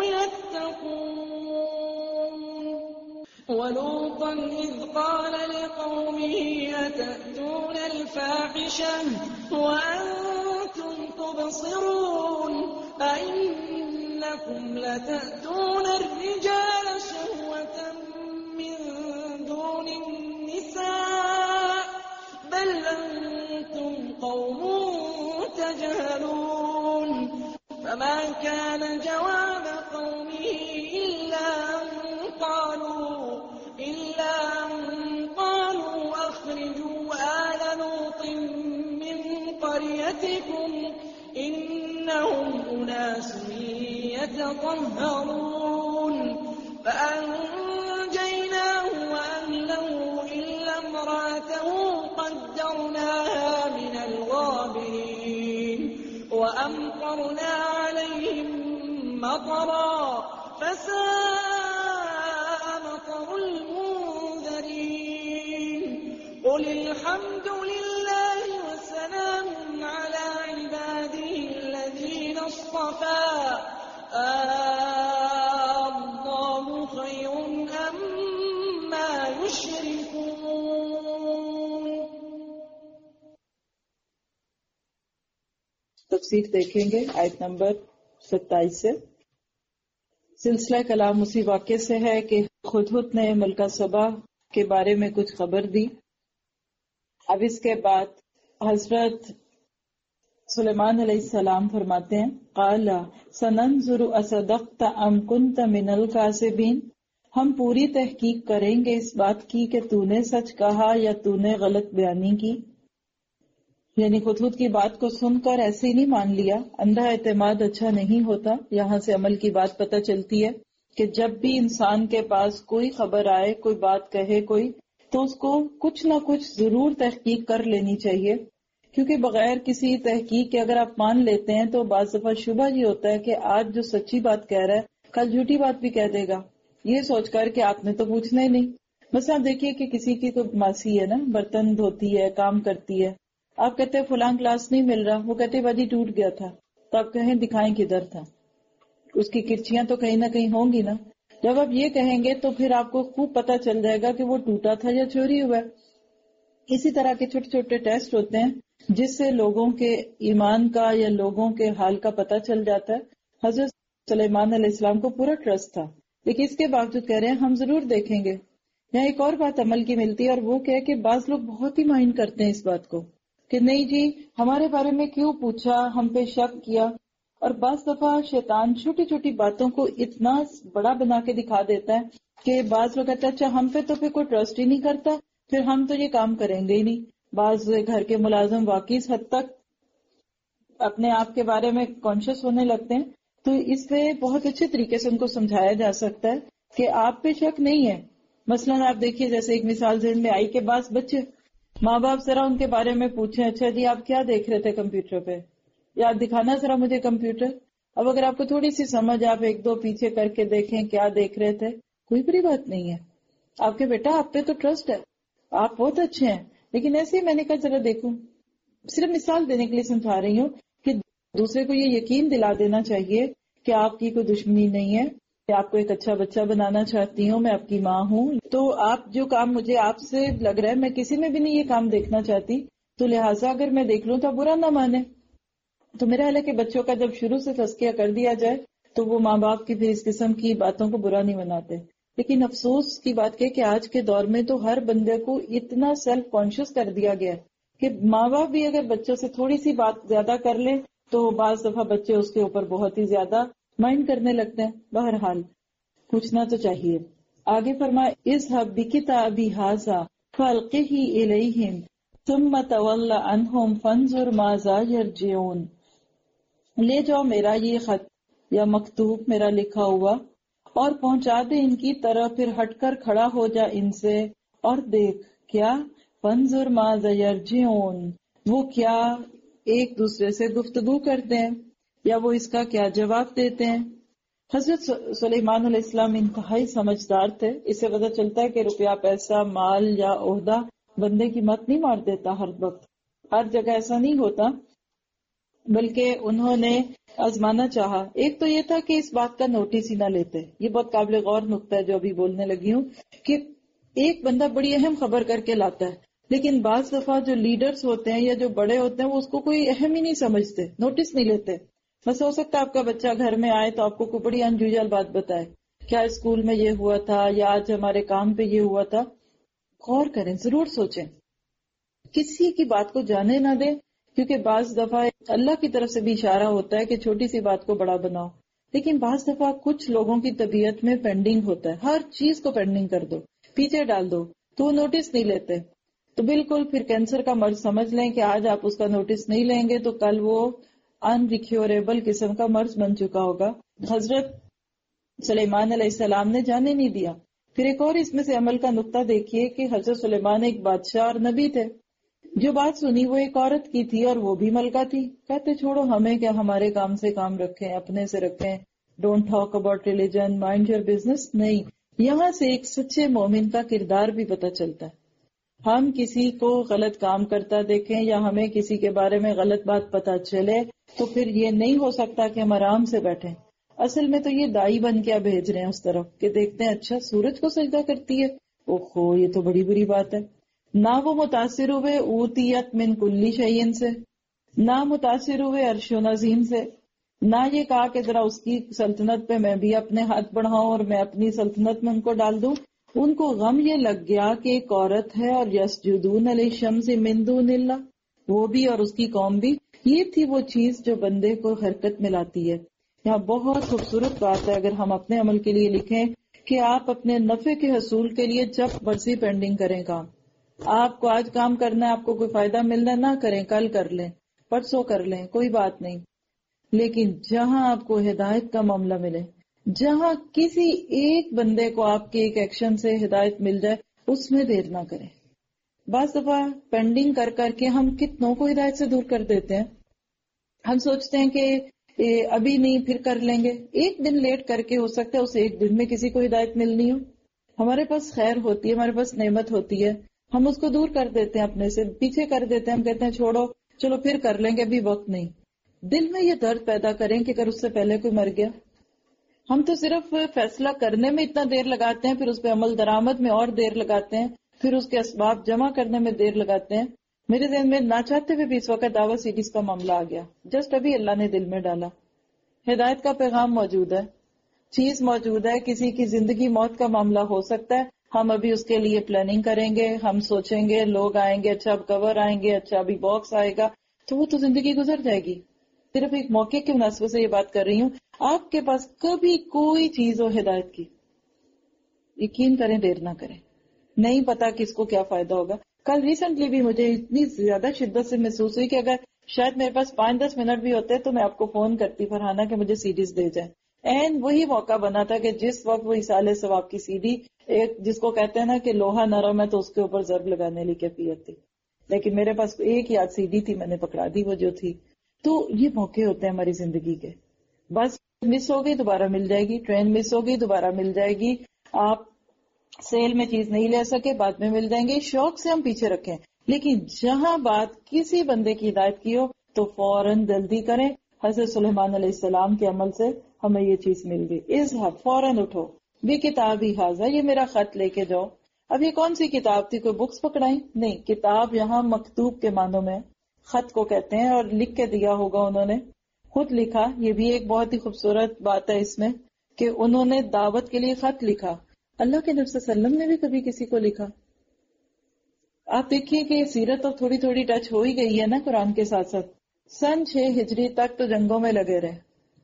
يتقون ولوطا إذ قال لقومه أتأتون الفاحشة وأنتم تبصرون أئنكم لتأتون الرجال شهوة من دون النساء بل أنتم قوم تجهلون فما كان جواب قومه إلا أن قالوا إلا أن قالوا أخرجوا آل لوط من قريتكم إنهم أناس يتطهرون فأنجيناه وأهله إلا امرأته قدرناها من الغابرين وأمطرنا عليهم مطرا فساء مطر المنذرين قل الحمد لله وسلام على عباده الذين اصطفى الله خير أما يشركون. तफसीर देखेंगे आयत नंबर सत्ताईस से سلسلہ کلام اسی واقعے سے ہے کہ ہدہد نے ملکہ سبا کے بارے میں کچھ خبر دی. اب اس کے بعد حضرت سلیمان علیہ السلام فرماتے ہیں قال سننظر اصدقت ام کنت من الکاذبین، ہم پوری تحقیق کریں گے اس بات کی کہ تو نے سچ کہا یا تو نے غلط بیانی کی. یعنی ہدہد کی بات کو سن کر ایسے ہی نہیں مان لیا. اندھا اعتماد اچھا نہیں ہوتا. یہاں سے عمل کی بات پتہ چلتی ہے کہ جب بھی انسان کے پاس کوئی خبر آئے، کوئی بات کہے کوئی، تو اس کو کچھ نہ کچھ ضرور تحقیق کر لینی چاہیے، کیونکہ بغیر کسی تحقیق کے اگر آپ مان لیتے ہیں تو بعض دفعہ شبہ یہ ہوتا ہے کہ آج جو سچی بات کہہ رہا ہے کل جھوٹی بات بھی کہہ دے گا، یہ سوچ کر کہ آپ نے تو پوچھنا ہی نہیں. بس آپ دیکھیے کہ کسی کی تو ماسی ہے نا، برتن دھوتی ہے، کام کرتی ہے، آپ کہتے ہیں فلاں کلاس نہیں مل رہا، وہ کہتے باجی ٹوٹ گیا تھا، تو آپ کہیں دکھائیں کدھر تھا، اس کی کرچیاں تو کہیں نہ کہیں ہوں گی نا. جب آپ یہ کہیں گے تو پھر آپ کو خوب پتہ چل جائے گا کہ وہ ٹوٹا تھا یا چوری ہوا ہے. اسی طرح کے چھوٹے چھوٹے ٹیسٹ ہوتے ہیں جس سے لوگوں کے ایمان کا یا لوگوں کے حال کا پتہ چل جاتا ہے. حضرت سلیمان علیہ السلام کو پورا ٹرسٹ تھا، لیکن اس کے باوجود کہہ رہے ہیں ہم ضرور دیکھیں گے. یہاں ایک اور بات عمل کی ملتی ہے، اور وہ کیا کہ بعض لوگ بہت ہی مائنڈ کرتے ہیں اس بات کو کہ نہیں جی ہمارے بارے میں کیوں پوچھا، ہم پہ شک کیا. اور بعض دفعہ شیطان چھوٹی چھوٹی باتوں کو اتنا بڑا بنا کے دکھا دیتا ہے کہ بعض لوگ کہتے ہیں اچھا ہم پہ تو پھر کوئی ٹرسٹ ہی نہیں کرتا، پھر ہم تو یہ کام کریں گے ہی نہیں. بعض گھر کے ملازم واقعی اس حد تک اپنے آپ کے بارے میں کانشیس ہونے لگتے ہیں، تو اس پہ بہت اچھے طریقے سے ان کو سمجھایا جا سکتا ہے کہ آپ پہ شک نہیں ہے. مثلاً آپ دیکھیے جیسے ایک مثال ذہن میں آئی کہ بعض بچے ماں باپ ذرا ان کے بارے میں پوچھیں اچھا جی آپ کیا دیکھ رہے تھے کمپیوٹر پہ، یا دکھانا ذرا مجھے کمپیوٹر. اب اگر آپ کو تھوڑی سی سمجھ، آپ ایک دو پیچھے کر کے دیکھیں کیا دیکھ رہے تھے، کوئی بری بات نہیں ہے. آپ کے بیٹا آپ پہ تو ٹرسٹ ہے، آپ بہت اچھے ہیں، لیکن ایسے ہی میں نے کہا ذرا دیکھوں. صرف مثال دینے کے لیے سمجھا رہی ہوں کہ دوسرے کو یہ یقین دلا دینا چاہیے کہ آپ کی کوئی دشمنی نہیں ہے، کہ آپ کو ایک اچھا بچہ بنانا چاہتی ہوں، میں آپ کی ماں ہوں، تو آپ جو کام مجھے آپ سے لگ رہا ہے میں کسی میں بھی نہیں یہ کام دیکھنا چاہتی، تو لہٰذا اگر میں دیکھ لوں تو برا نہ مانے. تو میرا حال ہے کہ بچوں کا جب شروع سے تزکیہ کر دیا جائے تو وہ ماں باپ کی پھر اس قسم کی باتوں کو برا نہیں مناتے. لیکن افسوس کی بات کہ آج کے دور میں تو ہر بندے کو اتنا سیلف کانشیس کر دیا گیا کہ ماں باپ بھی اگر بچوں سے تھوڑی سی بات زیادہ کر لیں تو بعض دفعہ بچے اس کے اوپر بہت ہی زیادہ مائنڈ کرنے لگتے ہیں. بہرحال پوچھنا تو چاہیے. آگے فرمائے اذهب بکتابی ھذا فالقہ الیہم ثم تول عنہم فانظر ماذا یرجعون. لے جاؤ میرا یہ خط یا مکتوب میرا لکھا ہوا اور پہنچا دے ان کی طرف، پھر ہٹ کر کھڑا ہو جا ان سے اور دیکھ کیا فانظر ماذا یرجعون، وہ کیا ایک دوسرے سے گفتگو کرتے ہیں یا وہ اس کا کیا جواب دیتے ہیں. حضرت سلیمان علیہ السلام انتہائی سمجھدار تھے. اس سے پتہ چلتا ہے کہ روپیہ پیسہ مال یا عہدہ بندے کی مت نہیں مار دیتا، ہر وقت ہر جگہ ایسا نہیں ہوتا، بلکہ انہوں نے آزمانا چاہا. ایک تو یہ تھا کہ اس بات کا نوٹس ہی نہ لیتے. یہ بہت قابل غور نقطہ ہے جو ابھی بولنے لگی ہوں کہ ایک بندہ بڑی اہم خبر کر کے لاتا ہے، لیکن بعض دفعہ جو لیڈرز ہوتے ہیں یا جو بڑے ہوتے ہیں وہ اس کو کوئی اہم ہی نہیں سمجھتے، نوٹس نہیں لیتے. بس ہو سکتا ہے آپ کا بچہ گھر میں آئے تو آپ کو کوئی بڑی انجوجل بات بتائے، کیا اسکول میں یہ ہوا تھا یا آج ہمارے کام پہ یہ ہوا تھا. غور کریں، ضرور سوچیں، کسی کی بات کو جانے نہ دیں، کیونکہ بعض دفعہ اللہ کی طرف سے بھی اشارہ ہوتا ہے کہ چھوٹی سی بات کو بڑا بناؤ. لیکن بعض دفعہ کچھ لوگوں کی طبیعت میں پینڈنگ ہوتا ہے، ہر چیز کو پینڈنگ کر دو، پیچھے ڈال دو، تو وہ نوٹس نہیں لیتے. تو بالکل پھر کینسر کا مرض سمجھ لیں کہ آج آپ اس کا نوٹس نہیں لیں گے تو کل وہ انریکیوریبل قسم کا مرض بن چکا ہوگا. حضرت سلیمان علیہ السلام نے جانے نہیں دیا. پھر ایک اور اس میں سے عمل کا نقطہ دیکھیے کہ حضرت سلیمان ایک بادشاہ اور نبی تھے. جو بات سنی وہ ایک عورت کی تھی اور وہ بھی ملکہ تھی. کہتے چھوڑو ہمیں کیا، ہمارے کام سے کام رکھیں، اپنے سے رکھیں، don't talk about religion, mind your business. نہیں، یہاں سے ایک سچے مومن کا کردار بھی پتہ چلتا ہے. ہم کسی کو غلط کام کرتا دیکھیں یا ہمیں کسی کے بارے میں غلط بات پتہ چلے تو پھر یہ نہیں ہو سکتا کہ ہم آرام سے بیٹھیں. اصل میں تو یہ دائی بن کے بھیج رہے ہیں اس طرف کہ دیکھتے ہیں اچھا سورج کو سجدہ کرتی ہے، اوہو یہ تو بڑی بری بات ہے. نہ وہ متاثر ہوئے اوتیت من کلی شیئن سے، نہ متاثر ہوئے عرش و عظیم سے، نہ یہ کہا کہ ذرا اس کی سلطنت پہ میں بھی اپنے ہاتھ بڑھاؤں اور میں اپنی سلطنت میں ان کو ڈال دوں. ان کو غم یہ لگ گیا کہ ایک عورت ہے اور یسجدون للشمس من دون اللہ، وہ بھی اور اس کی قوم بھی. یہ تھی وہ چیز جو بندے کو حرکت میں لاتی ہے. یہاں بہت خوبصورت بات ہے اگر ہم اپنے عمل کے لیے لکھیں کہ آپ اپنے نفع کے حصول کے لیے جب مرضی پینڈنگ کریں کام. آپ کو آج کام کرنا ہے، آپ کو کوئی فائدہ ملنا ہے، نہ کریں، کل کر لیں، پرسوں کر لیں، کوئی بات نہیں. لیکن جہاں آپ کو ہدایت کا معاملہ ملے، جہاں کسی ایک بندے کو آپ کے ایک ایکشن سے ہدایت مل جائے، اس میں دیر نہ کریں. بعض دفعہ پینڈنگ کر کر کے ہم کتنوں کو ہدایت سے دور کر دیتے ہیں. ہم سوچتے ہیں کہ ابھی نہیں، پھر کر لیں گے. ایک دن لیٹ کر کے ہو سکتا ہے اس ایک دن میں کسی کو ہدایت ملنی ہو. ہمارے پاس خیر ہوتی ہے، ہمارے پاس نعمت ہوتی ہے، ہم اس کو دور کر دیتے ہیں، اپنے سے پیچھے کر دیتے ہیں. ہم کہتے ہیں چھوڑو، چلو پھر کر لیں گے، ابھی وقت نہیں. دل میں یہ درد پیدا کریں کہ اگر اس سے پہلے کوئی مر گیا. ہم تو صرف فیصلہ کرنے میں اتنا دیر لگاتے ہیں، پھر اس پہ عمل درآمد میں اور دیر لگاتے ہیں، پھر اس کے اسباب جمع کرنے میں دیر لگاتے ہیں. میرے ذہن میں نہ چاہتے ہوئے بھی اس وقت دعوت سیریز کا معاملہ آ گیا. جسٹ ابھی اللہ نے دل میں ڈالا. ہدایت کا پیغام موجود ہے، چیز موجود ہے. کسی کی زندگی موت کا معاملہ ہو سکتا ہے، ہم ابھی اس کے لیے پلاننگ کریں گے، ہم سوچیں گے لوگ آئیں گے، اچھا اب کور آئیں گے، اچھا ابھی باکس آئے گا، تو وہ تو زندگی گزر جائے گی. صرف ایک موقع کے مناسبت سے یہ بات کر رہی ہوں. آپ کے پاس کبھی کوئی چیز ہو ہدایت کی، یقین کریں دیر نہ کریں. نہیں پتا کس کو کیا فائدہ ہوگا. کل ریسنٹلی بھی مجھے اتنی زیادہ شدت سے محسوس ہوئی کہ اگر شاید میرے پاس پانچ دس منٹ بھی ہوتے تو میں آپ کو فون کرتی فرحانہ کہ مجھے سیڈیز دے جائیں. اینڈ وہی موقع بنا تھا کہ جس وقت وہ اصالہ ثواب کی سیڈی، ایک جس کو کہتے ہیں نا کہ لوہا نرم ہے تو اس کے اوپر ضرب لگانے والی کیفیت تھی، لیکن میرے پاس ایک یاد سیڈی تھی، میں نے پکڑا دی وہ جو تھی. تو یہ موقع ہوتے ہیں ہماری زندگی کے. بس مس ہو گئی دوبارہ مل جائے گی، ٹرین مس ہو گئی دوبارہ مل جائے گی، آپ سیل میں چیز نہیں لے سکے بعد میں مل جائیں گے. شوق سے ہم پیچھے رکھیں، لیکن جہاں بات کسی بندے کی ہدایت کی ہو تو فوراً جلدی کریں. حضرت سلیمان علیہ السلام کے عمل سے ہمیں یہ چیز مل گئی. اذهب، فوراً اٹھو، بھی کتاب ہی حاضر، یہ میرا خط لے کے جاؤ. اب یہ کون سی کتاب تھی؟ کوئی بکس پکڑائی؟ نہیں، کتاب یہاں مکتوب کے معنوں میں خط کو کہتے ہیں، اور لکھ کے دیا ہوگا انہوں نے، خود لکھا. یہ بھی ایک بہت ہی خوبصورت بات ہے اس میں کہ انہوں نے دعوت کے لیے خط لکھا. اللہ کے نبی صلی اللہ علیہ وسلم نے بھی کبھی کسی کو لکھا؟ آپ دیکھیے کہ سیرت تو تھوڑی تھوڑی ٹچ ہو ہی گئی ہے نا قرآن کے ساتھ ساتھ. سن چھ ہجری تک تو جنگوں میں لگے رہے.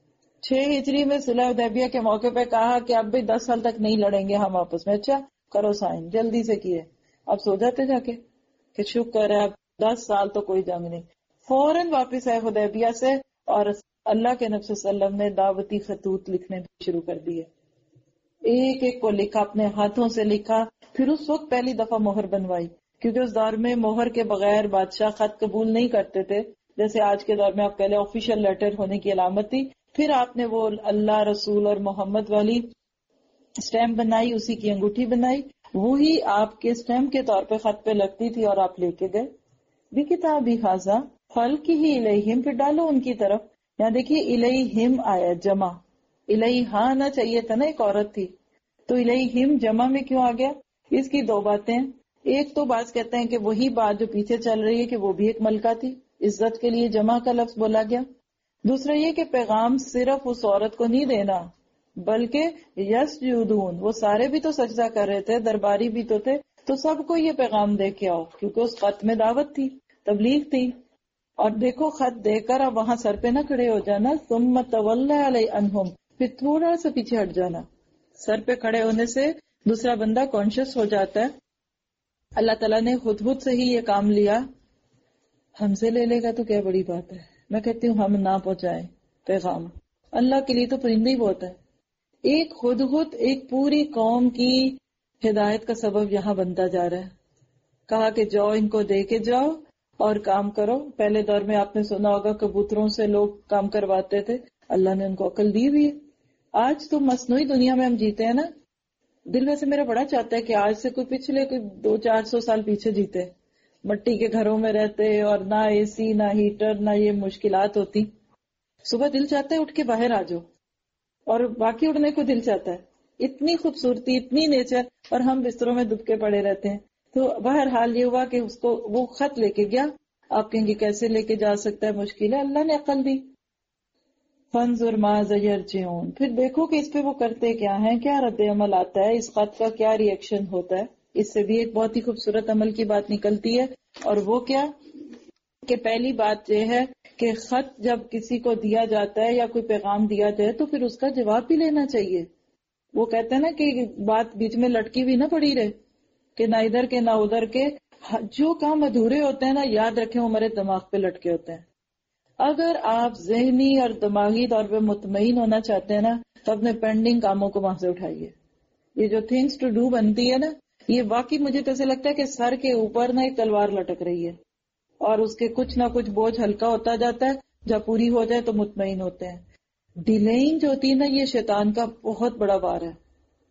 چھ ہجری میں صلح حدیبیہ کے موقع پہ کہا کہ اب بھی دس سال تک نہیں لڑیں گے ہم آپس میں. اچھا کرو سائن، جلدی سے کیے. اب سو جاتے جا کے کہ شکر ہے اب دس سال تو کوئی جنگ نہیں. فوراً واپس آئے حدیبیہ سے اور اللہ کے نبی صلی اللہ علیہ وسلم نے دعوتی خطوط لکھنے شروع کر دیے. ایک ایک کو لکھا، اپنے ہاتھوں سے لکھا. پھر اس وقت پہلی دفعہ مہر بنوائی، کیونکہ اس دور میں مہر کے بغیر بادشاہ خط قبول نہیں کرتے تھے. جیسے آج کے دور میں آپ پہلے آفیشیل لیٹر ہونے کی علامت تھی، پھر آپ نے وہ اللہ رسول اور محمد والی اسٹیمپ بنائی، اسی کی انگوٹھی بنائی، وہی آپ کے اسٹیمپ کے طور پہ خط پہ لگتی تھی اور آپ لے کے گئے. بھی کتاب ہی خاصا فل کی ہی الیہم، پھر ڈالو ان کی طرف. یہاں دیکھیے الیہم آیا جمع، الیہا نہ چاہیے تھا نا، ایک عورت تھی، تو الیہم جمع میں کیوں آ گیا؟ اس کی دو باتیں. ایک تو بعض کہتے ہیں کہ وہی بات جو پیچھے چل رہی ہے کہ وہ بھی ایک ملکہ تھی، عزت کے لیے جمع کا لفظ بولا گیا. دوسرا یہ کہ پیغام صرف اس عورت کو نہیں دینا بلکہ یسجدون، وہ سارے بھی تو سجدہ کر رہے تھے، درباری بھی تو تھے، تو سب کو یہ پیغام دے کے آؤ، کیونکہ اس خط میں دعوت تھی، تبلیغ تھی. اور دیکھو خط دے کر اب وہاں سر پہ نہ کھڑے ہو جانا، ثم تولی علیہ عنہم، پھر تھوڑا سا پیچھے ہٹ جانا. سر پہ کھڑے ہونے سے دوسرا بندہ کانشیس ہو جاتا ہے. اللہ تعالیٰ نے خود خود سے ہی یہ کام لیا، ہم سے لے لے گا تو کیا بڑی بات ہے. میں کہتی ہوں ہم نہ پہنچائیں پیغام، اللہ کے لیے تو پرندے ہی بہت ہے. ایک خود خود ایک پوری قوم کی ہدایت کا سبب یہاں بنتا جا رہا ہے. کہا کہ جاؤ ان کو دے کے جاؤ اور کام کرو. پہلے دور میں آپ نے سنا ہوگا کبوتروں سے لوگ کام کرواتے تھے، اللہ نے ان کو عقل دی بھی ہے. آج تو مصنوعی دنیا میں ہم جیتے ہیں نا. دل ویسے میرا بڑا چاہتا ہے کہ آج سے کوئی پچھلے کوئی دو چار سو سال پیچھے جیتے، مٹی کے گھروں میں رہتے اور نہ اے سی نہ ہیٹر نہ یہ مشکلات ہوتی. صبح دل چاہتا ہے اٹھ کے باہر آ جاؤ، اور باقی اڑنے کو دل چاہتا ہے. اتنی خوبصورتی، اتنی نیچر، اور ہم بستروں میں دبکے پڑے رہتے ہیں. تو بہرحال یہ ہوا کہ اس کو وہ خط لے کے گیا. آپ کہیں گے کیسے لے کے جا سکتا ہے، مشکل ہے. اللہ نے عقل دی. فانظر ماذا یرجعون، پھر دیکھو کہ اس پہ وہ کرتے کیا ہیں، کیا رد عمل آتا ہے، اس خط کا کیا ری ایکشن ہوتا ہے. اس سے بھی ایک بہت ہی خوبصورت عمل کی بات نکلتی ہے، اور وہ کیا کہ پہلی بات یہ ہے کہ خط جب کسی کو دیا جاتا ہے یا کوئی پیغام دیا جائے تو پھر اس کا جواب بھی لینا چاہیے. وہ کہتے ہیں نا کہ بات بیچ میں لٹکی بھی نہ پڑی رہے، کہ نہ ادھر کے نہ ادھر کے. جو کام ادھورے ہوتے ہیں نا، یاد رکھیں وہ ہمارے دماغ پہ لٹکے ہوتے ہیں. اگر آپ ذہنی اور دماغی طور پہ مطمئن ہونا چاہتے ہیں نا تو اپنے پینڈنگ کاموں کو وہاں سے اٹھائیے. یہ جو تھنگس ٹو ڈو بنتی ہے نا، یہ واقعی مجھے تو ایسے لگتا ہے کہ سر کے اوپر نا ایک تلوار لٹک رہی ہے اور اس کے کچھ نہ کچھ بوجھ ہلکا ہوتا جاتا ہے. جب پوری ہو جائے تو مطمئن ہوتے ہیں. ڈیلینگ جو ہوتی ہے نا، یہ شیطان کا بہت بڑا وار ہے.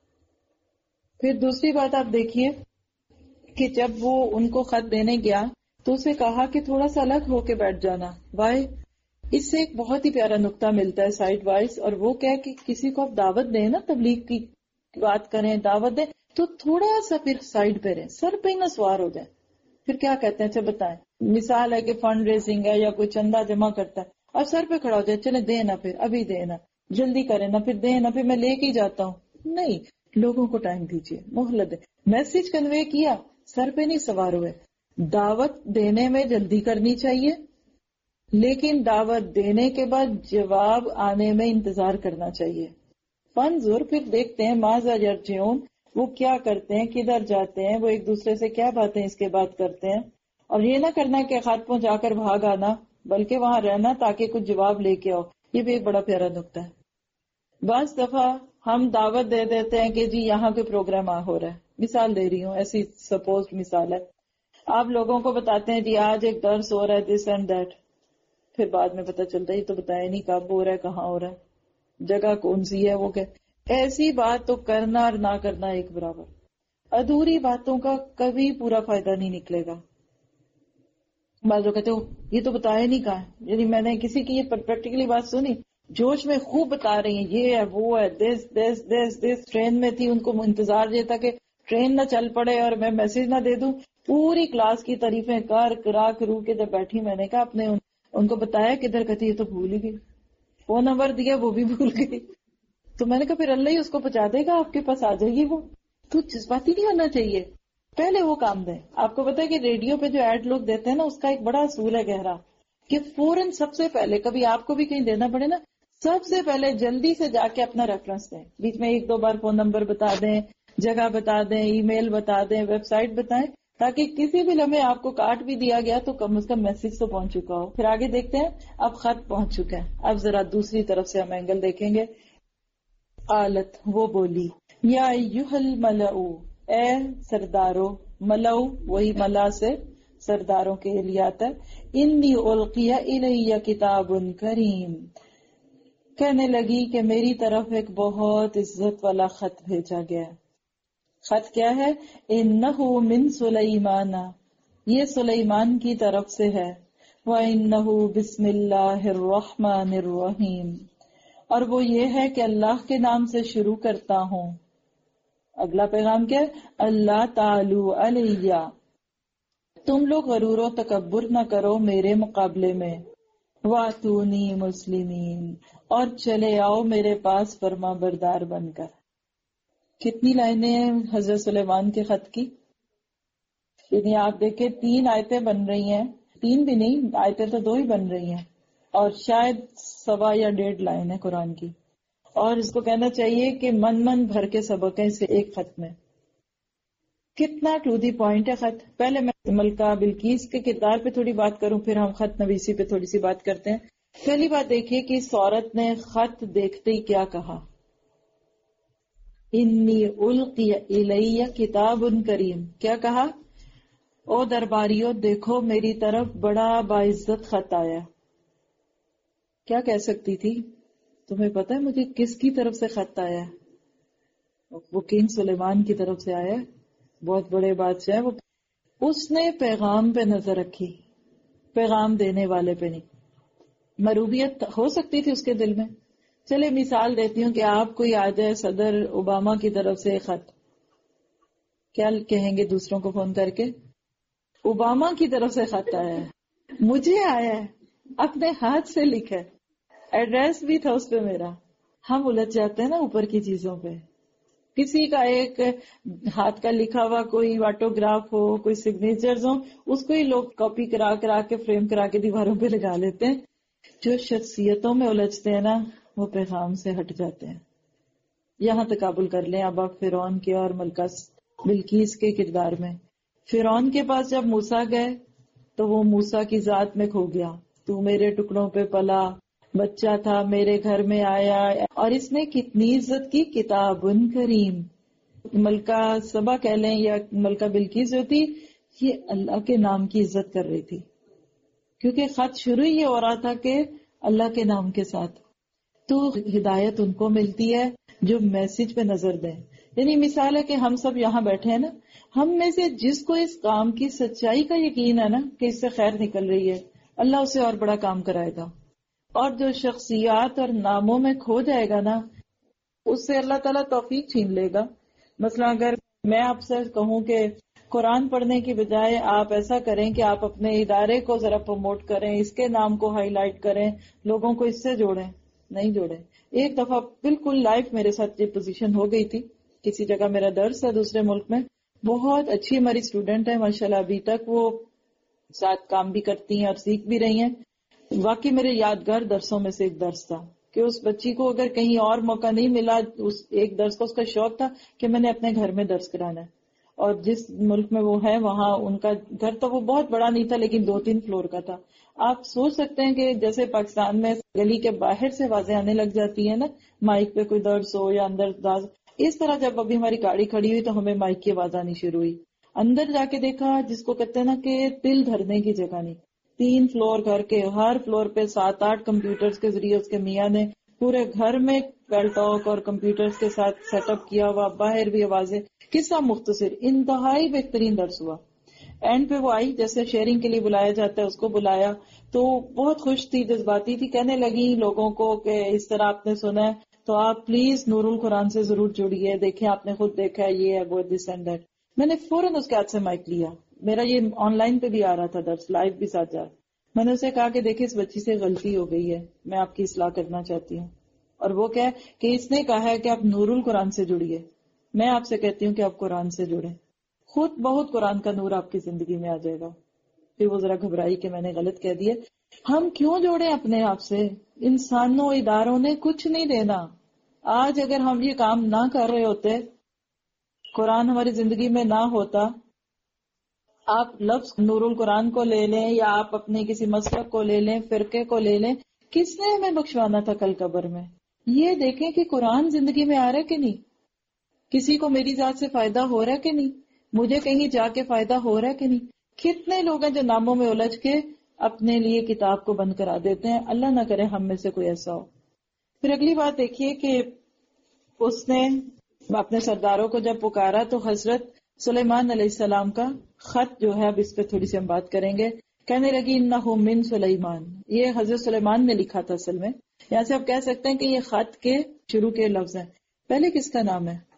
پھر دوسری بات آپ دیکھیے کہ جب وہ ان کو خط دینے گیا تو اسے کہا کہ تھوڑا سا الگ ہو کے بیٹھ جانا. وائی؟ اس سے ایک بہت ہی پیارا نقطہ ملتا ہے سائڈ وائز، اور وہ کیا کہ کسی کو آپ دعوت دیں نا، تبلیغ کی بات کریں، دعوت دیں تو تھوڑا سا پھر سائڈ پہ رہیں، سر پہ ہی نہ سوار ہو جائیں. پھر کیا کہتے ہیں، اچھا بتائیں، مثال ہے کہ فنڈ ریزنگ ہے یا کوئی چندہ جمع کرتا ہے اور سر پہ کھڑا ہو جائے، چلے دے نا، پھر ابھی دے نا، جلدی کریں نا، پھر دے نا، پھر میں لے کے ہی جاتا ہوں. نہیں، لوگوں کو ٹائم دیجیے، مہلت دیں. میسج کنوے کیا، سر پہ نہیں سوار ہوئے. دعوت دینے میں جلدی کرنی چاہیے، لیکن دعوت دینے کے بعد جواب آنے میں انتظار کرنا چاہیے. فانظر، پھر دیکھتے ہیں ماذا یرجعون، وہ کیا کرتے ہیں، کدھر جاتے ہیں، وہ ایک دوسرے سے کیا باتیں اس کے بعد کرتے ہیں. اور یہ نہ کرنا کہ خط پہنچا کر بھاگ آنا، بلکہ وہاں رہنا تاکہ کچھ جواب لے کے آؤ. یہ بھی ایک بڑا پیارا نقطہ ہے. بعض دفعہ ہم دعوت دے دیتے ہیں کہ جی یہاں کوئی پروگرام ہو رہا ہے، مثال دے رہی ہوں، ایسی سپوزڈ مثال ہے. آپ لوگوں کو بتاتے ہیں جی آج ایک درس ہو رہا ہے، دس اینڈ دیٹ. پھر بعد میں پتہ چلتا ہے یہ تو بتایا نہیں کب ہو رہا ہے، کہاں ہو رہا ہے، جگہ کون سی ہے. وہ کہ ایسی بات تو کرنا اور نہ کرنا ایک برابر. ادھوری باتوں کا کبھی پورا فائدہ نہیں نکلے گا. بعض لوگ کہتے ہو یہ تو بتایا نہیں کہا، یعنی میں نے کسی کی یہ پریکٹیکلی بات سنی، جوش میں خوب بتا رہی ہیں یہ ہے وہ ہے، دس دس دس دس ٹرین میں تھی، ان کو انتظار یہ تھا کہ ٹرین نہ چل پڑے اور میں میسج نہ دے دوں. پوری کلاس کی تعریفیں کر کرا کرو کے جب بیٹھی میں نے کہا اپنے ان, ان کو بتایا کدھر کہتی یہ تو بھول ہی گئی، فون نمبر دیا وہ بھی بھول گئی. تو میں نے کہا پھر اللہ ہی اس کو پہنچا دے گا، آپ کے پاس آ جائے گی. وہ تو جذباتی نہیں ہونا چاہیے، پہلے وہ کام دیں. آپ کو پتا ہے کہ ریڈیو پہ جو ایڈ لوگ دیتے ہیں نا، اس کا ایک بڑا اصول ہے گہرا، کہ فوراً سب سے پہلے، کبھی آپ کو بھی کہیں دینا پڑے نا، سب سے پہلے جلدی سے جا کے اپنا ریفرنس دیں. بیچ میں ایک دو بار فون نمبر بتا دیں، جگہ بتا دیں، ای میل بتا دیں، ویب سائٹ بتائیں، تاکہ کسی بھی لمحے آپ کو کارڈ بھی دیا گیا تو کم از کم میسج تو پہنچ چکا ہو. پھر آگے دیکھتے ہیں، اب خط پہنچ چکا ہے. اب ذرا دوسری طرف سے ہم اینگل دیکھیں گے. قالت، وہ بولی، یا ایھا الملأ، اے سردارو، ملو وہی ملا سے سرداروں کے لیے آتا ہے. انی القی الی کتاب کریم، کہنے لگی کہ میری طرف ایک بہت عزت والا خط بھیجا گیا. خط کیا ہے؟ انہ من سلیمان، یہ سلیمان کی طرف سے ہے. وانہ بسم اللہ الرحمن الرحیم، اور وہ یہ ہے کہ اللہ کے نام سے شروع کرتا ہوں. اگلا پیغام کیا ہے؟ اللہ تعالی علیہ، تم لوگ غرور و تکبر نہ کرو میرے مقابلے میں. واتونی مسلمین، اور چلے آؤ میرے پاس فرما بردار بن کر. کتنی لائنیں ہیں حضرت سلیمان کے خط کی؟ یعنی آپ دیکھیں تین آیتیں بن رہی ہیں، تین بھی نہیں، آیتیں تو دو ہی بن رہی ہیں، اور شاید سوا یا ڈیڑھ لائن ہے قرآن کی. اور اس کو کہنا چاہیے کہ من من بھر کے سبق ہے سے ایک خط میں. کتنا ٹو دی پوائنٹ ہے خط. پہلے میں ملکہ بلقیس کے کردار پہ تھوڑی بات کروں، پھر ہم خط نویسی پہ تھوڑی سی بات کرتے ہیں. پہلی بات دیکھیے کہ اس عورت نے خط دیکھتے ہی کیا کہا، انی القی الی کتاب کریم. کیا کہا؟ او درباریو دیکھو میری طرف بڑا باعزت خط آیا. کیا کہہ سکتی تھی؟ تمہیں پتہ ہے مجھے کس کی طرف سے خط آیا ہے؟ وہ کنگ سلیمان کی طرف سے آیا ہے، بہت بڑے بادشاہ. وہ اس نے پیغام پہ نظر رکھی، پیغام دینے والے پہ نہیں. مروبیت ہو سکتی تھی اس کے دل میں. چلے مثال دیتی ہوں کہ آپ کوئی آ جائے صدر اوباما کی طرف سے خط، کیا کہیں گے دوسروں کو فون کر کے؟ اوباما کی طرف سے خط آیا ہے، مجھے آیا ہے، اپنے ہاتھ سے لکھا ہے. ایڈریس بھی تھا اس پہ میرا. ہم الجھ جاتے ہیں نا اوپر کی چیزوں پہ. کسی کا ایک ہاتھ کا لکھا ہوا کوئی آٹوگراف ہو, کوئی سگنیچرز ہو, اس کو ہی لوگ کاپی کرا کرا کے فریم کرا کے دیواروں پہ لگا لیتے ہیں. جو شخصیتوں میں الجھتے ہیں نا وہ پیغام سے ہٹ جاتے ہیں. یہاں تقابل کر لیں اب آپ فرعون کے اور ملکہ بلقیس کے کردار میں. فرعون کے پاس جب موسیٰ گئے تو وہ موسیٰ کی ذات میں کھو گیا. تو میرے ٹکڑوں پہ پلا بچہ تھا, میرے گھر میں آیا, اور اس نے کتنی عزت کی, کتاب کریم. ملکہ سبا کہہ لیں یا ملکہ بلقیس جو تھی, یہ اللہ کے نام کی عزت کر رہی تھی, کیونکہ خط شروع یہ ہو رہا تھا کہ اللہ کے نام کے ساتھ. تو ہدایت ان کو ملتی ہے جو میسج پہ نظر دیں. یعنی مثال ہے کہ ہم سب یہاں بیٹھے ہیں نا, ہم میں سے جس کو اس کام کی سچائی کا یقین ہے نا کہ اس سے خیر نکل رہی ہے, اللہ اسے اور بڑا کام کرائے گا. اور جو شخصیات اور ناموں میں کھو جائے گا نا, اس سے اللہ تعالیٰ توفیق چھین لے گا. مثلا اگر میں آپ سے کہوں کہ قرآن پڑھنے کی بجائے آپ ایسا کریں کہ آپ اپنے ادارے کو ذرا پروموٹ کریں, اس کے نام کو ہائی لائٹ کریں, لوگوں کو اس سے جوڑیں, نہیں جوڑیں. ایک دفعہ بالکل لائف میرے ساتھ یہ پوزیشن ہو گئی تھی. کسی جگہ میرا درس ہے دوسرے ملک میں, بہت اچھی ہماری اسٹوڈنٹ ہے ماشاءاللہ, ابھی تک وہ ساتھ کام بھی کرتی ہیں اور سیکھ بھی رہی ہیں. واقعی میرے یادگار درسوں میں سے ایک درس تھا کہ اس بچی کو اگر کہیں اور موقع نہیں ملا, اس ایک درس کا اس کا شوق تھا کہ میں نے اپنے گھر میں درس کرانا ہے. اور جس ملک میں وہ ہے وہاں ان کا گھر تو وہ بہت بڑا نہیں تھا لیکن دو تین فلور کا تھا. آپ سوچ سکتے ہیں کہ جیسے پاکستان میں گلی کے باہر سے آوازیں آنے لگ جاتی ہیں نا, مائک پہ کوئی درس ہو یا اندر داز, اس طرح جب ابھی ہماری گاڑی کھڑی ہوئی تو ہمیں مائک کی آواز آنی شروع ہوئی. اندر جا کے دیکھا جس کو کہتے ہیں نا کہ دل دھرنے کی جگہ نہیں, تین فلور کر کے ہر فلور پہ سات آٹھ کمپیوٹرز کے ذریعے اس کے میاں نے پورے گھر میں پیل ٹاک اور کمپیوٹرز کے ساتھ سیٹ اپ کیا ہوا, باہر بھی آوازیں. قصہ مختصر, انتہائی بہترین درس ہوا. اینڈ پہ وہ آئی, جیسے شیئرنگ کے لیے بلایا جاتا ہے اس کو بلایا, تو بہت خوش تھی, جذباتی تھی. کہنے لگی لوگوں کو کہ اس طرح آپ نے سنا ہے تو آپ پلیز نور القرآن سے ضرور جڑیے, دیکھیں آپ نے خود دیکھا ہے یہ ہے وہ دس اینڈ دیٹ. میں نے فوراً اس کے ہاتھ سے مائک لیا, میرا یہ آن لائن پہ بھی آ رہا تھا درس, لائیو بھی ساتھ جا. میں نے اسے کہا کہ دیکھیں اس بچی سے غلطی ہو گئی ہے, میں آپ کی اصلاح کرنا چاہتی ہوں. اور وہ کیا ہے کہ اس نے کہا ہے کہ آپ نور القرآن سے جڑیے, میں آپ سے کہتی ہوں کہ آپ قرآن سے جڑیں, خود بہت قرآن کا نور آپ کی زندگی میں آ جائے گا. پھر وہ ذرا گھبرائی کہ میں نے غلط کہہ دیا. ہم کیوں جوڑیں اپنے آپ سے؟ انسانوں اداروں نے کچھ نہیں دینا. آج اگر ہم یہ کام نہ کر رہے ہوتے, قرآن ہماری زندگی میں نہ ہوتا, آپ لفظ نور القرآن کو لے لیں یا آپ اپنے کسی مسلک کو لے لیں, فرقے کو لے لیں, کس نے ہمیں بخشوانا تھا کل قبر میں؟ یہ دیکھیں کہ قرآن زندگی میں آ رہا ہے کہ نہیں, کسی کو میری ذات سے فائدہ ہو رہا ہے کہ نہیں, مجھے کہیں جا کے فائدہ ہو رہا ہے کہ نہیں. کتنے لوگ ہیں جو ناموں میں الجھ کے اپنے لیے کتاب کو بند کرا دیتے ہیں. اللہ نہ کرے ہم میں سے کوئی ایسا ہو. پھر اگلی بات دیکھیے کہ اس نے اپنے سرداروں کو جب پکارا تو حضرت سلیمان علیہ السلام کا خط جو ہے, اب اس پہ تھوڑی سی ہم بات کریں گے. کہنے لگی انہ من سلیمان, یہ حضرت سلیمان نے لکھا تھا. اصل میں یہاں سے آپ کہہ سکتے ہیں کہ یہ خط کے شروع کے لفظ ہیں. پہلے کس کا نام ہے؟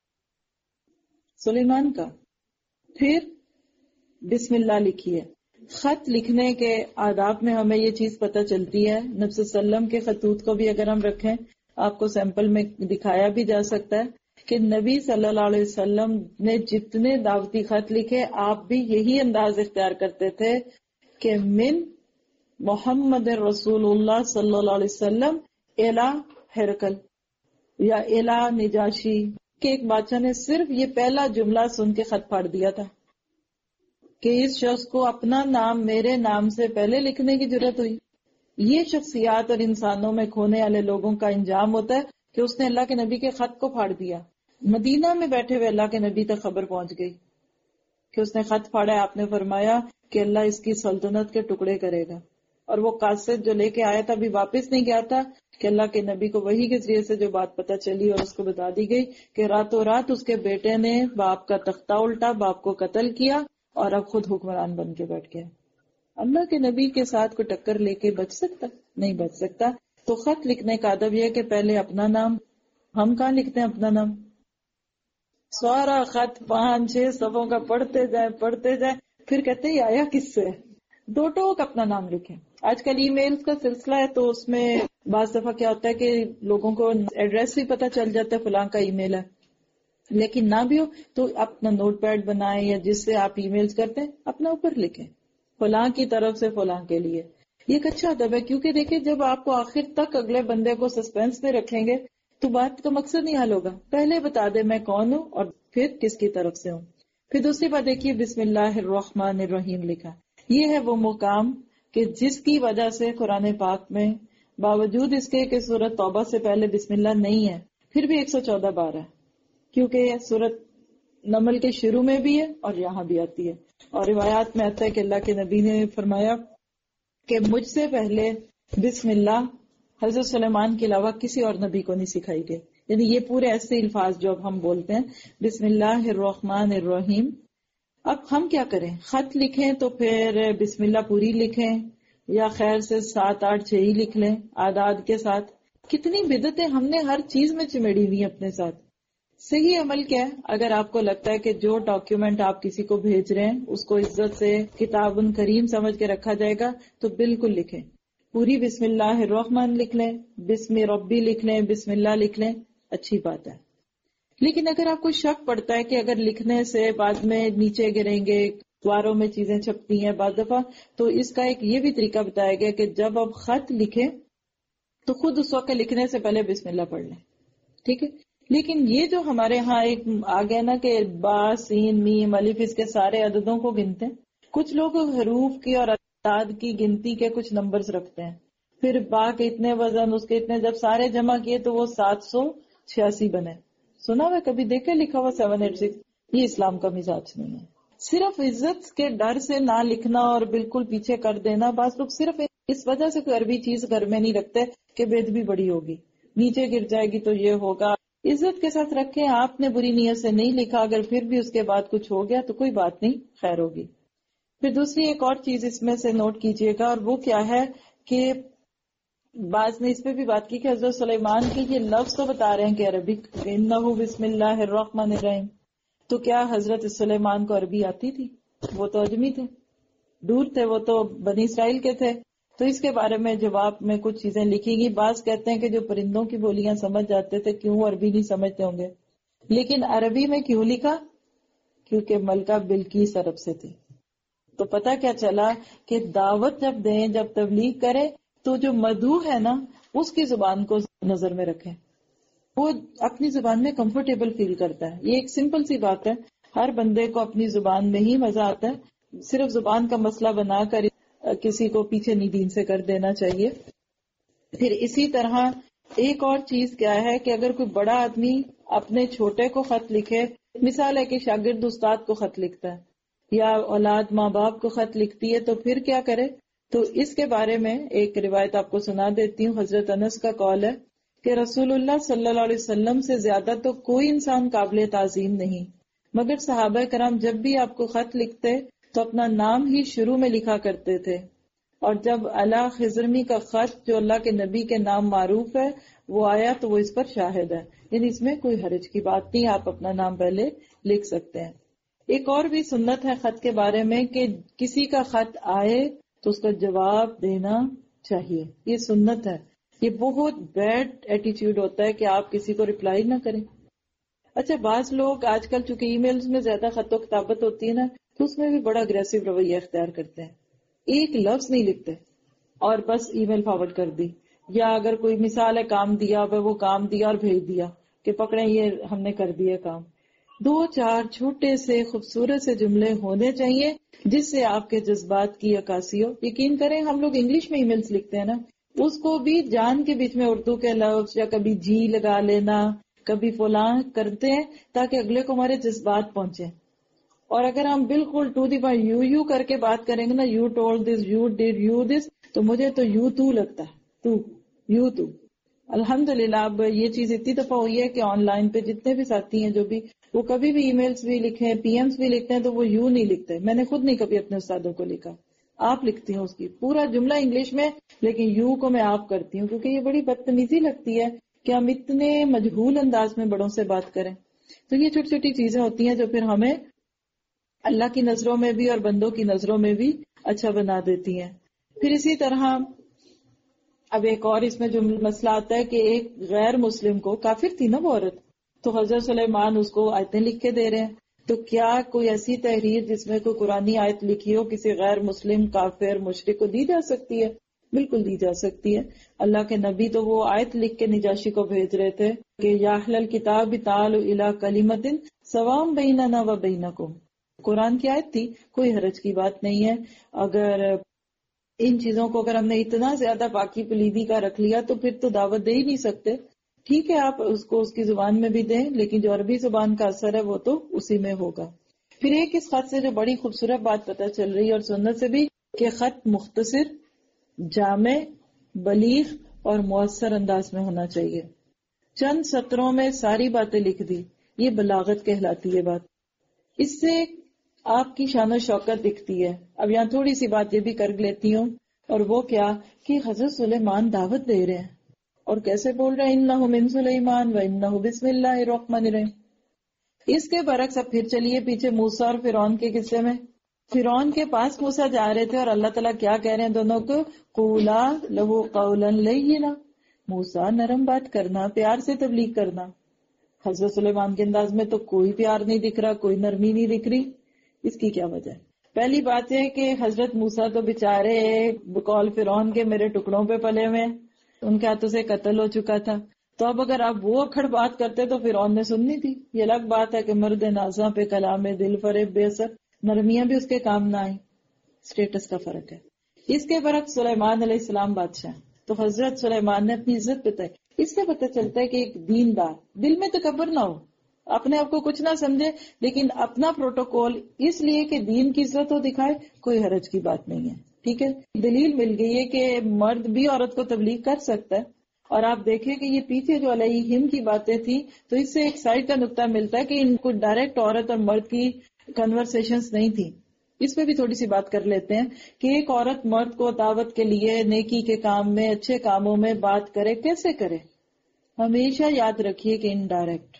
سلیمان کا. پھر بسم اللہ لکھی ہے. خط لکھنے کے آداب میں ہمیں یہ چیز پتہ چلتی ہے. نبی صلی اللہ علیہ وسلم کے خطوط کو بھی اگر ہم رکھیں, آپ کو سیمپل میں دکھایا بھی جا سکتا ہے کہ نبی صلی اللہ علیہ وسلم نے جتنے دعوتی خط لکھے, آپ بھی یہی انداز اختیار کرتے تھے کہ من محمد رسول اللہ صلی اللہ علیہ وسلم الا ہرقل یا الا نجاشی, کہ ایک بادشاہ نے صرف یہ پہلا جملہ سن کے خط پھاڑ دیا تھا کہ اس شخص کو اپنا نام میرے نام سے پہلے لکھنے کی ضرورت ہوئی. یہ شخصیات اور انسانوں میں کھونے والے لوگوں کا انجام ہوتا ہے کہ اس نے اللہ کے نبی کے خط کو پھاڑ دیا. مدینہ میں بیٹھے ہوئے اللہ کے نبی تک خبر پہنچ گئی کہ اس نے خط پھاڑا. آپ نے فرمایا کہ اللہ اس کی سلطنت کے ٹکڑے کرے گا. اور وہ قاصد جو لے کے آیا تھا ابھی واپس نہیں گیا تھا کہ اللہ کے نبی کو وحی کے ذریعے سے جو بات پتہ چلی اور اس کو بتا دی گئی کہ راتوں رات اس کے بیٹے نے باپ کا تختہ الٹا, باپ کو قتل کیا اور اب خود حکمران بن کے بیٹھ گیا. اللہ کے نبی کے ساتھ کوئی ٹکر لے کے بچ سکتا؟ نہیں بچ سکتا. تو خط لکھنے کا ادب یہ کہ پہلے اپنا نام, ہم کہاں لکھتے ہیں اپنا نام؟ سارا خط پانچ چھ صفوں کا پڑھتے جائیں پڑھتے جائیں پھر کہتے ہیں آیا کس سے. دو ٹوک اپنا نام لکھیں. آج کل ای میل کا سلسلہ ہے تو اس میں بعض دفعہ کیا ہوتا ہے کہ لوگوں کو ایڈریس بھی پتہ چل جاتا ہے فلاں کا ای میل ہے، لیکن نہ بھی ہو تو اپنا نوٹ پیڈ بنائیں یا جس سے آپ ای میلز کرتے ہیں اپنا اوپر لکھیں فلاں کی طرف سے فلاں کے لیے. یہ ایک اچھا ادب ہے، کیونکہ دیکھیں جب آپ کو آخر تک اگلے بندے کو سسپینس میں رکھیں گے تو بات کا مقصد نہیں حل ہوگا. پہلے بتا دے میں کون ہوں اور پھر کس کی طرف سے ہوں. پھر دوسری بات دیکھیے بسم اللہ الرحمن الرحیم لکھا. یہ ہے وہ مقام کہ جس کی وجہ سے قرآن پاک میں باوجود اس کے کہ سورۃ توبہ سے پہلے بسم اللہ نہیں ہے پھر بھی ایک سو چودہ بار ہے، کیونکہ یہ سورۃ نمل کے شروع میں بھی ہے اور یہاں بھی آتی ہے. اور روایات میں آتا ہے کہ اللہ کے نبی نے فرمایا کہ مجھ سے پہلے بسم اللہ حضرت سلیمان کے علاوہ کسی اور نبی کو نہیں سکھائی گئی. یعنی یہ پورے ایسے الفاظ جو اب ہم بولتے ہیں بسم اللہ الرحمن الرحیم. اب ہم کیا کریں؟ خط لکھیں تو پھر بسم اللہ پوری لکھیں یا خیر سے سات آٹھ چھ ہی لکھ لیں اعداد کے ساتھ. کتنی بدعتیں ہم نے ہر چیز میں چمیڑی ہوئی اپنے ساتھ. صحیح عمل کیا ہے؟ اگر آپ کو لگتا ہے کہ جو ڈاکیومنٹ آپ کسی کو بھیج رہے ہیں اس کو عزت سے کتاب کریم سمجھ کے رکھا جائے گا تو بالکل لکھیں پوری بسم اللہ الرحمن لکھ لیں، بسم ربی لکھ لیں، بسم اللہ لکھ لیں، اچھی بات ہے. لیکن اگر آپ کو شک پڑتا ہے کہ اگر لکھنے سے بعد میں نیچے گریں گے، اخباروں میں چیزیں چھپتی ہیں بعض دفعہ، تو اس کا ایک یہ بھی طریقہ بتایا گیا کہ جب آپ خط لکھیں تو خود اس وقت لکھنے سے پہلے بسم اللہ پڑھ لیں. ٹھیک ہے؟ لیکن یہ جو ہمارے ہاں ایک آگے نا کہ با سین میم الف اس کے سارے عددوں کو گنتے ہیں. کچھ لوگ حروف کی اور اعداد کی گنتی کے کچھ نمبرز رکھتے ہیں، پھر با کے اتنے وزن اس کے اتنے، جب سارے جمع کیے تو وہ سات سو چھیاسی بنے. سنا ہوا کبھی دیکھے لکھا ہوا سیون ایٹ سکس؟ یہ اسلام کا مزاج نہیں ہے. صرف عزت کے ڈر سے نہ لکھنا اور بالکل پیچھے کر دینا. بعض لوگ صرف اس وجہ سے کوئی عربی چیز گھر میں نہیں رکھتے کہ بے ادبی بڑی ہوگی، نیچے گر جائے گی تو یہ ہوگا. عزت کے ساتھ رکھیں. آپ نے بری نیت سے نہیں لکھا، اگر پھر بھی اس کے بعد کچھ ہو گیا تو کوئی بات نہیں، خیر ہوگی. پھر دوسری ایک اور چیز اس میں سے نوٹ کیجئے گا، اور وہ کیا ہے کہ بعض نے اس پہ بھی بات کی کہ حضرت سلیمان کے یہ لفظ تو بتا رہے ہیں کہ عربک انہو بسم اللہ الرحمن الرحیم، تو کیا حضرت سلیمان کو عربی آتی تھی؟ وہ تو اجمی تھے، دور تھے، وہ تو بنی اسرائیل کے تھے. تو اس کے بارے میں جواب میں کچھ چیزیں لکھی گی. بعض کہتے ہیں کہ جو پرندوں کی بولیاں سمجھ جاتے تھے کیوں عربی نہیں سمجھتے ہوں گے، لیکن عربی میں کیوں لکھا؟ کیونکہ ملکہ بلقیس عرب سے تھی. تو پتہ کیا چلا کہ دعوت جب دیں، جب تبلیغ کریں تو جو مدعو ہے نا اس کی زبان کو نظر میں رکھیں، وہ اپنی زبان میں کمفرٹیبل فیل کرتا ہے. یہ ایک سمپل سی بات ہے، ہر بندے کو اپنی زبان میں ہی مزہ آتا ہے. صرف زبان کا مسئلہ بنا کر کسی کو پیچھے نہیں دین سے کر دینا چاہیے. پھر اسی طرح ایک اور چیز کیا ہے کہ اگر کوئی بڑا آدمی اپنے چھوٹے کو خط لکھے، مثال ہے کہ شاگرد استاد کو خط لکھتا ہے یا اولاد ماں باپ کو خط لکھتی ہے، تو پھر کیا کرے؟ تو اس کے بارے میں ایک روایت آپ کو سنا دیتی ہوں. حضرت انس کا قول ہے کہ رسول اللہ صلی اللہ علیہ وسلم سے زیادہ تو کوئی انسان قابل تعظیم نہیں، مگر صحابہ کرام جب بھی آپ کو خط لکھتے تو اپنا نام ہی شروع میں لکھا کرتے تھے. اور جب اللہ خضرمی کا خط جو اللہ کے نبی کے نام معروف ہے وہ آیا تو وہ اس پر شاہد ہے، یعنی اس میں کوئی حرج کی بات نہیں، آپ اپنا نام پہلے لکھ سکتے ہیں. ایک اور بھی سنت ہے خط کے بارے میں کہ کسی کا خط آئے تو اس کا جواب دینا چاہیے. یہ سنت ہے. یہ بہت بیڈ ایٹیٹیوڈ ہوتا ہے کہ آپ کسی کو ریپلائی نہ کریں. اچھا بعض لوگ آج کل چونکہ ای میلز میں زیادہ خط و کتابت ہوتی ہے نا تو اس میں بھی بڑا اگریسو رویہ اختیار کرتے ہیں. ایک لفظ نہیں لکھتے اور بس ای میل فارورڈ کر دی، یا اگر کوئی مثال ہے کام دیا وہ کام دیا اور بھیج دیا کہ پکڑیں یہ ہم نے کر دیا کام. دو چار چھوٹے سے خوبصورت سے جملے ہونے چاہیے جس سے آپ کے جذبات کی عکاسی ہو. یقین کریں ہم لوگ انگلش میں ای میلز لکھتے ہیں نا، اس کو بھی جان کے بیچ میں اردو کے لفظ یا کبھی جی لگا لینا، کبھی فلاں کرتے ہیں تاکہ اگلے کو ہمارے جذبات پہنچے. اور اگر ہم بالکل to the point you you کر کے بات کریں گے نا، you told this, you did, you this, تو مجھے تو یو تو لگتا ہے، تو یو تو. الحمدللہ اب یہ چیز اتنی دفعہ ہوئی ہے کہ آن لائن پہ جتنے بھی ساتھی ہیں جو بھی وہ کبھی بھی ای میلز بھی لکھیں، پی ایمز بھی لکھتے ہیں تو وہ یو نہیں لکھتے. میں نے خود نہیں کبھی اپنے استادوں کو لکھا. آپ لکھتی ہوں اس کی پورا جملہ انگلش میں، لیکن یو کو میں آپ کرتی ہوں کیونکہ یہ بڑی بدتمیزی لگتی ہے کہ ہم اتنے مجہول انداز میں بڑوں سے بات کریں. تو یہ چھوٹی چھوٹی چیزیں ہوتی ہیں جو پھر ہمیں اللہ کی نظروں میں بھی اور بندوں کی نظروں میں بھی اچھا بنا دیتی ہیں. پھر اسی طرح اب ایک اور اس میں جو مسئلہ آتا ہے کہ ایک غیر مسلم کو، کافر تھی نا وہ عورت، تو حضرت سلیمان اس کو آیتیں لکھ کے دے رہے ہیں، تو کیا کوئی ایسی تحریر جس میں کوئی قرآنی آیت لکھی ہو کسی غیر مسلم کافر مشرک کو دی جا سکتی ہے؟ بالکل دی جا سکتی ہے. اللہ کے نبی تو وہ آیت لکھ کے نجاشی کو بھیج رہے تھے کہ یا اہل الکتاب تعالوا الی کلمۃ سواء بیننا و بینکم. قرآن کی آیت تھی، کوئی حرج کی بات نہیں ہے. اگر ان چیزوں کو اگر ہم نے اتنا زیادہ باقی پلیدی کا رکھ لیا تو پھر تو دعوت دے ہی نہیں سکتے. ٹھیک ہے آپ اس کو اس کی زبان میں بھی دیں، لیکن جو عربی زبان کا اثر ہے وہ تو اسی میں ہوگا. پھر ایک اس خط سے جو بڑی خوبصورت بات پتہ چل رہی ہے اور سنت سے بھی، کہ خط مختصر، جامع، بلیغ اور مؤثر انداز میں ہونا چاہیے. چند سطروں میں ساری باتیں لکھ دی، یہ بلاغت کہلاتی ہے بات. اس سے آپ کی شان و شوکت دکھتی ہے. اب یہاں تھوڑی سی بات یہ بھی کر لیتی ہوں، اور وہ کیا کہ حضرت سلیمان دعوت دے رہے ہیں اور کیسے بول رہے ہیں انہ من سلیمان و انہ بسم اللہ الرحمن الرحیم. اس کے برعکس اب پھر چلیے پیچھے موسیٰ اور فرعون کے قصے میں. فرعون کے پاس موسیٰ جا رہے تھے اور اللہ تعالیٰ کیا کہہ رہے ہیں دونوں کو، قولا لہو قولا لینا، موسیٰ نرم بات کرنا، پیار سے تبلیغ کرنا. حضرت سلیمان کے انداز میں تو کوئی پیار نہیں دکھ رہا، کوئی نرمی نہیں دکھ رہی. اس کی کیا وجہ ہے؟ پہلی بات ہے کہ حضرت موسیٰ تو بےچارے بقول فرعون کے میرے ٹکڑوں پہ پلے ہوئے، ان کے ہاتھوں سے قتل ہو چکا تھا. تو اب اگر آپ وہ اکھڑ بات کرتے تو فرعون نے سننی تھی. یہ الگ بات ہے کہ مرد نازاں پہ کلام دل فریب بے اثر، نرمیاں بھی اس کے کام نہ آئیں. اسٹیٹس کا فرق ہے. اس کے برعکس سلیمان علیہ السلام بادشاہ، تو حضرت سلیمان نے اپنی عزت بتائی. اس سے پتہ چلتا ہے کہ ایک دیندار دل میں تکبر نہ ہو، اپنے آپ کو کچھ نہ سمجھے، لیکن اپنا پروٹوکول اس لیے کہ دین کی عزت ہو دکھائے، کوئی حرج کی بات نہیں ہے. ٹھیک ہے، دلیل مل گئی ہے کہ مرد بھی عورت کو تبلیغ کر سکتا ہے. اور آپ دیکھیں کہ یہ پیچھے جو علیہم کی باتیں تھی، تو اس سے ایک سائڈ کا نقطہ ملتا ہے کہ ان کو ڈائریکٹ عورت اور مرد کی کنورسیشنز نہیں تھی. اس پہ بھی تھوڑی سی بات کر لیتے ہیں کہ ایک عورت مرد کو دعوت کے لیے نیکی کے کام میں، اچھے کاموں میں بات کرے، کیسے کرے؟ ہمیشہ یاد رکھیے کہ انڈائریکٹ.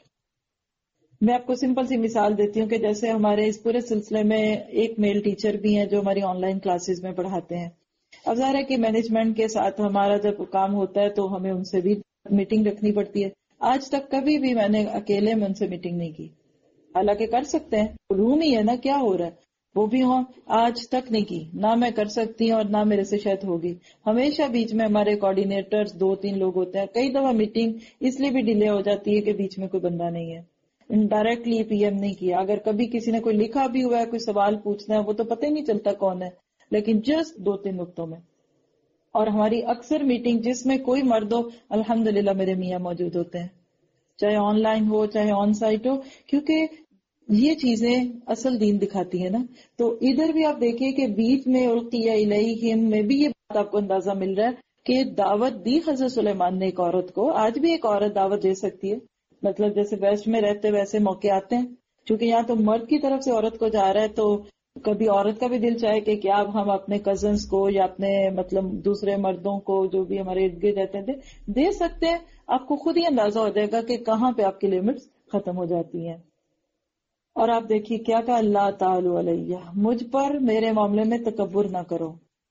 میں آپ کو سمپل سی مثال دیتی ہوں کہ جیسے ہمارے اس پورے سلسلے میں ایک میل ٹیچر بھی ہیں جو ہماری آن لائن کلاسز میں پڑھاتے ہیں. اب ظاہر ہے کہ مینجمنٹ کے ساتھ ہمارا جب کام ہوتا ہے تو ہمیں ان سے بھی میٹنگ رکھنی پڑتی ہے. آج تک کبھی بھی میں نے اکیلے میں ان سے میٹنگ نہیں کی، حالانکہ کر سکتے ہیں، روم ہی ہے نا، کیا ہو رہا ہے، وہ بھی ہوں. آج تک نہیں کی، نہ میں کر سکتی ہوں اور نہ میرے سے شاید ہوگی. ہمیشہ بیچ میں ہمارے کوآرڈینیٹرز دو تین لوگ ہوتے ہیں. کئی دفعہ میٹنگ اس لیے بھی ڈیلے ہو جاتی ہے کہ بیچ میں کوئی بندہ نہیں ہے. ڈائریکٹلی پی ایم نہیں کیا. اگر کبھی کسی نے کوئی لکھا بھی ہوا ہے، کوئی سوال پوچھنا ہے، وہ تو پتہ ہی نہیں چلتا کون ہے، لیکن جسٹ دو تین نقطوں میں. اور ہماری اکثر میٹنگ جس میں کوئی مرد ہو، الحمدللہ میرے میاں موجود ہوتے ہیں، چاہے آن لائن ہو چاہے آن سائٹ ہو، کیونکہ یہ چیزیں اصل دین دکھاتی ہے نا. تو ادھر بھی آپ دیکھیں کہ بیچ میں القی الیہم میں بھی یہ بات آپ کو اندازہ مل رہا ہے کہ دعوت دی حضرت سلیمان نے ایک عورت کو. آج بھی ایک عورت دعوت دے سکتی ہے، مطلب جیسے ویسٹ میں رہتے ویسے موقع آتے ہیں. چونکہ یہاں تو مرد کی طرف سے عورت کو جا رہا ہے، تو کبھی عورت کا بھی دل چاہے کہ کیا ہم اپنے کزنس کو یا اپنے مطلب دوسرے مردوں کو جو بھی ہمارے ارد گرد رہتے ہیں دے سکتے ہیں. آپ کو خود ہی اندازہ ہو جائے گا کہ کہاں پہ آپ کی لمٹس ختم ہو جاتی ہیں. اور آپ دیکھیے کیا کہا، اللہ تعالی علیہ، مجھ پر میرے معاملے میں تکبر نہ کرو.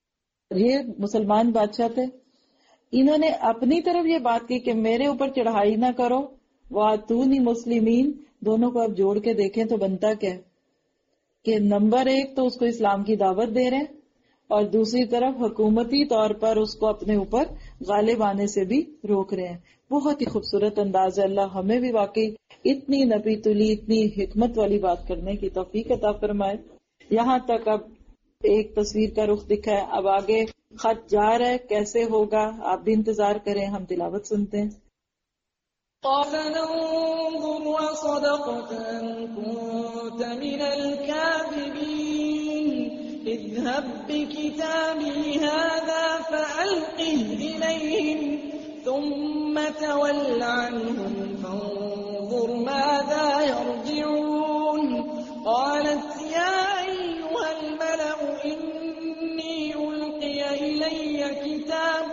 یہ مسلمان بادشاہ تھے، انہوں نے اپنی طرف یہ بات کی کہ میرے اوپر چڑھائی نہ کرو. وَاتُونِي مسلمین، دونوں کو آپ جوڑ کے دیکھیں تو بنتا کیا کہ نمبر ایک تو اس کو اسلام کی دعوت دے رہے ہیں، اور دوسری طرف حکومتی طور پر اس کو اپنے اوپر غالب آنے سے بھی روک رہے ہیں. بہت ہی خوبصورت انداز ہے. اللہ ہمیں بھی واقعی اتنی نبی تلی، اتنی حکمت والی بات کرنے کی توفیق عطا فرمائے. یہاں تک اب ایک تصویر کا رخ دکھا ہے، اب آگے خط جا رہا ہے، کیسے ہوگا آپ بھی انتظار کریں. ہم تلاوت سنتے ہیں. قال ننظر وصدقت أم كنت من الكاذبين اذهب بكتابي هذا فألقه إليهم ثم تول عنهم فانظر ماذا يرجعون. قالت يا أيها الملأ إني ألقي إلي كتاب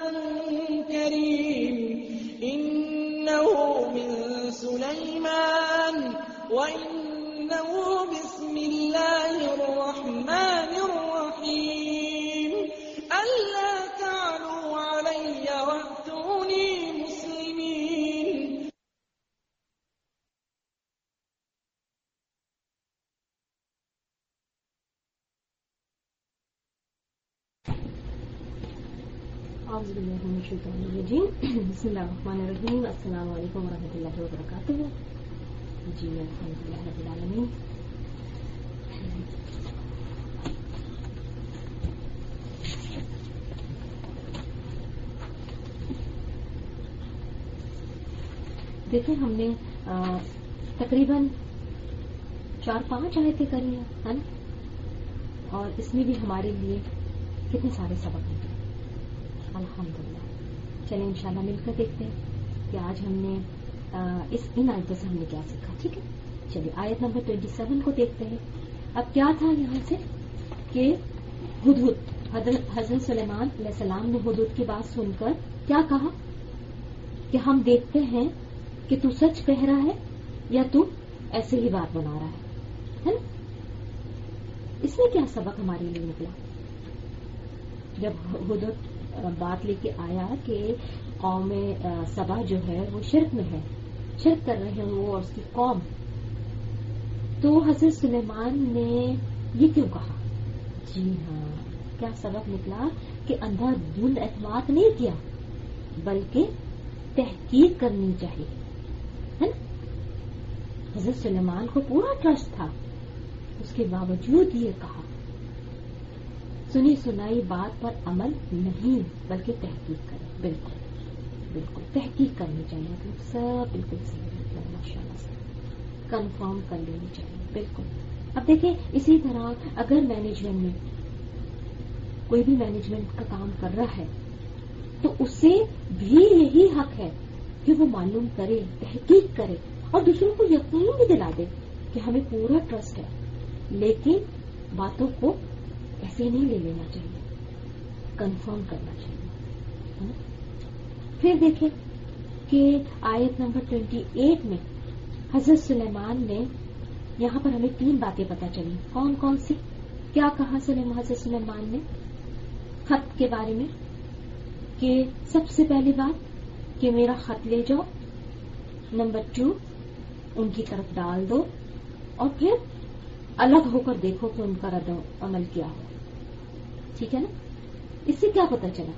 كريم إنه من سليمان وإنه بسم الله الرحمن الرحيم ألا اعوذ باللہ من الشیطان الرجیم بسم اللہ الرحمن الرحیم السلام علیکم ورحمۃ اللہ وبرکاتہ. جی الحمدللہ رب العالمین. دیکھیں ہم نے تقریباً چار پانچ آیتیں کری ہیں ہے نا, اور اس میں بھی ہمارے لیے کتنے سارے سبق ہیں الحمدللہ. چلیں انشاءاللہ مل کر دیکھتے ہیں کہ آج ہم نے اس ان آیتوں سے ہم نے کیا سیکھا. ٹھیک ہے, چلیے آیت نمبر ٹوینٹی سیون کو دیکھتے ہیں. اب کیا تھا یہاں سے کہ ہدہد حضرت سلیمان علیہ السلام نے ہدہد کی بات سن کر کیا کہا کہ ہم دیکھتے ہیں کہ تو سچ کہہ رہا ہے یا تو ایسے ہی بات بنا رہا ہے نا. اس میں کیا سبق ہمارے لیے نکلا جب ہدہد بات لے کے آیا کہ قوم سبا جو ہے وہ شرک میں ہے, شرک کر رہے ہیں وہ اور اس کی قوم, تو حضرت سلیمان نے یہ کیوں کہا؟ جی ہاں, کیا سبق نکلا کہ اندھا دھند اعتماد نہیں کیا بلکہ تحقیق کرنی چاہیے ہے نا. حضرت سلیمان کو پورا ٹرسٹ تھا, اس کے باوجود یہ کہا سنی سنائی بات پر عمل نہیں بلکہ تحقیق کریں. بالکل بالکل تحقیق کرنی چاہیے, سب بالکل صحیح ہے ماشاء اللہ سے کنفرم کر لینی چاہیے. بالکل. اب دیکھیں اسی طرح اگر مینجمنٹ میں کوئی بھی مینجمنٹ کا کام کر رہا ہے تو اسے بھی یہی حق ہے کہ وہ معلوم کرے, تحقیق کرے اور دوسروں کو یقین بھی دلا دے کہ ہمیں پورا ٹرسٹ ہے, لیکن باتوں کو ایسے نہیں لے لینا چاہیے, کنفرم کرنا چاہیے. پھر دیکھیں کہ آیت نمبر ٹوینٹی ایٹ میں حضرت سلیمان نے یہاں پر ہمیں تین باتیں پتہ چلی. کون کون سی؟ کیا کہا سلیمان حضرت سلیمان نے خط کے بارے میں کہ سب سے پہلی بات کہ میرا خط لے جاؤ, نمبر ٹو ان کی طرف ڈال دو, اور پھر الگ ہو کر دیکھو کہ ان کا رد عمل کیا ہو. ٹھیک ہے نا. اس سے کیا پتہ چلا؟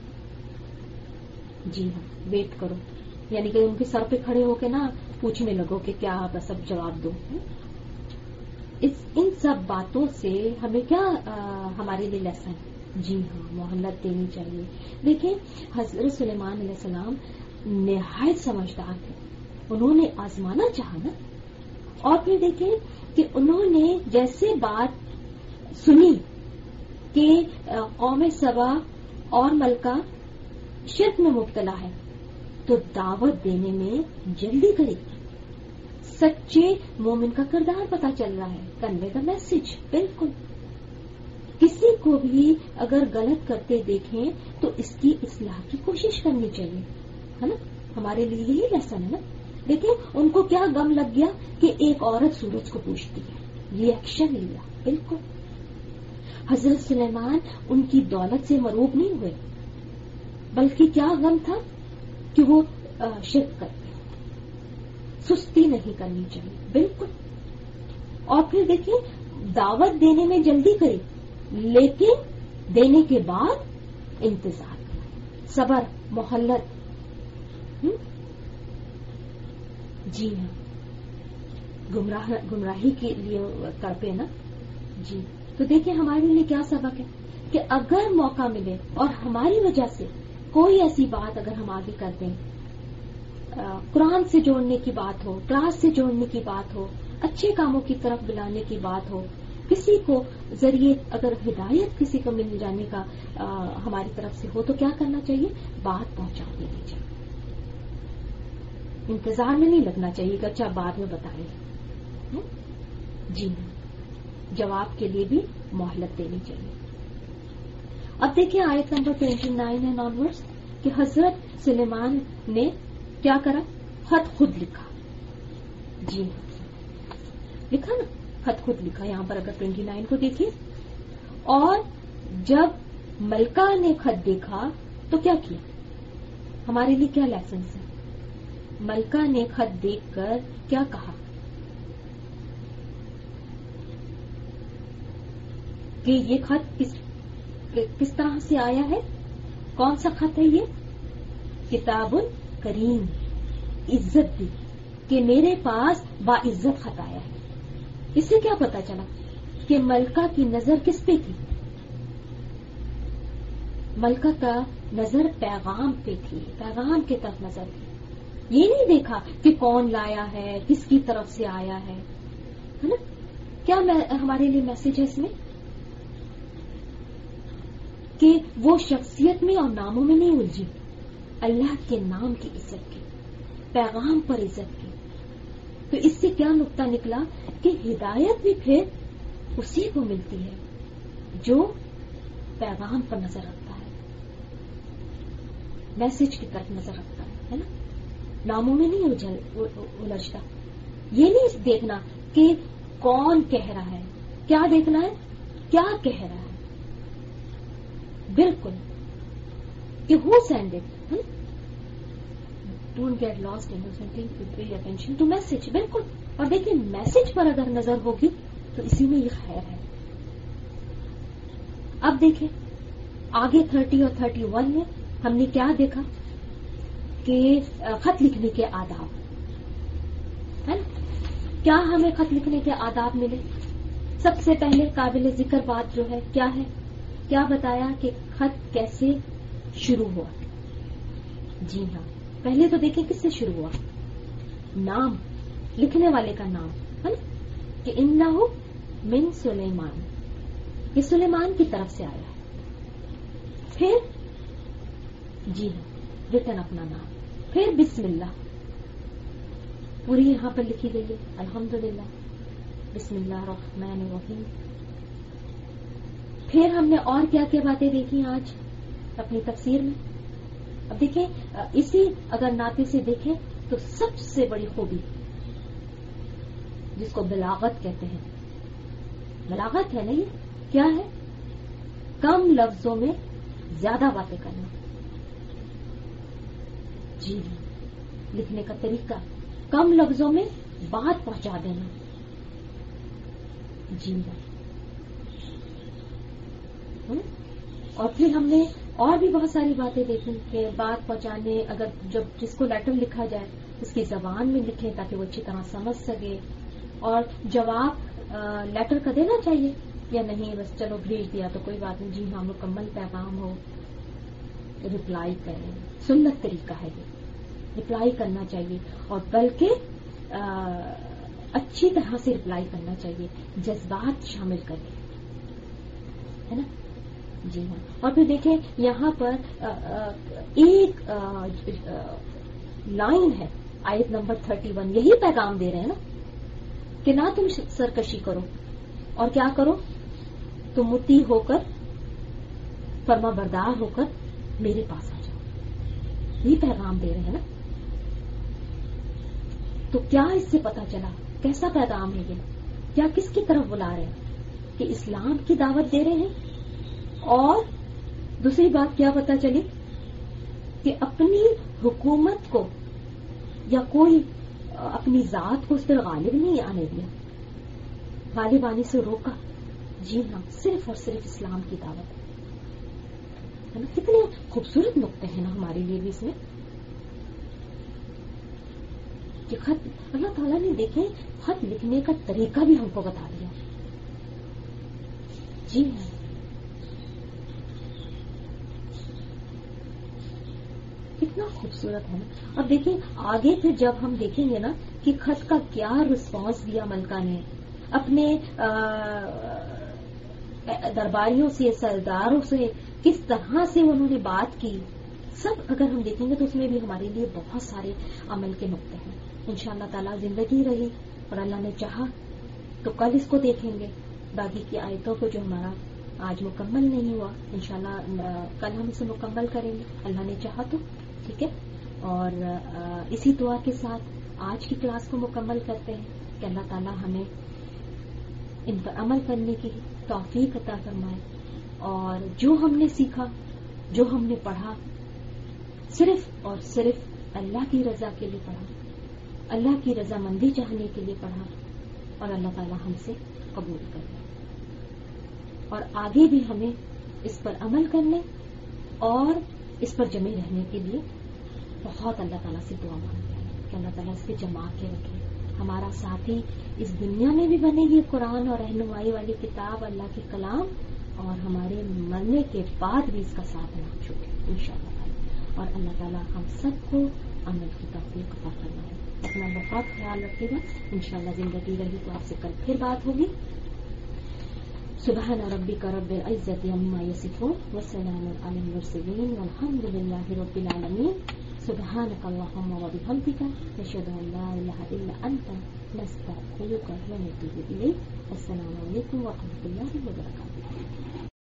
جی ہاں, ویٹ کرو, یعنی کہ ان کے سر پہ کھڑے ہو کے نا پوچھنے لگو کہ کیا آپ سب جواب دو. اس ان سب باتوں سے ہمیں کیا آ, ہمارے لیے لیسن ہے؟ جی ہاں, مہلت دینی چاہیے. دیکھیں حضرت سلیمان علیہ السلام نہایت سمجھدار تھے, انہوں نے آزمانا چاہا نا. اور پھر دیکھیں کہ انہوں نے جیسے بات سنی کہ قوم سبا اور ملکہ شرک میں مبتلا ہے تو دعوت دینے میں جلدی کری. سچے مومن کا کردار پتا چل رہا ہے, کنوے دا میسج. بالکل. کسی کو بھی اگر غلط کرتے دیکھیں تو اس کی اصلاح کی کوشش کرنی چاہیے ہے نا. ہمارے لیے یہی لیسن ہے نا. دیکھیں ان کو کیا غم لگ گیا کہ ایک عورت سورج کو پوچھتی ہے, ری ایکشن لیا. بالکل. حضرت سلیمان ان کی دولت سے مروب نہیں ہوئے, بلکہ کیا غم تھا کہ وہ شرک کرتے, سستی نہیں کرنی چاہیے. بالکل. اور پھر دیکھیں دعوت دینے میں جلدی کری, لیکن دینے کے بعد انتظار کرنا, صبر, مہلت. جی ہاں, گمراہ گمراہی کے لیے تڑپے نا. جی تو دیکھیں ہمارے لیے کیا سبق ہے کہ اگر موقع ملے اور ہماری وجہ سے کوئی ایسی بات اگر ہم آگے کر دیں, قرآن سے جوڑنے کی بات ہو, کلاس سے جوڑنے کی بات ہو, اچھے کاموں کی طرف بلانے کی بات ہو, کسی کو ذریعے اگر ہدایت کسی کو مل جانے کا آ, ہماری طرف سے ہو تو کیا کرنا چاہیے؟ بات پہنچا دینی چاہیے. انتظار میں نہیں لگنا چاہیے کہ اچھا بعد میں بتائیں گے. جی جواب کے لیے بھی مہلت دینی چاہیے. اب دیکھیں آیت number twenty nine and onwards کہ حضرت سلیمان نے کیا کرا؟ خط خود لکھا. جی لکھا نا, خط خود لکھا. یہاں پر اگر ٹوینٹی نائن کو دیکھیے, اور جب ملکہ نے خط دیکھا تو کیا کیا؟ ہمارے لیے کیا لیسنس ہے؟ ملکہ نے خط دیکھ کر کیا کہا کہ یہ خط کس کس طرح سے آیا ہے؟ کون سا خط ہے یہ؟ کتاب کریم، عزت دی کہ میرے پاس باعزت خط آیا ہے. اس سے کیا پتا چلا کہ ملکہ کی نظر کس پہ تھی؟ ملکہ کا نظر پیغام پہ تھی، پیغام کی طرف نظر تھی. یہ نہیں دیکھا کہ کون لایا ہے، کس کی طرف سے آیا ہے نا. کیا ہمارے لیے میسج ہے اس میں کہ وہ شخصیت میں اور ناموں میں نہیں الجھی، اللہ کے نام کی عزت کی، پیغام پر عزت کی. تو اس سے کیا نقطہ نکلا کہ ہدایت بھی پھر اسی کو ملتی ہے جو پیغام پر نظر رکھتا ہے، میسج کی طرف نظر رکھتا ہے نا. ناموں میں نہیں الجھتا. یہ نہیں دیکھنا کہ کون کہہ رہا ہے، کیا دیکھنا ہے کیا کہہ رہا ہے. بالکل کہ who sent it, don't get lost in pay attention to message. بالکل. اور دیکھیں میسج پر اگر نظر ہوگی تو اسی میں یہ خیر ہے. اب دیکھیں آگے تھرٹی اور تھرٹی ون میں ہم نے کیا دیکھا کہ خط لکھنے کے آداب ہے نا. کیا ہمیں خط لکھنے کے آداب ملے؟ سب سے پہلے قابل ذکر بات جو ہے کیا ہے؟ کیا بتایا کہ خط کیسے شروع ہوا. جی ہاں، پہلے تو دیکھیں کس سے شروع ہوا. نام، لکھنے والے کا نام ہے نا کہ انہو من سلیمان، یہ سلیمان کی طرف سے آیا ہے. پھر جی ہاں ریٹن اپنا نام، پھر بسم اللہ پوری یہاں پر لکھی گئی ہے. الحمدللہ، بسم اللہ الرحمن الرحیم. پھر ہم نے اور کیا کیا باتیں دیکھی آج اپنی تفسیر میں. اب دیکھیں اسی اگر ناطے سے دیکھیں تو سب سے بڑی خوبی جس کو بلاغت کہتے ہیں، بلاغت ہے نا، یہ کیا ہے؟ کم لفظوں میں زیادہ باتیں کرنا. جی لکھنے کا طریقہ، کم لفظوں میں بات پہنچا دینا. جی اور پھر ہم نے اور بھی بہت ساری باتیں دیکھی کہ بات پہنچانے، اگر جب جس کو لیٹر لکھا جائے اس کی زبان میں لکھیں تاکہ وہ اچھی طرح سمجھ سکے. اور جواب لیٹر کا دینا چاہیے یا نہیں، بس چلو بھیج دیا تو کوئی بات نہیں. جی ہاں، مکمل پیغام ہو، رپلائی کریں. سنت طریقہ ہے یہ، رپلائی کرنا چاہیے اور بلکہ اچھی طرح سے رپلائی کرنا چاہیے، جذبات شامل کر کے ہے نا. جی ہاں. اور پھر دیکھیں یہاں پر ایک لائن ہے آیت نمبر تھرٹی ون، یہی پیغام دے رہے ہیں نا کہ نہ تم سرکشی کرو اور کیا کرو، تم مطیع ہو کر، فرما بردار ہو کر میرے پاس آ جاؤ. یہ پیغام دے رہے ہیں نا. تو کیا اس سے پتا چلا کیسا پیغام ہے یہ؟ کیا کس کی طرف بلا رہے ہیں؟ کہ اسلام کی دعوت دے رہے ہیں. اور دوسری بات کیا پتا چلی کہ اپنی حکومت کو یا کوئی اپنی ذات کو اس پر غالب نہیں آنے دیا، غالب آنے سے روکا. جی ہاں، صرف اور صرف اسلام کی دعوت ہے نا. کتنے خوبصورت نقطے ہیں نا ہمارے لیے بھی اس میں کہ خط اللہ تعالیٰ نے دیکھیں خط لکھنے کا طریقہ بھی ہم کو بتا دیا. جی ہاں، کتنا خوبصورت ہے نا. اب دیکھیں آگے پھر جب ہم دیکھیں گے نا کہ خط کا کیا رسپانس دیا ملکہ نے، اپنے درباریوں سے، سرداروں سے کس طرح سے انہوں نے بات کی، سب اگر ہم دیکھیں گے تو اس میں بھی ہمارے لیے بہت سارے عمل کے نقطے ہیں. انشاءاللہ تعالیٰ زندگی رہی اور اللہ نے چاہا تو کل اس کو دیکھیں گے. باقی کی آیتوں کو جو ہمارا آج مکمل نہیں ہوا انشاءاللہ کل ہم اسے مکمل کریں گے اللہ نے چاہا تو. ٹھیک ہے. اور اسی دعا کے ساتھ آج کی کلاس کو مکمل کرتے ہیں کہ اللہ تعالیٰ ہمیں ان پر عمل کرنے کی توفیق عطا فرمائے اور جو ہم نے سیکھا، جو ہم نے پڑھا، صرف اور صرف اللہ کی رضا کے لیے پڑھا، اللہ کی رضامندی چاہنے کے لیے پڑھا اور اللہ تعالیٰ ہم سے قبول کر لے اور آگے بھی ہمیں اس پر عمل کرنے اور اس پر جمے رہنے کے لیے بہت اللہ تعالیٰ سے دعا مانگتے ہیں کہ اللہ تعالیٰ اس پہ جما کے رکھے. ہمارا ساتھی اس دنیا میں بھی بنے گی قرآن اور رہنمائی والی کتاب اللہ کے کلام, اور ہمارے مرنے کے بعد بھی اس کا ساتھ نہ چھوٹے انشاءاللہ تعالیٰ. اور اللہ تعالیٰ ہم سب کو عمل کی توفیق عطا فرمائے. اپنا بہت خیال رکھے گا. انشاءاللہ زندگی رہی تو آپ سے کل پھر بات ہوگی. سبحان ربک رب العزت عما یصفون وسلام علی المرسلین والحمد للہ رب العالمین. سبحانک اللہم وبحمدک نشہد ان لا الہ الا انت نستغفرک ونتوب الیک. السلام علیکم ورحمۃ اللہ وبرکاتہ.